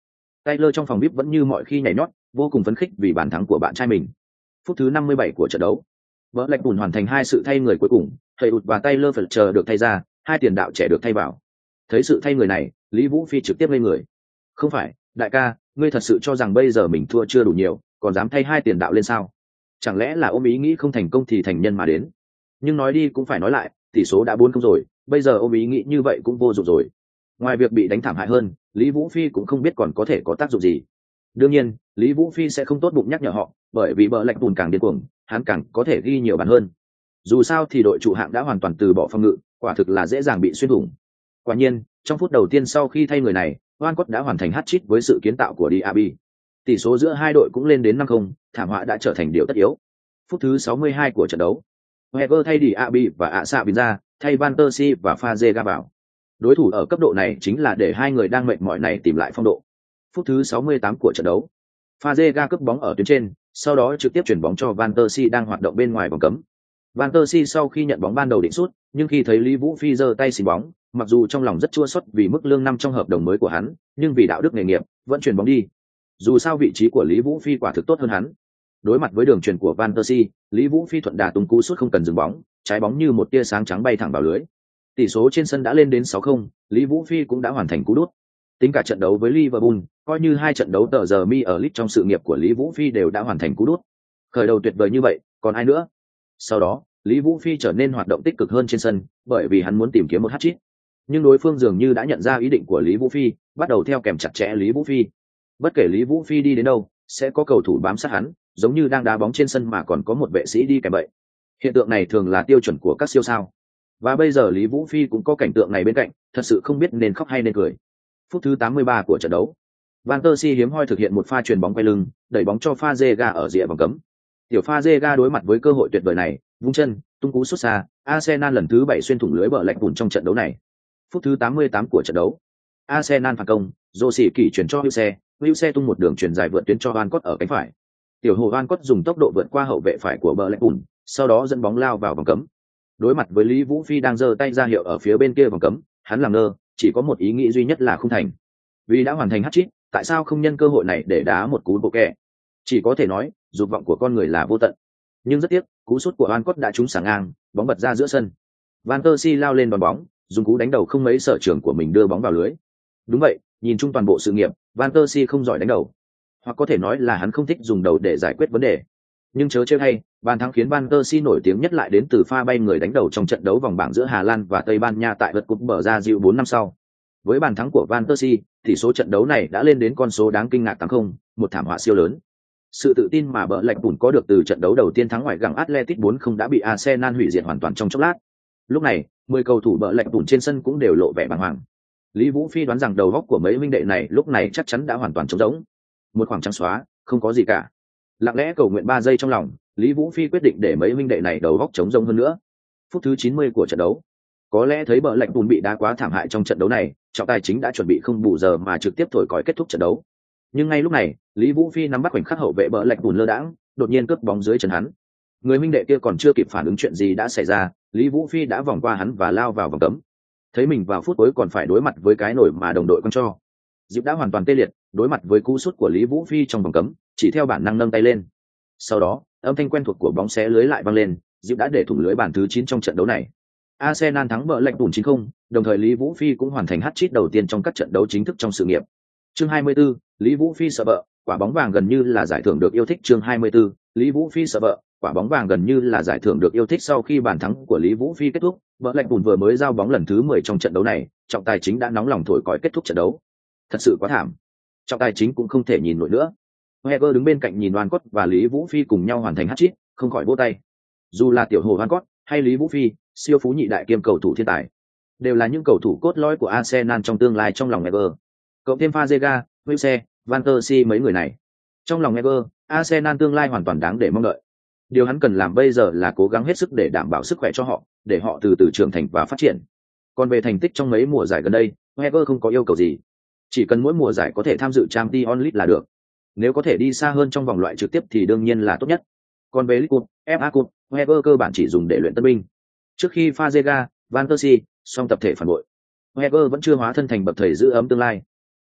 Taylor trong phòng bếp vẫn như mọi khi nhảy nhót, vô cùng phấn khích vì bàn thắng của bạn trai mình. Phút thứ năm mươi bảy của trận đấu, Blackburn hoàn thành hai sự thay người cuối cùng, thầy ụt và Taylor Fletcher được thay ra, hai tiền đạo trẻ được thay vào. Thấy sự thay người này, Lý Vũ Phi trực tiếp lên người. Không phải, đại ca, ngươi thật sự cho rằng bây giờ mình thua chưa đủ nhiều, còn dám thay hai tiền đạo lên sao? Chẳng lẽ là ôm ý nghĩ không thành công thì thành nhân mà đến? Nhưng nói đi cũng phải nói lại, tỷ số đã bốn không rồi, bây giờ ôm ý nghĩ như vậy cũng vô dụng rồi. Ngoài việc bị đánh thảm hại hơn, Lý Vũ Phi cũng không biết còn có thể có tác dụng gì. Đương nhiên, Lý Vũ Phi sẽ không tốt bụng nhắc nhở họ, bởi vì bờ lạch bùn càng điên cuồng, hắn càng có thể ghi nhiều bàn hơn. Dù sao thì đội trụ hạng đã hoàn toàn từ bỏ phòng ngự, quả thực là dễ dàng bị xuyên thủng. Quả nhiên, trong phút đầu tiên sau khi thay người này, Walcott đã hoàn thành hat-trick với sự kiến tạo của Diaby. Tỷ số giữa hai đội cũng lên đến năm không, thảm họa đã trở thành điều tất yếu. Phút thứ sáu mươi hai của trận đấu, Wenger thay Diaby và ạ xạ bình ra, thay Van der Si và Fazega vào. Đối thủ ở cấp độ này chính là để hai người đang mệt mỏi này tìm lại phong độ. Phút thứ sáu mươi tám của trận đấu, Fazega cướp bóng ở tuyến trên, sau đó trực tiếp chuyển bóng cho Van der Si đang hoạt động bên ngoài vòng cấm. Van der Si sau khi nhận bóng ban đầu định sút, nhưng khi thấy Lý Vũ Phi giơ tay xin bóng, mặc dù trong lòng rất chua xót vì mức lương năm trong hợp đồng mới của hắn, nhưng vì đạo đức nghề nghiệp, vẫn chuyển bóng đi. Dù sao vị trí của Lý Vũ Phi quả thực tốt hơn hắn. Đối mặt với đường chuyền của Van der Si, Lý Vũ Phi thuận đà tung cú sút không cần dừng bóng, trái bóng như một tia sáng trắng bay thẳng vào lưới. Tỷ số trên sân đã lên đến sáu không, Lý Vũ Phi cũng đã hoàn thành cú đút. Tính cả trận đấu với Liverpool, coi như hai trận đấu tờ giờ mi ở League trong sự nghiệp của Lý Vũ Phi đều đã hoàn thành cú đút. Khởi đầu tuyệt vời như vậy, còn ai nữa? Sau đó, Lý Vũ Phi trở nên hoạt động tích cực hơn trên sân, bởi vì hắn muốn tìm kiếm một hat-trick. Nhưng đối phương dường như đã nhận ra ý định của Lý Vũ Phi, bắt đầu theo kèm chặt chẽ Lý Vũ Phi. Bất kể Lý Vũ Phi đi đến đâu, sẽ có cầu thủ bám sát hắn, giống như đang đá bóng trên sân mà còn có một vệ sĩ đi kèm vậy. Hiện tượng này thường là tiêu chuẩn của các siêu sao. Và bây giờ Lý Vũ Phi cũng có cảnh tượng này bên cạnh, thật sự không biết nên khóc hay nên cười. Phút thứ tám mươi ba của trận đấu, Van der Si hiếm hoi thực hiện một pha chuyền bóng quay lưng, đẩy bóng cho Fazega ở rìa vòng cấm. Tiểu Fazega đối mặt với cơ hội tuyệt vời này, vung chân, tung cú sút xa, Arsenal lần thứ bảy xuyên thủng lưới bờ lạch bùn trong trận đấu này. Phút thứ tám mươi tám của trận đấu, Arsenal phản công, Rossi kỳ chuyển cho Wilse, Wilse tung một đường chuyền dài vượt tuyến cho Walcott ở cánh phải. Tiểu hồ Walcott dùng tốc độ vượt qua hậu vệ phải của bờ lạch bùn, sau đó dẫn bóng lao vào vòng cấm. Đối mặt với Lý Vũ Phi đang giơ tay ra hiệu ở phía bên kia vòng cấm, hắn làm ngơ, chỉ có một ý nghĩ duy nhất là không thành. Vì đã hoàn thành hat-trick, tại sao không nhân cơ hội này để đá một cú bộ kè? Chỉ có thể nói, dục vọng của con người là vô tận. Nhưng rất tiếc, cú sút của Walcott đã trúng sáng ngang, bóng bật ra giữa sân. Van der Si lao lên đón bóng, dùng cú đánh đầu không mấy sở trường của mình đưa bóng vào lưới. Đúng vậy, nhìn chung toàn bộ sự nghiệp, Van der Si không giỏi đánh đầu, hoặc có thể nói là hắn không thích dùng đầu để giải quyết vấn đề. Nhưng chớ trêu hay, bàn thắng khiến Van der Si nổi tiếng nhất lại đến từ pha bay người đánh đầu trong trận đấu vòng bảng giữa Hà Lan và Tây Ban Nha tại lượt cúp bờ ra dịu bốn năm sau. Với bàn thắng của Van der Si, tỷ số trận đấu này đã lên đến con số đáng kinh ngạc tám không, một thảm họa siêu lớn. Sự tự tin mà bờ lạch bùn có được từ trận đấu đầu tiên thắng ngoài gặng Atletico bốn không đã bị Arsenal hủy diệt hoàn toàn trong chốc lát. Lúc này, mười cầu thủ bờ lạch bùn trên sân cũng đều lộ vẻ bàng hoàng. Lý Vũ Phi đoán rằng đầu góc của mấy huynh đệ này lúc này chắc chắn đã hoàn toàn trống rỗng. Một khoảng trắng xóa, không có gì cả. Lặng lẽ cầu nguyện ba giây trong lòng, Lý Vũ Phi quyết định để mấy huynh đệ này đầu góc trống rỗng hơn nữa. Phút thứ chín mươi của trận đấu, có lẽ thấy bờ lạch bùn bị đá quá thảm hại trong trận đấu này, trọng tài chính đã chuẩn bị không bù giờ mà trực tiếp thổi còi kết thúc trận đấu. Nhưng ngay lúc này, Lý Vũ Phi nắm bắt khoảnh khắc hậu vệ bờ lạch bùn lơ đãng, đột nhiên cướp bóng dưới chân hắn. Người huynh đệ kia còn chưa kịp phản ứng chuyện gì đã xảy ra, Lý Vũ Phi đã vòng qua hắn và lao vào vòng cấm. Thấy mình vào phút cuối còn phải đối mặt với cái nổi mà đồng đội quăng cho, Diệp đã hoàn toàn tê liệt, đối mặt với cú sút của Lý Vũ Phi trong vòng cấm, chỉ theo bản năng nâng tay lên. Sau đó, âm thanh quen thuộc của bóng xé lưới lại vang lên, Diệp đã để thủng lưới bàn thứ chín trong trận đấu này. Arsenal thắng bờ lạch bùn chín không, đồng thời Lý Vũ Phi cũng hoàn thành hat-trick đầu tiên trong các trận đấu chính thức trong sự nghiệp. Chương hai mươi 24, Lý Vũ Phi sợ vợ, quả bóng vàng gần như là giải thưởng được yêu thích. Chương hai mươi 24, Lý Vũ Phi sợ vợ, quả bóng vàng gần như là giải thưởng được yêu thích. Sau khi bàn thắng của Lý Vũ Phi kết thúc, bờ lạch bùn vừa mới giao bóng lần thứ mười trong trận đấu này, trọng tài chính đã nóng lòng thổi còi kết thúc trận đấu. Thật sự quá thảm. Trọng tài chính cũng không thể nhìn nổi nữa. Heger đứng bên cạnh nhìn Walcott và Lý Vũ Phi cùng nhau hoàn thành hat-trick, không khỏi vỗ tay. Dù là tiểu hồ Walcott hay Lý Vũ Phi, siêu phú nhị đại kiêm cầu thủ thiên tài, đều là những cầu thủ cốt lõi của Arsenal trong tương lai trong lòng Heger. Cộng thêm Fazega, Wilse, Van der Si mấy người này, trong lòng Heger, Arsenal tương lai hoàn toàn đáng để mong đợi. Điều hắn cần làm bây giờ là cố gắng hết sức để đảm bảo sức khỏe cho họ, để họ từ từ trưởng thành và phát triển. Còn về thành tích trong mấy mùa giải gần đây, Heger không có yêu cầu gì, chỉ cần mỗi mùa giải có thể tham dự Champions League là được. Nếu có thể đi xa hơn trong vòng loại trực tiếp thì đương nhiên là tốt nhất. Còn về League Cup, ép a Cup, Heger cơ bản chỉ dùng để luyện tân binh. Trước khi Fazega, Van der Si, song tập thể phản bội, Heger vẫn chưa hóa thân thành bậc thầy giữ ấm tương lai.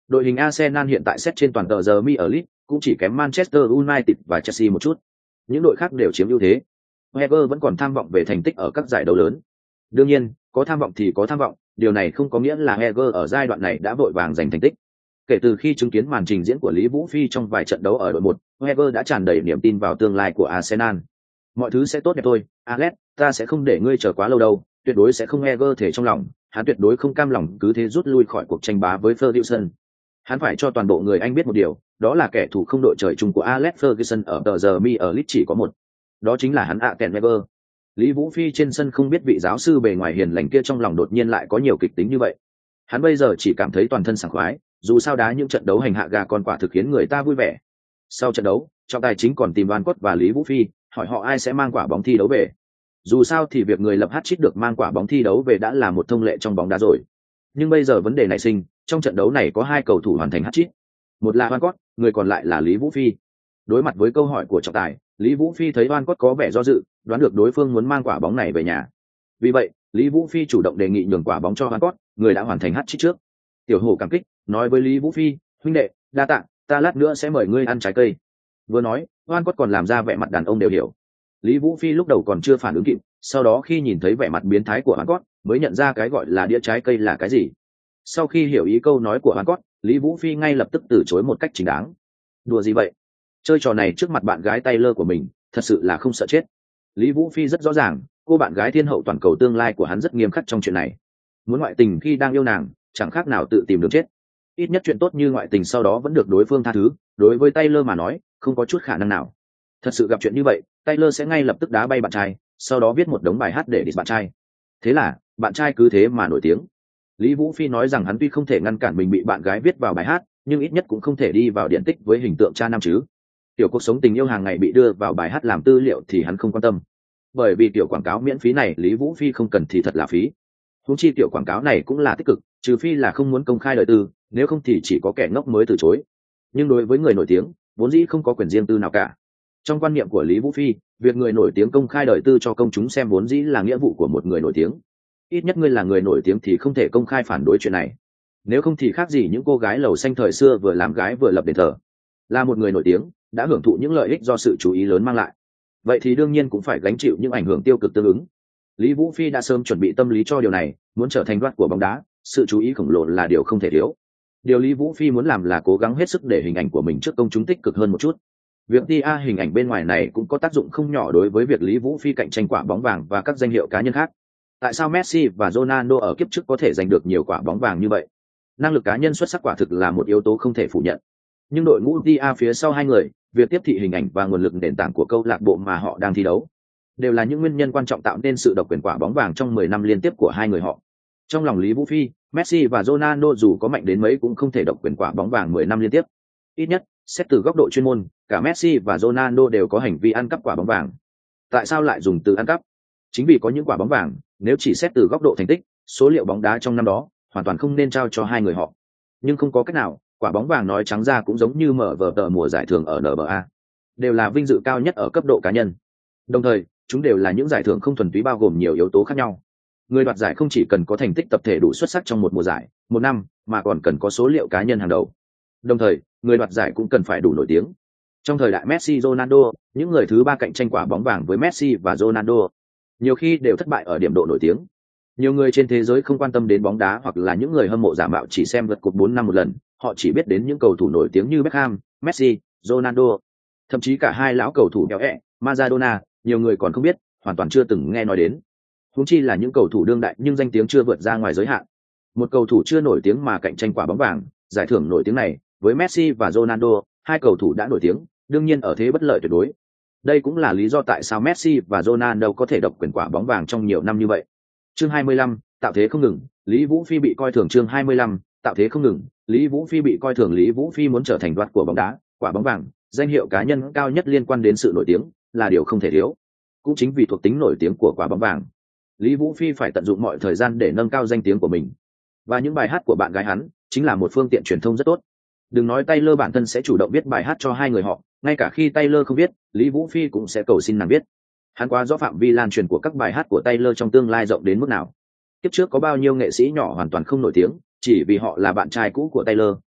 Đội hình Arsenal hiện tại xét trên toàn tờ giờ Mi ở League, cũng chỉ kém Manchester United và Chelsea một chút. Những đội khác đều chiếm ưu thế. Wenger vẫn còn tham vọng về thành tích ở các giải đấu lớn. Đương nhiên, có tham vọng thì có tham vọng, điều này không có nghĩa là Wenger ở giai đoạn này đã vội vàng giành thành tích. Kể từ khi chứng kiến màn trình diễn của Lý Vũ Phi trong vài trận đấu ở đội một, Wenger đã tràn đầy niềm tin vào tương lai của Arsenal. Mọi thứ sẽ tốt đẹp thôi, Alex, ta sẽ không để ngươi chờ quá lâu đâu, tuyệt đối sẽ không Wenger thể trong lòng, hắn tuyệt đối không cam lòng cứ thế rút lui khỏi cuộc tranh bá với Ferguson. Hắn phải cho toàn bộ người Anh biết một điều, đó là kẻ thù không đội trời chung của Alex Ferguson ở tờ giờ Mi ở League chỉ có một. Đó chính là hắn Arsene Wenger. Lý Vũ Phi trên sân không biết vị giáo sư bề ngoài hiền lành kia trong lòng đột nhiên lại có nhiều kịch tính như vậy. Hắn bây giờ chỉ cảm thấy toàn thân sảng khoái, dù sao đá những trận đấu hành hạ gà con quả thực khiến người ta vui vẻ. Sau trận đấu, trọng tài chính còn tìm Van Cott và Lý Vũ Phi, hỏi họ ai sẽ mang quả bóng thi đấu về. Dù sao thì việc người lập hat-trick được mang quả bóng thi đấu về đã là một thông lệ trong bóng đá rồi. Nhưng bây giờ vấn đề nảy sinh, trong trận đấu này có hai cầu thủ hoàn thành hat-trick. Một là Van Cott, người còn lại là Lý Vũ Phi. Đối mặt với câu hỏi của trọng tài, Lý Vũ Phi thấy Van Cott có vẻ do dự, đoán được đối phương muốn mang quả bóng này về nhà. Vì vậy, Lý Vũ Phi chủ động đề nghị nhường quả bóng cho Van Cott, người đã hoàn thành hat-trick trước. Tiểu hổ cảm kích, nói với Lý Vũ Phi, huynh đệ, đa tạ, ta lát nữa sẽ mời ngươi ăn trái cây. Vừa nói, Van Cott còn làm ra vẻ mặt đàn ông đều hiểu. Lý Vũ Phi lúc đầu còn chưa phản ứng kịp, sau đó khi nhìn thấy vẻ mặt biến thái của Van Cott, mới nhận ra cái gọi là đĩa trái cây là cái gì. Sau khi hiểu ý câu nói của Van Cott, Lý Vũ Phi ngay lập tức từ chối một cách chính đáng. Đùa gì vậy? Chơi trò này trước mặt bạn gái Taylor của mình, thật sự là không sợ chết. Lý Vũ Phi rất rõ ràng, cô bạn gái thiên hậu toàn cầu tương lai của hắn rất nghiêm khắc trong chuyện này. Muốn ngoại tình khi đang yêu nàng, chẳng khác nào tự tìm đường chết. Ít nhất chuyện tốt như ngoại tình sau đó vẫn được đối phương tha thứ, đối với Taylor mà nói, không có chút khả năng nào. Thật sự gặp chuyện như vậy, Taylor sẽ ngay lập tức đá bay bạn trai, sau đó viết một đống bài hát để diss bạn trai. Thế là, bạn trai cứ thế mà nổi tiếng. Lý Vũ Phi nói rằng hắn tuy không thể ngăn cản mình bị bạn gái viết vào bài hát, nhưng ít nhất cũng không thể đi vào điển tích với hình tượng cha nam chứ. Tiểu cuộc sống tình yêu hàng ngày bị đưa vào bài hát làm tư liệu thì hắn không quan tâm. Bởi vì tiểu quảng cáo miễn phí này Lý Vũ Phi không cần thì thật là phí. Huống chi tiểu quảng cáo này cũng là tích cực, trừ phi là không muốn công khai đời tư, nếu không thì chỉ có kẻ ngốc mới từ chối. Nhưng đối với người nổi tiếng, vốn dĩ không có quyền riêng tư nào cả. Trong quan niệm của Lý Vũ Phi, việc người nổi tiếng công khai đời tư cho công chúng xem vốn dĩ là nghĩa vụ của một người nổi tiếng. Ít nhất ngươi là người nổi tiếng thì không thể công khai phản đối chuyện này. Nếu không thì khác gì những cô gái lầu xanh thời xưa vừa làm gái vừa lập đền thờ. Là một người nổi tiếng, đã hưởng thụ những lợi ích do sự chú ý lớn mang lại. Vậy thì đương nhiên cũng phải gánh chịu những ảnh hưởng tiêu cực tương ứng. Lý Vũ Phi đã sớm chuẩn bị tâm lý cho điều này, muốn trở thành đoạt của bóng đá, sự chú ý khổng lồ là điều không thể thiếu. Điều Lý Vũ Phi muốn làm là cố gắng hết sức để hình ảnh của mình trước công chúng tích cực hơn một chút. Việc pê e rờ hình ảnh bên ngoài này cũng có tác dụng không nhỏ đối với việc Lý Vũ Phi cạnh tranh quả bóng vàng và các danh hiệu cá nhân khác. Tại sao Messi và Ronaldo ở kiếp trước có thể giành được nhiều quả bóng vàng như vậy? Năng lực cá nhân xuất sắc quả thực là một yếu tố không thể phủ nhận. Nhưng đội ngũ pê e rờ phía sau hai người, việc tiếp thị hình ảnh và nguồn lực nền tảng của câu lạc bộ mà họ đang thi đấu, đều là những nguyên nhân quan trọng tạo nên sự độc quyền quả bóng vàng trong mười năm liên tiếp của hai người họ. Trong lòng Lý Vũ Phi, Messi và Ronaldo dù có mạnh đến mấy cũng không thể độc quyền quả bóng vàng mười năm liên tiếp. Ít nhất, xét từ góc độ chuyên môn, cả Messi và Ronaldo đều có hành vi ăn cắp quả bóng vàng. Tại sao lại dùng từ ăn cắp? Chính vì có những quả bóng vàng, nếu chỉ xét từ góc độ thành tích, số liệu bóng đá trong năm đó, hoàn toàn không nên trao cho hai người họ. Nhưng không có cách nào, quả bóng vàng nói trắng ra cũng giống như mở vở tờ mùa giải thưởng ở en bê a. Đều là vinh dự cao nhất ở cấp độ cá nhân. Đồng thời, chúng đều là những giải thưởng không thuần túy bao gồm nhiều yếu tố khác nhau. Người đoạt giải không chỉ cần có thành tích tập thể đủ xuất sắc trong một mùa giải, một năm, mà còn cần có số liệu cá nhân hàng đầu. Đồng thời, người đoạt giải cũng cần phải đủ nổi tiếng. Trong thời đại Messi, Ronaldo, những người thứ ba cạnh tranh quả bóng vàng với Messi và Ronaldo, nhiều khi đều thất bại ở điểm độ nổi tiếng. Nhiều người trên thế giới không quan tâm đến bóng đá hoặc là những người hâm mộ giả mạo chỉ xem lượt cuộc bốn năm một lần, họ chỉ biết đến những cầu thủ nổi tiếng như Beckham, Messi, Ronaldo, thậm chí cả hai lão cầu thủ béo ẹ, Maradona, nhiều người còn không biết, hoàn toàn chưa từng nghe nói đến. Huống chi là những cầu thủ đương đại nhưng danh tiếng chưa vượt ra ngoài giới hạn. Một cầu thủ chưa nổi tiếng mà cạnh tranh quả bóng vàng, giải thưởng nổi tiếng này, với Messi và Ronaldo, hai cầu thủ đã nổi tiếng, đương nhiên ở thế bất lợi tuyệt đối. Đây cũng là lý do tại sao Messi và Ronaldo có thể độc quyền quả bóng vàng trong nhiều năm như vậy. Chương hai mươi lăm, tạo thế không ngừng, Lý Vũ Phi bị coi thường. Chương hai mươi lăm, tạo thế không ngừng, Lý Vũ Phi bị coi thường. Lý Vũ Phi muốn trở thành đoạt của bóng đá, quả bóng vàng, danh hiệu cá nhân cao nhất liên quan đến sự nổi tiếng, là điều không thể thiếu. Cũng chính vì thuộc tính nổi tiếng của quả bóng vàng, Lý Vũ Phi phải tận dụng mọi thời gian để nâng cao danh tiếng của mình. Và những bài hát của bạn gái hắn chính là một phương tiện truyền thông rất tốt. Đừng nói Taylor bản thân sẽ chủ động viết bài hát cho hai người họ, ngay cả khi Taylor không viết, Lý Vũ Phi cũng sẽ cầu xin nàng viết. Hắn quá rõ phạm vi lan truyền của các bài hát của Taylor trong tương lai rộng đến mức nào. Kiếp trước có bao nhiêu nghệ sĩ nhỏ hoàn toàn không nổi tiếng, chỉ vì họ là bạn trai cũ của Taylor,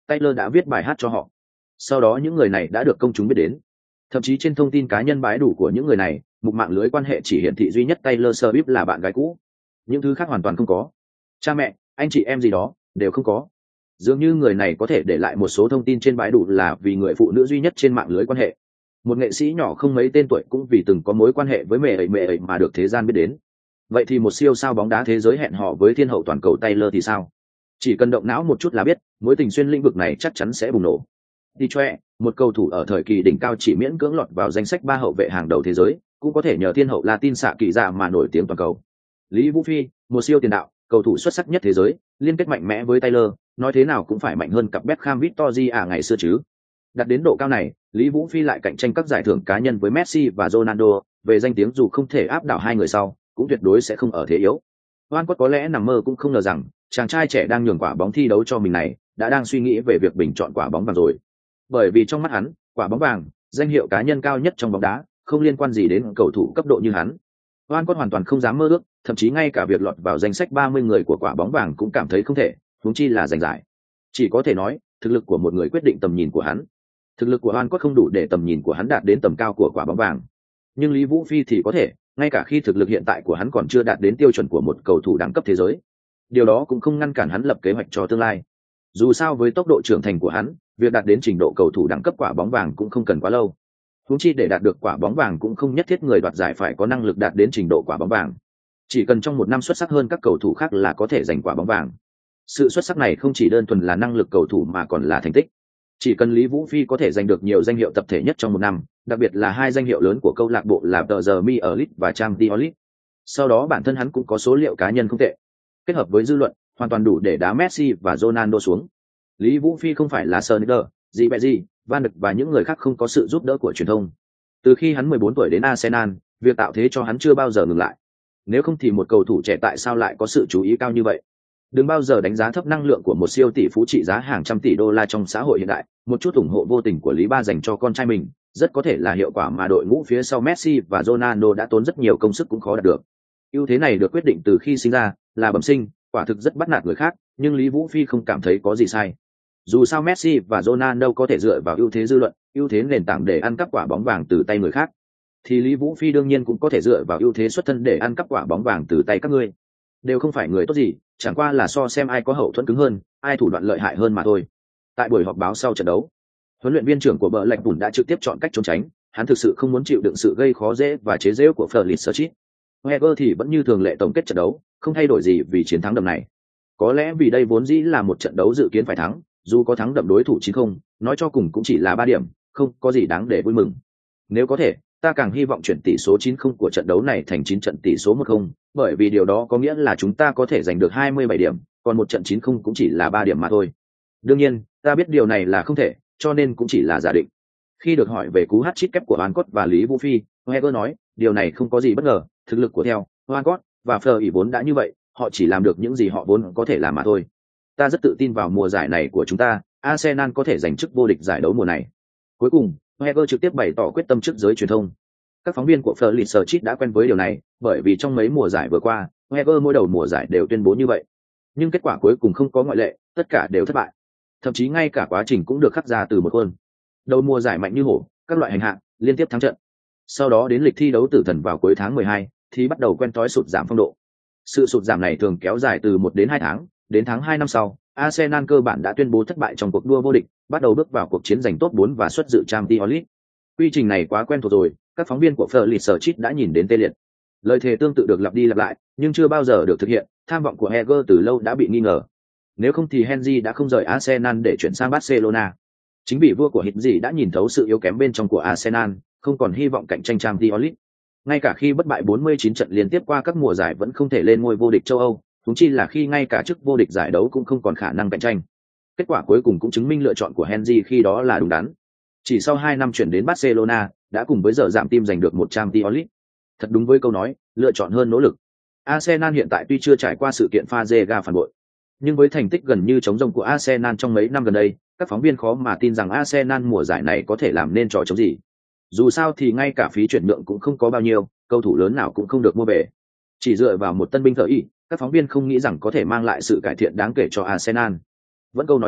Taylor đã viết bài hát cho họ. Sau đó những người này đã được công chúng biết đến. Thậm chí trên thông tin cá nhân bái đủ của những người này, mục mạng lưới quan hệ chỉ hiển thị duy nhất Taylor Swift là bạn gái cũ. Những thứ khác hoàn toàn không có. Cha mẹ, anh chị em gì đó đều không có. Dường như người này có thể để lại một số thông tin trên bãi đủ là vì người phụ nữ duy nhất trên mạng lưới quan hệ. Một nghệ sĩ nhỏ không mấy tên tuổi cũng vì từng có mối quan hệ với mẹ ấy mẹ ấy mà được thế gian biết đến. Vậy thì một siêu sao bóng đá thế giới hẹn hò với thiên hậu toàn cầu Taylor thì sao? Chỉ cần động não một chút là biết, mối tình xuyên lĩnh vực này chắc chắn sẽ bùng nổ. Detroit, một cầu thủ ở thời kỳ đỉnh cao chỉ miễn cưỡng lọt vào danh sách ba hậu vệ hàng đầu thế giới, cũng có thể nhờ thiên hậu Latin xạ kỳ dạ mà nổi tiếng toàn cầu. Lý Vũ Phi, một siêu tiền đạo, cầu thủ xuất sắc nhất thế giới, liên kết mạnh mẽ với Taylor, nói thế nào cũng phải mạnh hơn cặp Beckham Victory à ngày xưa chứ. Đặt đến độ cao này, Lý Vũ Phi lại cạnh tranh các giải thưởng cá nhân với Messi và Ronaldo, về danh tiếng dù không thể áp đảo hai người sau, cũng tuyệt đối sẽ không ở thế yếu. Van Cott có lẽ nằm mơ cũng không ngờ rằng, chàng trai trẻ đang nhường quả bóng thi đấu cho mình này, đã đang suy nghĩ về việc bình chọn quả bóng vàng rồi. Bởi vì trong mắt hắn, quả bóng vàng, danh hiệu cá nhân cao nhất trong bóng đá, không liên quan gì đến cầu thủ cấp độ như hắn. Van Cott hoàn toàn không dám mơ ước, thậm chí ngay cả việc lọt vào danh sách ba mươi người của quả bóng vàng cũng cảm thấy không thể, huống chi là giành giải. Chỉ có thể nói, thực lực của một người quyết định tầm nhìn của hắn. Thực lực của Van Cott không đủ để tầm nhìn của hắn đạt đến tầm cao của quả bóng vàng. Nhưng Lý Vũ Phi thì có thể, ngay cả khi thực lực hiện tại của hắn còn chưa đạt đến tiêu chuẩn của một cầu thủ đẳng cấp thế giới. Điều đó cũng không ngăn cản hắn lập kế hoạch cho tương lai. Dù sao với tốc độ trưởng thành của hắn, việc đạt đến trình độ cầu thủ đẳng cấp quả bóng vàng cũng không cần quá lâu. Huống chi để đạt được quả bóng vàng cũng không nhất thiết người đoạt giải phải có năng lực đạt đến trình độ quả bóng vàng. Chỉ cần trong một năm xuất sắc hơn các cầu thủ khác là có thể giành quả bóng vàng. Sự xuất sắc này không chỉ đơn thuần là năng lực cầu thủ mà còn là thành tích. Chỉ cần Lý Vũ Phi có thể giành được nhiều danh hiệu tập thể nhất trong một năm, đặc biệt là hai danh hiệu lớn của câu lạc bộ là tờ giờ Mi ở League và Champions League. Sau đó bản thân hắn cũng có số liệu cá nhân không tệ. Kết hợp với dư luận, hoàn toàn đủ để đá Messi và Ronaldo xuống. Lý Vũ Phi không phải là Sneijder, gì bẹ gì, Van Dijk và những người khác không có sự giúp đỡ của truyền thông. Từ khi hắn mười bốn tuổi đến Arsenal, việc tạo thế cho hắn chưa bao giờ ngừng lại. Nếu không thì một cầu thủ trẻ tại sao lại có sự chú ý cao như vậy? Đừng bao giờ đánh giá thấp năng lượng của một siêu tỷ phú trị giá hàng trăm tỷ đô la trong xã hội hiện đại. Một chút ủng hộ vô tình của Lý Ba dành cho con trai mình, rất có thể là hiệu quả mà đội ngũ phía sau Messi và Ronaldo đã tốn rất nhiều công sức cũng khó đạt được. Ưu thế này được quyết định từ khi sinh ra, là bẩm sinh, quả thực rất bắt nạt người khác, nhưng Lý Vũ Phi không cảm thấy có gì sai. Dù sao Messi và Ronaldo có thể dựa vào ưu thế dư luận, ưu thế nền tảng để ăn cắp quả bóng vàng từ tay người khác, thì Lý Vũ Phi đương nhiên cũng có thể dựa vào ưu thế xuất thân để ăn cắp quả bóng vàng từ tay các ngươi. Đều không phải người tốt gì, chẳng qua là so xem ai có hậu thuẫn cứng hơn, ai thủ đoạn lợi hại hơn mà thôi. Tại buổi họp báo sau trận đấu, huấn luyện viên trưởng của bờ lạch bùn đã trực tiếp chọn cách trốn tránh, hắn thực sự không muốn chịu đựng sự gây khó dễ và chế giễu của Felicity. Wenger thì vẫn như thường lệ tổng kết trận đấu, không thay đổi gì vì chiến thắng đậm này. Có lẽ vì đây vốn dĩ là một trận đấu dự kiến phải thắng, dù có thắng đậm đối thủ chín không, nói cho cùng cũng chỉ là ba điểm, không có gì đáng để vui mừng. Nếu có thể, ta càng hy vọng chuyển tỷ số chín không của trận đấu này thành chín trận tỷ số một không, bởi vì điều đó có nghĩa là chúng ta có thể giành được hai mươi bảy điểm, còn một trận chín không cũng chỉ là ba điểm mà thôi. Đương nhiên, ta biết điều này là không thể, cho nên cũng chỉ là giả định. Khi được hỏi về cú hat-trick kép của Van Cott và Lý Vũ Phi, Wenger nói, điều này không có gì bất ngờ, thực lực của theo, Van Cott và Fleur vốn đã như vậy, họ chỉ làm được những gì họ vốn có thể làm mà thôi. Ta rất tự tin vào mùa giải này của chúng ta, Arsenal có thể giành chức vô địch giải đấu mùa này. Cuối cùng, Wenger trực tiếp bày tỏ quyết tâm trước giới truyền thông. Các phóng viên của Felicity đã quen với điều này, bởi vì trong mấy mùa giải vừa qua, Wenger mỗi đầu mùa giải đều tuyên bố như vậy. Nhưng kết quả cuối cùng không có ngoại lệ, tất cả đều thất bại. Thậm chí ngay cả quá trình cũng được khắc ra từ một khuôn. Đầu mùa giải mạnh như hổ, các loại hành hạng liên tiếp thắng trận. Sau đó đến lịch thi đấu tử thần vào cuối tháng mười hai, thì bắt đầu quen thói sụt giảm phong độ. Sự sụt giảm này thường kéo dài từ một đến hai tháng, đến tháng hai năm sau, Arsenal cơ bản đã tuyên bố thất bại trong cuộc đua vô địch, bắt đầu bước vào cuộc chiến giành top bốn và xuất dự Champions League. Quy trình này quá quen thuộc rồi, các phóng viên của Felicity đã nhìn đến tê liệt. Lời thề tương tự được lặp đi lặp lại, nhưng chưa bao giờ được thực hiện, tham vọng của Heger từ lâu đã bị nghi ngờ. Nếu không thì Henry đã không rời Arsenal để chuyển sang Barcelona. Chính vì vua của hít gì đã nhìn thấu sự yếu kém bên trong của Arsenal, không còn hy vọng cạnh tranh Champions League. Ngay cả khi bất bại bốn mươi chín trận liên tiếp qua các mùa giải vẫn không thể lên ngôi vô địch châu Âu, huống chi là khi ngay cả chức vô địch giải đấu cũng không còn khả năng cạnh tranh. Kết quả cuối cùng cũng chứng minh lựa chọn của Henry khi đó là đúng đắn. Chỉ sau hai năm chuyển đến Barcelona, đã cùng với giờ giảm team giành được một Champions League. Thật đúng với câu nói, lựa chọn hơn nỗ lực. Arsenal hiện tại tuy chưa trải qua sự kiện Fazega phản bội, nhưng với thành tích gần như chống rông của Arsenal trong mấy năm gần đây, các phóng viên khó mà tin rằng Arsenal mùa giải này có thể làm nên trò chống gì. Dù sao thì ngay cả phí chuyển nhượng cũng không có bao nhiêu, cầu thủ lớn nào cũng không được mua về. Chỉ dựa vào một tân binh thợ y, các phóng viên không nghĩ rằng có thể mang lại sự cải thiện đáng kể cho Arsenal. Vẫn câu nói đó,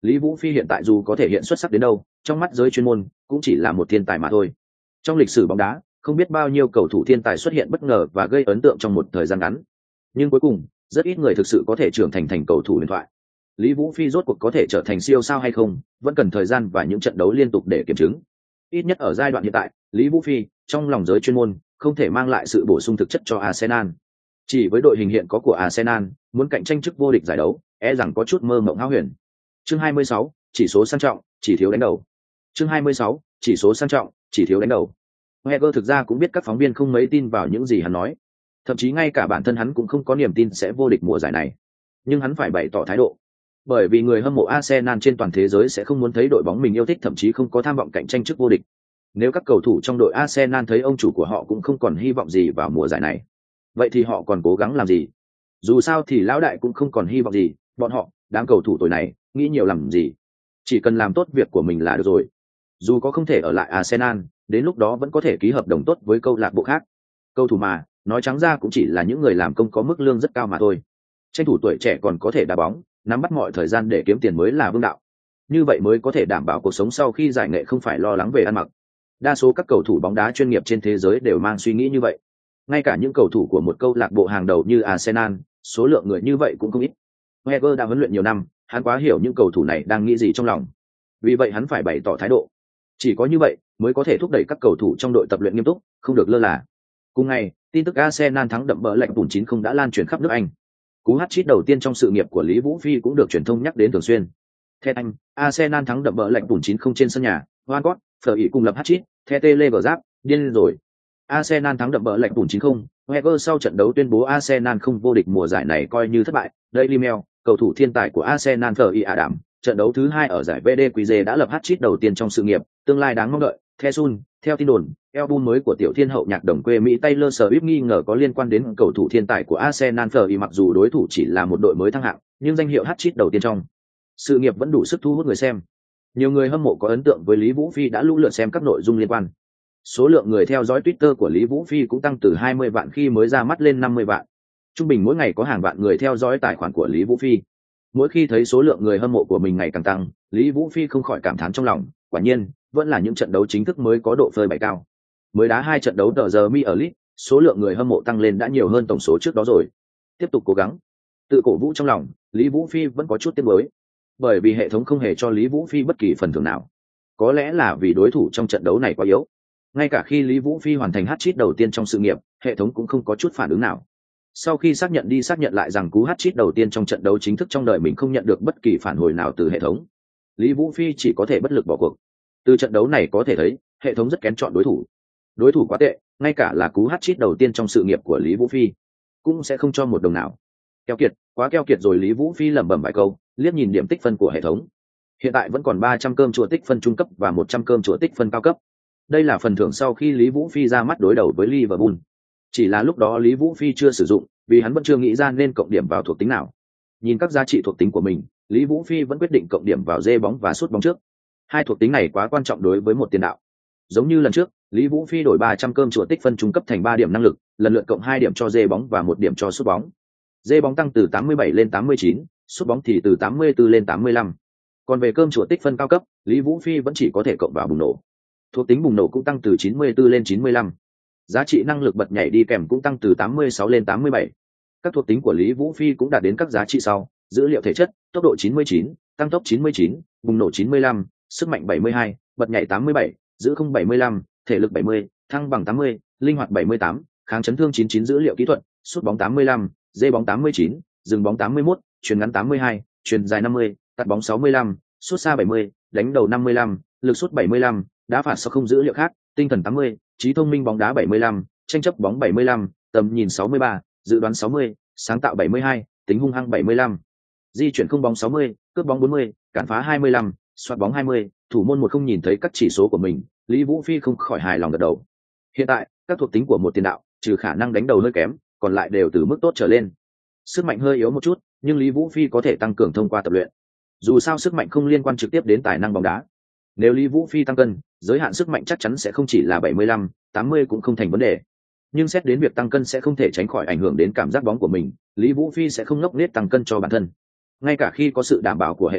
Lý Vũ Phi hiện tại dù có thể hiện xuất sắc đến đâu, trong mắt giới chuyên môn cũng chỉ là một thiên tài mà thôi. Trong lịch sử bóng đá, không biết bao nhiêu cầu thủ thiên tài xuất hiện bất ngờ và gây ấn tượng trong một thời gian ngắn, nhưng cuối cùng rất ít người thực sự có thể trưởng thành thành cầu thủ huyền thoại. Lý Vũ Phi rốt cuộc có thể trở thành siêu sao hay không, vẫn cần thời gian và những trận đấu liên tục để kiểm chứng. Ít nhất ở giai đoạn hiện tại, Lý Vũ Phi trong lòng giới chuyên môn không thể mang lại sự bổ sung thực chất cho Arsenal. Chỉ với đội hình hiện có của Arsenal, muốn cạnh tranh chức vô địch giải đấu, e rằng có chút mơ mộng hão huyền. Chương hai mươi sáu, chỉ số sang trọng, chỉ thiếu đánh đầu. Chương hai mươi sáu, chỉ số sang trọng, chỉ thiếu đánh đầu. Wenger thực ra cũng biết các phóng viên không mấy tin vào những gì hắn nói, thậm chí ngay cả bản thân hắn cũng không có niềm tin sẽ vô địch mùa giải này. Nhưng hắn phải bày tỏ thái độ, bởi vì người hâm mộ Arsenal trên toàn thế giới sẽ không muốn thấy đội bóng mình yêu thích thậm chí không có tham vọng cạnh tranh chức vô địch. Nếu các cầu thủ trong đội Arsenal thấy ông chủ của họ cũng không còn hy vọng gì vào mùa giải này, vậy thì họ còn cố gắng làm gì? Dù sao thì lão đại cũng không còn hy vọng gì, bọn họ, đám cầu thủ tuổi này, nghĩ nhiều làm gì? Chỉ cần làm tốt việc của mình là được rồi. Dù có không thể ở lại Arsenal, đến lúc đó vẫn có thể ký hợp đồng tốt với câu lạc bộ khác. Cầu thủ mà, nói trắng ra cũng chỉ là những người làm công có mức lương rất cao mà thôi. Tranh thủ tuổi trẻ còn có thể đá bóng, nắm bắt mọi thời gian để kiếm tiền mới là vương đạo. Như vậy mới có thể đảm bảo cuộc sống sau khi giải nghệ không phải lo lắng về ăn mặc. Đa số các cầu thủ bóng đá chuyên nghiệp trên thế giới đều mang suy nghĩ như vậy. Ngay cả những cầu thủ của một câu lạc bộ hàng đầu như Arsenal, số lượng người như vậy cũng không ít. Wenger đã huấn luyện nhiều năm, hắn quá hiểu những cầu thủ này đang nghĩ gì trong lòng. Vì vậy hắn phải bày tỏ thái độ. Chỉ có như vậy mới có thể thúc đẩy các cầu thủ trong đội tập luyện nghiêm túc, không được lơ là. Cùng ngày, tin tức Arsenal thắng đậm bỡ lạnh bùn chín không đã lan truyền khắp nước Anh. Cú hat-trick đầu tiên trong sự nghiệp của Lý Vũ Phi cũng được truyền thông nhắc đến thường xuyên. Theo Anh, Arsenal thắng đậm bỡ lạnh bùn chín không trên sân nhà, Van Phở ỉ cùng lập hat-trick, theo Telegraph, điên rồi. Arsenal thắng đậm bỡ lạnh bùn chín không, Wenger sau trận đấu tuyên bố Arsenal không vô địch mùa giải này coi như thất bại. Daily Mail, cầu thủ thiên tài của Arsenal Phở ỉ Adam, trận đấu thứ hai ở giải vê đê quy giê đã lập hat-trick đầu tiên trong sự nghiệp, tương lai đáng mong đợi. Theo Sun, theo tin đồn, album mới của tiểu thiên hậu nhạc đồng quê Mỹ Taylor Swift nghi ngờ có liên quan đến cầu thủ thiên tài của Arsenal Phở ỉ mặc dù đối thủ chỉ là một đội mới thăng hạng, nhưng danh hiệu hat-trick đầu tiên trong sự nghiệp vẫn đủ sức thu hút người xem. Nhiều người hâm mộ có ấn tượng với Lý Vũ Phi đã lũ lượt xem các nội dung liên quan. Số lượng người theo dõi Twitter của Lý Vũ Phi cũng tăng từ hai mươi vạn khi mới ra mắt lên năm mươi vạn. Trung bình mỗi ngày có hàng vạn người theo dõi tài khoản của Lý Vũ Phi. Mỗi khi thấy số lượng người hâm mộ của mình ngày càng tăng, Lý Vũ Phi không khỏi cảm thán trong lòng, quả nhiên, vẫn là những trận đấu chính thức mới có độ phơi bày cao. Mới đá hai trận đấu tờ giờ mi ở League, số lượng người hâm mộ tăng lên đã nhiều hơn tổng số trước đó rồi. Tiếp tục cố gắng. Tự cổ vũ trong lòng, Lý Vũ Phi vẫn có chút tiếc nuối, bởi vì hệ thống không hề cho Lý Vũ Phi bất kỳ phần thưởng nào. Có lẽ là vì đối thủ trong trận đấu này quá yếu. Ngay cả khi Lý Vũ Phi hoàn thành hat-trick đầu tiên trong sự nghiệp, hệ thống cũng không có chút phản ứng nào. Sau khi xác nhận đi xác nhận lại rằng cú hat-trick đầu tiên trong trận đấu chính thức trong đời mình không nhận được bất kỳ phản hồi nào từ hệ thống, Lý Vũ Phi chỉ có thể bất lực bỏ cuộc. Từ trận đấu này có thể thấy, hệ thống rất kén chọn đối thủ. Đối thủ quá tệ, ngay cả là cú hat-trick đầu tiên trong sự nghiệp của Lý Vũ Phi cũng sẽ không cho một đồng nào. Keo kiệt, quá keo kiệt rồi. Lý Vũ Phi lẩm bẩm vài câu, liếc nhìn điểm tích phân của hệ thống. Hiện tại vẫn còn ba trăm cơm chùa tích phân trung cấp và một trăm cơm chùa tích phân cao cấp. Đây là phần thưởng sau khi Lý Vũ Phi ra mắt đối đầu với Liverpool. Chỉ là lúc đó Lý Vũ Phi chưa sử dụng, vì hắn vẫn chưa nghĩ ra nên cộng điểm vào thuộc tính nào. Nhìn các giá trị thuộc tính của mình, Lý Vũ Phi vẫn quyết định cộng điểm vào dê bóng và sút bóng trước. Hai thuộc tính này quá quan trọng đối với một tiền đạo. Giống như lần trước, Lý Vũ Phi đổi ba trăm cơm chùa tích phân trung cấp thành ba điểm năng lực, lần lượt cộng hai điểm cho dê bóng và một điểm cho sút bóng. Dê bóng tăng từ tám mươi bảy lên tám mươi chín, sút bóng thì từ tám mươi tư lên tám mươi lăm. Còn về cơm chùa tích phân cao cấp, Lý Vũ Phi vẫn chỉ có thể cộng vào bùng nổ. Thuộc tính bùng nổ cũng tăng từ chín mươi tư lên chín mươi lăm. Giá trị năng lực bật nhảy đi kèm cũng tăng từ tám mươi sáu lên tám mươi bảy. Các thuộc tính của Lý Vũ Phi cũng đạt đến các giá trị sau: dữ liệu thể chất, tốc độ chín mươi chín, tăng tốc chín mươi chín, bùng nổ chín mươi lăm, sức mạnh bảy mươi hai, bật nhảy tám mươi bảy, giữ không bảy mươi lăm, thể lực bảy mươi, thăng bằng tám mươi, linh hoạt bảy mươi tám, kháng chấn thương chín mươi chín, dữ liệu kỹ thuật, sút bóng tám mươi lăm, dê bóng tám mươi chín, dừng bóng tám mươi mốt, chuyền ngắn tám mươi hai, chuyền dài năm mươi, tạt bóng sáu mươi lăm, sút xa bảy mươi, đánh đầu năm mươi lăm, lực sút bảy mươi lăm, đá phạt sau không dữ liệu khác, tinh thần tám mươi, trí thông minh bóng đá bảy mươi lăm, tranh chấp bóng bảy mươi lăm, tầm nhìn sáu mươi ba, dự đoán sáu mươi, sáng tạo bảy mươi hai, tính hung hăng bảy mươi lăm, di chuyển không bóng sáu mươi, cướp bóng bốn mươi, cản phá hai mươi lăm, xoạt bóng hai mươi, thủ môn một không. Nhìn thấy các chỉ số của mình, Lý Vũ Phi không khỏi hài lòng gật đầu. Hiện tại, các thuộc tính của một tiền đạo, trừ khả năng đánh đầu hơi kém, còn lại đều từ mức tốt trở lên. Sức mạnh hơi yếu một chút, nhưng Lý Vũ Phi có thể tăng cường thông qua tập luyện. Dù sao sức mạnh không liên quan trực tiếp đến tài năng bóng đá. Nếu Lý Vũ Phi tăng cân, giới hạn sức mạnh chắc chắn sẽ không chỉ là bảy mươi lăm, tám mươi cũng không thành vấn đề. Nhưng xét đến việc tăng cân sẽ không thể tránh khỏi ảnh hưởng đến cảm giác bóng của mình, Lý Vũ Phi sẽ không ngốc nghếch tăng cân cho bản thân. Ngay cả khi có sự đảm bảo của hệ thống,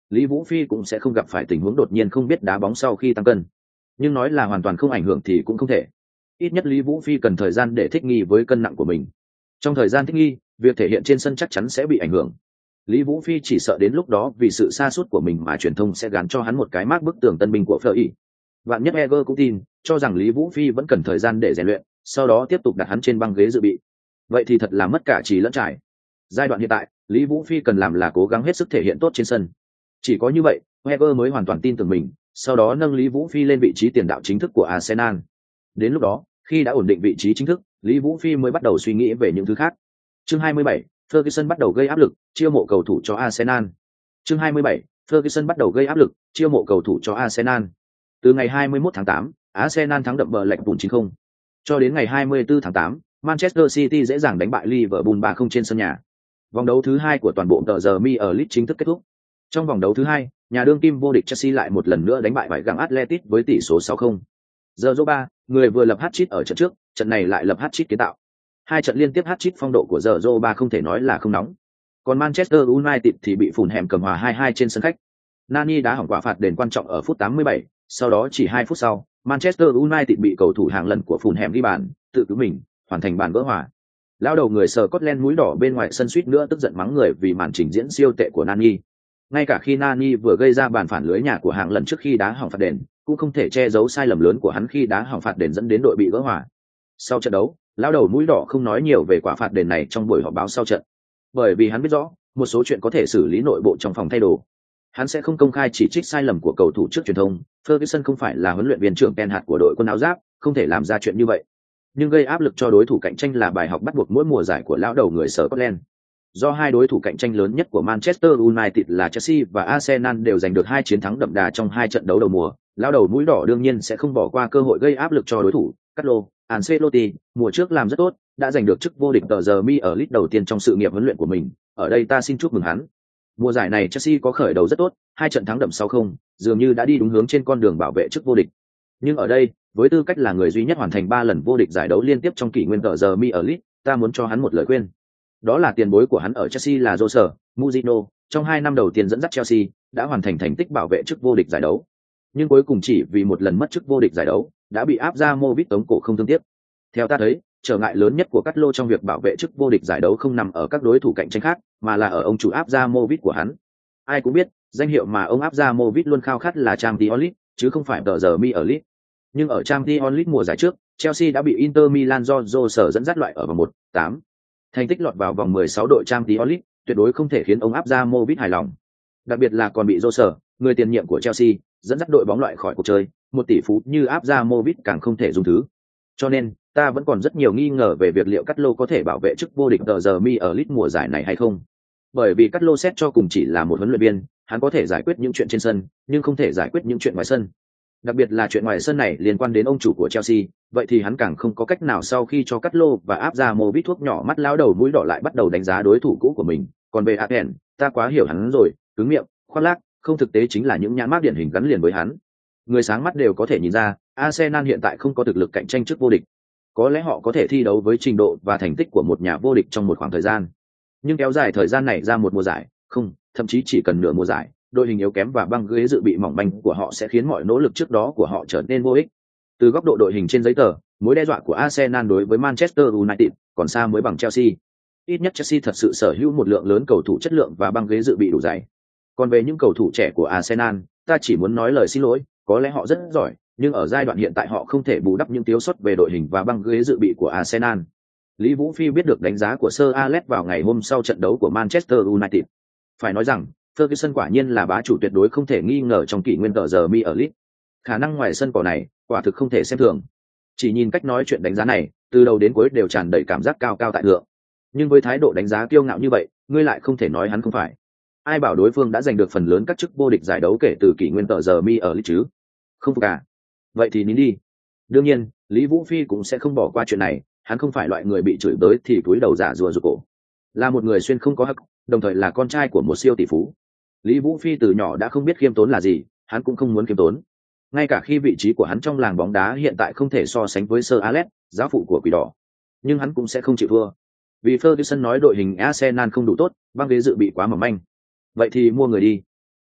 Lý Vũ Phi cũng sẽ không gặp phải tình huống đột nhiên không biết đá bóng sau khi tăng cân. Nhưng nói là hoàn toàn không ảnh hưởng thì cũng không thể. Ít nhất Lý Vũ Phi cần thời gian để thích nghi với cân nặng của mình. Trong thời gian thích nghi, việc thể hiện trên sân chắc chắn sẽ bị ảnh hưởng. Lý Vũ Phi chỉ sợ đến lúc đó vì sự sa sút của mình mà truyền thông sẽ gán cho hắn một cái mác bức tường tân binh của Fleury. Vạn nhất Eger cũng tin, cho rằng Lý Vũ Phi vẫn cần thời gian để rèn luyện, sau đó tiếp tục đặt hắn trên băng ghế dự bị. Vậy thì thật là mất cả trí lẫn trải. Giai đoạn hiện tại, Lý Vũ Phi cần làm là cố gắng hết sức thể hiện tốt trên sân. Chỉ có như vậy, Eger mới hoàn toàn tin tưởng mình, sau đó nâng Lý Vũ Phi lên vị trí tiền đạo chính thức của Arsenal. Đến lúc đó, khi đã ổn định vị trí chính thức, Lý Vũ Phi mới bắt đầu suy nghĩ về những thứ khác. Chương hai mươi bảy, Ferguson bắt đầu gây áp lực, chiêu mộ cầu thủ cho Arsenal. Chương hai mươi bảy, Ferguson bắt đầu gây áp lực, chiêu mộ cầu thủ cho Arsenal. Từ ngày hai mươi mốt tháng tám, Arsenal thắng đậm bờ lệch bùn chín không. Cho đến ngày hai mươi tư tháng tám, Manchester City dễ dàng đánh bại Liverpool ba không trên sân nhà. Vòng đấu thứ hai của toàn bộ tờ giờ Mi ở League chính thức kết thúc. Trong vòng đấu thứ hai, nhà đương kim vô địch Chelsea lại một lần nữa đánh bại bại găng Atletico với tỷ số sáu không. Giờ Zoba, người vừa lập hat-trick ở trận trước, trận này lại lập hat-trick kiến tạo. Hai trận liên tiếp hat-trick phong độ của giờ Zoba không thể nói là không nóng. Còn Manchester United thì bị phùn hẻm cầm hòa hai hai trên sân khách. Nani đá hỏng quả phạt đền quan trọng ở phút tám mươi bảy, sau đó chỉ hai phút sau, Manchester United bị cầu thủ hàng lần của phùn hẻm ghi bàn, tự cứu mình, hoàn thành bàn gỡ hòa. Lao đầu người Scotland mũi đỏ bên ngoài sân suýt nữa tức giận mắng người vì màn trình diễn siêu tệ của Nani. Ngay cả khi Nani vừa gây ra bàn phản lưới nhà của hàng lần trước khi đá hỏng phạt đền, cũng không thể che giấu sai lầm lớn của hắn khi đá hỏng phạt đền dẫn đến đội bị gỡ hòa. Sau trận đấu, lão đầu mũi đỏ không nói nhiều về quả phạt đền này trong buổi họp báo sau trận, bởi vì hắn biết rõ một số chuyện có thể xử lý nội bộ trong phòng thay đồ. Hắn sẽ không công khai chỉ trích sai lầm của cầu thủ trước truyền thông. Ferguson không phải là huấn luyện viên trưởng Ten Hag của đội quân áo giáp, không thể làm ra chuyện như vậy. Nhưng gây áp lực cho đối thủ cạnh tranh là bài học bắt buộc mỗi mùa giải của lão đầu người Scotland. Do hai đối thủ cạnh tranh lớn nhất của Manchester United là Chelsea và Arsenal đều giành được hai chiến thắng đậm đà trong hai trận đấu đầu mùa, lão đầu mũi đỏ đương nhiên sẽ không bỏ qua cơ hội gây áp lực cho đối thủ. Carlo Ancelotti mùa trước làm rất tốt, đã giành được chức vô địch tờ giờ Mi ở League đầu tiên trong sự nghiệp huấn luyện của mình. Ở đây ta xin chúc mừng hắn. Mùa giải này Chelsea có khởi đầu rất tốt, hai trận thắng đậm sáu không, dường như đã đi đúng hướng trên con đường bảo vệ chức vô địch. Nhưng ở đây, với tư cách là người duy nhất hoàn thành ba lần vô địch giải đấu liên tiếp trong kỷ nguyên tờ giờ Mi ở League, ta muốn cho hắn một lời khuyên. Đó là tiền bối của hắn ở Chelsea là Jose Mourinho, trong hai năm đầu tiên dẫn dắt Chelsea, đã hoàn thành thành tích bảo vệ chức vô địch giải đấu. Nhưng cuối cùng chỉ vì một lần mất chức vô địch giải đấu, đã bị áp ra Movit tống cổ không thương tiếc. Theo ta thấy, trở ngại lớn nhất của Carlo trong việc bảo vệ chức vô địch giải đấu không nằm ở các đối thủ cạnh tranh khác, mà là ở ông chủ áp ra Movit của hắn. Ai cũng biết, danh hiệu mà ông áp ra Movit luôn khao khát là Champions League, chứ không phải tờ giờ Mi ở League. Nhưng ở Champions League mùa giải trước, Chelsea đã bị Inter Milan do Jose dẫn dắt loại ở vòng một tám. Thành tích lọt vào vòng mười sáu đội Champions League, tuyệt đối không thể khiến ông áp ra Movit hài lòng. Đặc biệt là còn bị Jose, người tiền nhiệm của Chelsea, dẫn dắt đội bóng loại khỏi cuộc chơi, một tỷ phú như áp ra Movit càng không thể dùng thứ. Cho nên, ta vẫn còn rất nhiều nghi ngờ về việc liệu Carlo có thể bảo vệ chức vô địch tờ giờ Mi ở League mùa giải này hay không. Bởi vì Carlo xét cho cùng chỉ là một huấn luyện viên, hắn có thể giải quyết những chuyện trên sân, nhưng không thể giải quyết những chuyện ngoài sân. Đặc biệt là chuyện ngoài sân này liên quan đến ông chủ của Chelsea, vậy thì hắn càng không có cách nào sau khi cho Carlo và áp ra Movit thuốc nhỏ mắt lão đầu mũi đỏ lại bắt đầu đánh giá đối thủ cũ của mình. Còn về Aken, ta quá hiểu hắn rồi, cứng miệng, khoác lác, không thực tế chính là những nhãn mác điển hình gắn liền với hắn. Người sáng mắt đều có thể nhìn ra, Arsenal hiện tại không có thực lực cạnh tranh trước vô địch. Có lẽ họ có thể thi đấu với trình độ và thành tích của một nhà vô địch trong một khoảng thời gian. Nhưng kéo dài thời gian này ra một mùa giải, không, thậm chí chỉ cần nửa mùa giải, đội hình yếu kém và băng ghế dự bị mỏng manh của họ sẽ khiến mọi nỗ lực trước đó của họ trở nên vô ích. Từ góc độ đội hình trên giấy tờ, mối đe dọa của Arsenal đối với Manchester United còn xa mới bằng Chelsea. Ít nhất Chelsea thật sự sở hữu một lượng lớn cầu thủ chất lượng và băng ghế dự bị đủ dày. Còn về những cầu thủ trẻ của Arsenal, ta chỉ muốn nói lời xin lỗi, có lẽ họ rất giỏi, nhưng ở giai đoạn hiện tại họ không thể bù đắp những thiếu sót về đội hình và băng ghế dự bị của Arsenal. Lý Vũ Phi biết được đánh giá của Sir Alex vào ngày hôm sau trận đấu của Manchester United. Phải nói rằng, Ferguson quả nhiên là bá chủ tuyệt đối không thể nghi ngờ trong kỷ nguyên tờ giờ Mi ở League. Khả năng ngoài sân cỏ này, quả thực không thể xem thường. Chỉ nhìn cách nói chuyện đánh giá này, từ đầu đến cuối đều tràn đầy cảm giác cao cao tại thượng. Nhưng với thái độ đánh giá kiêu ngạo như vậy, ngươi lại không thể nói hắn không phải. Ai bảo đối phương đã giành được phần lớn các chức vô địch giải đấu kể từ kỷ nguyên tờ giờ Mi ở League chứ? Không phục à? Vậy thì nín đi. Đương nhiên, Lý Vũ Phi cũng sẽ không bỏ qua chuyện này, hắn không phải loại người bị chửi tới thì cúi đầu giả rùa rụt cổ. Là một người xuyên không có hắc, đồng thời là con trai của một siêu tỷ phú. Lý Vũ Phi từ nhỏ đã không biết khiêm tốn là gì, hắn cũng không muốn khiêm tốn. Ngay cả khi vị trí của hắn trong làng bóng đá hiện tại không thể so sánh với Sir Alex, giáo phụ của Quỷ Đỏ, nhưng hắn cũng sẽ không chịu thua. Vì Ferguson nói đội hình Arsenal không đủ tốt, băng ghế dự bị quá mỏng manh. Vậy thì mua người đi.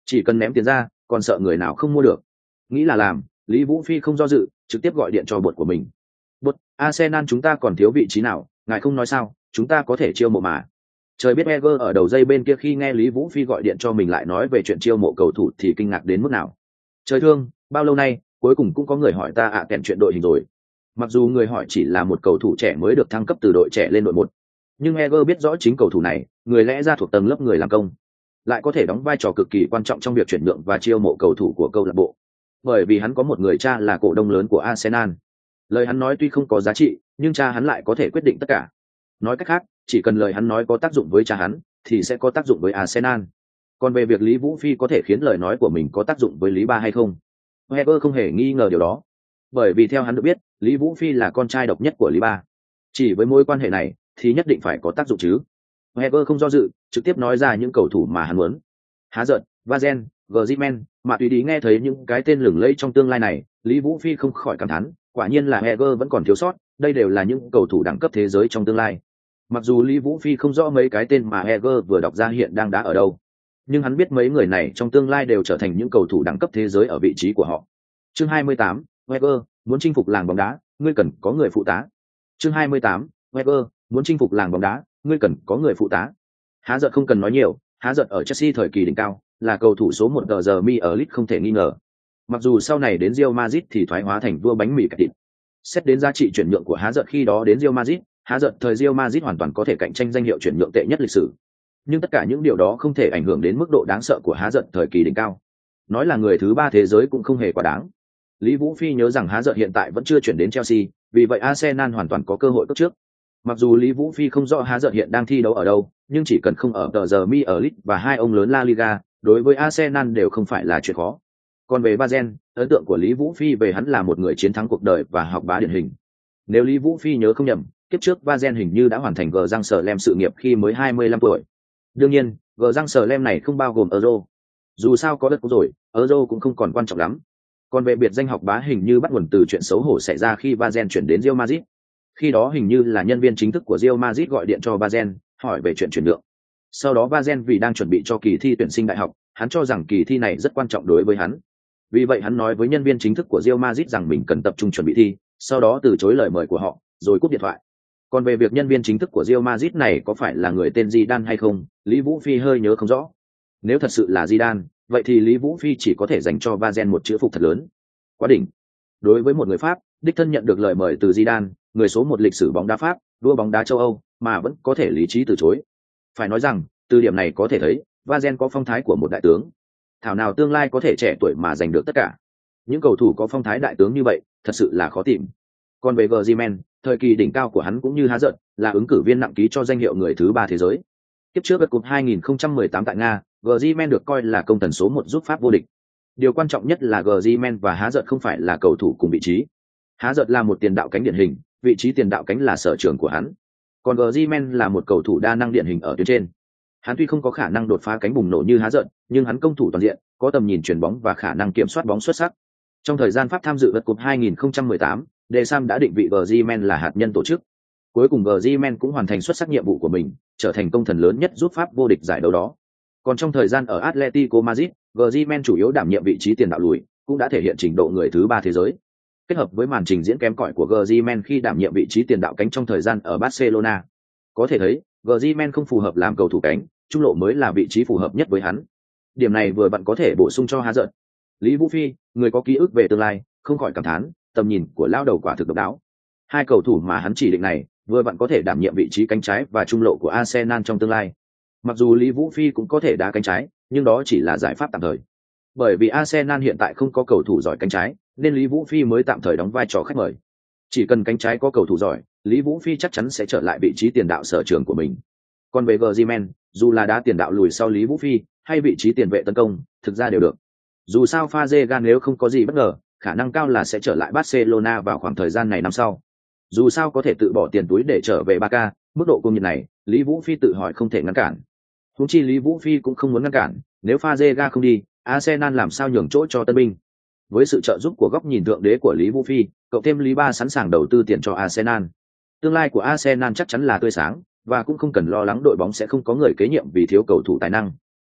Chỉ cần ném tiền ra, còn sợ người nào không mua được. Nghĩ là làm, Lý Vũ Phi không do dự, trực tiếp gọi điện cho bột của mình. Bột, Arsenal chúng ta còn thiếu vị trí nào, ngài không nói sao, chúng ta có thể chiêu mộ mà. Trời biết Wenger ở đầu dây bên kia khi nghe Lý Vũ Phi gọi điện cho mình lại nói về chuyện chiêu mộ cầu thủ thì kinh ngạc đến mức nào. Trời thương, bao lâu nay, cuối cùng cũng có người hỏi ta ạ à kèn chuyện đội hình rồi. Mặc dù người hỏi chỉ là một cầu thủ trẻ mới được thăng cấp từ đội trẻ lên đội một, nhưng Wenger biết rõ chính cầu thủ này, người lẽ ra thuộc tầng lớp người làm công, lại có thể đóng vai trò cực kỳ quan trọng trong việc chuyển nhượng và chiêu mộ cầu thủ của câu lạc bộ. Bởi vì hắn có một người cha là cổ đông lớn của Arsenal. Lời hắn nói tuy không có giá trị, nhưng cha hắn lại có thể quyết định tất cả. Nói cách khác, chỉ cần lời hắn nói có tác dụng với cha hắn, thì sẽ có tác dụng với Arsenal. Còn về việc Lý Vũ Phi có thể khiến lời nói của mình có tác dụng với Lý Ba hay không, Wenger không hề nghi ngờ điều đó. Bởi vì theo hắn được biết, Lý Vũ Phi là con trai độc nhất của Lý Ba. Chỉ với mối quan hệ này, thì nhất định phải có tác dụng chứ. Wenger không do dự, trực tiếp nói ra những cầu thủ mà hắn muốn. Há giận, Vazen, Griezmann, mà tùy ý nghe thấy những cái tên lừng lẫy trong tương lai này, Lý Vũ Phi không khỏi cảm thán, quả nhiên là Wenger vẫn còn thiếu sót, đây đều là những cầu thủ đẳng cấp thế giới trong tương lai. Mặc dù Lý Vũ Phi không rõ mấy cái tên mà Wenger vừa đọc ra hiện đang đá ở đâu, nhưng hắn biết mấy người này trong tương lai đều trở thành những cầu thủ đẳng cấp thế giới ở vị trí của họ. Chương hai mươi tám, Wenger, muốn chinh phục làng bóng đá, ngươi cần có người phụ tá. Chương hai mươi tám, Wenger, muốn chinh phục làng bóng đá, ngươi cần có người phụ tá. Há giận không cần nói nhiều, há giận ở Chelsea thời kỳ đỉnh cao, là cầu thủ số một tờ giờ mi ở Leeds không thể nghi ngờ. Mặc dù sau này đến Real Madrid thì thoái hóa thành vua bánh mì cạch thịt. Xét đến giá trị chuyển nhượng của há giận khi đó đến Real Madrid, há giận thời Real Madrid hoàn toàn có thể cạnh tranh danh hiệu chuyển nhượng tệ nhất lịch sử. Nhưng tất cả những điều đó không thể ảnh hưởng đến mức độ đáng sợ của há giận thời kỳ đỉnh cao. Nói là người thứ ba thế giới cũng không hề quá đáng. Lý Vũ Phi nhớ rằng há giận hiện tại vẫn chưa chuyển đến Chelsea, vì vậy Arsenal hoàn toàn có cơ hội cướp trước. Mặc dù Lý Vũ Phi không rõ há giận hiện đang thi đấu ở đâu, nhưng chỉ cần không ở tờ giờ mi ở Leeds và hai ông lớn La Liga, đối với Arsenal đều không phải là chuyện khó. Còn về Vazen, ấn tượng của Lý Vũ Phi về hắn là một người chiến thắng cuộc đời và học bá điển hình. Nếu Lý Vũ Phi nhớ không nhầm, kiếp trước Vazen hình như đã hoàn thành gờ răng sờ lem sự nghiệp khi mới hai mươi lăm tuổi. Đương nhiên, gờ răng sờ lem này không bao gồm Euro. Dù sao có đất rồi, Euro cũng không còn quan trọng lắm. Còn về biệt danh học bá hình như bắt nguồn từ chuyện xấu hổ xảy ra khi Vazen chuyển đến Real Madrid. Khi đó hình như là nhân viên chính thức của Real Madrid gọi điện cho Vazen, hỏi về chuyện chuyển nhượng. Sau đó Vazen vì đang chuẩn bị cho kỳ thi tuyển sinh đại học, hắn cho rằng kỳ thi này rất quan trọng đối với hắn. Vì vậy hắn nói với nhân viên chính thức của Real Madrid rằng mình cần tập trung chuẩn bị thi, sau đó từ chối lời mời của họ, rồi cúp điện thoại. Còn về việc nhân viên chính thức của Real Madrid này có phải là người tên Zidane hay không, Lý Vũ Phi hơi nhớ không rõ. Nếu thật sự là Zidane, vậy thì Lý Vũ Phi chỉ có thể dành cho Vazen một chữ phục thật lớn. Quá đỉnh. Đối với một người Pháp, đích thân nhận được lời mời từ Zidane, người số một lịch sử bóng đá Pháp, đua bóng đá châu Âu, mà vẫn có thể lý trí từ chối. Phải nói rằng, từ điểm này có thể thấy, Vazen có phong thái của một đại tướng. Thảo nào tương lai có thể trẻ tuổi mà giành được tất cả. Những cầu thủ có phong thái đại tướng như vậy, thật sự là khó tìm. Còn về Griezmann, thời kỳ đỉnh cao của hắn cũng như há giận, là ứng cử viên nặng ký cho danh hiệu người thứ ba thế giới. Tiếp trước World Cup hai không một tám tại Nga, Griezmann được coi là công thần số một giúp Pháp vô địch. Điều quan trọng nhất là Griezmann và há giận không phải là cầu thủ cùng vị trí. Há giận là một tiền đạo cánh điển hình, vị trí tiền đạo cánh là sở trường của hắn. Còn Griezmann là một cầu thủ đa năng điển hình ở tuyến trên. Hắn tuy không có khả năng đột phá cánh bùng nổ như há giận, nhưng hắn công thủ toàn diện, có tầm nhìn chuyền bóng và khả năng kiểm soát bóng xuất sắc. Trong thời gian Pháp tham dự World Cup hai không một tám, Deschamps đã định vị Griezmann là hạt nhân tổ chức. Cuối cùng Griezmann cũng hoàn thành xuất sắc nhiệm vụ của mình, trở thành công thần lớn nhất giúp Pháp vô địch giải đấu đó. Còn trong thời gian ở Atletico Madrid, Griezmann chủ yếu đảm nhiệm vị trí tiền đạo lùi, cũng đã thể hiện trình độ người thứ ba thế giới. Kết hợp với màn trình diễn kém cỏi của Griezmann khi đảm nhiệm vị trí tiền đạo cánh trong thời gian ở Barcelona, có thể thấy Griezmann không phù hợp làm cầu thủ cánh, trung lộ mới là vị trí phù hợp nhất với hắn. Điểm này vừa vặn có thể bổ sung cho há giận. Lý Vũ Phi, người có ký ức về tương lai, không khỏi cảm thán, tầm nhìn của lao đầu quả thực độc đáo. Hai cầu thủ mà hắn chỉ định này, vừa vặn có thể đảm nhiệm vị trí cánh trái và trung lộ của Arsenal trong tương lai. Mặc dù Lý Vũ Phi cũng có thể đá cánh trái, nhưng đó chỉ là giải pháp tạm thời. Bởi vì Arsenal hiện tại không có cầu thủ giỏi cánh trái, nên Lý Vũ Phi mới tạm thời đóng vai trò khách mời. Chỉ cần cánh trái có cầu thủ giỏi, Lý Vũ Phi chắc chắn sẽ trở lại vị trí tiền đạo sở trường của mình. Còn về Griezmann, dù là đá tiền đạo lùi sau Lý Vũ Phi, hay vị trí tiền vệ tấn công, thực ra đều được. Dù sao Fabregas nếu không có gì bất ngờ, khả năng cao là sẽ trở lại Barcelona vào khoảng thời gian này năm sau. Dù sao có thể tự bỏ tiền túi để trở về Barca, mức độ công nhiệt này, Lý Vũ Phi tự hỏi không thể ngăn cản. Huống chi Lý Vũ Phi cũng không muốn ngăn cản, nếu Fabregas không đi, Arsenal làm sao nhường chỗ cho tân binh. Với sự trợ giúp của góc nhìn thượng đế của Lý Vũ Phi, cậu thêm Lý Ba sẵn sàng đầu tư tiền cho Arsenal. Tương lai của Arsenal chắc chắn là tươi sáng, và cũng không cần lo lắng đội bóng sẽ không có người kế nhiệm vì thiếu cầu thủ tài năng.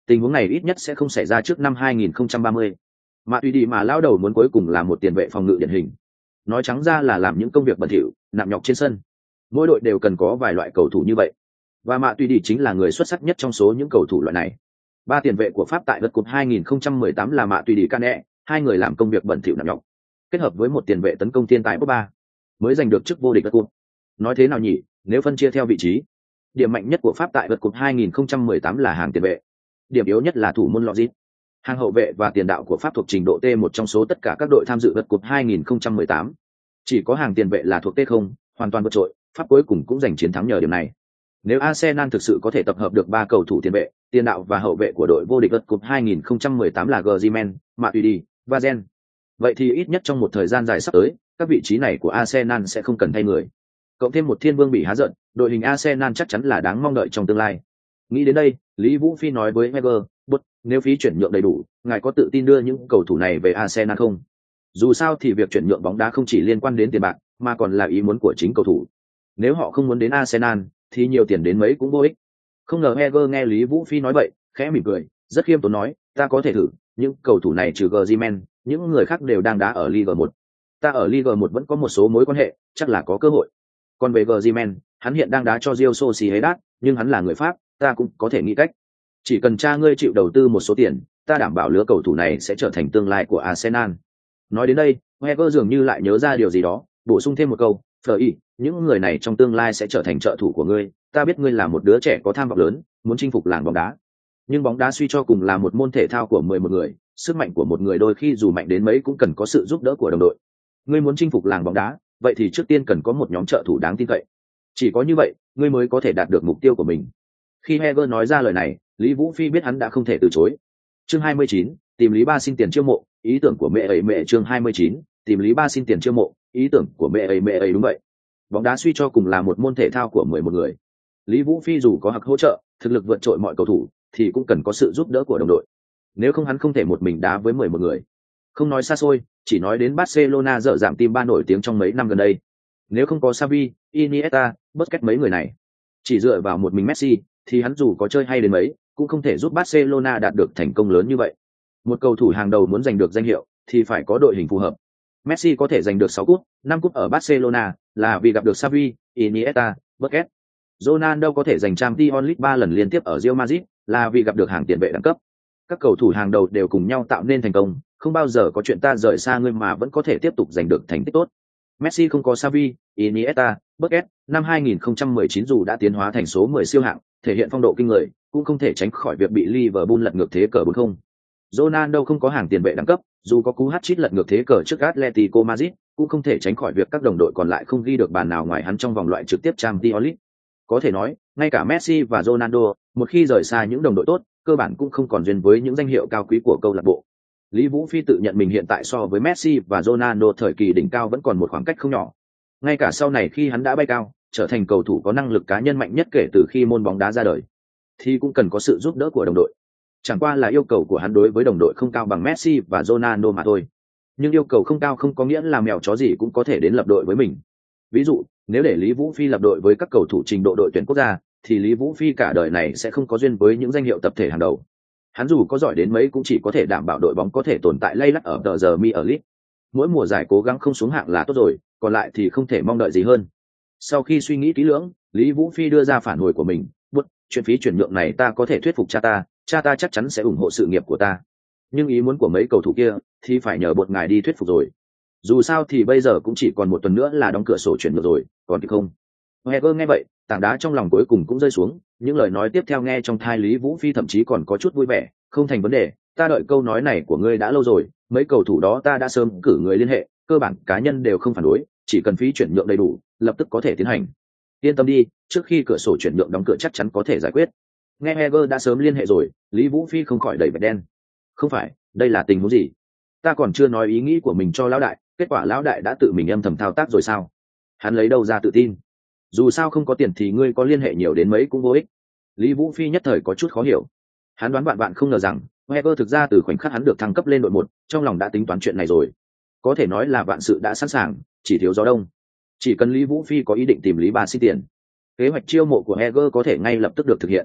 Tình huống này ít nhất sẽ không xảy ra trước năm hai nghìn không trăm ba mươi. Mạ tùy đi mà lao đầu muốn cuối cùng là một tiền vệ phòng ngự điển hình. Nói trắng ra là làm những công việc bẩn thỉu, nặng nhọc trên sân. Mỗi đội đều cần có vài loại cầu thủ như vậy. Và Mạ tùy đi chính là người xuất sắc nhất trong số những cầu thủ loại này. Ba tiền vệ của Pháp tại World Cup hai nghìn không trăm mười tám là Mạ tùy đi Cane, hai người làm công việc bẩn thỉu nặng nhọc. Kết hợp với một tiền vệ tấn công thiên tài Pogba, mới giành được chức vô địch World Cup. Nói thế nào nhỉ, nếu phân chia theo vị trí, điểm mạnh nhất của Pháp tại World Cup hai nghìn không trăm mười tám là hàng tiền vệ. Điểm yếu nhất là thủ môn Loris. Hàng hậu vệ và tiền đạo của Pháp thuộc trình độ T một trong số tất cả các đội tham dự World Cup hai nghìn không trăm mười tám. Chỉ có hàng tiền vệ là thuộc T không, hoàn toàn vượt trội, Pháp cuối cùng cũng giành chiến thắng nhờ điểm này. Nếu Arsenal thực sự có thể tập hợp được ba cầu thủ tiền vệ, tiền đạo và hậu vệ của đội vô địch World Cup hai nghìn không trăm mười tám là Griezmann, Matuidi, và Zen, vậy thì ít nhất trong một thời gian dài sắp tới, các vị trí này của Arsenal sẽ không cần thay người. Cộng thêm một thiên vương bị há giận, đội hình Arsenal chắc chắn là đáng mong đợi trong tương lai. Nghĩ đến đây, Lý Vũ Phi nói với Wenger, "Bút, nếu phí chuyển nhượng đầy đủ, ngài có tự tin đưa những cầu thủ này về Arsenal không? Dù sao thì việc chuyển nhượng bóng đá không chỉ liên quan đến tiền bạc, mà còn là ý muốn của chính cầu thủ. Nếu họ không muốn đến Arsenal, thì nhiều tiền đến mấy cũng vô ích." Không ngờ Wenger nghe Lý Vũ Phi nói vậy, khẽ mỉm cười, rất khiêm tốn nói, "Ta có thể thử, những cầu thủ này trừ Griezmann, những người khác đều đang đá ở Ligue một. Ta ở Ligue một vẫn có một số mối quan hệ, chắc là có cơ hội. Còn về Griezmann, hắn hiện đang đá cho Real Sociedad, nhưng hắn là người Pháp, ta cũng có thể nghĩ cách. Chỉ cần cha ngươi chịu đầu tư một số tiền, ta đảm bảo lứa cầu thủ này sẽ trở thành tương lai của Arsenal." Nói đến đây, Wenger dường như lại nhớ ra điều gì đó, bổ sung thêm một câu, "Fleur, những người này trong tương lai sẽ trở thành trợ thủ của ngươi, ta biết ngươi là một đứa trẻ có tham vọng lớn, muốn chinh phục làng bóng đá. Nhưng bóng đá suy cho cùng là một môn thể thao của mười một người, sức mạnh của một người đôi khi dù mạnh đến mấy cũng cần có sự giúp đỡ của đồng đội. Ngươi muốn chinh phục làng bóng đá, vậy thì trước tiên cần có một nhóm trợ thủ đáng tin cậy. Chỉ có như vậy, ngươi mới có thể đạt được mục tiêu của mình." Khi Heger nói ra lời này, Lý Vũ Phi biết hắn đã không thể từ chối. Chương hai mươi chín, tìm Lý Ba xin tiền chiêu mộ, ý tưởng của mẹ ấy mẹ chương hai mươi chín, tìm Lý Ba xin tiền chiêu mộ, ý tưởng của mẹ ấy mẹ ấy đúng vậy. Bóng đá suy cho cùng là một môn thể thao của mười một người. Lý Vũ Phi dù có hặc hỗ trợ, thực lực vượt trội mọi cầu thủ, thì cũng cần có sự giúp đỡ của đồng đội. Nếu không hắn không thể một mình đá với mười một người. Không nói xa xôi, chỉ nói đến Barcelona dở dạng team ba nổi tiếng trong mấy năm gần đây. Nếu không có Xavi, Iniesta, Busquets mấy người này, chỉ dựa vào một mình Messi, thì hắn dù có chơi hay đến mấy, cũng không thể giúp Barcelona đạt được thành công lớn như vậy. Một cầu thủ hàng đầu muốn giành được danh hiệu, thì phải có đội hình phù hợp. Messi có thể giành được sáu cúp, năm cúp ở Barcelona, là vì gặp được Xavi, Iniesta, Busquets. Ronaldo có thể giành Champions League ba lần liên tiếp ở Real Madrid, là vì gặp được hàng tiền vệ đẳng cấp. Các cầu thủ hàng đầu đều cùng nhau tạo nên thành công, không bao giờ có chuyện ta rời xa ngươi mà vẫn có thể tiếp tục giành được thành tích tốt. Messi không có Xavi, Iniesta, Busquets, năm hai nghìn không trăm mười chín dù đã tiến hóa thành số mười siêu hạng, thể hiện phong độ kinh người, cũng không thể tránh khỏi việc bị Liverpool lật ngược thế cờ bốn không. Ronaldo không có hàng tiền vệ đẳng cấp, dù có cú hat-trick lật ngược thế cờ trước Atletico Madrid, cũng không thể tránh khỏi việc các đồng đội còn lại không ghi được bàn nào ngoài hắn trong vòng loại trực tiếp Champions League. Có thể nói, ngay cả Messi và Ronaldo, một khi rời xa những đồng đội tốt, cơ bản cũng không còn duyên với những danh hiệu cao quý của câu lạc bộ. Lý Vũ Phi tự nhận mình hiện tại so với Messi và Ronaldo thời kỳ đỉnh cao vẫn còn một khoảng cách không nhỏ. Ngay cả sau này khi hắn đã bay cao, trở thành cầu thủ có năng lực cá nhân mạnh nhất kể từ khi môn bóng đá ra đời, thì cũng cần có sự giúp đỡ của đồng đội. Chẳng qua là yêu cầu của hắn đối với đồng đội không cao bằng Messi và Ronaldo mà thôi. Nhưng yêu cầu không cao không có nghĩa là mèo chó gì cũng có thể đến lập đội với mình. Ví dụ, nếu để Lý Vũ Phi lập đội với các cầu thủ trình độ đội tuyển quốc gia, thì Lý Vũ Phi cả đời này sẽ không có duyên với những danh hiệu tập thể hàng đầu. Hắn dù có giỏi đến mấy cũng chỉ có thể đảm bảo đội bóng có thể tồn tại lay lắt ở tờ giờ mi ở League. Mỗi mùa giải cố gắng không xuống hạng là tốt rồi, còn lại thì không thể mong đợi gì hơn. Sau khi suy nghĩ kỹ lưỡng, Lý Vũ Phi đưa ra phản hồi của mình, "Bút, chuyện phí chuyển nhượng này ta có thể thuyết phục cha ta, cha ta chắc chắn sẽ ủng hộ sự nghiệp của ta. Nhưng ý muốn của mấy cầu thủ kia thì phải nhờ bột ngài đi thuyết phục rồi. Dù sao thì bây giờ cũng chỉ còn một tuần nữa là đóng cửa sổ chuyển nhượng rồi, còn thì không." Heger nghe vậy, tảng đá trong lòng cuối cùng cũng rơi xuống, những lời nói tiếp theo nghe trong thai Lý Vũ Phi thậm chí còn có chút vui vẻ, "Không thành vấn đề, ta đợi câu nói này của ngươi đã lâu rồi, mấy cầu thủ đó ta đã sớm cử người liên hệ, cơ bản cá nhân đều không phản đối, chỉ cần phí chuyển nhượng đầy đủ, lập tức có thể tiến hành. Yên tâm đi, trước khi cửa sổ chuyển nhượng đóng cửa chắc chắn có thể giải quyết." Nghe Heger đã sớm liên hệ rồi, Lý Vũ Phi không khỏi đầy vẻ đen. "Không phải, đây là tình huống gì? Ta còn chưa nói ý nghĩ của mình cho lão đại, kết quả lão đại đã tự mình âm thầm thao tác rồi sao?" Hắn lấy đâu ra tự tin? Dù sao không có tiền thì ngươi có liên hệ nhiều đến mấy cũng vô ích. Lý Vũ Phi nhất thời có chút khó hiểu. Hắn đoán bạn bạn không ngờ rằng Heger thực ra từ khoảnh khắc hắn được thăng cấp lên đội một, trong lòng đã tính toán chuyện này rồi. Có thể nói là vạn sự đã sẵn sàng, chỉ thiếu gió đông. Chỉ cần Lý Vũ Phi có ý định tìm Lý Ba xin tiền, kế hoạch chiêu mộ của Heger có thể ngay lập tức được thực hiện.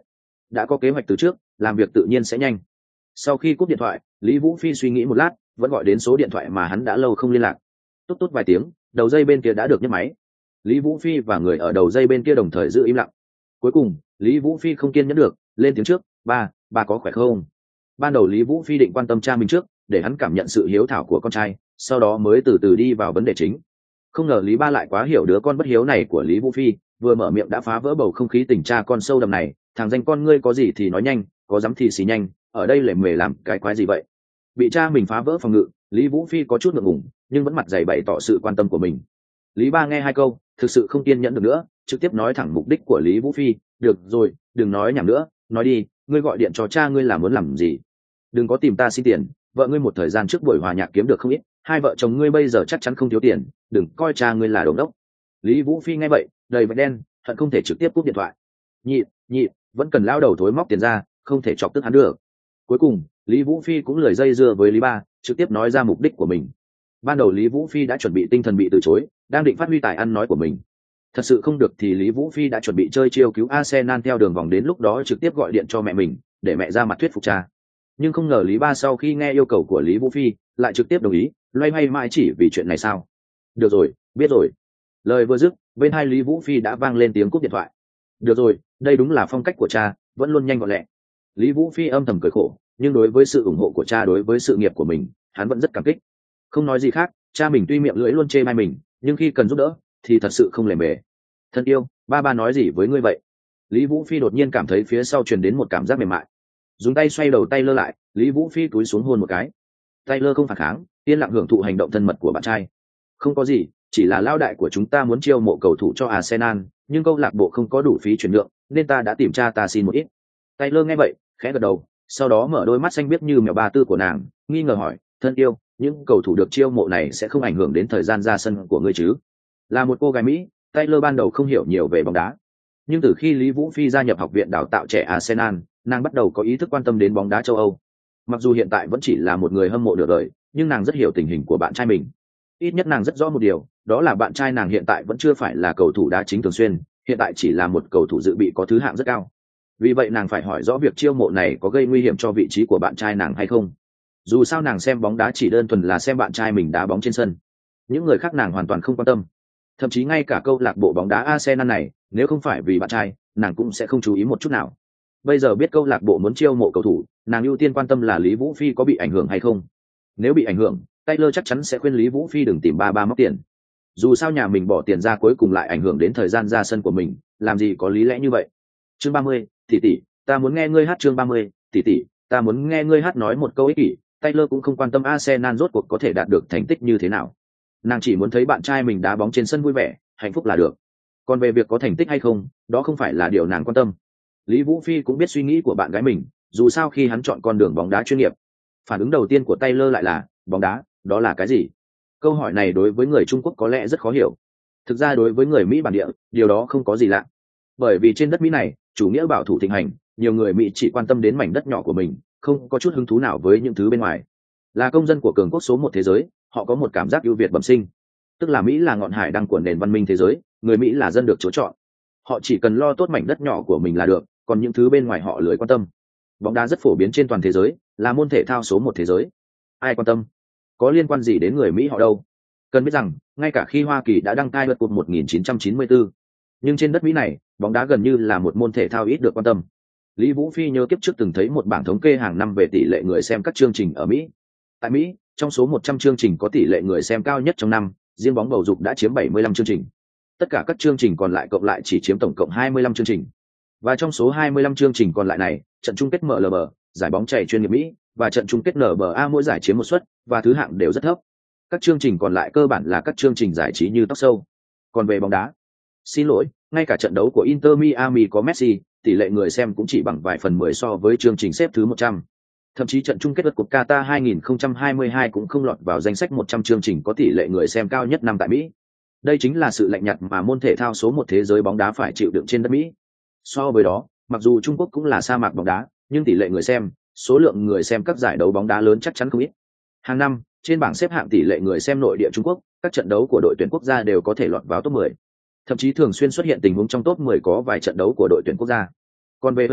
đã có kế hoạch từ trước, làm việc tự nhiên sẽ nhanh. Sau khi cúp điện thoại, Lý Vũ Phi suy nghĩ một lát, vẫn gọi đến số điện thoại mà hắn đã lâu không liên lạc. Tốt tốt vài tiếng, đầu dây bên kia đã được nhấc máy. Lý Vũ Phi và người ở đầu dây bên kia đồng thời giữ im lặng. Cuối cùng, Lý Vũ Phi không kiên nhẫn được, lên tiếng trước, ba, ba có khỏe không? Ban đầu Lý Vũ Phi định quan tâm cha mình trước, để hắn cảm nhận sự hiếu thảo của con trai, sau đó mới từ từ đi vào vấn đề chính. Không ngờ Lý Ba lại quá hiểu đứa con bất hiếu này của Lý Vũ Phi, vừa mở miệng đã phá vỡ bầu không khí tình cha con sâu đậm này. Thằng danh con ngươi có gì thì nói nhanh, có dám thì xì nhanh, ở đây lề mề làm cái quái gì vậy? Bị cha mình phá vỡ phòng ngự, Lý Vũ Phi có chút ngượng ngùng, nhưng vẫn mặt dày bày tỏ sự quan tâm của mình. Lý Ba nghe hai câu, thực sự không kiên nhẫn được nữa, trực tiếp nói thẳng mục đích của Lý Vũ Phi. Được rồi, đừng nói nhảm nữa, nói đi, ngươi gọi điện cho cha ngươi là muốn làm gì? Đừng có tìm ta xin tiền, vợ ngươi một thời gian trước buổi hòa nhạc kiếm được không ít, hai vợ chồng ngươi bây giờ chắc chắn không thiếu tiền, đừng coi cha ngươi là đống đốc. Lý Vũ Phi nghe vậy, đầy vạch đen, hận không thể trực tiếp cúp điện thoại. Nhị, nhị, vẫn cần lao đầu thối móc tiền ra, không thể chọc tức hắn được. Cuối cùng, Lý Vũ Phi cũng lười dây dưa với Lý Ba, trực tiếp nói ra mục đích của mình. Ban đầu Lý Vũ Phi đã chuẩn bị tinh thần bị từ chối, đang định phát huy tài ăn nói của mình. Thật sự không được thì Lý Vũ Phi đã chuẩn bị chơi chiêu cứu Arsenal theo đường vòng, đến lúc đó trực tiếp gọi điện cho mẹ mình, để mẹ ra mặt thuyết phục cha. Nhưng không ngờ Lý Ba sau khi nghe yêu cầu của Lý Vũ Phi, lại trực tiếp đồng ý, loay hoay mãi chỉ vì chuyện này sao? Được rồi, biết rồi. Lời vừa dứt, bên hai Lý Vũ Phi đã vang lên tiếng cúp điện thoại. Được rồi, đây đúng là phong cách của cha, vẫn luôn nhanh gọn lẹ. Lý Vũ Phi âm thầm cười khổ, nhưng đối với sự ủng hộ của cha đối với sự nghiệp của mình, hắn vẫn rất cảm kích. Không nói gì khác, cha mình tuy miệng lưỡi luôn chê bai mình, nhưng khi cần giúp đỡ thì thật sự không lề mề. Thân yêu, ba ba nói gì với ngươi vậy? Lý Vũ Phi đột nhiên cảm thấy phía sau truyền đến một cảm giác mềm mại. Dùng tay xoay đầu Taylor lại, Lý Vũ Phi cúi xuống hôn một cái. Taylor không phản kháng, yên lặng hưởng thụ hành động thân mật của bạn trai. Không có gì, chỉ là lao đại của chúng ta muốn chiêu mộ cầu thủ cho Arsenal, nhưng câu lạc bộ không có đủ phí chuyển nhượng, nên ta đã tìm cha ta xin một ít. Taylor nghe vậy, khẽ gật đầu, sau đó mở đôi mắt xanh biếc như mèo ba tư của nàng, nghi ngờ hỏi, thân yêu, những cầu thủ được chiêu mộ này sẽ không ảnh hưởng đến thời gian ra sân của ngươi chứ? Là một cô gái Mỹ, Taylor ban đầu không hiểu nhiều về bóng đá, nhưng từ khi Lý Vũ Phi gia nhập học viện đào tạo trẻ Arsenal, nàng bắt đầu có ý thức quan tâm đến bóng đá châu Âu. Mặc dù hiện tại vẫn chỉ là một người hâm mộ nửa đời, nhưng nàng rất hiểu tình hình của bạn trai mình. Ít nhất nàng rất rõ một điều, đó là bạn trai nàng hiện tại vẫn chưa phải là cầu thủ đá chính thường xuyên, hiện tại chỉ là một cầu thủ dự bị có thứ hạng rất cao. Vì vậy nàng phải hỏi rõ việc chiêu mộ này có gây nguy hiểm cho vị trí của bạn trai nàng hay không. Dù sao nàng xem bóng đá chỉ đơn thuần là xem bạn trai mình đá bóng trên sân, những người khác nàng hoàn toàn không quan tâm. Thậm chí ngay cả câu lạc bộ bóng đá Arsenal này, nếu không phải vì bạn trai, nàng cũng sẽ không chú ý một chút nào. Bây giờ biết câu lạc bộ muốn chiêu mộ cầu thủ, nàng ưu tiên quan tâm là Lý Vũ Phi có bị ảnh hưởng hay không. Nếu bị ảnh hưởng, Taylor chắc chắn sẽ khuyên Lý Vũ Phi đừng tìm ba ba móc tiền. Dù sao nhà mình bỏ tiền ra cuối cùng lại ảnh hưởng đến thời gian ra sân của mình, làm gì có lý lẽ như vậy. Chương ba mươi, tỷ tỷ, ta muốn nghe ngươi hát. Chương ba mươi, tỷ tỷ, ta muốn nghe ngươi hát. Nói một câu ích kỷ, Taylor cũng không quan tâm Arsenal rốt cuộc có thể đạt được thành tích như thế nào. Nàng chỉ muốn thấy bạn trai mình đá bóng trên sân vui vẻ, hạnh phúc là được. Còn về việc có thành tích hay không, đó không phải là điều nàng quan tâm. Lý Vũ Phi cũng biết suy nghĩ của bạn gái mình, dù sao khi hắn chọn con đường bóng đá chuyên nghiệp, phản ứng đầu tiên của Taylor lại là, bóng đá, đó là cái gì? Câu hỏi này đối với người Trung Quốc có lẽ rất khó hiểu. Thực ra đối với người Mỹ bản địa, điều đó không có gì lạ. Bởi vì trên đất Mỹ này, chủ nghĩa bảo thủ thịnh hành, nhiều người Mỹ chỉ quan tâm đến mảnh đất nhỏ của mình, không có chút hứng thú nào với những thứ bên ngoài. Là công dân của cường quốc số một thế giới, họ có một cảm giác ưu việt bẩm sinh. Tức là Mỹ là ngọn hải đăng của nền văn minh thế giới, người Mỹ là dân được chúa chọn. Họ chỉ cần lo tốt mảnh đất nhỏ của mình là được, còn những thứ bên ngoài họ lười quan tâm. Bóng đá rất phổ biến trên toàn thế giới, là môn thể thao số một thế giới. Ai quan tâm? Có liên quan gì đến người Mỹ họ đâu? Cần biết rằng, ngay cả khi Hoa Kỳ đã đăng cai luật cột một nghìn chín trăm chín mươi tư, nhưng trên đất Mỹ này, bóng đá gần như là một môn thể thao ít được quan tâm. Lý Vũ Phi nhớ kiếp trước từng thấy một bảng thống kê hàng năm về tỷ lệ người xem các chương trình ở Mỹ. Tại Mỹ, trong số một trăm chương trình có tỷ lệ người xem cao nhất trong năm, riêng bóng bầu dục đã chiếm bảy mươi lăm chương trình. Tất cả các chương trình còn lại cộng lại chỉ chiếm tổng cộng hai mươi lăm chương trình. Và trong số hai mươi lăm chương trình còn lại này, trận chung kết em lờ bê, giải bóng chày chuyên nghiệp Mỹ, và trận chung kết en bê a mỗi giải chiếm một suất, và thứ hạng đều rất thấp. Các chương trình còn lại cơ bản là các chương trình giải trí như talk show. Còn về bóng đá, xin lỗi, ngay cả trận đấu của Inter Miami có Messi, tỷ lệ người xem cũng chỉ bằng vài phần mười so với chương trình xếp thứ một trăm. Thậm chí trận chung kết World Cup Qatar hai không hai hai cũng không lọt vào danh sách một trăm chương trình có tỷ lệ người xem cao nhất năm tại Mỹ. Đây chính là sự lạnh nhạt mà môn thể thao số một thế giới bóng đá phải chịu đựng trên đất Mỹ. So với đó, mặc dù Trung Quốc cũng là sa mạc bóng đá, nhưng tỷ lệ người xem, số lượng người xem các giải đấu bóng đá lớn chắc chắn không ít. Hàng năm, trên bảng xếp hạng tỷ lệ người xem nội địa Trung Quốc, các trận đấu của đội tuyển quốc gia đều có thể lọt vào top mười. Thậm chí thường xuyên xuất hiện tình huống trong top mười có vài trận đấu của đội tuyển quốc gia. Còn về World Cup,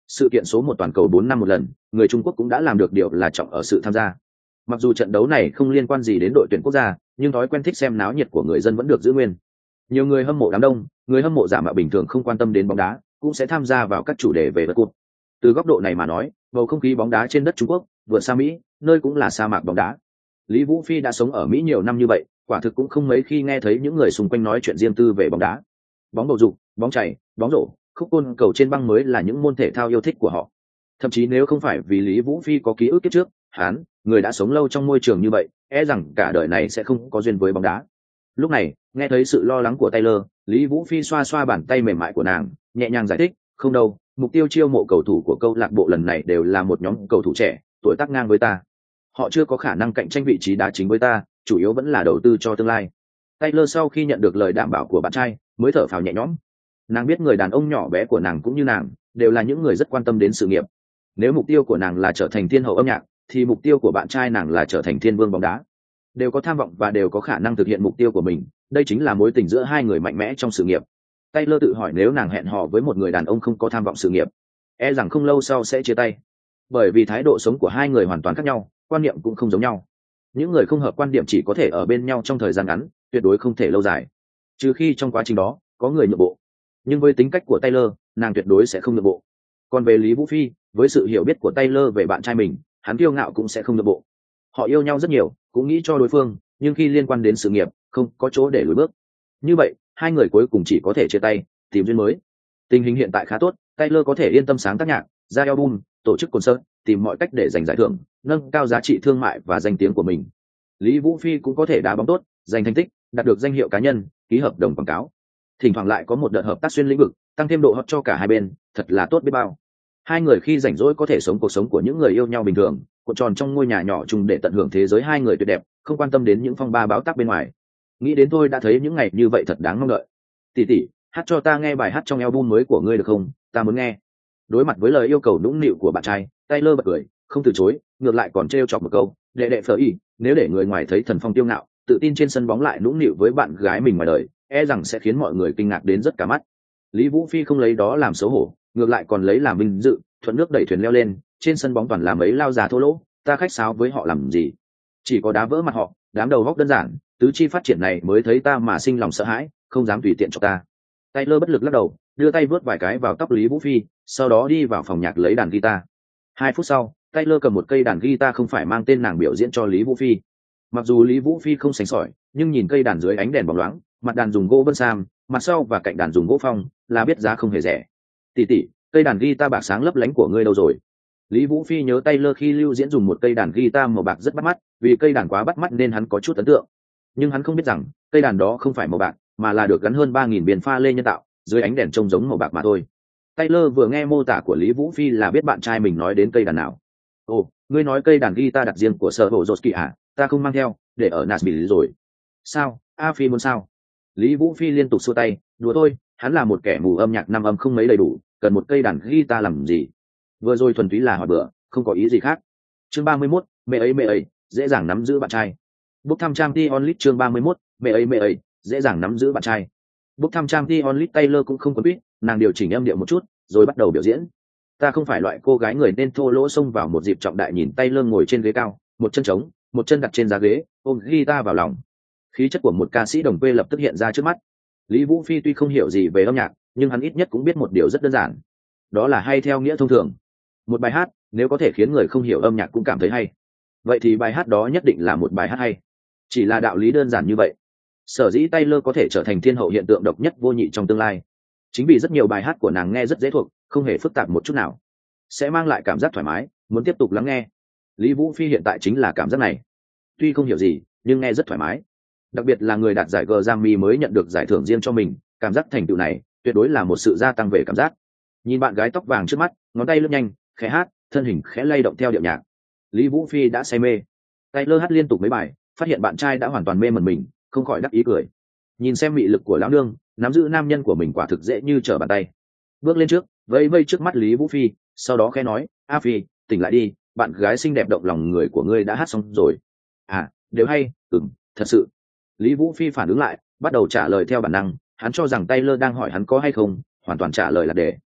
Sự kiện số một toàn cầu bốn năm một lần, người Trung Quốc cũng đã làm được điều là trọng ở sự tham gia. Mặc dù trận đấu này không liên quan gì đến đội tuyển quốc gia, nhưng thói quen thích xem náo nhiệt của người dân vẫn được giữ nguyên. Nhiều người hâm mộ đám đông, người hâm mộ giả mạo bình thường không quan tâm đến bóng đá, cũng sẽ tham gia vào các chủ đề về vật cột. Từ góc độ này mà nói, bầu không khí bóng đá trên đất Trung Quốc vượt xa Mỹ, nơi cũng là sa mạc bóng đá. Lý Vũ Phi đã sống ở Mỹ nhiều năm như vậy, quả thực cũng không mấy khi nghe thấy những người xung quanh nói chuyện riêng tư về bóng đá. Bóng bầu dục, bóng chày, bóng rổ, khúc côn cầu trên băng mới là những môn thể thao yêu thích của họ. Thậm chí nếu không phải vì Lý Vũ Phi có ký ức kiếp trước, hắn, người đã sống lâu trong môi trường như vậy, e rằng cả đời này sẽ không có duyên với bóng đá. Lúc này, nghe thấy sự lo lắng của Taylor, Lý Vũ Phi xoa xoa bàn tay mềm mại của nàng, nhẹ nhàng giải thích, không đâu, mục tiêu chiêu mộ cầu thủ của câu lạc bộ lần này đều là một nhóm cầu thủ trẻ, tuổi tác ngang với ta. Họ chưa có khả năng cạnh tranh vị trí đá chính với ta, chủ yếu vẫn là đầu tư cho tương lai. Taylor sau khi nhận được lời đảm bảo của bạn trai, mới thở phào nhẹ nhõm. Nàng biết người đàn ông nhỏ bé của nàng cũng như nàng, đều là những người rất quan tâm đến sự nghiệp. Nếu mục tiêu của nàng là trở thành thiên hậu âm nhạc, thì mục tiêu của bạn trai nàng là trở thành thiên vương bóng đá. Đều có tham vọng và đều có khả năng thực hiện mục tiêu của mình, đây chính là mối tình giữa hai người mạnh mẽ trong sự nghiệp. Taylor tự hỏi nếu nàng hẹn hò với một người đàn ông không có tham vọng sự nghiệp, e rằng không lâu sau sẽ chia tay. Bởi vì thái độ sống của hai người hoàn toàn khác nhau, quan niệm cũng không giống nhau. Những người không hợp quan điểm chỉ có thể ở bên nhau trong thời gian ngắn, tuyệt đối không thể lâu dài. Trừ khi trong quá trình đó, có người nhượng bộ. Nhưng với tính cách của Taylor, nàng tuyệt đối sẽ không nhượng bộ. Còn về Lý Vũ Phi, với sự hiểu biết của Taylor về bạn trai mình, hắn kiêu ngạo cũng sẽ không nhượng bộ. Họ yêu nhau rất nhiều, cũng nghĩ cho đối phương, nhưng khi liên quan đến sự nghiệp, không có chỗ để lùi bước. Như vậy, hai người cuối cùng chỉ có thể chia tay, tìm duyên mới. Tình hình hiện tại khá tốt, Taylor có thể yên tâm sáng tác nhạc, ra album, tổ chức concert, tìm mọi cách để giành giải thưởng, nâng cao giá trị thương mại và danh tiếng của mình. Lý Vũ Phi cũng có thể đá bóng tốt, giành thành tích, đạt được danh hiệu cá nhân, ký hợp đồng quảng cáo. Thỉnh thoảng lại có một đợt hợp tác xuyên lĩnh vực, tăng thêm độ hot cho cả hai bên, thật là tốt biết bao. Hai người khi rảnh rỗi có thể sống cuộc sống của những người yêu nhau bình thường, cuộn tròn trong ngôi nhà nhỏ chung để tận hưởng thế giới hai người tuyệt đẹp, không quan tâm đến những phong ba báo táp bên ngoài. Nghĩ đến thôi đã thấy những ngày như vậy thật đáng mong đợi. Tỷ tỷ, hát cho ta nghe bài hát trong album mới của ngươi được không? Ta muốn nghe. Đối mặt với lời yêu cầu nũng nịu của bạn trai, Taylor bật cười, không từ chối, ngược lại còn trêu chọc một câu, đệ đệ phở y, nếu để người ngoài thấy thần phong tiêu ngạo, tự tin trên sân bóng lại nũng nịu với bạn gái mình ngoài đời, e rằng sẽ khiến mọi người kinh ngạc đến rất cả mắt. Lý Vũ Phi không lấy đó làm xấu hổ, ngược lại còn lấy làm vinh dự, thuận nước đẩy thuyền leo lên, trên sân bóng toàn là mấy lao già thô lỗ, ta khách sáo với họ làm gì? Chỉ có đá vỡ mặt họ, đám đầu góc đơn giản, tứ chi phát triển này mới thấy ta mà sinh lòng sợ hãi, không dám tùy tiện cho ta. Taylor bất lực lắc đầu, đưa tay vớt vài cái vào tóc Lý Vũ Phi, sau đó đi vào phòng nhạc lấy đàn guitar. Hai phút sau, Taylor cầm một cây đàn guitar không phải mang tên nàng biểu diễn cho Lý Vũ Phi. Mặc dù Lý Vũ Phi không sành sỏi, nhưng nhìn cây đàn dưới ánh đèn bóng loáng, mặt đàn dùng gỗ bân sam, mặt sau và cạnh đàn dùng gỗ phong, là biết giá không hề rẻ. Tỷ tỷ, cây đàn guitar bạc sáng lấp lánh của ngươi đâu rồi? Lý Vũ Phi nhớ Taylor khi lưu diễn dùng một cây đàn guitar màu bạc rất bắt mắt, vì cây đàn quá bắt mắt nên hắn có chút ấn tượng. Nhưng hắn không biết rằng, cây đàn đó không phải màu bạc, mà là được gắn hơn ba nghìn viền pha lê nhân tạo, dưới ánh đèn trông giống màu bạc mà thôi. Taylor vừa nghe mô tả của Lý Vũ Phi là biết bạn trai mình nói đến cây đàn nào. Ồ, ngươi nói cây đàn guitar đặt riêng của Sở Hữu Joski à? Ta không mang theo, để ở Nashville rồi. Sao? A Phi muốn sao? Lý Vũ Phi liên tục xua tay, đùa thôi, hắn là một kẻ mù âm nhạc năm âm không mấy đầy đủ, cần một cây đàn guitar làm gì? Vừa rồi thuần túy là hỏi bữa, không có ý gì khác. Chương ba mươi mốt, mẹ ấy mẹ ấy, dễ dàng nắm giữ bạn trai. Book thăm trang Tion Lit chương ba mươi mốt, mẹ ấy mẹ ấy, dễ dàng nắm giữ bạn trai. Book thăm trang Tion Lit Taylor cũng không có biết, nàng điều chỉnh âm điệu một chút, rồi bắt đầu biểu diễn. Ta không phải loại cô gái người nên thô lỗ xông vào một dịp trọng đại nhìn Taylor ngồi trên ghế cao, một chân trống, một chân đặt trên giá ghế, ôm guitar vào lòng. Khí chất của một ca sĩ đồng quê lập tức hiện ra trước mắt. Lý Vũ Phi tuy không hiểu gì về âm nhạc, nhưng hắn ít nhất cũng biết một điều rất đơn giản. Đó là hay theo nghĩa thông thường. Một bài hát, nếu có thể khiến người không hiểu âm nhạc cũng cảm thấy hay, vậy thì bài hát đó nhất định là một bài hát hay. Chỉ là đạo lý đơn giản như vậy. Sở dĩ Taylor có thể trở thành thiên hậu hiện tượng độc nhất vô nhị trong tương lai. Chính vì rất nhiều bài hát của nàng nghe rất dễ thuộc, không hề phức tạp một chút nào. Sẽ mang lại cảm giác thoải mái, muốn tiếp tục lắng nghe. Lý Vũ Phi hiện tại chính là cảm giác này. Tuy không hiểu gì, nhưng nghe rất thoải mái. Đặc biệt là người đạt giải Grammy mới nhận được giải thưởng riêng cho mình, cảm giác thành tựu này tuyệt đối là một sự gia tăng về cảm giác. Nhìn bạn gái tóc vàng trước mắt, ngón tay lướt nhanh, khẽ hát, thân hình khẽ lay động theo điệu nhạc. Lý Vũ Phi đã say mê. Taylor hát liên tục mấy bài, phát hiện bạn trai đã hoàn toàn mê mẩn mình, không khỏi đắc ý cười. Nhìn xem mị lực của lão nương, nắm giữ nam nhân của mình quả thực dễ như trở bàn tay. Bước lên trước, vẫy vẫy trước mắt Lý Vũ Phi, sau đó khẽ nói, A Phi, tỉnh lại đi, bạn gái xinh đẹp động lòng người của ngươi đã hát xong rồi. À, đều hay, ừm, thật sự. Lý Vũ Phi phản ứng lại, bắt đầu trả lời theo bản năng, hắn cho rằng Taylor đang hỏi hắn có hay không, hoàn toàn trả lời là để.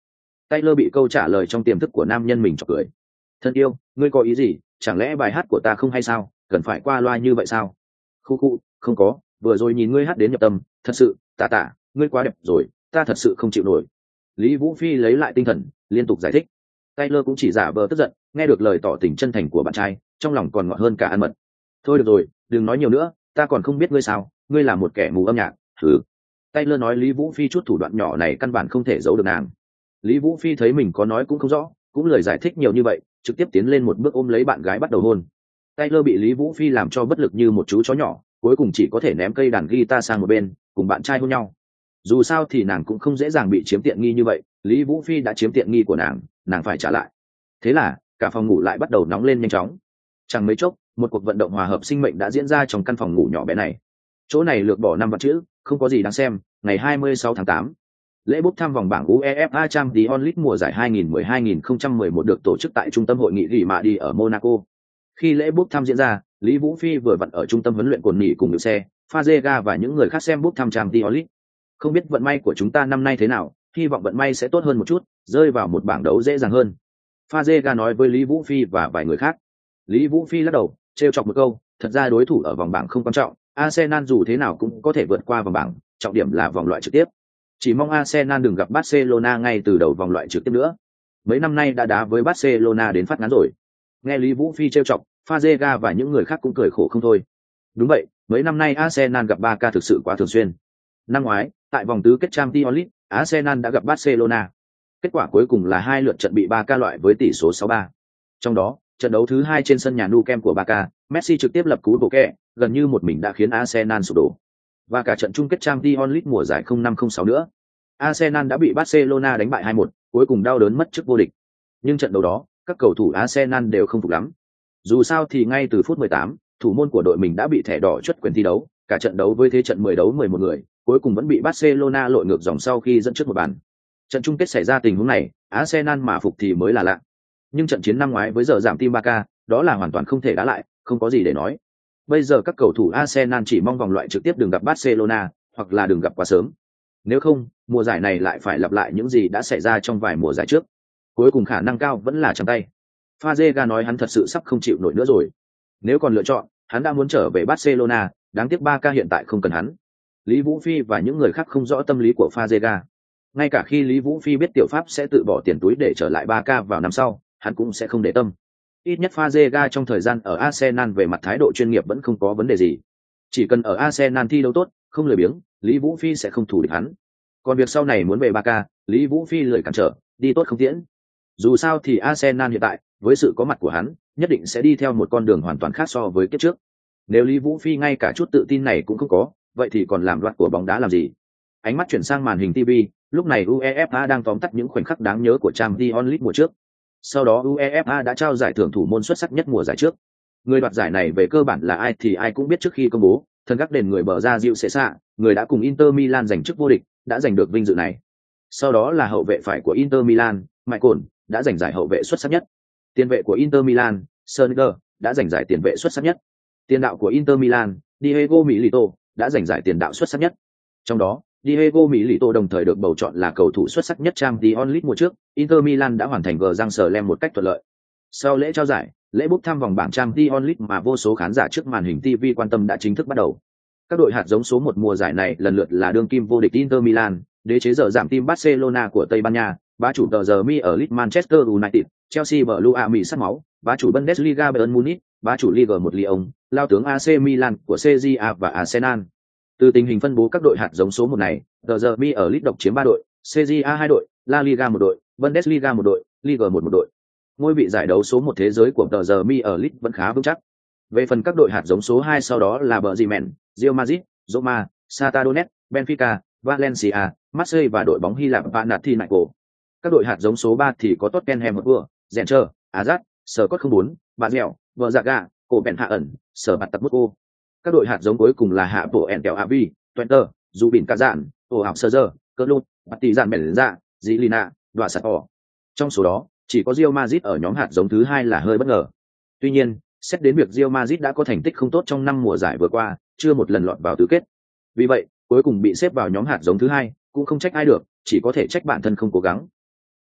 Taylor bị câu trả lời trong tiềm thức của nam nhân mình chọc cười. Thân yêu, ngươi có ý gì? Chẳng lẽ bài hát của ta không hay sao? Cần phải qua loa như vậy sao? Khu khu, không có, vừa rồi nhìn ngươi hát đến nhập tâm, thật sự, tả tả, ngươi quá đẹp rồi, ta thật sự không chịu nổi. Lý Vũ Phi lấy lại tinh thần, liên tục giải thích. Taylor cũng chỉ giả vờ tức giận, nghe được lời tỏ tình chân thành của bạn trai, trong lòng còn ngọt hơn cả ăn mật. Thôi được rồi, đừng nói nhiều nữa, ta còn không biết ngươi sao, ngươi là một kẻ mù âm nhạc. Thử. Taylor nói Lý Vũ Phi chút thủ đoạn nhỏ này căn bản không thể giấu được nàng. Lý Vũ Phi thấy mình có nói cũng không rõ, cũng lời giải thích nhiều như vậy, trực tiếp tiến lên một bước ôm lấy bạn gái bắt đầu hôn. Taylor bị Lý Vũ Phi làm cho bất lực như một chú chó nhỏ, cuối cùng chỉ có thể ném cây đàn guitar sang một bên, cùng bạn trai hôn nhau. Dù sao thì nàng cũng không dễ dàng bị chiếm tiện nghi như vậy, Lý Vũ Phi đã chiếm tiện nghi của nàng, nàng phải trả lại. Thế là cả phòng ngủ lại bắt đầu nóng lên nhanh chóng. Chẳng mấy chốc, một cuộc vận động hòa hợp sinh mệnh đã diễn ra trong căn phòng ngủ nhỏ bé này. Chỗ này lược bỏ năm vật chữ, không có gì đáng xem. Ngày hai mươi sáu tháng tám, lễ bốc thăm vòng bảng UEFA Champions League mùa giải hai nghìn mười hai hai nghìn không trăm mười một được tổ chức tại trung tâm hội nghị Gỉ Mạ đi ở Monaco. Khi lễ bốc thăm diễn ra, Lý Vũ Phi vừa vặn ở trung tâm huấn luyện cồn nỉ cùng ngựa xe, Fazega và những người khác xem bốc thăm Champions League. Không biết vận may của chúng ta năm nay thế nào, hy vọng vận may sẽ tốt hơn một chút, rơi vào một bảng đấu dễ dàng hơn. Fazega nói với Lý Vũ Phi và vài người khác. Lý Vũ Phi lắc đầu, trêu chọc một câu, thật ra đối thủ ở vòng bảng không quan trọng, Arsenal dù thế nào cũng có thể vượt qua vòng bảng, trọng điểm là vòng loại trực tiếp. Chỉ mong Arsenal đừng gặp Barcelona ngay từ đầu vòng loại trực tiếp nữa. Mấy năm nay đã đá với Barcelona đến phát ngán rồi. Nghe Lý Vũ Phi trêu chọc, Fazega và những người khác cũng cười khổ không thôi. Đúng vậy, mấy năm nay Arsenal gặp Barca thực sự quá thường xuyên. Năm ngoái, tại vòng tứ kết Champions League, Arsenal đã gặp Barcelona. Kết quả cuối cùng là hai lượt trận bị Barca loại với tỷ số sáu ba. Trong đó, trận đấu thứ hai trên sân nhà Nou Camp của Barca, Messi trực tiếp lập cú bộ kẹ, gần như một mình đã khiến Arsenal sụp đổ. Và cả trận chung kết Champions League mùa giải không năm không sáu nữa, Arsenal đã bị Barcelona đánh bại hai một, cuối cùng đau đớn mất chức vô địch. Nhưng trận đấu đó, các cầu thủ Arsenal đều không phục lắm. Dù sao thì ngay từ phút mười tám, thủ môn của đội mình đã bị thẻ đỏ truất quyền thi đấu, cả trận đấu với thế trận mười đấu mười một người, cuối cùng vẫn bị Barcelona lội ngược dòng sau khi dẫn trước một bàn. Trận chung kết xảy ra tình huống này, Arsenal mà phục thì mới là lạ. Nhưng trận chiến năm ngoái với giờ giảm team Barca, đó là hoàn toàn không thể đá lại, không có gì để nói. Bây giờ các cầu thủ Arsenal chỉ mong vòng loại trực tiếp đừng gặp Barcelona, hoặc là đừng gặp quá sớm. Nếu không, mùa giải này lại phải lặp lại những gì đã xảy ra trong vài mùa giải trước. Cuối cùng khả năng cao vẫn là trong tay. Fazega nói hắn thật sự sắp không chịu nổi nữa rồi. Nếu còn lựa chọn, hắn đã muốn trở về Barcelona, đáng tiếc Barca hiện tại không cần hắn. Lý Vũ Phi và những người khác không rõ tâm lý của Fazega. Ngay cả khi Lý Vũ Phi biết Tiểu Pháp sẽ tự bỏ tiền túi để trở lại Barca vào năm sau, hắn cũng sẽ không để tâm. Ít nhất Fazega trong thời gian ở Arsenal về mặt thái độ chuyên nghiệp vẫn không có vấn đề gì. Chỉ cần ở Arsenal thi đấu tốt, không lười biếng, Lý Vũ Phi sẽ không thủ địch hắn. Còn việc sau này muốn về Barca, Lý Vũ Phi lười cản trở, đi tốt không tiễn. Dù sao thì Arsenal hiện tại, với sự có mặt của hắn, nhất định sẽ đi theo một con đường hoàn toàn khác so với kiếp trước. Nếu Lý Vũ Phi ngay cả chút tự tin này cũng không có, vậy thì còn làm loạt của bóng đá làm gì? Ánh mắt chuyển sang màn hình ti vi, lúc này UEFA đang tóm tắt những khoảnh khắc đáng nhớ của Champions League mùa trước. Sau đó UEFA đã trao giải thưởng thủ môn xuất sắc nhất mùa giải trước. Người đoạt giải này về cơ bản là ai thì ai cũng biết trước khi công bố, thần gác đền người bờ ra Gil Cesa, người đã cùng Inter Milan giành chức vô địch, đã giành được vinh dự này. Sau đó là hậu vệ phải của Inter Milan, Michael, đã giành giải hậu vệ xuất sắc nhất. Tiền vệ của Inter Milan, Sneijder, đã giành giải tiền vệ xuất sắc nhất. Tiền đạo của Inter Milan, Diego Milito, đã giành giải tiền đạo xuất sắc nhất. Trong đó, Diego Milito đồng thời được bầu chọn là cầu thủ xuất sắc nhất Champions League mùa trước, Inter Milan đã hoàn thành gờ răng sờ lem một cách thuận lợi. Sau lễ trao giải, lễ bốc thăm vòng bảng Champions League mà vô số khán giả trước màn hình ti vi quan tâm đã chính thức bắt đầu. Các đội hạt giống số một mùa giải này lần lượt là đương kim vô địch Inter Milan, đế chế giờ giảm team Barcelona của Tây Ban Nha, bá chủ tờ giờ mi ở Leeds Manchester United, Chelsea Blue Army sát máu, bá chủ Bundesliga Bayern Munich, bá chủ Liga một Lyon, lao tướng a xê Milan của xê giê a và Arsenal. Từ tình hình phân bố các đội hạt giống số một này, tờ giờ mi ở Leeds độc chiếm ba đội, xê giê a hai đội, La Liga một đội, Bundesliga một đội, Liga một một đội. Ngôi vị giải đấu số một thế giới của tờ giờ mi ở Leeds vẫn khá vững chắc. Về phần các đội hạt giống số hai sau đó là Bremen, Real Madrid, Roma, Shakhtar Donetsk, Benfica, Valencia, Marseille và đội bóng Hy Lạp Panathinaikos. Các đội hạt giống số ba thì có Tottenham Hotspur, Gencher, Ajax, Scott không bốn, Basel, Braga, Copenhagen, Sở Bạt Tập Moscow. Các đội hạt giống cuối cùng là Hạ Bộ Entel Avi, Twente, Zubin Kazan, Ổ Học Sơ Dơ, Cologne, Partizan Belgrade, Zilina, Đoạ Sạt Ỏ. Trong số đó, chỉ có Real Madrid ở nhóm hạt giống thứ hai là hơi bất ngờ. Tuy nhiên, xét đến việc Real Madrid đã có thành tích không tốt trong năm mùa giải vừa qua, chưa một lần lọt vào tứ kết. Vì vậy, cuối cùng bị xếp vào nhóm hạt giống thứ hai, cũng không trách ai được, chỉ có thể trách bản thân không cố gắng.